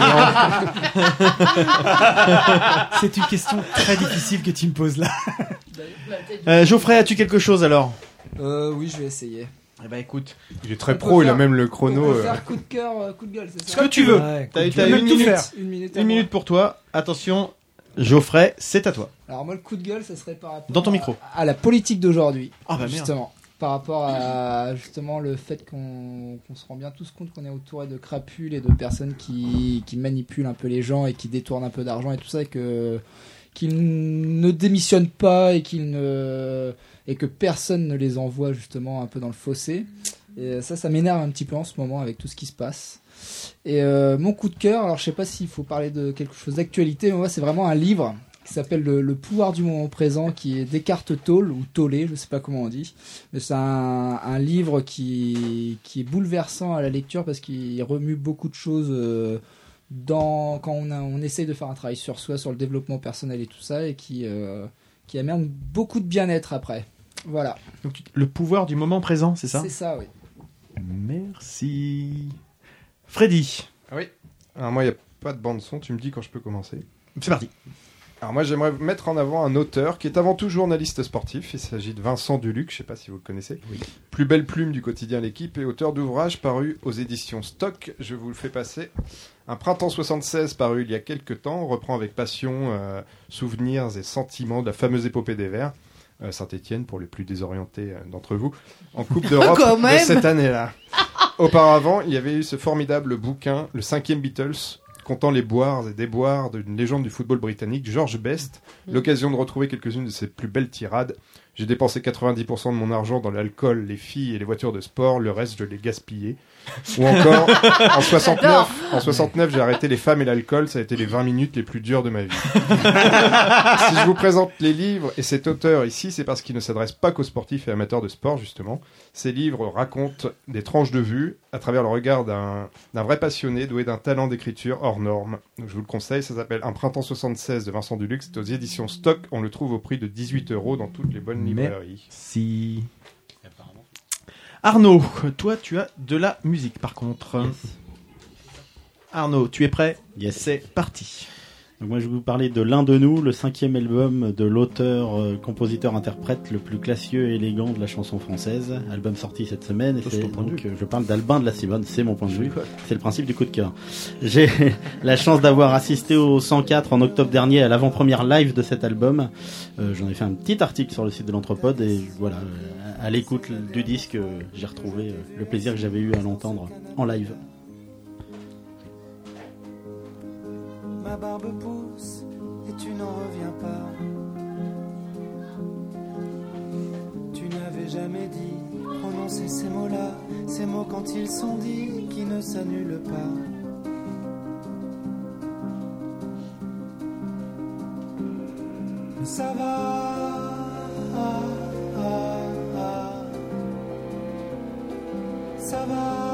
Speaker 7: C'est une question très difficile que tu me poses là.
Speaker 5: Euh, Geoffrey, as-tu quelque chose alors ?
Speaker 9: Euh, oui, je vais essayer.
Speaker 5: Eh ben écoute,
Speaker 3: Il est très
Speaker 9: On peut
Speaker 3: pro, il a
Speaker 9: faire-
Speaker 3: même le chrono.
Speaker 9: On peut
Speaker 3: euh,
Speaker 9: faire coup de cœur, euh, coup de gueule, c'est
Speaker 5: ce
Speaker 9: ça
Speaker 5: que tu veux.
Speaker 1: Ouais,
Speaker 5: T'as
Speaker 1: écoute,
Speaker 5: t'as
Speaker 7: je vais
Speaker 5: une
Speaker 7: même tout
Speaker 5: minute,
Speaker 7: faire.
Speaker 9: Une minute. à
Speaker 5: une
Speaker 9: moi.
Speaker 5: minute pour toi. Attention, Geoffrey, c'est à toi.
Speaker 9: Alors moi, le coup de gueule, ça serait par rapport
Speaker 5: Dans ton
Speaker 9: à-
Speaker 5: micro.
Speaker 9: à la politique d'aujourd'hui.
Speaker 5: Ah bah merde.
Speaker 9: Justement. Par rapport à justement le fait qu'on qu'on se rend bien tous compte qu'on est entouré de crapules et de personnes qui, qui manipulent un peu les gens et qui détournent un peu d'argent et tout ça, et que qu'ils ne démissionnent pas et qu'ils ne et que personne ne les envoie justement un peu dans le fossé. Et ça, ça m'énerve un petit peu en ce moment avec tout ce qui se passe. Et euh, mon coup de cœur, alors je sais pas s'il faut parler de quelque chose d'actualité, mais moi c'est vraiment un livre qui s'appelle le, le pouvoir du moment présent, qui est Descartes Tolle ou Tollé, je sais pas comment on dit, mais c'est un, un livre qui qui est bouleversant à la lecture parce qu'il remue beaucoup de choses euh, dans quand on a, on essaye de faire un travail sur soi, sur le développement personnel et tout ça, et qui euh, qui amène beaucoup de bien-être après. Voilà.
Speaker 5: Donc, le pouvoir du moment présent, c'est ça ?
Speaker 9: C'est ça, oui.
Speaker 5: Merci. Freddy.
Speaker 3: Ah oui. Alors moi, il n'y a pas de bande-son, tu me dis quand je peux commencer.
Speaker 5: C'est parti.
Speaker 3: Alors moi, j'aimerais mettre en avant un auteur qui est avant tout journaliste sportif. Il s'agit de Vincent Duluc, je ne sais pas si vous le connaissez.
Speaker 5: Oui.
Speaker 3: Plus belle plume du quotidien L'Équipe et auteur d'ouvrages parus aux éditions Stock. Je vous le fais passer. Un printemps soixante-seize paru il y a quelques temps reprend avec passion euh, souvenirs et sentiments de la fameuse épopée des Verts. Euh, Saint-Étienne pour les plus désorientés euh, d'entre vous, en Coupe d'Europe de cette année-là. Auparavant, il y avait eu ce formidable bouquin, le cinquième Beatles, comptant les boires et déboires d'une légende du football britannique, George Best. L'occasion de retrouver quelques-unes de ses plus belles tirades. J'ai dépensé quatre-vingt-dix pour cent de mon argent dans l'alcool, les filles et les voitures de sport, le reste je l'ai gaspillé. Ou encore, en soixante-neuf, en soixante-neuf, j'ai arrêté les femmes et l'alcool, ça a été les vingt minutes les plus dures de ma vie. Si je vous présente les livres et cet auteur ici, c'est parce qu'il ne s'adresse pas qu'aux sportifs et amateurs de sport, justement. Ces livres racontent des tranches de vue à travers le regard d'un, d'un vrai passionné doué d'un talent d'écriture hors norme. Donc, je vous le conseille, ça s'appelle Un printemps soixante-seize de Vincent Duluc, c'est aux éditions Stock, on le trouve au prix de dix-huit euros dans toutes les bonnes librairies.
Speaker 5: Merci. Arnaud, toi tu as de la musique par contre. Yes. Arnaud, tu es prêt ?
Speaker 6: Yes.
Speaker 5: C'est parti.
Speaker 6: Donc moi je vais vous parler de L'un de nous, le cinquième album de l'auteur, euh, compositeur, interprète le plus classieux et élégant de la chanson française. Album sorti cette semaine. Et
Speaker 5: Ça,
Speaker 6: c'est,
Speaker 5: c'est ton point de
Speaker 6: donc
Speaker 5: vue.
Speaker 6: euh, je parle d'Albin de la Civonne, c'est mon point de vue. C'est le principe du coup de cœur. J'ai la chance d'avoir assisté au cent quatre en octobre dernier à l'avant-première live de cet album. Euh, j'en ai fait un petit article sur le site de l'Anthropode et voilà, euh, à l'écoute du disque, euh, j'ai retrouvé euh, le plaisir que j'avais eu à l'entendre en live.
Speaker 16: Ma barbe pousse et tu n'en reviens pas. Tu n'avais jamais dit, prononcer ces mots-là, ces mots quand ils sont dits, qui ne s'annulent pas. Ça va, ah, ah, ah. Ça va.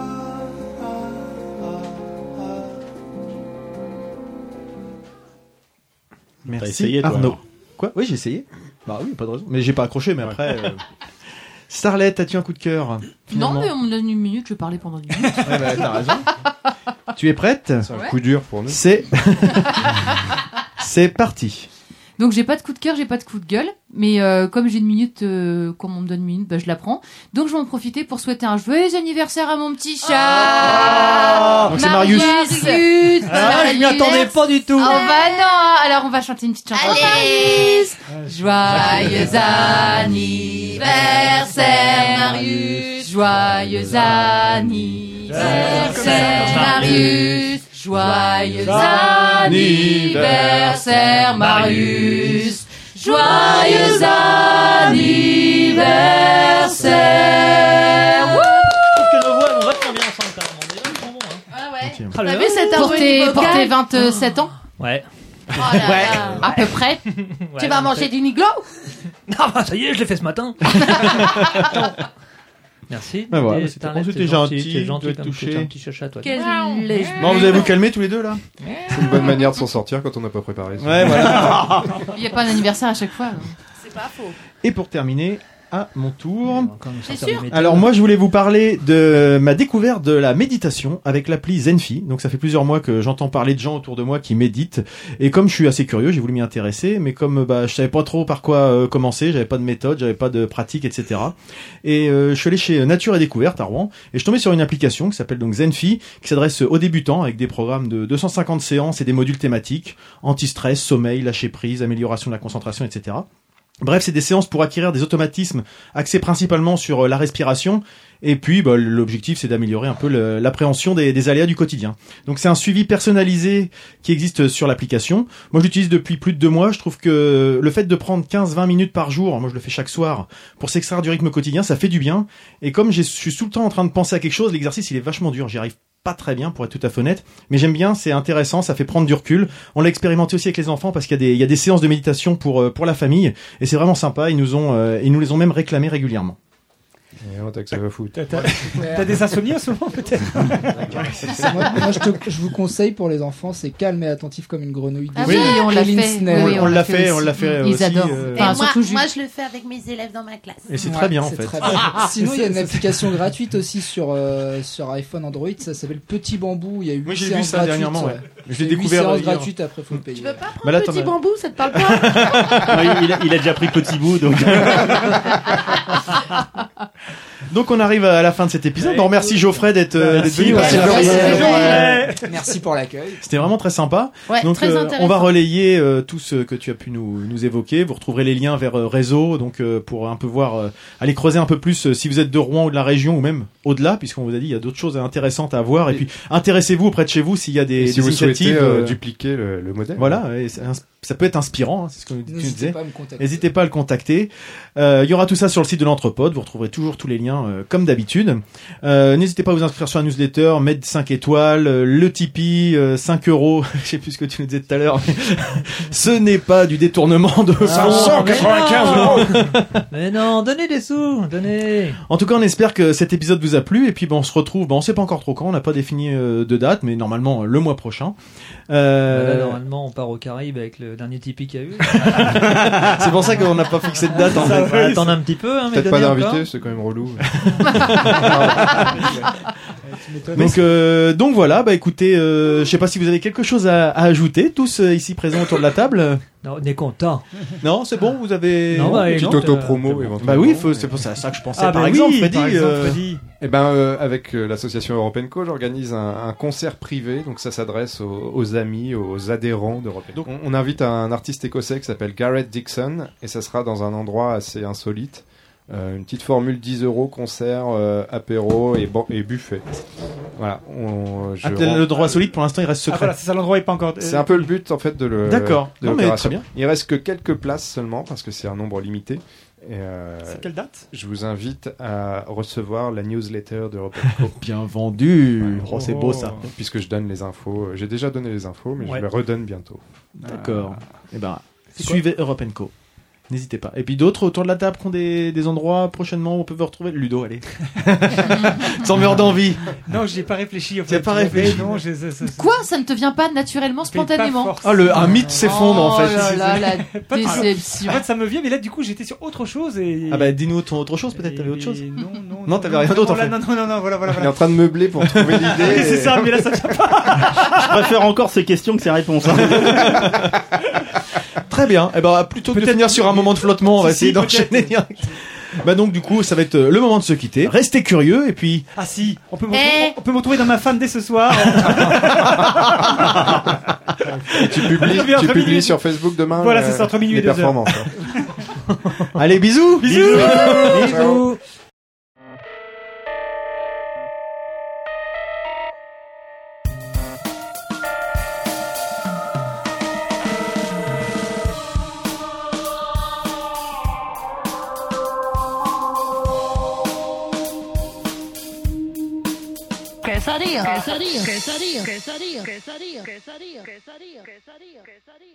Speaker 5: Merci
Speaker 6: essayé, toi,
Speaker 5: Arnaud.
Speaker 6: alors.
Speaker 5: Quoi ? Oui, j'ai essayé. Bah oui, pas de raison. Mais j'ai pas accroché, mais après... euh, Starlet, as-tu un coup de cœur
Speaker 2: Non,
Speaker 5: finalement
Speaker 2: mais on me donne une minute, je vais parler pendant une minute.
Speaker 5: Ouais, bah, t'as raison. Tu es prête ?
Speaker 3: C'est un coup dur pour nous.
Speaker 5: C'est... C'est parti.
Speaker 2: Donc j'ai pas de coup de cœur, j'ai pas de coup de gueule, mais euh, comme j'ai une minute, euh, comme on me donne une minute, bah, je la prends. Donc je vais en profiter pour souhaiter un joyeux anniversaire à mon petit chat.
Speaker 5: Oh donc c'est Marius.
Speaker 2: Marius.
Speaker 1: Ah, je m'y attendais pas du tout.
Speaker 2: Oh bah non. Alors on va chanter une petite chanson. Alice. Joyeux anniversaire Marius. Joyeux anniversaire Marius. Joyeux anniversaire Marius. Joyeux anniversaire.
Speaker 1: Je trouve que nos voix vont vachement bien ensemble quand même. On est vachement bon, hein.
Speaker 2: Ah ouais.
Speaker 1: Ah, le-
Speaker 8: T'as vu cette
Speaker 2: Pour tes,
Speaker 8: harmonie
Speaker 2: pour tes
Speaker 8: vocale
Speaker 2: vingt-sept ans.
Speaker 1: Ouais.
Speaker 8: Oh là là.
Speaker 2: À peu près.
Speaker 1: Ouais,
Speaker 8: Tu vas
Speaker 1: non,
Speaker 8: manger
Speaker 1: c'est-
Speaker 8: du niglo?
Speaker 1: Ah bah ça y est, je l'ai fait ce matin. Merci.
Speaker 5: Ah, voilà,
Speaker 1: Et
Speaker 5: c'était-
Speaker 1: Starlet,
Speaker 5: c'était
Speaker 1: t'es
Speaker 5: gentil,
Speaker 1: gentil, t'es
Speaker 5: de
Speaker 1: gentil
Speaker 5: te
Speaker 1: comme
Speaker 5: toucher.
Speaker 1: t'es un petit chacha, toi.
Speaker 8: Quel lèche.
Speaker 5: Bon, vous allez vous calmer tous les deux là ?
Speaker 3: C'est une bonne manière de s'en sortir quand on n'a pas préparé ça.
Speaker 5: Ouais, voilà.
Speaker 2: Il n'y a pas un anniversaire à chaque fois.
Speaker 8: C'est pas faux.
Speaker 5: Et pour terminer, à mon tour.
Speaker 8: C'est sûr.
Speaker 5: Alors moi je voulais vous parler de ma découverte de la méditation avec l'appli Zenfi. Donc ça fait plusieurs mois que j'entends parler de gens autour de moi qui méditent et comme je suis assez curieux, j'ai voulu m'y intéresser, mais comme bah je savais pas trop par quoi euh, commencer, j'avais pas de méthode, j'avais pas de pratique, et cetera. Et euh, je suis allé chez Nature et Découverte à Rouen et je suis tombé sur une application qui s'appelle donc Zenfi, qui s'adresse aux débutants avec des programmes de deux cent cinquante séances et des modules thématiques, anti-stress, sommeil, lâcher prise, amélioration de la concentration, et cetera. Bref, c'est des séances pour acquérir des automatismes axés principalement sur euh, la respiration. Et puis, bah, l'objectif, c'est d'améliorer un peu le, l'appréhension des, des aléas du quotidien. Donc, c'est un suivi personnalisé qui existe sur l'application. Moi, je l'utilise depuis plus de deux mois. Je trouve que le fait de prendre quinze à vingt minutes par jour, moi, je le fais chaque soir, pour s'extraire du rythme quotidien, ça fait du bien. Et comme je suis tout le temps en train de penser à quelque chose, l'exercice, il est vachement dur. J'y arrive pas très bien, pour être tout à fait honnête. Mais j'aime bien, c'est intéressant, ça fait prendre du recul. On l'a expérimenté aussi avec les enfants parce qu'il y a des, il y a des séances de méditation pour, pour la famille. Et c'est vraiment sympa. Ils nous ont, euh, ils nous les ont même réclamés régulièrement.
Speaker 3: Et on t'a que ça va foutre.
Speaker 7: T'as, t'as, t'as des insomnies en ce moment, peut-être?
Speaker 9: Moi, moi je, te, je vous conseille pour les enfants, c'est calme et attentif comme une grenouille.
Speaker 2: Ah oui, on l'a fait.
Speaker 9: Snell.
Speaker 2: Oui,
Speaker 5: on, on l'a fait, on l'a fait
Speaker 2: Ils
Speaker 5: aussi.
Speaker 2: adorent.
Speaker 5: euh,
Speaker 2: Enfin,
Speaker 8: Et moi,
Speaker 2: surtout
Speaker 8: moi, je le fais avec mes élèves dans ma classe.
Speaker 5: Et c'est
Speaker 9: Ouais,
Speaker 5: très bien, en
Speaker 9: c'est
Speaker 5: fait.
Speaker 9: très bien. Sinon, il y a une application gratuite aussi sur, euh, sur iPhone, Android, ça s'appelle Petit Bambou. Il y a eu
Speaker 5: Oui, j'ai vu
Speaker 9: séances
Speaker 5: ça
Speaker 9: gratuites,
Speaker 5: dernièrement, ouais.
Speaker 9: ouais.
Speaker 5: Je l'ai
Speaker 9: Il y a huit
Speaker 5: découvert
Speaker 9: séances
Speaker 5: hier.
Speaker 9: gratuites, après, faut le payer.
Speaker 8: Tu veux pas prendre
Speaker 5: Bah là,
Speaker 8: petit
Speaker 5: t'en as-
Speaker 8: bambou, ça te parle pas?
Speaker 6: Ouais, il, a, il a déjà pris petit bout, donc.
Speaker 5: Donc on arrive à la fin de cet épisode. On remercie Geoffrey d'être, euh, d'être venu
Speaker 9: ouais,
Speaker 5: passer
Speaker 9: merci,
Speaker 5: le-
Speaker 9: ouais. Merci pour l'accueil.
Speaker 5: C'était vraiment très sympa.
Speaker 8: Ouais,
Speaker 5: donc
Speaker 8: très
Speaker 5: euh,
Speaker 8: intéressant.
Speaker 5: on va relayer euh, tout ce que tu as pu nous, nous évoquer. Vous retrouverez les liens vers euh, réseau, donc euh, pour un peu voir, euh, aller creuser un peu plus euh, si vous êtes de Rouen ou de la région ou même au-delà, puisqu'on vous a dit il y a d'autres choses intéressantes à voir. Et,
Speaker 3: Et-
Speaker 5: puis intéressez-vous auprès de chez vous s'il y a des,
Speaker 3: Et si
Speaker 5: des
Speaker 3: vous
Speaker 5: initiatives.
Speaker 3: souhaitez euh,
Speaker 5: euh,
Speaker 3: dupliquer le, le modèle.
Speaker 5: Voilà, et c'est ins- ça peut être inspirant, hein, c'est ce que tu nous
Speaker 9: N'hésitez
Speaker 5: disais.
Speaker 9: pas à me contacter.
Speaker 5: N'hésitez pas à le contacter. Euh, il y aura tout ça sur le site de l'Entrepode. Vous retrouverez toujours tous les liens euh, comme d'habitude. Euh, n'hésitez pas à vous inscrire sur la newsletter, mettre cinq étoiles, euh, le Tipeee, euh, cinq euros. Je sais plus ce que tu nous disais tout à l'heure. mais ce n'est pas du détournement de
Speaker 1: Ah,
Speaker 5: fonds.
Speaker 1: mais non. Mais non, donnez des sous, donnez.
Speaker 5: En tout cas, on espère que cet épisode vous a plu. Et puis, ben, on se retrouve. Ben, on sait pas encore trop quand. On n'a pas défini euh, de date, mais normalement euh, le mois prochain. Euh...
Speaker 1: Bah là, normalement, on part aux Caraïbes avec le dernier Tipeee qu'il y a eu.
Speaker 5: c'est pour ça qu'on n'a pas fixé de date. En
Speaker 1: Ça
Speaker 5: fait.
Speaker 1: va attendre un petit peu. Hein, mais
Speaker 3: Peut-être pas
Speaker 1: donnez
Speaker 3: d'invité,
Speaker 1: encore.
Speaker 3: c'est quand même relou.
Speaker 5: Donc, euh, donc voilà. Bah écoutez, euh, je sais pas si vous avez quelque chose à, à ajouter, tous euh, ici présents autour de la table.
Speaker 1: Non, on est content.
Speaker 5: Non, c'est bon. Vous avez
Speaker 1: Non, bah,
Speaker 3: Petite
Speaker 1: non,
Speaker 3: auto-promo
Speaker 1: t'as-
Speaker 3: éventuellement.
Speaker 5: Bah oui, faut- c'est pour ça, ça que je pensais.
Speaker 7: Ah,
Speaker 5: par
Speaker 7: bah
Speaker 5: exemple,
Speaker 7: oui,
Speaker 5: Freddy.
Speaker 7: par exemple,
Speaker 5: euh,
Speaker 7: Freddy.
Speaker 3: Eh ben, euh, avec euh, l'association Europenco, j'organise un, un concert privé. Donc ça s'adresse aux, aux amis, aux adhérents d'Europenco. Donc on, on invite un artiste écossais qui s'appelle Gareth Dixon, et ça sera dans un endroit assez insolite. Euh, une petite formule dix euros, concert, euh, apéro et, bon, et buffet. Voilà. On, je
Speaker 5: ah, peut-être
Speaker 3: rends-
Speaker 5: le droit solide pour l'instant il reste
Speaker 7: Ah,
Speaker 5: secret.
Speaker 7: voilà, c'est ça, l'endroit est pas encore.
Speaker 3: C'est un peu le but en fait de le.
Speaker 5: D'accord.
Speaker 3: de
Speaker 5: Non, mais
Speaker 3: l'opération.
Speaker 5: très bien.
Speaker 3: Il reste que quelques places seulement parce que c'est un nombre limité. Et euh,
Speaker 7: C'est quelle date?
Speaker 3: je vous invite à recevoir la newsletter d'Europenco.
Speaker 5: Bien vendu. Oh, c'est beau ça.
Speaker 3: Puisque je donne les infos. J'ai déjà donné les infos, mais
Speaker 7: Ouais.
Speaker 3: je les redonne bientôt.
Speaker 5: D'accord. Eh ben,
Speaker 7: C'est quoi
Speaker 5: suivez Europe and Co. N'hésitez pas. Et puis d'autres autour de la table qui ont des, des endroits prochainement où on peut vous retrouver. Ludo, allez. Sans meurt d'envie.
Speaker 7: Non, j'y ai pas réfléchi. En
Speaker 5: T'y as
Speaker 7: fait.
Speaker 5: pas réfléchi.
Speaker 7: Non, j'ai- c'est- c'est-
Speaker 2: Quoi? Ça ne te vient pas naturellement,
Speaker 7: c'est pas
Speaker 2: spontanément?
Speaker 7: force.
Speaker 5: Ah, le, un mythe s'effondre en fait.
Speaker 2: Oh là là, la
Speaker 7: Pas de-
Speaker 2: déception.
Speaker 7: En fait, ça me vient, mais là, du coup, j'étais sur autre chose et.
Speaker 5: Ah bah dis-nous ton autre chose peut-être, t'avais
Speaker 7: Et-
Speaker 5: autre chose.
Speaker 7: Non, non.
Speaker 5: Non, t'avais rien d'autre, en
Speaker 7: là,
Speaker 5: fait.
Speaker 7: Non, non, non, non, voilà, voilà.
Speaker 3: Il est
Speaker 7: voilà.
Speaker 3: en train de meubler pour trouver l'idée.
Speaker 7: Oui, c'est
Speaker 3: et-
Speaker 7: ça, mais là, ça vient pas.
Speaker 6: Je préfère encore ces questions que ces réponses. hein.
Speaker 5: Très bien. Eh ben plutôt que de
Speaker 7: Peut-être-
Speaker 5: finir sur un moment de flottement, on va
Speaker 7: Si, si,
Speaker 5: essayer d'enchaîner
Speaker 7: peut-être.
Speaker 5: direct. Bah donc du coup, ça va être euh, le moment de se quitter. Restez curieux et puis
Speaker 7: Ah si, on peut me
Speaker 8: Eh.
Speaker 7: retrouver, on peut me retrouver dans ma fan dès ce soir.
Speaker 3: Et tu publies,
Speaker 7: Très bien,
Speaker 3: tu
Speaker 7: très
Speaker 3: publies
Speaker 7: bien.
Speaker 3: sur Facebook demain.
Speaker 7: Voilà,
Speaker 3: euh,
Speaker 7: c'est ça, entre minuit et
Speaker 3: les
Speaker 7: deux heures.
Speaker 3: performances. hein.
Speaker 5: allez bisous.
Speaker 7: Bisous.
Speaker 1: Bisous.
Speaker 12: Quesadilla, quesadilla, quesadilla, quesadilla, quesadilla, quesadilla, quesadilla, quesadilla, quesadilla.